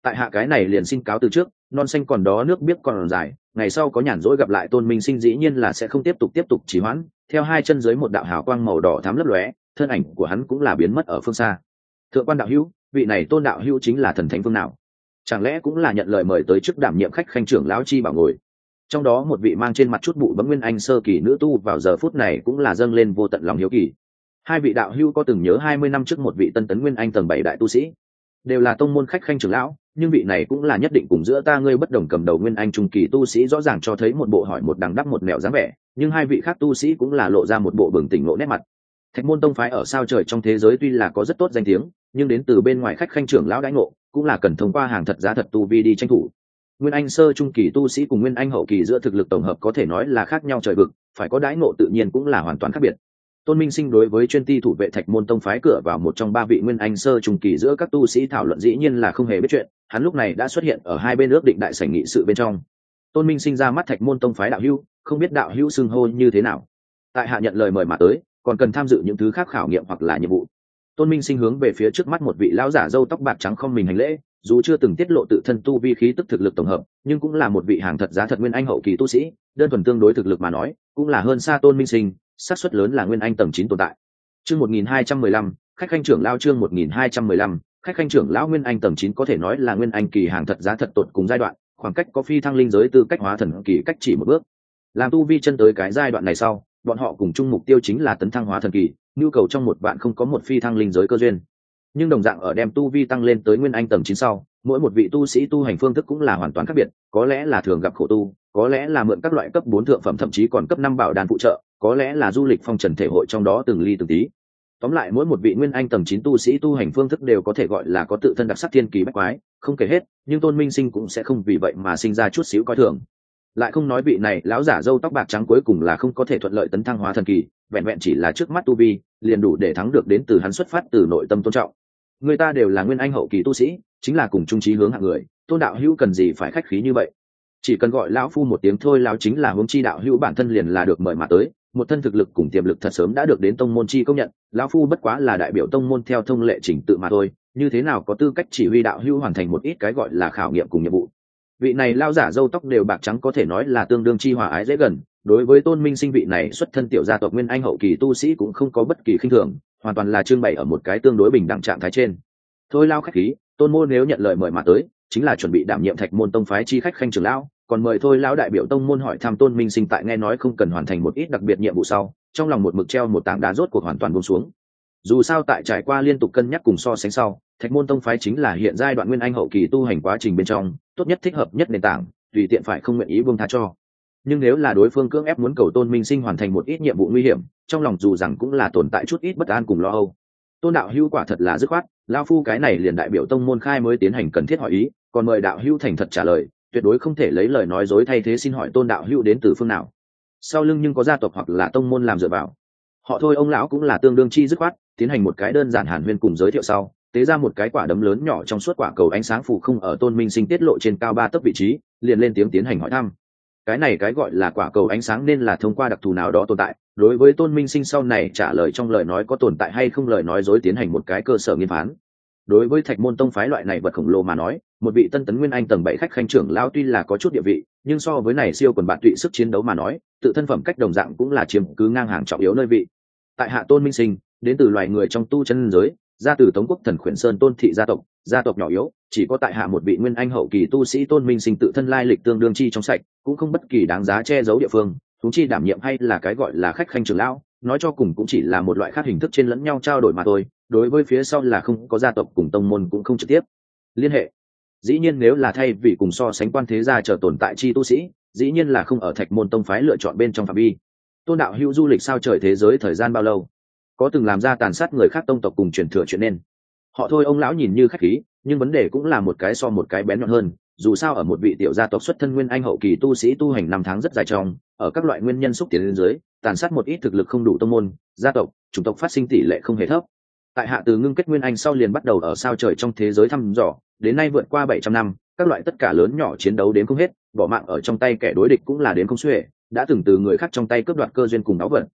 Tại hạ cái này liền xin cáo từ trước, non xanh còn đó nước biếc còn dài, ngày sau có nhàn rỗi gặp lại Tôn Minh Sinh dĩ nhiên là sẽ không tiếp tục trì hoãn. Theo hai chân dưới một đạo hào quang màu đỏ thắm lấp lóe, thân ảnh của hắn cũng là biến mất ở phương xa. Thượng quan đạo hữu, vị này Tôn đạo hữu chính là thần thánh phương nào? Chẳng lẽ cũng là nhận lời mời tới chức đảm nhiệm khách khanh trưởng lão chi bảo ngồi? Trong đó một vị mang trên mặt chút bụi bấm nguyên anh sơ kỳ nữ tu vào giờ phút này cũng là dâng lên vô tận lòng hiếu kỳ. Hai vị đạo hữu có từng nhớ 20 năm trước một vị tân tấn nguyên anh tầng 7 đại tu sĩ, đều là tông môn khách khanh trưởng lão, nhưng vị này cũng là nhất định cùng giữa ta ngươi bất đồng cầm đầu nguyên anh trung kỳ tu sĩ, rõ ràng cho thấy một bộ hỏi một đằng đáp một mẹo dáng vẻ, nhưng hai vị khác tu sĩ cũng là lộ ra một bộ bừng tỉnh lộ nét mặt. Thạch môn tông phái ở sao trời trong thế giới tuy là có rất tốt danh tiếng, nhưng đến từ bên ngoài khách khanh trưởng lão đãi ngộ cũng là cần thông qua hàng thật giá thật tu vi đi tranh thủ. Nguyên anh sơ trung kỳ tu sĩ cùng nguyên anh hậu kỳ giữa thực lực tổng hợp có thể nói là khác nhau trời vực, phải có đãi ngộ tự nhiên cũng là hoàn toàn khác biệt. Tôn Minh Sinh đối với chuyên ti thủ vệ Thạch môn tông phái cửa vào một trong ba vị nguyên anh sơ trung kỳ giữa các tu sĩ thảo luận dĩ nhiên là không hề biết chuyện, hắn lúc này đã xuất hiện ở hai bên ước định đại sảnh nghị sự bên trong. Tôn Minh Sinh ra mắt Thạch môn tông phái đạo hữu, không biết đạo hữu xưng hô như thế nào? Tại hạ nhận lời mời mà tới, còn cần tham dự những thứ khác khảo nghiệm hoặc là nhiệm vụ. Tôn Minh Sinh hướng về phía trước mắt một vị lão giả râu tóc bạc trắng không mình hành lễ, dù chưa từng tiết lộ tự thân tu vi khí tức thực lực tổng hợp, nhưng cũng là một vị hàng thật giá thật nguyên anh hậu kỳ tu sĩ, đơn thuần tương đối thực lực mà nói, cũng là hơn xa Tôn Minh Sinh, xác suất lớn là nguyên anh tầng 9 tồn tại. Chương 1215, khách khanh trưởng lão chương 1215, khách khanh trưởng lão nguyên anh tầng 9 có thể nói là nguyên anh kỳ hàng thật giá thật tột cùng giai đoạn, khoảng cách có phi thăng linh giới tư cách hóa thần kỳ cách chỉ một bước. Làm tu vi chân tới cái giai đoạn này sau, bọn họ cùng chung mục tiêu chính là tấn thăng hóa thần kỳ, nhu cầu trong một vạn không có một phi thăng linh giới cơ duyên. Nhưng đồng dạng ở đem tu vi tăng lên tới nguyên anh tầng 9 sau, mỗi một vị tu sĩ tu hành phương thức cũng là hoàn toàn khác biệt, có lẽ là thường gặp khổ tu, có lẽ là mượn các loại cấp 4 thượng phẩm thậm chí còn cấp 5 bảo đan phụ trợ, có lẽ là du lịch phong trần thể hội trong đó từng ly từng tí. Tóm lại mỗi một vị nguyên anh tầng 9 tu sĩ tu hành phương thức đều có thể gọi là có tự thân đặc sắc thiên kỳ bách quái, không kể hết, nhưng Tôn Minh Sinh cũng sẽ không vì vậy mà sinh ra chút xíu coi thường. Lại không nói vị này lão giả râu tóc bạc trắng cuối cùng là không có thể thuận lợi tấn thăng hóa thần kỳ, vẹn vẹn chỉ là trước mắt tu vi, liền đủ để thắng được đến từ hắn xuất phát từ nội tâm tôn trọng. Người ta đều là nguyên anh hậu kỳ tu sĩ, chính là cùng chung chí hướng hạng người, Tôn đạo hữu cần gì phải khách khí như vậy? Chỉ cần gọi lão phu một tiếng thôi, lão chính là huống chi đạo hữu bản thân liền là được mời mà tới, một thân thực lực cùng tiềm lực thật sớm đã được đến tông môn chi công nhận, lão phu bất quá là đại biểu tông môn theo thông lệ trình tự mà thôi, như thế nào có tư cách chỉ huy đạo hữu hoàn thành một ít cái gọi là khảo nghiệm cùng nhiệm vụ. Vị này lao giả râu tóc đều bạc trắng có thể nói là tương đương chi hòa ái dễ gần, đối với Tôn Minh Sinh vị này xuất thân tiểu gia tộc nguyên anh hậu kỳ tu sĩ cũng không có bất kỳ khinh thường, hoàn toàn là trưng bày ở một cái tương đối bình đẳng trạng thái trên. Thôi lao khách khí, Tôn môn nếu nhận lời mời mà tới, chính là chuẩn bị đảm nhiệm Thạch môn tông phái chi khách khanh trưởng lão, còn mời thôi lão đại biểu tông môn hỏi thăm Tôn Minh Sinh, tại nghe nói không cần hoàn thành một ít đặc biệt nhiệm vụ sau, trong lòng một mực treo một tảng đá rốt cuộc hoàn toàn buông xuống. Dù sao tại trải qua liên tục cân nhắc cùng so sánh sau, Thạch môn tông phái chính là hiện giai đoạn nguyên anh hậu kỳ tu hành quá trình bên trong tốt nhất, thích hợp nhất nền tảng, tùy tiện phải không nguyện ý buông tha cho. Nhưng nếu là đối phương cưỡng ép muốn cầu Tôn Minh Sinh hoàn thành một ít nhiệm vụ nguy hiểm, trong lòng dù rằng cũng là tồn tại chút ít bất an cùng lo âu. Tôn đạo hữu quả thật là dứt khoát, lao phu cái này liền đại biểu tông môn khai mới tiến hành cần thiết hỏi ý, còn mời đạo hữu thành thật trả lời, tuyệt đối không thể lấy lời nói dối thay thế. Xin hỏi Tôn đạo hữu đến từ phương nào? Sau lưng nhưng có gia tộc hoặc là tông môn làm dựa vào? Họ thôi ông lão cũng là tương đương chi dứt khoát, tiến hành một cái đơn giản hàn huyên cùng giới thiệu sau, tế ra một cái quả đấm lớn nhỏ trong suốt quả cầu ánh sáng phủ không ở Tôn Minh Sinh tiết lộ trên cao 3 tấc vị trí, liền lên tiếng tiến hành hỏi thăm. Cái này cái gọi là quả cầu ánh sáng nên là thông qua đặc thù nào đó tồn tại, đối với Tôn Minh Sinh sau này trả lời trong lời nói có tồn tại hay không lời nói dối tiến hành một cái cơ sở nghiên phán. Đối với Thạch môn tông phái loại này vật khổng lồ mà nói, một vị tân tấn nguyên anh tầng 7 khách khanh trưởng lão tuy là có chút địa vị, nhưng so với này siêu quần bạn tụy sức chiến đấu mà nói, tự thân phẩm cách đồng dạng cũng là chiếm cứ ngang hàng trọng yếu nơi vị. Tại hạ Tôn Minh Sinh, đến từ loài người trong tu chân giới, ra từ Tống quốc Thần Khuyển Sơn Tôn thị gia tộc nhỏ yếu, chỉ có tại hạ một vị nguyên anh hậu kỳ tu sĩ Tôn Minh Sinh tự thân lai lịch tương đương chi trong sạch, cũng không bất kỳ đáng giá che giấu địa phương, chúng chi đảm nhiệm hay là cái gọi là khách khanh trưởng lão, nói cho cùng cũng chỉ là một loại khác hình thức trên lẫn nhau trao đổi mà thôi. Đối với phía sau là không có gia tộc cùng tông môn cũng không trực tiếp liên hệ. Dĩ nhiên nếu là thay vì cùng so sánh quan thế gia trở tồn tại chi tu sĩ, dĩ nhiên là không ở Thạch môn tông phái lựa chọn bên trong phạm vi. Tôn đạo hữu du lịch sao trời thế giới thời gian bao lâu? Có từng làm ra tàn sát người khác tông tộc cùng truyền thừa chuyện nên? Họ thôi ông lão nhìn như khách khí, nhưng vấn đề cũng là một cái so một cái bén nhọn hơn. Dù sao ở một vị tiểu gia tộc xuất thân nguyên anh hậu kỳ tu sĩ tu hành 5 tháng rất dài trong, ở các loại nguyên nhân xúc tiến lên dưới, tàn sát một ít thực lực không đủ tông môn, gia tộc, chủng tộc phát sinh tỷ lệ không hề thấp. Tại hạ từ ngưng kết nguyên anh sau liền bắt đầu ở sao trời trong thế giới thăm dò, đến nay vượt qua 700 năm, các loại tất cả lớn nhỏ chiến đấu đến không hết, bỏ mạng ở trong tay kẻ đối địch cũng là đến không xuể, đã từng từ người khác trong tay cướp đoạt cơ duyên cùng báu vật,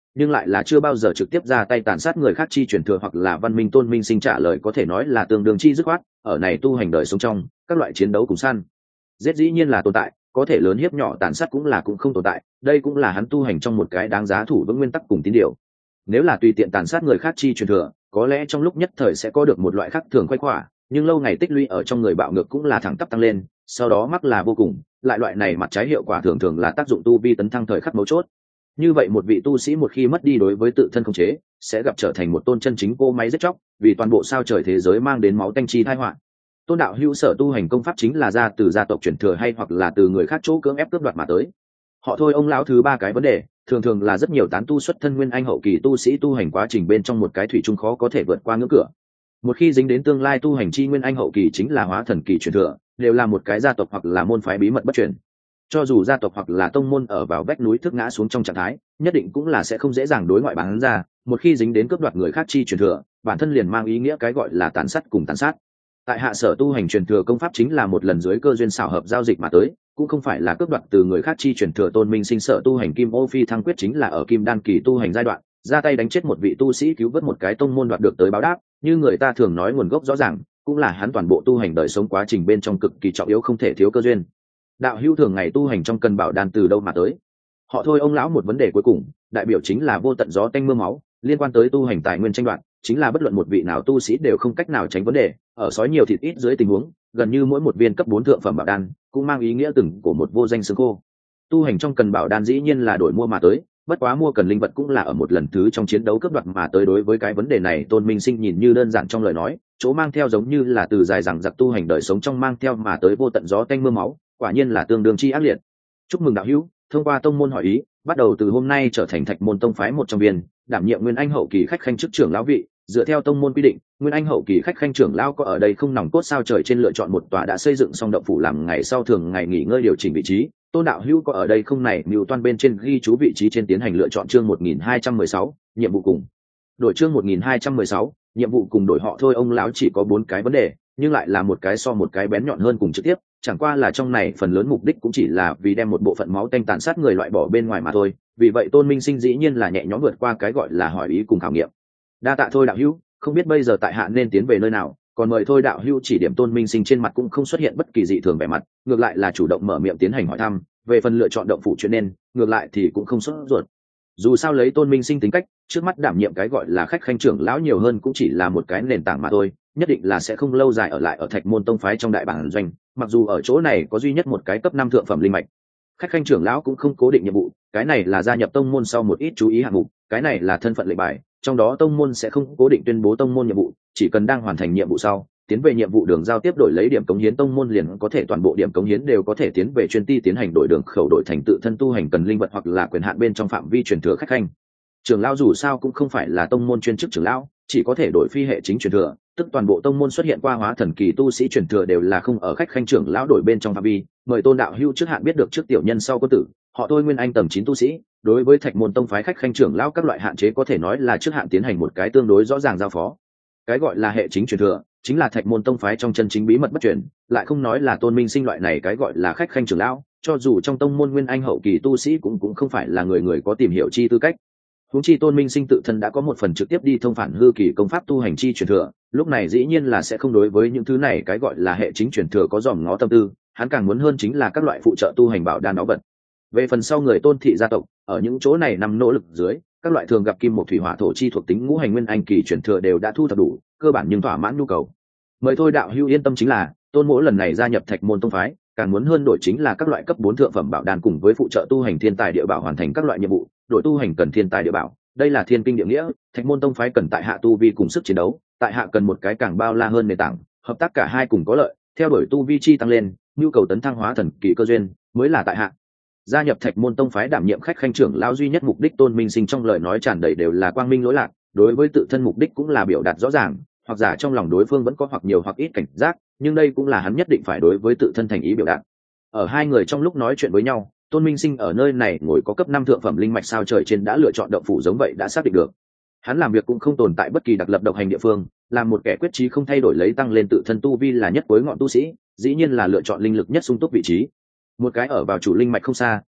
nhưng lại là chưa bao giờ trực tiếp ra tay tàn sát người khác chi truyền thừa hoặc là văn minh tôn minh sinh trả lời có thể nói là tương đương chi dứt khoát. Ở này tu hành đời sống trong các loại chiến đấu cùng săn giết dĩ nhiên là tồn tại, có thể lớn hiếp nhỏ tàn sát cũng không tồn tại, đây cũng là hắn tu hành trong một cái đáng giá thủ vững nguyên tắc cùng tín điều. Nếu là tùy tiện tàn sát người khác chi truyền thừa, có lẽ trong lúc nhất thời sẽ có được một loại khác thường quay khỏa, nhưng lâu ngày tích lũy ở trong người bạo ngược cũng là thẳng tắp tăng lên, sau đó mắc là vô cùng, lại loại này mặt trái hiệu quả thường thường là tác dụng tu vi tấn thăng thời khắc mấu chốt. Như vậy một vị tu sĩ một khi mất đi đối với tự thân khống chế, sẽ gặp trở thành một tôn chân chính cô máy giết chóc, vì toàn bộ sao trời thế giới mang đến máu tanh chi tai họa. Tôn đạo hữu sở tu hành công pháp chính là ra từ gia tộc truyền thừa hay hoặc là từ người khác chỗ cưỡng ép cướp đoạt mà tới. Họ thôi ông lão thứ ba cái vấn đề, thường thường là rất nhiều tán tu xuất thân nguyên anh hậu kỳ tu sĩ tu hành quá trình bên trong một cái thủy chung khó có thể vượt qua ngưỡng cửa. Một khi dính đến tương lai tu hành chi nguyên anh hậu kỳ chính là hóa thần kỳ truyền thừa, đều là một cái gia tộc hoặc là môn phái bí mật bất truyền. Cho dù gia tộc hoặc là tông môn ở vào vách núi thức ngã xuống trong trạng thái, nhất định cũng là sẽ không dễ dàng đối ngoại bán ra, một khi dính đến cướp đoạt người khác chi truyền thừa, bản thân liền mang ý nghĩa cái gọi là tàn sát cùng tàn sát. Tại hạ sở tu hành truyền thừa công pháp chính là một lần dưới cơ duyên xảo hợp giao dịch mà tới, cũng không phải là cướp đoạt từ người khác chi truyền thừa. Tôn minh sinh sở tu hành kim ô phi thăng quyết chính là ở kim đan kỳ tu hành giai đoạn ra tay đánh chết một vị tu sĩ, cứu vớt một cái tông môn, đoạt được tới báo đáp, như người ta thường nói nguồn gốc rõ ràng, cũng là hắn toàn bộ tu hành đời sống quá trình bên trong cực kỳ trọng yếu không thể thiếu cơ duyên. Đạo hữu thường ngày tu hành trong cần bảo đan từ đâu mà tới? Họ thôi ông lão một vấn đề cuối cùng, đại biểu chính là vô tận gió tanh mưa máu, liên quan tới tu hành tài nguyên tranh đoạt, chính là bất luận một vị nào tu sĩ đều không cách nào tránh vấn đề. Ở sói nhiều thịt ít dưới tình huống, gần như mỗi một viên cấp 4 thượng phẩm bảo đan cũng mang ý nghĩa từng của một vô danh xương khô. Tu hành trong cần bảo đan dĩ nhiên là đổi mua mà tới, bất quá mua cần linh vật cũng là ở một lần thứ trong chiến đấu cướp đoạt mà tới. Đối với cái vấn đề này, Tôn Minh Sinh nhìn như đơn giản trong lời nói, chỗ mang theo giống như là từ dài dằng dặc tu hành đời sống trong mang theo mà tới vô tận gió tanh mưa máu, quả nhiên là tương đương chi ác liệt. Chúc mừng đạo hữu, thông qua tông môn hỏi ý, bắt đầu từ hôm nay trở thành Thạch Môn tông phái một trong viên, đảm nhiệm nguyên anh hậu kỳ khách khanh chức trưởng lão vị. Dựa theo tông môn quy định, nguyên anh hậu kỳ khách khanh trưởng lão có ở đây không nòng cốt sao trời trên lựa chọn một tòa đã xây dựng xong động phủ làm ngày sau thường ngày nghỉ ngơi điều chỉnh vị trí. Tôn đạo hữu có ở đây không này mưu toan bên trên ghi chú vị trí trên tiến hành lựa chọn. Chương 1216, nhiệm vụ cùng đổi. Chương 1216, nhiệm vụ cùng đổi. Họ thôi ông lão chỉ có 4 cái vấn đề, nhưng lại là một cái so một cái bén nhọn hơn cùng trực tiếp, chẳng qua là trong này phần lớn mục đích cũng chỉ là vì đem một bộ phận máu tanh tàn sát người loại bỏ bên ngoài mà thôi. Vì vậy Tôn Minh Sinh dĩ nhiên là nhẹ nhõm vượt qua cái gọi là hỏi ý cùng khảo nghiệm. Đa tạ thôi đạo hữu, không biết bây giờ tại hạ nên tiến về nơi nào, còn mời thôi đạo hữu chỉ điểm. Tôn Minh Sinh trên mặt cũng không xuất hiện bất kỳ dị thường vẻ mặt, ngược lại là chủ động mở miệng tiến hành hỏi thăm về phần lựa chọn động phủ chuyện nên, ngược lại thì cũng không sốt ruột. Dù sao lấy Tôn Minh Sinh tính cách, trước mắt đảm nhiệm cái gọi là khách khanh trưởng lão nhiều hơn cũng chỉ là một cái nền tảng mà thôi, nhất định là sẽ không lâu dài ở lại ở Thạch Môn tông phái trong đại bản doanh. Mặc dù ở chỗ này có duy nhất một cái cấp 5 thượng phẩm linh mạch, khách khanh trưởng lão cũng không cố định nhiệm vụ, cái này là gia nhập tông môn sau một ít chú ý hạng mục, cái này là thân phận lệnh bài, trong đó tông môn sẽ không cố định tuyên bố tông môn nhiệm vụ, chỉ cần đang hoàn thành nhiệm vụ sau tiến về nhiệm vụ đường giao tiếp đổi lấy điểm cống hiến, tông môn liền có thể toàn bộ điểm cống hiến đều có thể tiến về chuyên ti tiến hành đổi đường khẩu, đổi thành tự thân tu hành cần linh vật hoặc là quyền hạn bên trong phạm vi truyền thừa khách khanh trưởng lão. Dù sao cũng không phải là tông môn chuyên chức trưởng lão, chỉ có thể đổi phi hệ chính truyền thừa, tức toàn bộ tông môn xuất hiện qua hóa thần kỳ tu sĩ truyền thừa đều là không ở khách khanh trưởng lão đổi bên trong phạm vi. Mời Tôn đạo hữu trước hạn biết được trước tiểu nhân sau có tử, họ thôi nguyên anh tầng 9 tu sĩ, đối với Thạch Môn tông phái khách khanh trưởng lão các loại hạn chế có thể nói là trước hạn tiến hành một cái tương đối rõ ràng giao phó. Cái gọi là hệ chính truyền thừa chính là Thạch Môn tông phái trong chân chính bí mật bất truyền, lại không nói là Tôn Minh Sinh loại này cái gọi là khách khanh trưởng lão, cho dù trong tông môn nguyên anh hậu kỳ tu sĩ cũng không phải là người người có tìm hiểu chi tư cách. Huống chi Tôn Minh Sinh tự thân đã có một phần trực tiếp đi thông phản hư kỳ công pháp tu hành chi truyền thừa, lúc này dĩ nhiên là sẽ không đối với những thứ này cái gọi là hệ chính truyền thừa có dòm ngó tâm tư, hắn càng muốn hơn chính là các loại phụ trợ tu hành bảo đan báu vật. Về phần sau người Tôn thị gia tộc, ở những chỗ này nằm nỗ lực dưới, các loại thường gặp kim một thủy hỏa thổ chi thuộc tính ngũ hành nguyên anh kỳ truyền thừa đều đã thu thập đủ, cơ bản nhưng thỏa mãn nhu cầu. Mời thôi đạo hữu yên tâm, chính là Tôn mỗ lần này gia nhập Thạch Môn tông phái, càng muốn hơn đổi chính là các loại cấp 4 thượng phẩm bảo đan cùng với phụ trợ tu hành thiên tài địa bảo, hoàn thành các loại nhiệm vụ, đổi tu hành cần thiên tài địa bảo. Đây là thiên kinh địa nghĩa, Thạch Môn tông phái cần tại hạ tu vi cùng sức chiến đấu, tại hạ cần một cái càng bao la hơn nền tảng, hợp tác cả hai cùng có lợi, theo đuổi tu vi chi tăng lên, nhu cầu tấn thăng hóa thần kỳ cơ duyên mới là tại hạ gia nhập Thạch Môn tông phái đảm nhiệm khách khanh trưởng lão duy nhất mục đích. Tôn Minh Sinh trong lời nói tràn đầy đều là quang minh lỗi lạc, đối với tự thân mục đích cũng là biểu đạt rõ ràng, hoặc giả trong lòng đối phương vẫn có hoặc nhiều hoặc ít cảnh giác, nhưng đây cũng là hắn nhất định phải đối với tự thân thành ý biểu đạt. Ở hai người trong lúc nói chuyện với nhau, Tôn Minh Sinh ở nơi này ngồi có cấp 5 thượng phẩm linh mạch sao trời trên đã lựa chọn động phủ giống vậy đã xác định được. Hắn làm việc cũng không tồn tại bất kỳ đặc lập độc hành địa phương, làm một kẻ quyết chí không thay đổi lấy tăng lên tự thân tu vi là nhất cuối ngọn tu sĩ, dĩ nhiên là lựa chọn linh lực nhất sung túc vị trí. Một cái ở vào chủ linh mạch không xa,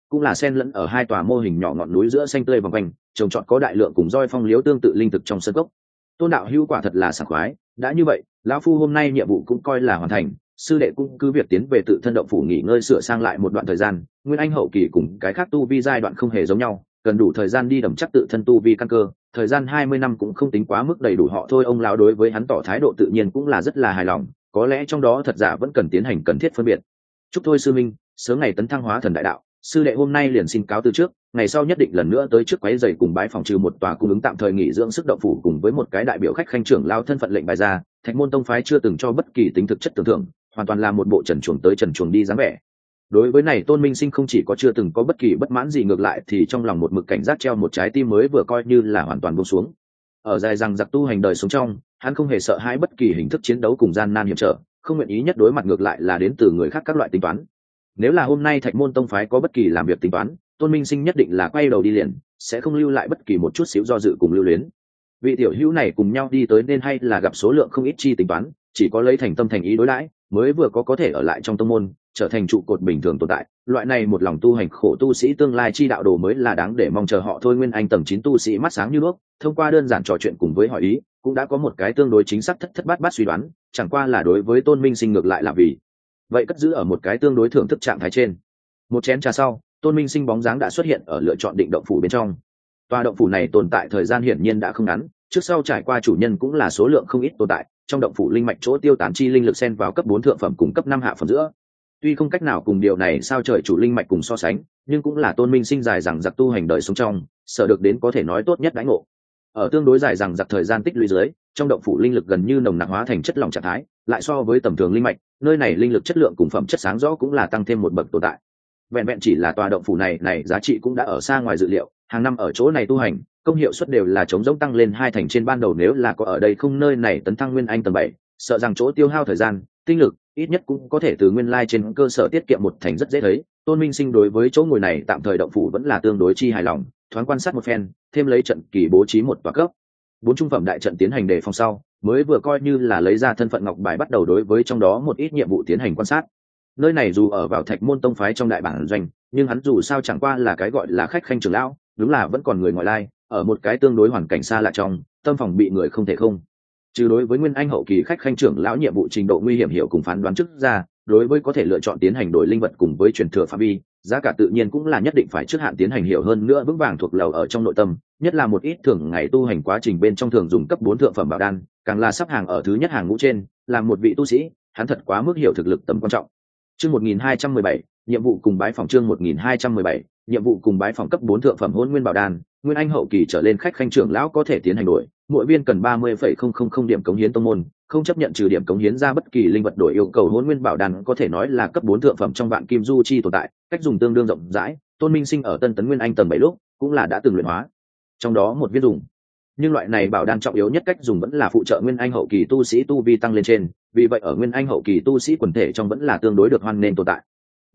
cũng là xen lẫn ở hai tòa mô hình nhỏ ngọn núi giữa xanh tươi vòng quanh, trồng trọt có đại lượng cùng roi phong liếu tương tự linh thực trong sân cốc. Tôn đạo hữu quả thật là sảng khoái, đã như vậy lão phu hôm nay nhiệm vụ cũng coi là hoàn thành, sư đệ cũng cứ việc tiến về tự thân động phủ nghỉ ngơi sửa sang lại một đoạn thời gian. Nguyên anh hậu kỳ cùng cái khác tu vi giai đoạn không hề giống nhau, cần đủ thời gian đi đầm chắc tự thân tu vi căn cơ, thời gian 20 năm cũng không tính quá mức đầy đủ họ thôi. Ông lão đối với hắn tỏ thái độ tự nhiên cũng là rất là hài lòng, có lẽ trong đó thật giả vẫn cần tiến hành cần thiết phân biệt. Chúc thôi sư minh sớm ngày tấn thăng hóa thần đại đạo, sư đệ hôm nay liền xin cáo từ trước, ngày sau nhất định lần nữa tới trước quấy giày cùng bái phòng, trừ một tòa cung ứng tạm thời nghỉ dưỡng sức động phủ cùng với một cái đại biểu khách khanh trưởng lao thân phận lệnh bài ra, Thạch Môn tông phái chưa từng cho bất kỳ tính thực chất tưởng thưởng, hoàn toàn là một bộ trần chuồng tới trần chuồng đi dáng vẻ. Đối với này Tôn Minh Sinh không chỉ có chưa từng có bất kỳ bất mãn gì, ngược lại thì trong lòng một mực cảnh giác treo một trái tim mới vừa coi như là hoàn toàn buông xuống. Ở dài rằng giặc tu hành đời sống trong, hắn không hề sợ hãi bất kỳ hình thức chiến đấu cùng gian nan hiểm trở, không nguyện ý nhất đối mặt ngược lại là đến từ người khác các loại tính toán. Nếu là hôm nay Thạch Môn tông phái có bất kỳ làm việc tính toán, Tôn Minh Sinh nhất định là quay đầu đi liền, sẽ không lưu lại bất kỳ một chút xíu do dự cùng lưu luyến. Vị tiểu hữu này cùng nhau đi tới nên hay là gặp số lượng không ít chi tính toán, chỉ có lấy thành tâm thành ý đối đãi mới vừa có thể ở lại trong tông môn, trở thành trụ cột bình thường tồn tại. Loại này một lòng tu hành khổ tu sĩ tương lai chi đạo đồ mới là đáng để mong chờ họ thôi. Nguyên anh tầng 9 tu sĩ mắt sáng như đuốc, thông qua đơn giản trò chuyện cùng với hỏi ý, cũng đã có một cái tương đối chính xác thất thất bát bát suy đoán, chẳng qua là đối với Tôn Minh Sinh ngược lại là vì vậy cất giữ ở một cái tương đối thưởng thức trạng thái trên. Một chén trà sau, Tôn Minh Sinh bóng dáng đã xuất hiện ở lựa chọn định động phủ bên trong. Tòa động phủ này tồn tại thời gian hiển nhiên đã không ngắn, trước sau trải qua chủ nhân cũng là số lượng không ít tồn tại. Trong động phủ linh mạch chỗ tiêu tán chi linh lực xen vào cấp 4 thượng phẩm cùng cấp 5 hạ phẩm giữa. Tuy không cách nào cùng điều này sao trời chủ linh mạch cùng so sánh, nhưng cũng là Tôn Minh Sinh dài rằng giặc tu hành đời sống trong, sở được đến có thể nói tốt nhất đãi ngộ. Ở tương đối dài rằng giặc thời gian tích lũy dưới, trong động phủ linh lực gần như nồng nặc hóa thành chất lỏng trạng thái, lại so với tầm thường linh mạch, nơi này linh lực chất lượng cùng phẩm chất sáng rõ cũng là tăng thêm một bậc tồn tại. Vẹn vẹn chỉ là tòa động phủ này giá trị cũng đã ở xa ngoài dự liệu, hàng năm ở chỗ này tu hành, công hiệu suất đều là chống giống tăng lên 2 thành trên ban đầu. Nếu là có ở đây không nơi này tấn thăng nguyên anh tầng 7, sợ rằng chỗ tiêu hao thời gian, tinh lực ít nhất cũng có thể từ nguyên lai trên cơ sở tiết kiệm 1 thành rất dễ thấy. Tôn Minh Sinh đối với chỗ ngồi này tạm thời động phủ vẫn là tương đối chi hài lòng, thoáng quan sát một phen, thêm lấy trận kỳ bố trí một tòa cấp 4 trung phẩm đại trận tiến hành đề phòng sau, mới vừa coi như là lấy ra thân phận ngọc bài bắt đầu đối với trong đó một ít nhiệm vụ tiến hành quan sát. Nơi này dù ở vào Thạch Môn tông phái trong đại bản doanh, nhưng hắn dù sao chẳng qua là cái gọi là khách khanh trưởng lão, đúng là vẫn còn người ngoại lai, ở một cái tương đối hoàn cảnh xa lạ trong, tâm phòng bị người không thể không. Trừ đối với nguyên anh hậu kỳ khách khanh trưởng lão nhiệm vụ trình độ nguy hiểm hiểu cùng phán đoán trước ra, đối với có thể lựa chọn tiến hành đổi linh vật cùng với truyền thừa phạm vi, giá cả tự nhiên cũng là nhất định phải trước hạn tiến hành hiểu hơn nữa vững vàng thuộc lầu ở trong nội tâm, nhất là một ít thường ngày tu hành quá trình bên trong thường dùng cấp 4 thượng phẩm bảo đan, càng là sắp hàng ở thứ nhất hàng ngũ trên, làm một vị tu sĩ, hắn thật quá mức hiểu thực lực tầm quan trọng. Chương 1217, nhiệm vụ cùng bái phòng. Chương 1217, nhiệm vụ cùng bái phòng. Cấp 4 thượng phẩm hôn nguyên bảo đan, nguyên anh hậu kỳ trở lên khách khanh trưởng lão có thể tiến hành đổi, mỗi viên cần 30,000 điểm cống hiến tông môn, không chấp nhận trừ điểm cống hiến ra bất kỳ linh vật đổi yêu cầu. Hôn nguyên bảo đan có thể nói là cấp 4 thượng phẩm trong vạn kim du chi tồn tại, cách dùng tương đương rộng rãi. Tôn Minh Sinh ở Tân Tấn Nguyên Anh tầng 7 lúc cũng là đã từng luyện hóa trong đó một viên dùng, nhưng loại này bảo đan trọng yếu nhất cách dùng vẫn là phụ trợ nguyên anh hậu kỳ tu sĩ tu vi tăng lên trên, vì vậy ở nguyên anh hậu kỳ tu sĩ quần thể trong vẫn là tương đối được hoan nên tồn tại.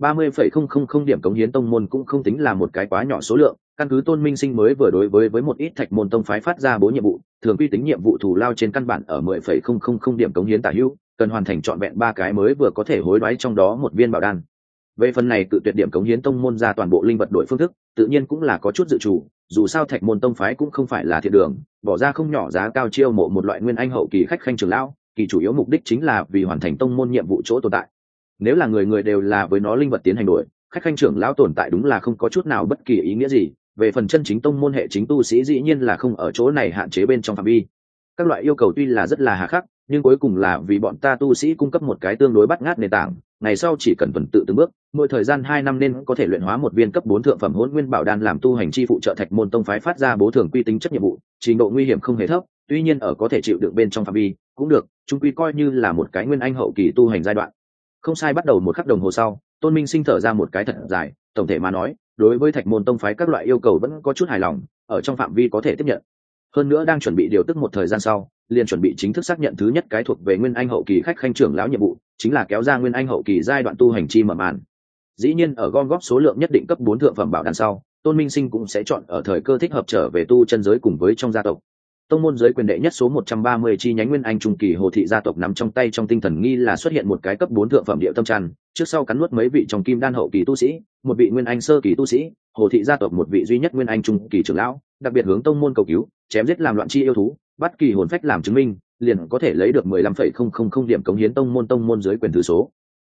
30,000 điểm cống hiến tông môn cũng không tính là một cái quá nhỏ số lượng, căn cứ Tôn Minh Sinh mới vừa đối với một ít Thạch Môn tông phái phát ra bố nhiệm vụ, thường quy tính nhiệm vụ thù lao trên căn bản ở 10,000 điểm cống hiến tả hữu, cần hoàn thành trọn vẹn 3 cái mới vừa có thể hối đoái trong đó một viên bảo đan. Về phần này cự tuyệt điểm cống hiến tông môn ra toàn bộ linh vật đổi phương thức, tự nhiên cũng là có chút dự trù, dù sao Thạch Môn tông phái cũng không phải là thiện đường, bỏ ra không nhỏ giá cao chiêu mộ một loại nguyên anh hậu kỳ khách khanh trưởng lão, kỳ chủ yếu mục đích chính là vì hoàn thành tông môn nhiệm vụ chỗ tồn tại. Nếu là người người đều là với nó linh vật tiến hành đổi, khách khanh trưởng lão tồn tại đúng là không có chút nào bất kỳ ý nghĩa gì. Về phần chân chính tông môn hệ chính tu sĩ dĩ nhiên là không ở chỗ này hạn chế bên trong phạm vi. Các loại yêu cầu tuy là rất là hà khắc, nhưng cuối cùng là vì bọn ta tu sĩ cung cấp một cái tương đối bắt ngát nền tảng, ngày sau chỉ cần tuần tự từng bước, mỗi thời gian 2 năm nên có thể luyện hóa một viên cấp 4 thượng phẩm hỗn nguyên bảo đan làm tu hành chi phụ trợ Thạch Môn tông phái phát ra bố thường quy tính chất nhiệm vụ, trình độ nguy hiểm không hề thấp, tuy nhiên ở có thể chịu đựng bên trong phạm vi, cũng được, chung quy coi như là một cái nguyên anh hậu kỳ tu hành giai đoạn. Không sai, bắt đầu một khắc đồng hồ sau, Tôn Minh Sinh thở ra một cái thật dài, tổng thể mà nói, đối với Thạch Môn tông phái các loại yêu cầu vẫn có chút hài lòng, ở trong phạm vi có thể tiếp nhận. Hơn nữa đang chuẩn bị điều tức một thời gian sau, liền chuẩn bị chính thức xác nhận thứ nhất cái thuộc về nguyên anh hậu kỳ khách khanh trưởng lão nhiệm vụ, chính là kéo ra nguyên anh hậu kỳ giai đoạn tu hành chi mở màn. Dĩ nhiên ở gom góp số lượng nhất định cấp 4 thượng phẩm bảo đan sau, Tôn Minh Sinh cũng sẽ chọn ở thời cơ thích hợp trở về tu chân giới cùng với trong gia tộc. Tông môn giới quyền đệ nhất số 130 chi nhánh Nguyên Anh trung kỳ Hồ thị gia tộc nắm trong tay trong tinh thần nghi là xuất hiện một cái cấp 4 thượng phẩm địa tâm tràn, trước sau cắn nuốt mấy vị trong kim đan hậu kỳ tu sĩ, một vị Nguyên Anh sơ kỳ tu sĩ, Hồ thị gia tộc một vị duy nhất Nguyên Anh trung kỳ trưởng lão, đặc biệt hướng tông môn cầu cứu, chém giết làm loạn chi yêu thú, bắt kỳ hồn phách làm chứng minh, liền có thể lấy được 15,000 điểm cống hiến tông môn giới quyền thứ số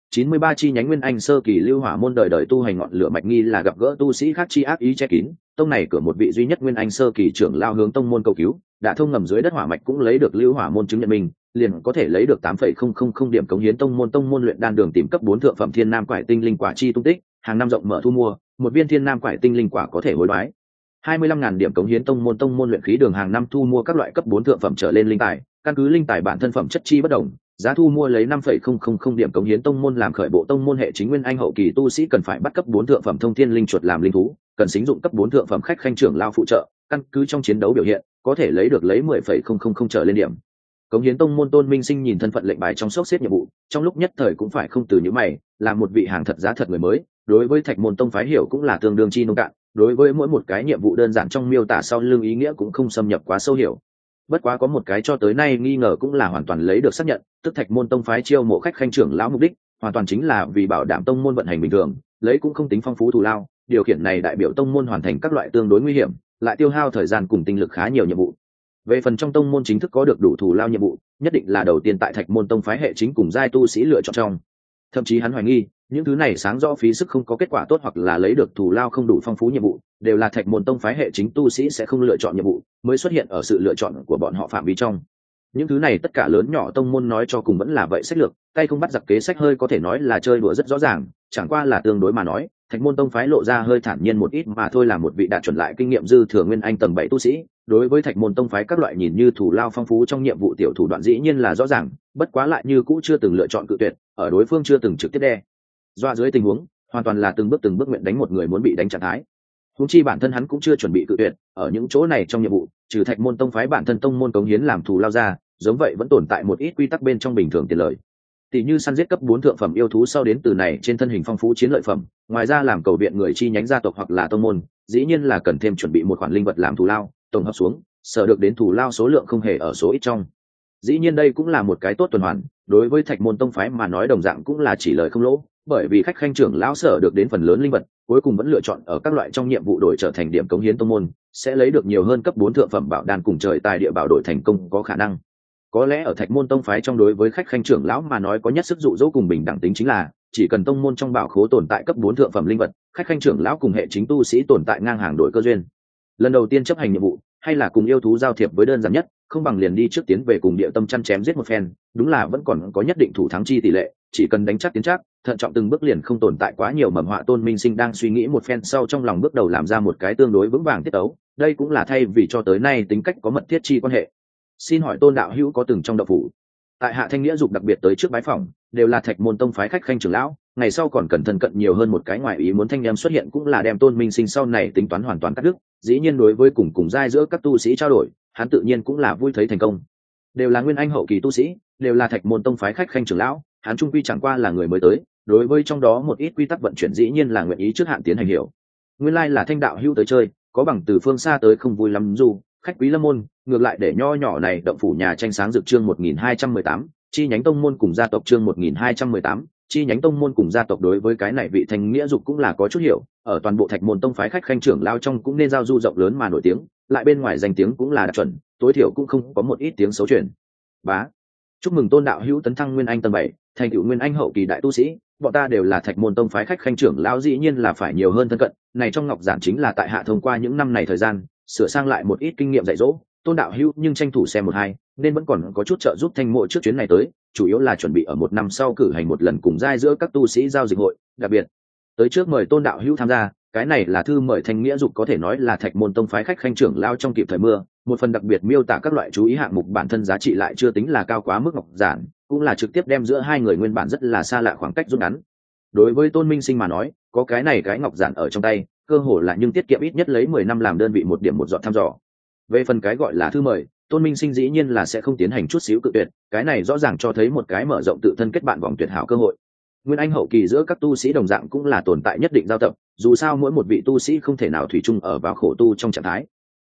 93 chi nhánh Nguyên Anh sơ kỳ lưu hỏa môn đời đời tu hành ngọn lửa mạch nghi là gặp gỡ tu sĩ khác chi ác ý che kín, tông này cửa một vị duy nhất Nguyên Anh sơ kỳ trưởng lao hướng tông môn cầu cứu, đã thông ngầm dưới đất hỏa mạch cũng lấy được lưu hỏa môn chứng nhận mình, liền có thể lấy được 8,000 điểm cống hiến tông môn luyện đan đường tìm cấp 4 thượng phẩm thiên nam quải tinh linh quả chi tung tích, hàng năm rộng mở thu mua, một viên thiên nam quải tinh linh quả có thể hối đoái 25.000 điểm cống hiến tông môn luyện khí đường hàng năm thu mua các loại cấp 4 thượng phẩm trở lên linh tài, căn cứ linh tài bản thân phẩm chất chi bất đồng, giá thu mua lấy 5,000 điểm cống hiến tông môn làm khởi bộ tông môn hệ chính Nguyên Anh hậu kỳ tu sĩ cần phải bắt cấp 4 thượng phẩm thông thiên linh chuột làm linh thú, cần xính dụng cấp 4 thượng phẩm khách khanh trưởng lao phụ trợ, căn cứ trong chiến đấu biểu hiện, có thể lấy 10,000 trở lên điểm. Cống hiến tông môn Tôn Minh Sinh nhìn thân phận lệnh bài trong sốc xếp nhiệm vụ, trong lúc nhất thời cũng phải không từ những mày, là một vị hàng thật giá thật người mới, đối với Thạch môn tông phái hiểu cũng là tương đương chi nông cạn, đối với mỗi một cái nhiệm vụ đơn giản trong miêu tả sau lưng ý nghĩa cũng không xâm nhập quá sâu hiểu. Bất quá có một cái cho tới nay nghi ngờ cũng là hoàn toàn lấy được xác nhận, tức Thạch môn tông phái chiêu mộ khách khanh trưởng lão mục đích hoàn toàn chính là vì bảo đảm tông môn vận hành bình thường, lấy cũng không tính phong phú thù lao, điều khiển này đại biểu tông môn hoàn thành các loại tương đối nguy hiểm, lại tiêu hao thời gian cùng tinh lực khá nhiều nhiệm vụ. Về phần trong tông môn chính thức có được đủ thù lao nhiệm vụ, nhất định là đầu tiên tại Thạch môn tông phái hệ chính cùng giai tu sĩ lựa chọn trong. Thậm chí hắn hoài nghi, những thứ này sáng rõ phí sức không có kết quả tốt hoặc là lấy được thù lao không đủ phong phú nhiệm vụ, đều là Thạch môn tông phái hệ chính tu sĩ sẽ không lựa chọn nhiệm vụ, mới xuất hiện ở sự lựa chọn của bọn họ phạm vi trong. Những thứ này tất cả lớn nhỏ tông môn nói cho cùng vẫn là vậy sách lược, tay không bắt giặc kế sách hơi có thể nói là chơi đùa rất rõ ràng, chẳng qua là tương đối mà nói, Thạch môn tông phái lộ ra hơi thản nhiên một ít mà thôi, là một vị đạt chuẩn lại kinh nghiệm dư thừa Nguyên Anh tầng 7 tu sĩ, đối với Thạch môn tông phái các loại nhìn như thù lao phong phú trong nhiệm vụ tiểu thủ đoạn dĩ nhiên là rõ ràng, bất quá lại như cũ chưa từng lựa chọn cự tuyệt, ở đối phương chưa từng trực tiếp đe dọa dưới tình huống, hoàn toàn là từng bước nguyện đánh một người muốn bị đánh trạng thái. Huống chi bản thân hắn cũng chưa chuẩn bị cự tuyệt, ở những chỗ này trong nhiệm vụ, trừ Thạch môn tông phái bản thân tông môn cống hiến làm thù lao ra, giống vậy vẫn tồn tại một ít quy tắc bên trong bình thường tiền lợi. Tỷ như săn giết cấp 4 thượng phẩm yêu thú sau đến từ này trên thân hình phong phú chiến lợi phẩm, ngoài ra làm cầu viện người chi nhánh gia tộc hoặc là tông môn, dĩ nhiên là cần thêm chuẩn bị một khoản linh vật làm thù lao, tổng hợp xuống, sở được đến thù lao số lượng không hề ở số ít trong. Dĩ nhiên đây cũng là một cái tốt tuần hoàn, đối với Thạch môn tông phái mà nói đồng dạng cũng là chỉ lời không lỗ, bởi vì khách khanh trưởng lão sở được đến phần lớn linh vật, cuối cùng vẫn lựa chọn ở các loại trong nhiệm vụ đổi trở thành điểm cống hiến tông môn, sẽ lấy được nhiều hơn cấp 4 thượng phẩm bảo đan cùng trời tài địa bảo đổi thành công có khả năng. Có lẽ ở Thạch môn tông phái trong đối với khách khanh trưởng lão mà nói có nhất sức dụ dỗ cùng bình đẳng tính chính là, chỉ cần tông môn trong bảo khố tồn tại cấp 4 thượng phẩm linh vật, khách khanh trưởng lão cùng hệ chính tu sĩ tồn tại ngang hàng đổi cơ duyên. Lần đầu tiên chấp hành nhiệm vụ, hay là cùng yêu thú giao thiệp với đơn giản nhất, không bằng liền đi trước tiến về cùng địa tâm chăn chém giết một phen, đúng là vẫn còn có nhất định thủ thắng chi tỷ lệ, chỉ cần đánh chắc tiến chắc, thận trọng từng bước liền không tồn tại quá nhiều mầm họa. Tôn Minh Sinh đang suy nghĩ một phen sau trong lòng bước đầu làm ra một cái tương đối vững vàng tiết tấu, đây cũng là thay vì cho tới nay tính cách có mật thiết chi quan hệ. Xin hỏi Tôn đạo hữu có từng trong đạo phủ tại hạ thanh nghĩa dục đặc biệt tới trước bái phỏng, đều là Thạch môn tông phái khách khanh trưởng lão, ngày sau còn cần thân cận nhiều hơn một cái ngoại ý muốn thanh em xuất hiện cũng là đem Tôn Minh Sinh sau này tính toán hoàn toàn cắt đứt. Dĩ nhiên đối với cùng giai giữa các tu sĩ trao đổi, hắn tự nhiên cũng là vui thấy thành công, đều là Nguyên Anh hậu kỳ tu sĩ, đều là Thạch môn tông phái khách khanh trưởng lão, hắn trung quy chẳng qua là người mới tới, đối với trong đó một ít quy tắc vận chuyển dĩ nhiên là nguyện ý trước hạn tiến hành hiểu. Nguyên lai là Thanh đạo hữu tới chơi, có bằng từ phương xa tới không vui lắm dù khách quý lâm môn, ngược lại để nho nhỏ này động phủ nhà tranh sáng rực chương 1218, chi nhánh tông môn cùng gia tộc chương 1218, chi nhánh tông môn cùng gia tộc. Đối với cái này vị Thanh nghĩa dục cũng là có chút hiểu, ở toàn bộ Thạch môn tông phái khách khanh trưởng lao trong cũng nên giao du rộng lớn mà nổi tiếng, lại bên ngoài danh tiếng cũng là đạt chuẩn, tối thiểu cũng không có một ít tiếng xấu truyền bá. Chúc mừng Tôn đạo hữu tấn thăng Nguyên Anh tầng 7, thành tựu Nguyên Anh hậu kỳ đại tu sĩ, bọn ta đều là Thạch môn tông phái khách khanh trưởng lão, dĩ nhiên là phải nhiều hơn thân cận, này trong ngọc giản chính là tại hạ thông qua những năm này thời gian sửa sang lại một ít kinh nghiệm dạy dỗ. Tôn đạo hữu nhưng tranh thủ xem một hai, nên vẫn còn có chút trợ giúp Thanh mộ trước chuyến này tới, chủ yếu là chuẩn bị ở một năm sau cử hành một lần cùng giai giữa các tu sĩ giao dịch hội, đặc biệt tới trước mời Tôn đạo hữu tham gia. Cái này là thư mời Thanh nghĩa dục có thể nói là Thạch môn tông phái khách khanh trưởng lao trong kịp thời mưa, một phần đặc biệt miêu tả các loại chú ý hạng mục, bản thân giá trị lại chưa tính là cao quá mức ngọc giản, cũng là trực tiếp đem giữa hai người nguyên bản rất là xa lạ khoảng cách rút ngắn. Đối với Tôn Minh Sinh mà nói, có cái này cái ngọc giản ở trong tay, cơ hồ là nhưng tiết kiệm ít nhất lấy 10 năm làm đơn vị một điểm một dọn thăm dò. Về phần cái gọi là thư mời, Tôn Minh Sinh dĩ nhiên là sẽ không tiến hành chút xíu cự tuyệt, cái này rõ ràng cho thấy một cái mở rộng tự thân kết bạn vòng tuyệt hảo cơ hội. Nguyên Anh hậu kỳ giữa các tu sĩ đồng dạng cũng là tồn tại nhất định giao tập, dù sao mỗi một vị tu sĩ không thể nào thủy chung ở vào khổ tu trong trạng thái.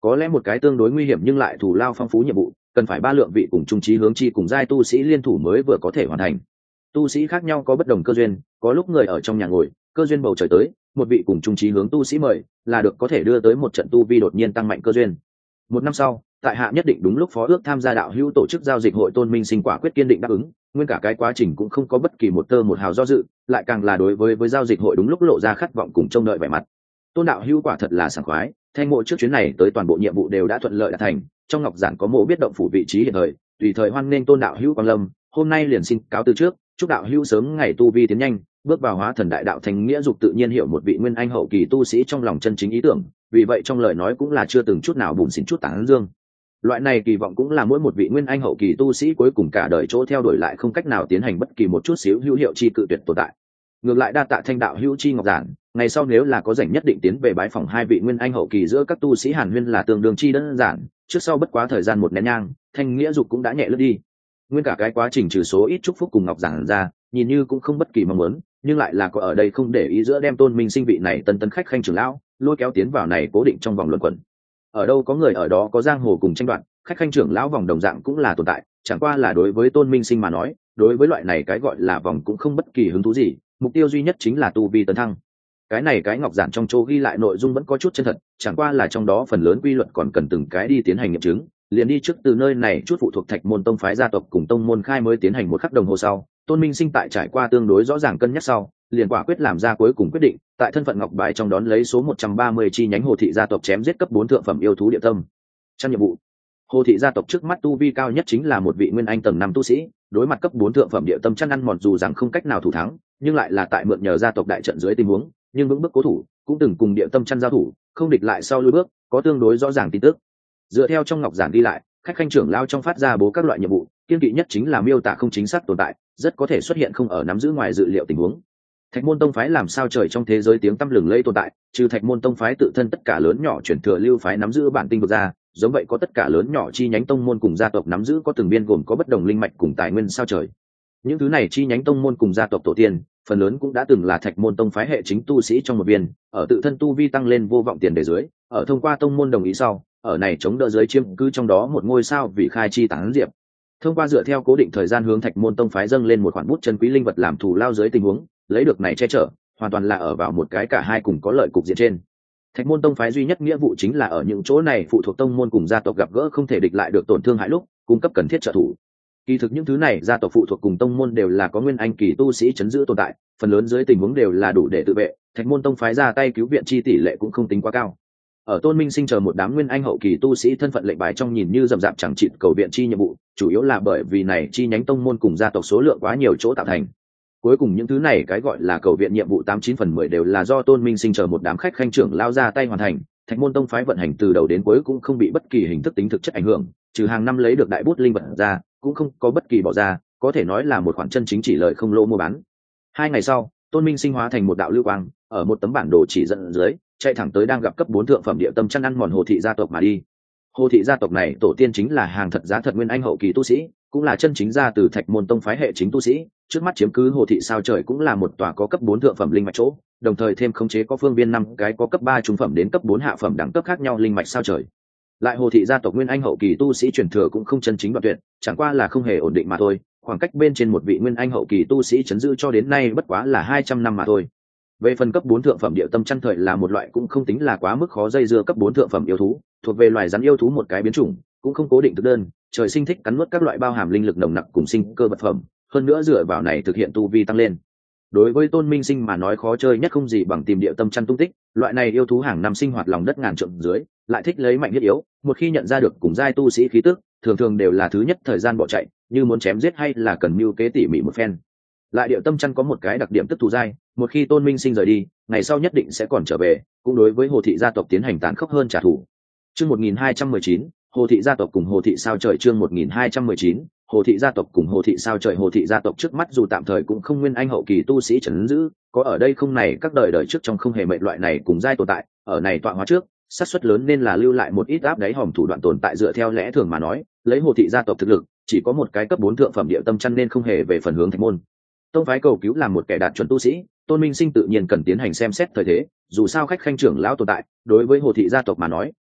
Có lẽ một cái tương đối nguy hiểm nhưng lại thù lao phong phú nhiệm vụ, cần phải ba lượng vị cùng trung trí hướng chi cùng giai tu sĩ liên thủ mới vừa có thể hoàn thành. Tu sĩ khác nhau có bất đồng cơ duyên, có lúc người ở trong nhà ngồi, cơ duyên bầu trời tới, một vị cùng trung trí hướng tu sĩ mời, là được có thể đưa tới một trận tu vi đột nhiên tăng mạnh cơ duyên. Một năm sau, tại hạ nhất định đúng lúc phó ước tham gia đạo hữu tổ chức giao dịch hội Tôn Minh Sinh quả quyết kiên định đáp ứng, nguyên cả cái quá trình cũng không có bất kỳ một tơ một hào do dự, lại càng là đối với giao dịch hội đúng lúc lộ ra khát vọng cùng trông đợi vẻ mặt. Tôn đạo hữu quả thật là sảng khoái, thanh mộ trước chuyến này tới toàn bộ nhiệm vụ đều đã thuận lợi đạt thành, trong ngọc giản có mộ biết động phủ vị trí hiện thời, tùy thời hoan nghênh Tôn đạo hữu quang lâm, hôm nay liền xin cáo từ trước, chúc đạo hữu sớm ngày tu vi tiến nhanh, bước vào hóa thần đại đạo thành nghĩa dục tự nhiên hiểu một vị nguyên anh hậu kỳ tu sĩ trong lòng chân chính ý tưởng, vì vậy trong lời nói cũng là chưa từng chút nào bùn xỉn chút tán dương. Loại này kỳ vọng cũng là mỗi một vị nguyên anh hậu kỳ tu sĩ cuối cùng cả đời chỗ theo đuổi lại không cách nào tiến hành bất kỳ một chút xíu hữu hiệu chi cự tuyệt tồn tại. Ngược lại đa tạ thanh đạo hữu chi ngọc giản, ngày sau nếu là có rảnh nhất định tiến về bái phòng hai vị nguyên anh hậu kỳ giữa các tu sĩ hàn huyên là tương đương chi đơn giản, trước sau bất quá thời gian một nén nhang, thanh nghĩa dục cũng đã nhẹ lướt đi. Nguyên cả cái quá trình trừ số ít chúc phúc cùng ngọc giản ra, nhìn như cũng không bất kỳ mong muốn, nhưng lại là có ở đây không để ý giữa đem Tôn Minh Sinh vị này tân tân khách khanh trưởng lão lôi kéo tiến vào này cố định trong vòng luân quẩn. Ở đâu có người ở đó có giang hồ cùng tranh đoạt, khách khanh trưởng lão vòng đồng dạng cũng là tồn tại, chẳng qua là đối với Tôn Minh Sinh mà nói, đối với loại này cái gọi là vòng cũng không bất kỳ hứng thú gì, mục tiêu duy nhất chính là tu vi tấn thăng. Cái này cái ngọc giản trong chỗ ghi lại nội dung vẫn có chút chân thật, chẳng qua là trong đó phần lớn quy luật còn cần từng cái đi tiến hành nghiệm chứng, liền đi trước từ nơi này chút phụ thuộc Thạch Môn tông phái gia tộc cùng tông môn khai mới tiến hành một khắc đồng hồ sau, Tôn Minh Sinh tại trải qua tương đối rõ ràng cân nhắc sau, liền quả quyết làm ra cuối cùng quyết định, tại thân phận ngọc bài trong đón lấy số 130 chi nhánh Hồ thị gia tộc chém giết cấp 4 thượng phẩm yêu thú địa tâm. Trong nhiệm vụ, Hồ thị gia tộc trước mắt tu vi cao nhất chính là một vị nguyên anh tầng 5 tu sĩ, đối mặt cấp 4 thượng phẩm địa tâm chăn ăn mòn dù rằng không cách nào thủ thắng, nhưng lại là tại mượn nhờ gia tộc đại trận dưới tình huống, nhưng vững bước cố thủ, cũng từng cùng địa tâm chăn giao thủ, không địch lại sau lùi bước, có tương đối rõ ràng tin tức. Dựa theo trong ngọc giản đi lại, khách khanh trưởng lao trong phát ra bố các loại nhiệm vụ, kiên kỵ nhất chính là miêu tả không chính xác tồn tại, rất có thể xuất hiện không ở nắm giữ ngoài dự liệu tình huống. Thạch Môn tông phái làm sao trời trong thế giới tiếng tăm lừng lẫy tồn tại, trừ Thạch Môn tông phái tự thân tất cả lớn nhỏ chuyển thừa lưu phái nắm giữ bản tinh vực ra, giống vậy có tất cả lớn nhỏ chi nhánh tông môn cùng gia tộc nắm giữ có từng biên gồm có bất đồng linh mạch cùng tài nguyên sao trời. Những thứ này chi nhánh tông môn cùng gia tộc tổ tiên, phần lớn cũng đã từng là Thạch Môn tông phái hệ chính tu sĩ trong một viên, ở tự thân tu vi tăng lên vô vọng tiền đề dưới, ở thông qua tông môn đồng ý sau, ở này chống đỡ dưới chiếm cứ trong đó một ngôi sao vì khai chi tán diệp. Thông qua dựa theo cố định thời gian hướng Thạch Môn tông phái dâng lên một khoản bút chân quý linh vật làm thù lao dưới tình huống, lấy được này che chở, hoàn toàn là ở vào một cái cả hai cùng có lợi cục diện trên. Thạch Môn tông phái duy nhất nghĩa vụ chính là ở những chỗ này phụ thuộc tông môn cùng gia tộc gặp gỡ không thể địch lại được tổn thương hại lúc, cung cấp cần thiết trợ thủ. Kỳ thực những thứ này gia tộc phụ thuộc cùng tông môn đều là có nguyên anh kỳ tu sĩ chấn giữ tồn tại, phần lớn dưới tình huống đều là đủ để tự vệ, Thạch Môn tông phái ra tay cứu viện chi tỷ lệ cũng không tính quá cao. Ở Tôn Minh Sinh chờ một đám nguyên anh hậu kỳ tu sĩ thân phận lệnh bài trong nhìn như rậm rạp chẳng chịt cầu viện chi nhiệm vụ, chủ yếu là bởi vì này chi nhánh tông môn cùng gia tộc số lượng quá nhiều chỗ tạo thành. Cuối cùng những thứ này cái gọi là cầu viện nhiệm vụ 89/10 đều là do Tôn Minh Sinh chờ một đám khách khanh trưởng lao ra tay hoàn thành, Thạch Môn tông phái vận hành từ đầu đến cuối cũng không bị bất kỳ hình thức tính thực chất ảnh hưởng, trừ hàng năm lấy được đại bút linh vật ra, cũng không có bất kỳ bỏ ra, có thể nói là một khoản chân chính chỉ lợi không lỗ mua bán. 2 ngày sau, Tôn Minh Sinh hóa thành một đạo lưu quang, ở một tấm bản đồ chỉ dẫn dưới, chạy thẳng tới đang gặp cấp 4 thượng phẩm địa tâm chăn ăn mòn Hồ thị gia tộc mà đi. Hồ thị gia tộc này tổ tiên chính là hàng thật giá thật nguyên anh hậu kỳ tu sĩ, cũng là chân chính ra từ Thạch Môn tông phái hệ chính tu sĩ, trước mắt chiếm cứ Hồ thị sao trời cũng là một tòa có cấp 4 thượng phẩm linh mạch chỗ, đồng thời thêm khống chế có phương viên 5 cái có cấp 3 trung phẩm đến cấp 4 hạ phẩm đẳng cấp khác nhau linh mạch sao trời. Lại Hồ thị gia tộc nguyên anh hậu kỳ tu sĩ truyền thừa cũng không chân chính đoạn tuyệt, chẳng qua là không hề ổn định mà thôi, khoảng cách bên trên một vị nguyên anh hậu kỳ tu sĩ chấn giữ cho đến nay bất quá là 200 năm mà thôi. Về phần cấp 4 thượng phẩm địa tâm chăn thời là một loại cũng không tính là quá mức khó dây dưa cấp 4 thượng phẩm yêu thú, thuộc về loài rắn yêu thú một cái biến chủng, cũng không cố định thực đơn, trời sinh thích cắn nuốt các loại bao hàm linh lực nồng nặc cùng sinh cơ vật phẩm, hơn nữa dựa vào này thực hiện tu vi tăng lên. Đối với Tôn Minh Sinh mà nói khó chơi nhất không gì bằng tìm địa tâm chăn tung tích, loại này yêu thú hàng năm sinh hoạt lòng đất ngàn trượng dưới, lại thích lấy mạnh nhất yếu, một khi nhận ra được cùng giai tu sĩ khí tức, thường thường đều là thứ nhất thời gian bỏ chạy, như muốn chém giết hay là cần mưu kế tỉ mỉ một phen. Lại địa tâm chăn có một cái đặc điểm tức thù giai, một khi Tôn Minh Sinh rời đi, ngày sau nhất định sẽ còn trở về, cũng đối với Hồ thị gia tộc tiến hành tàn khốc hơn trả thù. Chương 1219, Hồ thị gia tộc cùng Hồ thị sao trời. Chương 1219, Hồ thị gia tộc cùng Hồ thị sao trời. Hồ thị gia tộc trước mắt dù tạm thời cũng không nguyên anh hậu kỳ tu sĩ trấn giữ, có ở đây không này các đời đời trước trong không hề mệnh loại này cùng giai tồn tại, ở này tọa hóa trước, xác suất lớn nên là lưu lại một ít áp đáy hòm thủ đoạn tồn tại. Dựa theo lẽ thường mà nói, lấy Hồ thị gia tộc thực lực, chỉ có một cái cấp 4 thượng phẩm địa tâm chăn nên không hề về phần hướng Thạch Môn tông phái cầu cứu làm một kẻ đạt chuẩn tu sĩ. Tôn Minh Sinh tự nhiên cần tiến hành xem xét thời thế, dù sao khách khanh trưởng lão tồn tại, đối với Hồ thị gia tộc mà nói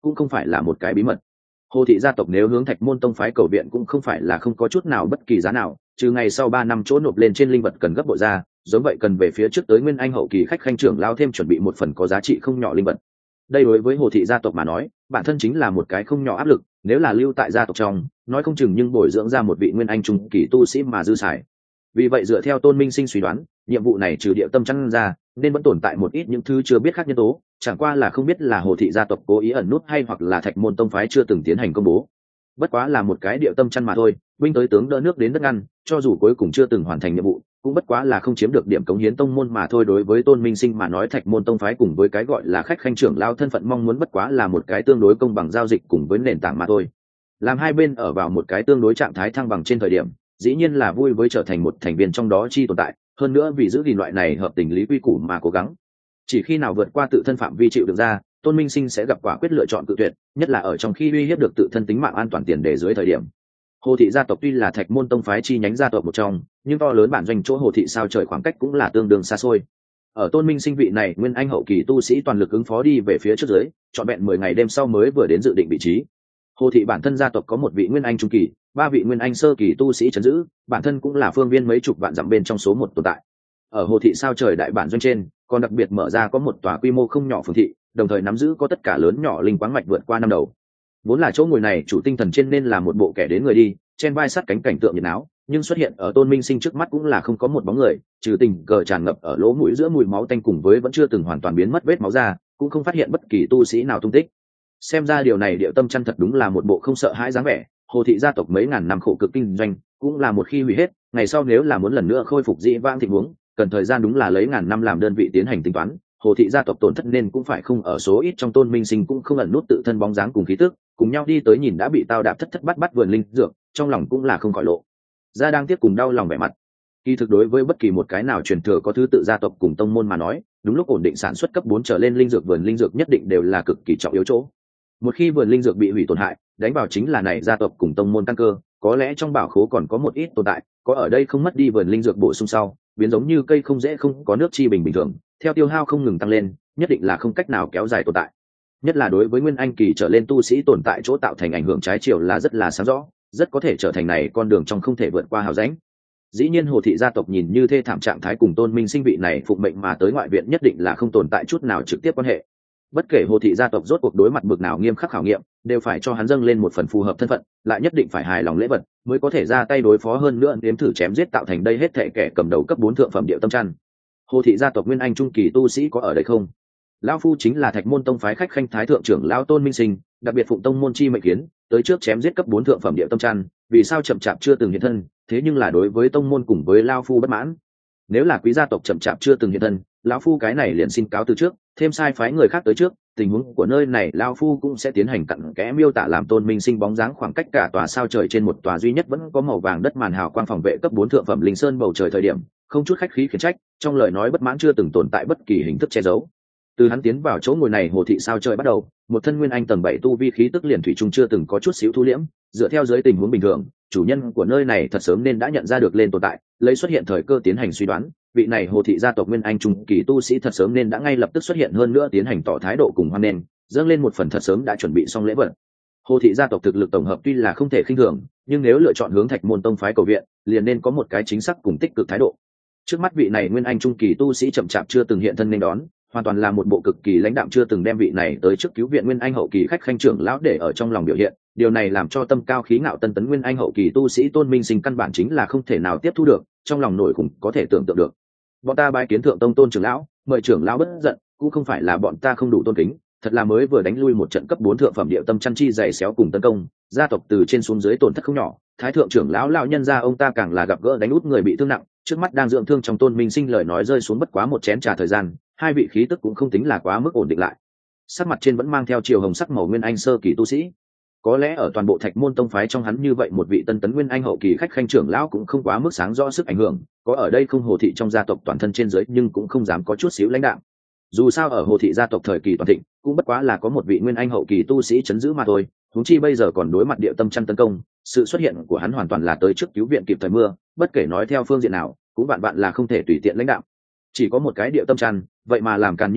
cũng không phải là một cái bí mật. Hồ thị gia tộc nếu hướng Thạch Môn tông phái cầu viện cũng không phải là không có chút nào bất kỳ giá nào, trừ ngày sau 3 năm chỗ nộp lên trên linh vật cần gấp bội ra, giống vậy cần về phía trước tới Nguyên Anh hậu kỳ khách khanh trưởng lao thêm chuẩn bị một phần có giá trị không nhỏ linh vật. Đây đối với Hồ thị gia tộc mà nói, bản thân chính là một cái không nhỏ áp lực, nếu là lưu tại gia tộc trong, nói không chừng nhưng bồi dưỡng ra một vị Nguyên Anh trung kỳ tu sĩ mà dư xài. Vì vậy dựa theo Tôn Minh Sinh suy đoán, nhiệm vụ này trừ địa tâm chăn ra, nên vẫn tồn tại một ít những thứ chưa biết khác nhân tố, chẳng qua là không biết là Hồ thị gia tộc cố ý ẩn nút hay hoặc là Thạch Môn tông phái chưa từng tiến hành công bố. Bất quá là một cái địa tâm chăn mà thôi, binh tới tướng đỡ nước đến đất ngăn, cho dù cuối cùng chưa từng hoàn thành nhiệm vụ, cũng bất quá là không chiếm được điểm cống hiến tông môn mà thôi. Đối với Tôn Minh Sinh mà nói, Thạch Môn tông phái cùng với cái gọi là khách khanh trưởng lao thân phận mong muốn bất quá là một cái tương đối công bằng giao dịch cùng với nền tảng mà thôi. Làm hai bên ở vào một cái tương đối trạng thái thăng bằng trên thời điểm, dĩ nhiên là vui với trở thành một thành viên trong đó chi tồn tại, hơn nữa vì giữ gìn loại này hợp tình lý quy củ mà cố gắng. Chỉ khi nào vượt qua tự thân phạm vi chịu được ra, Tôn Minh Sinh sẽ gặp quả quyết lựa chọn cự tuyệt, nhất là ở trong khi uy hiếp được tự thân tính mạng an toàn tiền đề dưới thời điểm. Hồ thị gia tộc tuy là Thạch Môn tông phái chi nhánh gia tộc một trong, nhưng to lớn bản doanh chỗ Hồ thị sao trời khoảng cách cũng là tương đương xa xôi. Ở Tôn Minh Sinh vị này Nguyên Anh hậu kỳ tu sĩ toàn lực ứng phó đi về phía trước dưới, trọn vẹn 10 ngày đêm sau mới vừa đến dự định vị trí. Hồ thị bản thân gia tộc có một vị Nguyên Anh trung kỳ, 3 vị Nguyên Anh sơ kỳ tu sĩ trấn giữ, bản thân cũng là phương viên mấy chục vạn dặm bên trong số một tồn tại. Ở Hồ thị sao trời đại bản doanh trên, còn đặc biệt mở ra có một tòa quy mô không nhỏ phường thị, đồng thời nắm giữ có tất cả lớn nhỏ linh quáng mạch vượt qua năm đầu. Vốn là chỗ ngồi này chủ tinh thần trên nên là một bộ kẻ đến người đi, trên vai sát cánh cảnh tượng nhiệt áo, nhưng xuất hiện ở Tôn Minh Sinh trước mắt cũng là không có một bóng người, trừ tình cờ tràn ngập ở lỗ mũi giữa mùi máu tanh cùng với vẫn chưa từng hoàn toàn biến mất vết máu ra, cũng không phát hiện bất kỳ tu sĩ nào tung tích. Xem ra điều này Điệu Tâm Chăn thật đúng là một bộ không sợ hãi dáng vẻ. Hồ thị gia tộc mấy ngàn năm khổ cực kinh doanh, cũng là một khi hủy hết, ngày sau nếu là muốn lần nữa khôi phục dĩ vãng tình huống, cần thời gian đúng là lấy ngàn năm làm đơn vị tiến hành tính toán. Hồ thị gia tộc tổn thất nên cũng phải không ở số ít, trong Tôn Minh Sinh cũng không ẩn nút tự thân bóng dáng cùng khí tức, cùng nhau đi tới nhìn đã bị tao đạp thất thất bát bát vườn linh dược, trong lòng cũng là không khỏi lộ ra đang tiếc cùng đau lòng vẻ mặt. Kỳ thực đối với bất kỳ một cái nào truyền thừa có thứ tự gia tộc cùng tông môn mà nói, đúng lúc ổn định sản xuất cấp 4 trở lên linh dược vườn linh dược nhất định đều là cực kỳ trọng yếu chỗ. Một khi vườn linh dược bị hủy tổn hại, đánh vào chính là này gia tộc cùng tông môn căn cơ, có lẽ trong bảo khố còn có một ít tồn tại, có ở đây không mất đi vườn linh dược bổ sung sau, biến giống như cây không dễ không có nước chi bình bình thường, theo tiêu hao không ngừng tăng lên, nhất định là không cách nào kéo dài tồn tại. Nhất là đối với Nguyên Anh kỳ trở lên tu sĩ tồn tại chỗ tạo thành ảnh hưởng trái chiều là rất là sáng rõ, rất có thể trở thành này con đường trong không thể vượt qua hào rãnh. Dĩ nhiên Hồ thị gia tộc nhìn như thê thảm trạng thái cùng Tôn Minh Sinh vị này phụng mệnh mà tới ngoại viện nhất định là không tồn tại chút nào trực tiếp quan hệ. Bất kể Hồ thị gia tộc rốt cuộc đối mặt bực nào nghiêm khắc khảo nghiệm, đều phải cho hắn dâng lên một phần phù hợp thân phận, lại nhất định phải hài lòng lễ vật, mới có thể ra tay đối phó, hơn nữa nếm thử chém giết tạo thành đây hết thể kẻ cầm đầu cấp 4 thượng phẩm Điệu Tâm Chăn. Hồ thị gia tộc Nguyên Anh trung kỳ tu sĩ có ở đây không? Lão phu chính là Thạch Môn tông phái khách khanh thái thượng trưởng lão Tôn Minh Sinh, đặc biệt phụng tông môn chi mệnh kiến, tới trước chém giết cấp 4 thượng phẩm Điệu Tâm Chăn, vì sao chậm chạp chưa từng hiện thân, thế nhưng là đối với tông môn cùng với lão phu bất mãn. Nếu là quý gia tộc chậm chạp chưa từng hiện thân, lão phu cái này liền xin cáo từ trước, thêm sai phái người khác tới trước, tình huống của nơi này lão phu cũng sẽ tiến hành cặn kẽ miêu tả. Làm Tôn Minh Sinh bóng dáng khoảng cách cả tòa sao trời trên một tòa duy nhất vẫn có màu vàng đất màn hào quang phòng vệ cấp 4 thượng phẩm linh sơn bầu trời thời điểm, không chút khách khí khiển trách, trong lời nói bất mãn chưa từng tồn tại bất kỳ hình thức che giấu. Từ hắn tiến vào chỗ ngồi này Hồ thị sao trời bắt đầu, một thân Nguyên Anh tầng 7 tu vi khí tức liền thủy chung chưa từng có chút xíu thu liễm, dựa theo dưới tình huống bình thường, chủ nhân của nơi này thật sớm nên đã nhận ra được lên tồn tại, lấy xuất hiện thời cơ tiến hành suy đoán, vị này Hồ thị gia tộc Nguyên Anh trung kỳ tu sĩ thật sớm nên đã ngay lập tức xuất hiện, hơn nữa tiến hành tỏ thái độ cùng hoan nghênh, dâng lên một phần thật sớm đã chuẩn bị xong lễ vật. Hồ thị gia tộc thực lực tổng hợp tuy là không thể khinh thường, nhưng nếu lựa chọn hướng Thạch Môn tông phái cầu viện, liền nên có một cái chính xác cùng tích cực thái độ. Trước mắt vị này Nguyên Anh trung kỳ tu sĩ chậm chạp chưa từng hiện thân nên đón, hoàn toàn là một bộ cực kỳ lãnh đạm chưa từng đem vị này tới trước cứu viện Nguyên Anh hậu kỳ khách khanh trưởng lão để ở trong lòng biểu hiện, điều này làm cho tâm cao khí ngạo tân tấn Nguyên Anh hậu kỳ tu sĩ Tôn Minh Sinh căn bản chính là không thể nào tiếp thu được, trong lòng nổi khủng có thể tưởng tượng được. Bọn ta bái kiến thượng tông Tôn trưởng lão, mời trưởng lão bất giận, cũng không phải là bọn ta không đủ tôn kính, thật là mới vừa đánh lui một trận cấp 4 thượng phẩm Điệu Tâm Chăn chi dày xéo cùng tấn công, gia tộc từ trên xuống dưới tổn thất không nhỏ, thái thượng trưởng lão lão nhân gia ông ta càng là gặp gỡ đánh út người bị thương nặng, trước mắt đang dưỡng thương trong Tôn Minh Sinh lời nói rơi xuống bất quá một chén trà thời gian, hai vị khí tức cũng không tính là quá mức ổn định lại, sắc mặt trên vẫn mang theo chiều hồng sắc màu Nguyên Anh sơ kỳ tu sĩ. Có lẽ ở toàn bộ Thạch Môn tông phái trong hắn như vậy một vị tân tấn Nguyên Anh hậu kỳ khách khanh trưởng lão cũng không quá mức sáng rõ sức ảnh hưởng, có ở đây không Hồ thị trong gia tộc toàn thân trên dưới nhưng cũng không dám có chút xíu lãnh đạo. Dù sao ở Hồ thị gia tộc thời kỳ toàn thịnh, cũng bất quá là có một vị Nguyên Anh hậu kỳ tu sĩ chấn giữ mà thôi, huống chi bây giờ còn đối mặt Điệu Tâm Chăn tấn công, sự xuất hiện của hắn hoàn toàn là tới trước cứu viện kịp thời mưa, bất kể nói theo phương diện nào, cũng vạn vạn là không thể tùy tiện lãnh đạo. Chỉ có một cái Điệu Tâm Chăn, vậy mà làm càn như thế,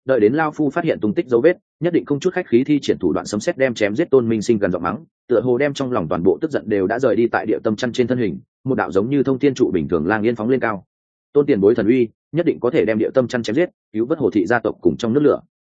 đợi đến lao phu phát hiện tung tích dấu vết, nhất định không chút khách khí thi triển thủ đoạn sấm sét đem chém giết Tôn Minh Sinh gần giọng mắng, tựa hồ đem trong lòng toàn bộ tức giận đều đã rời đi tại địa tâm chăn trên thân hình, một đạo giống như thông thiên trụ bình thường lang yên phóng lên cao. Tôn tiền bối thần uy, nhất định có thể đem địa tâm chăn chém giết, cứu vớt Hồ thị gia tộc cùng trong nước lửa.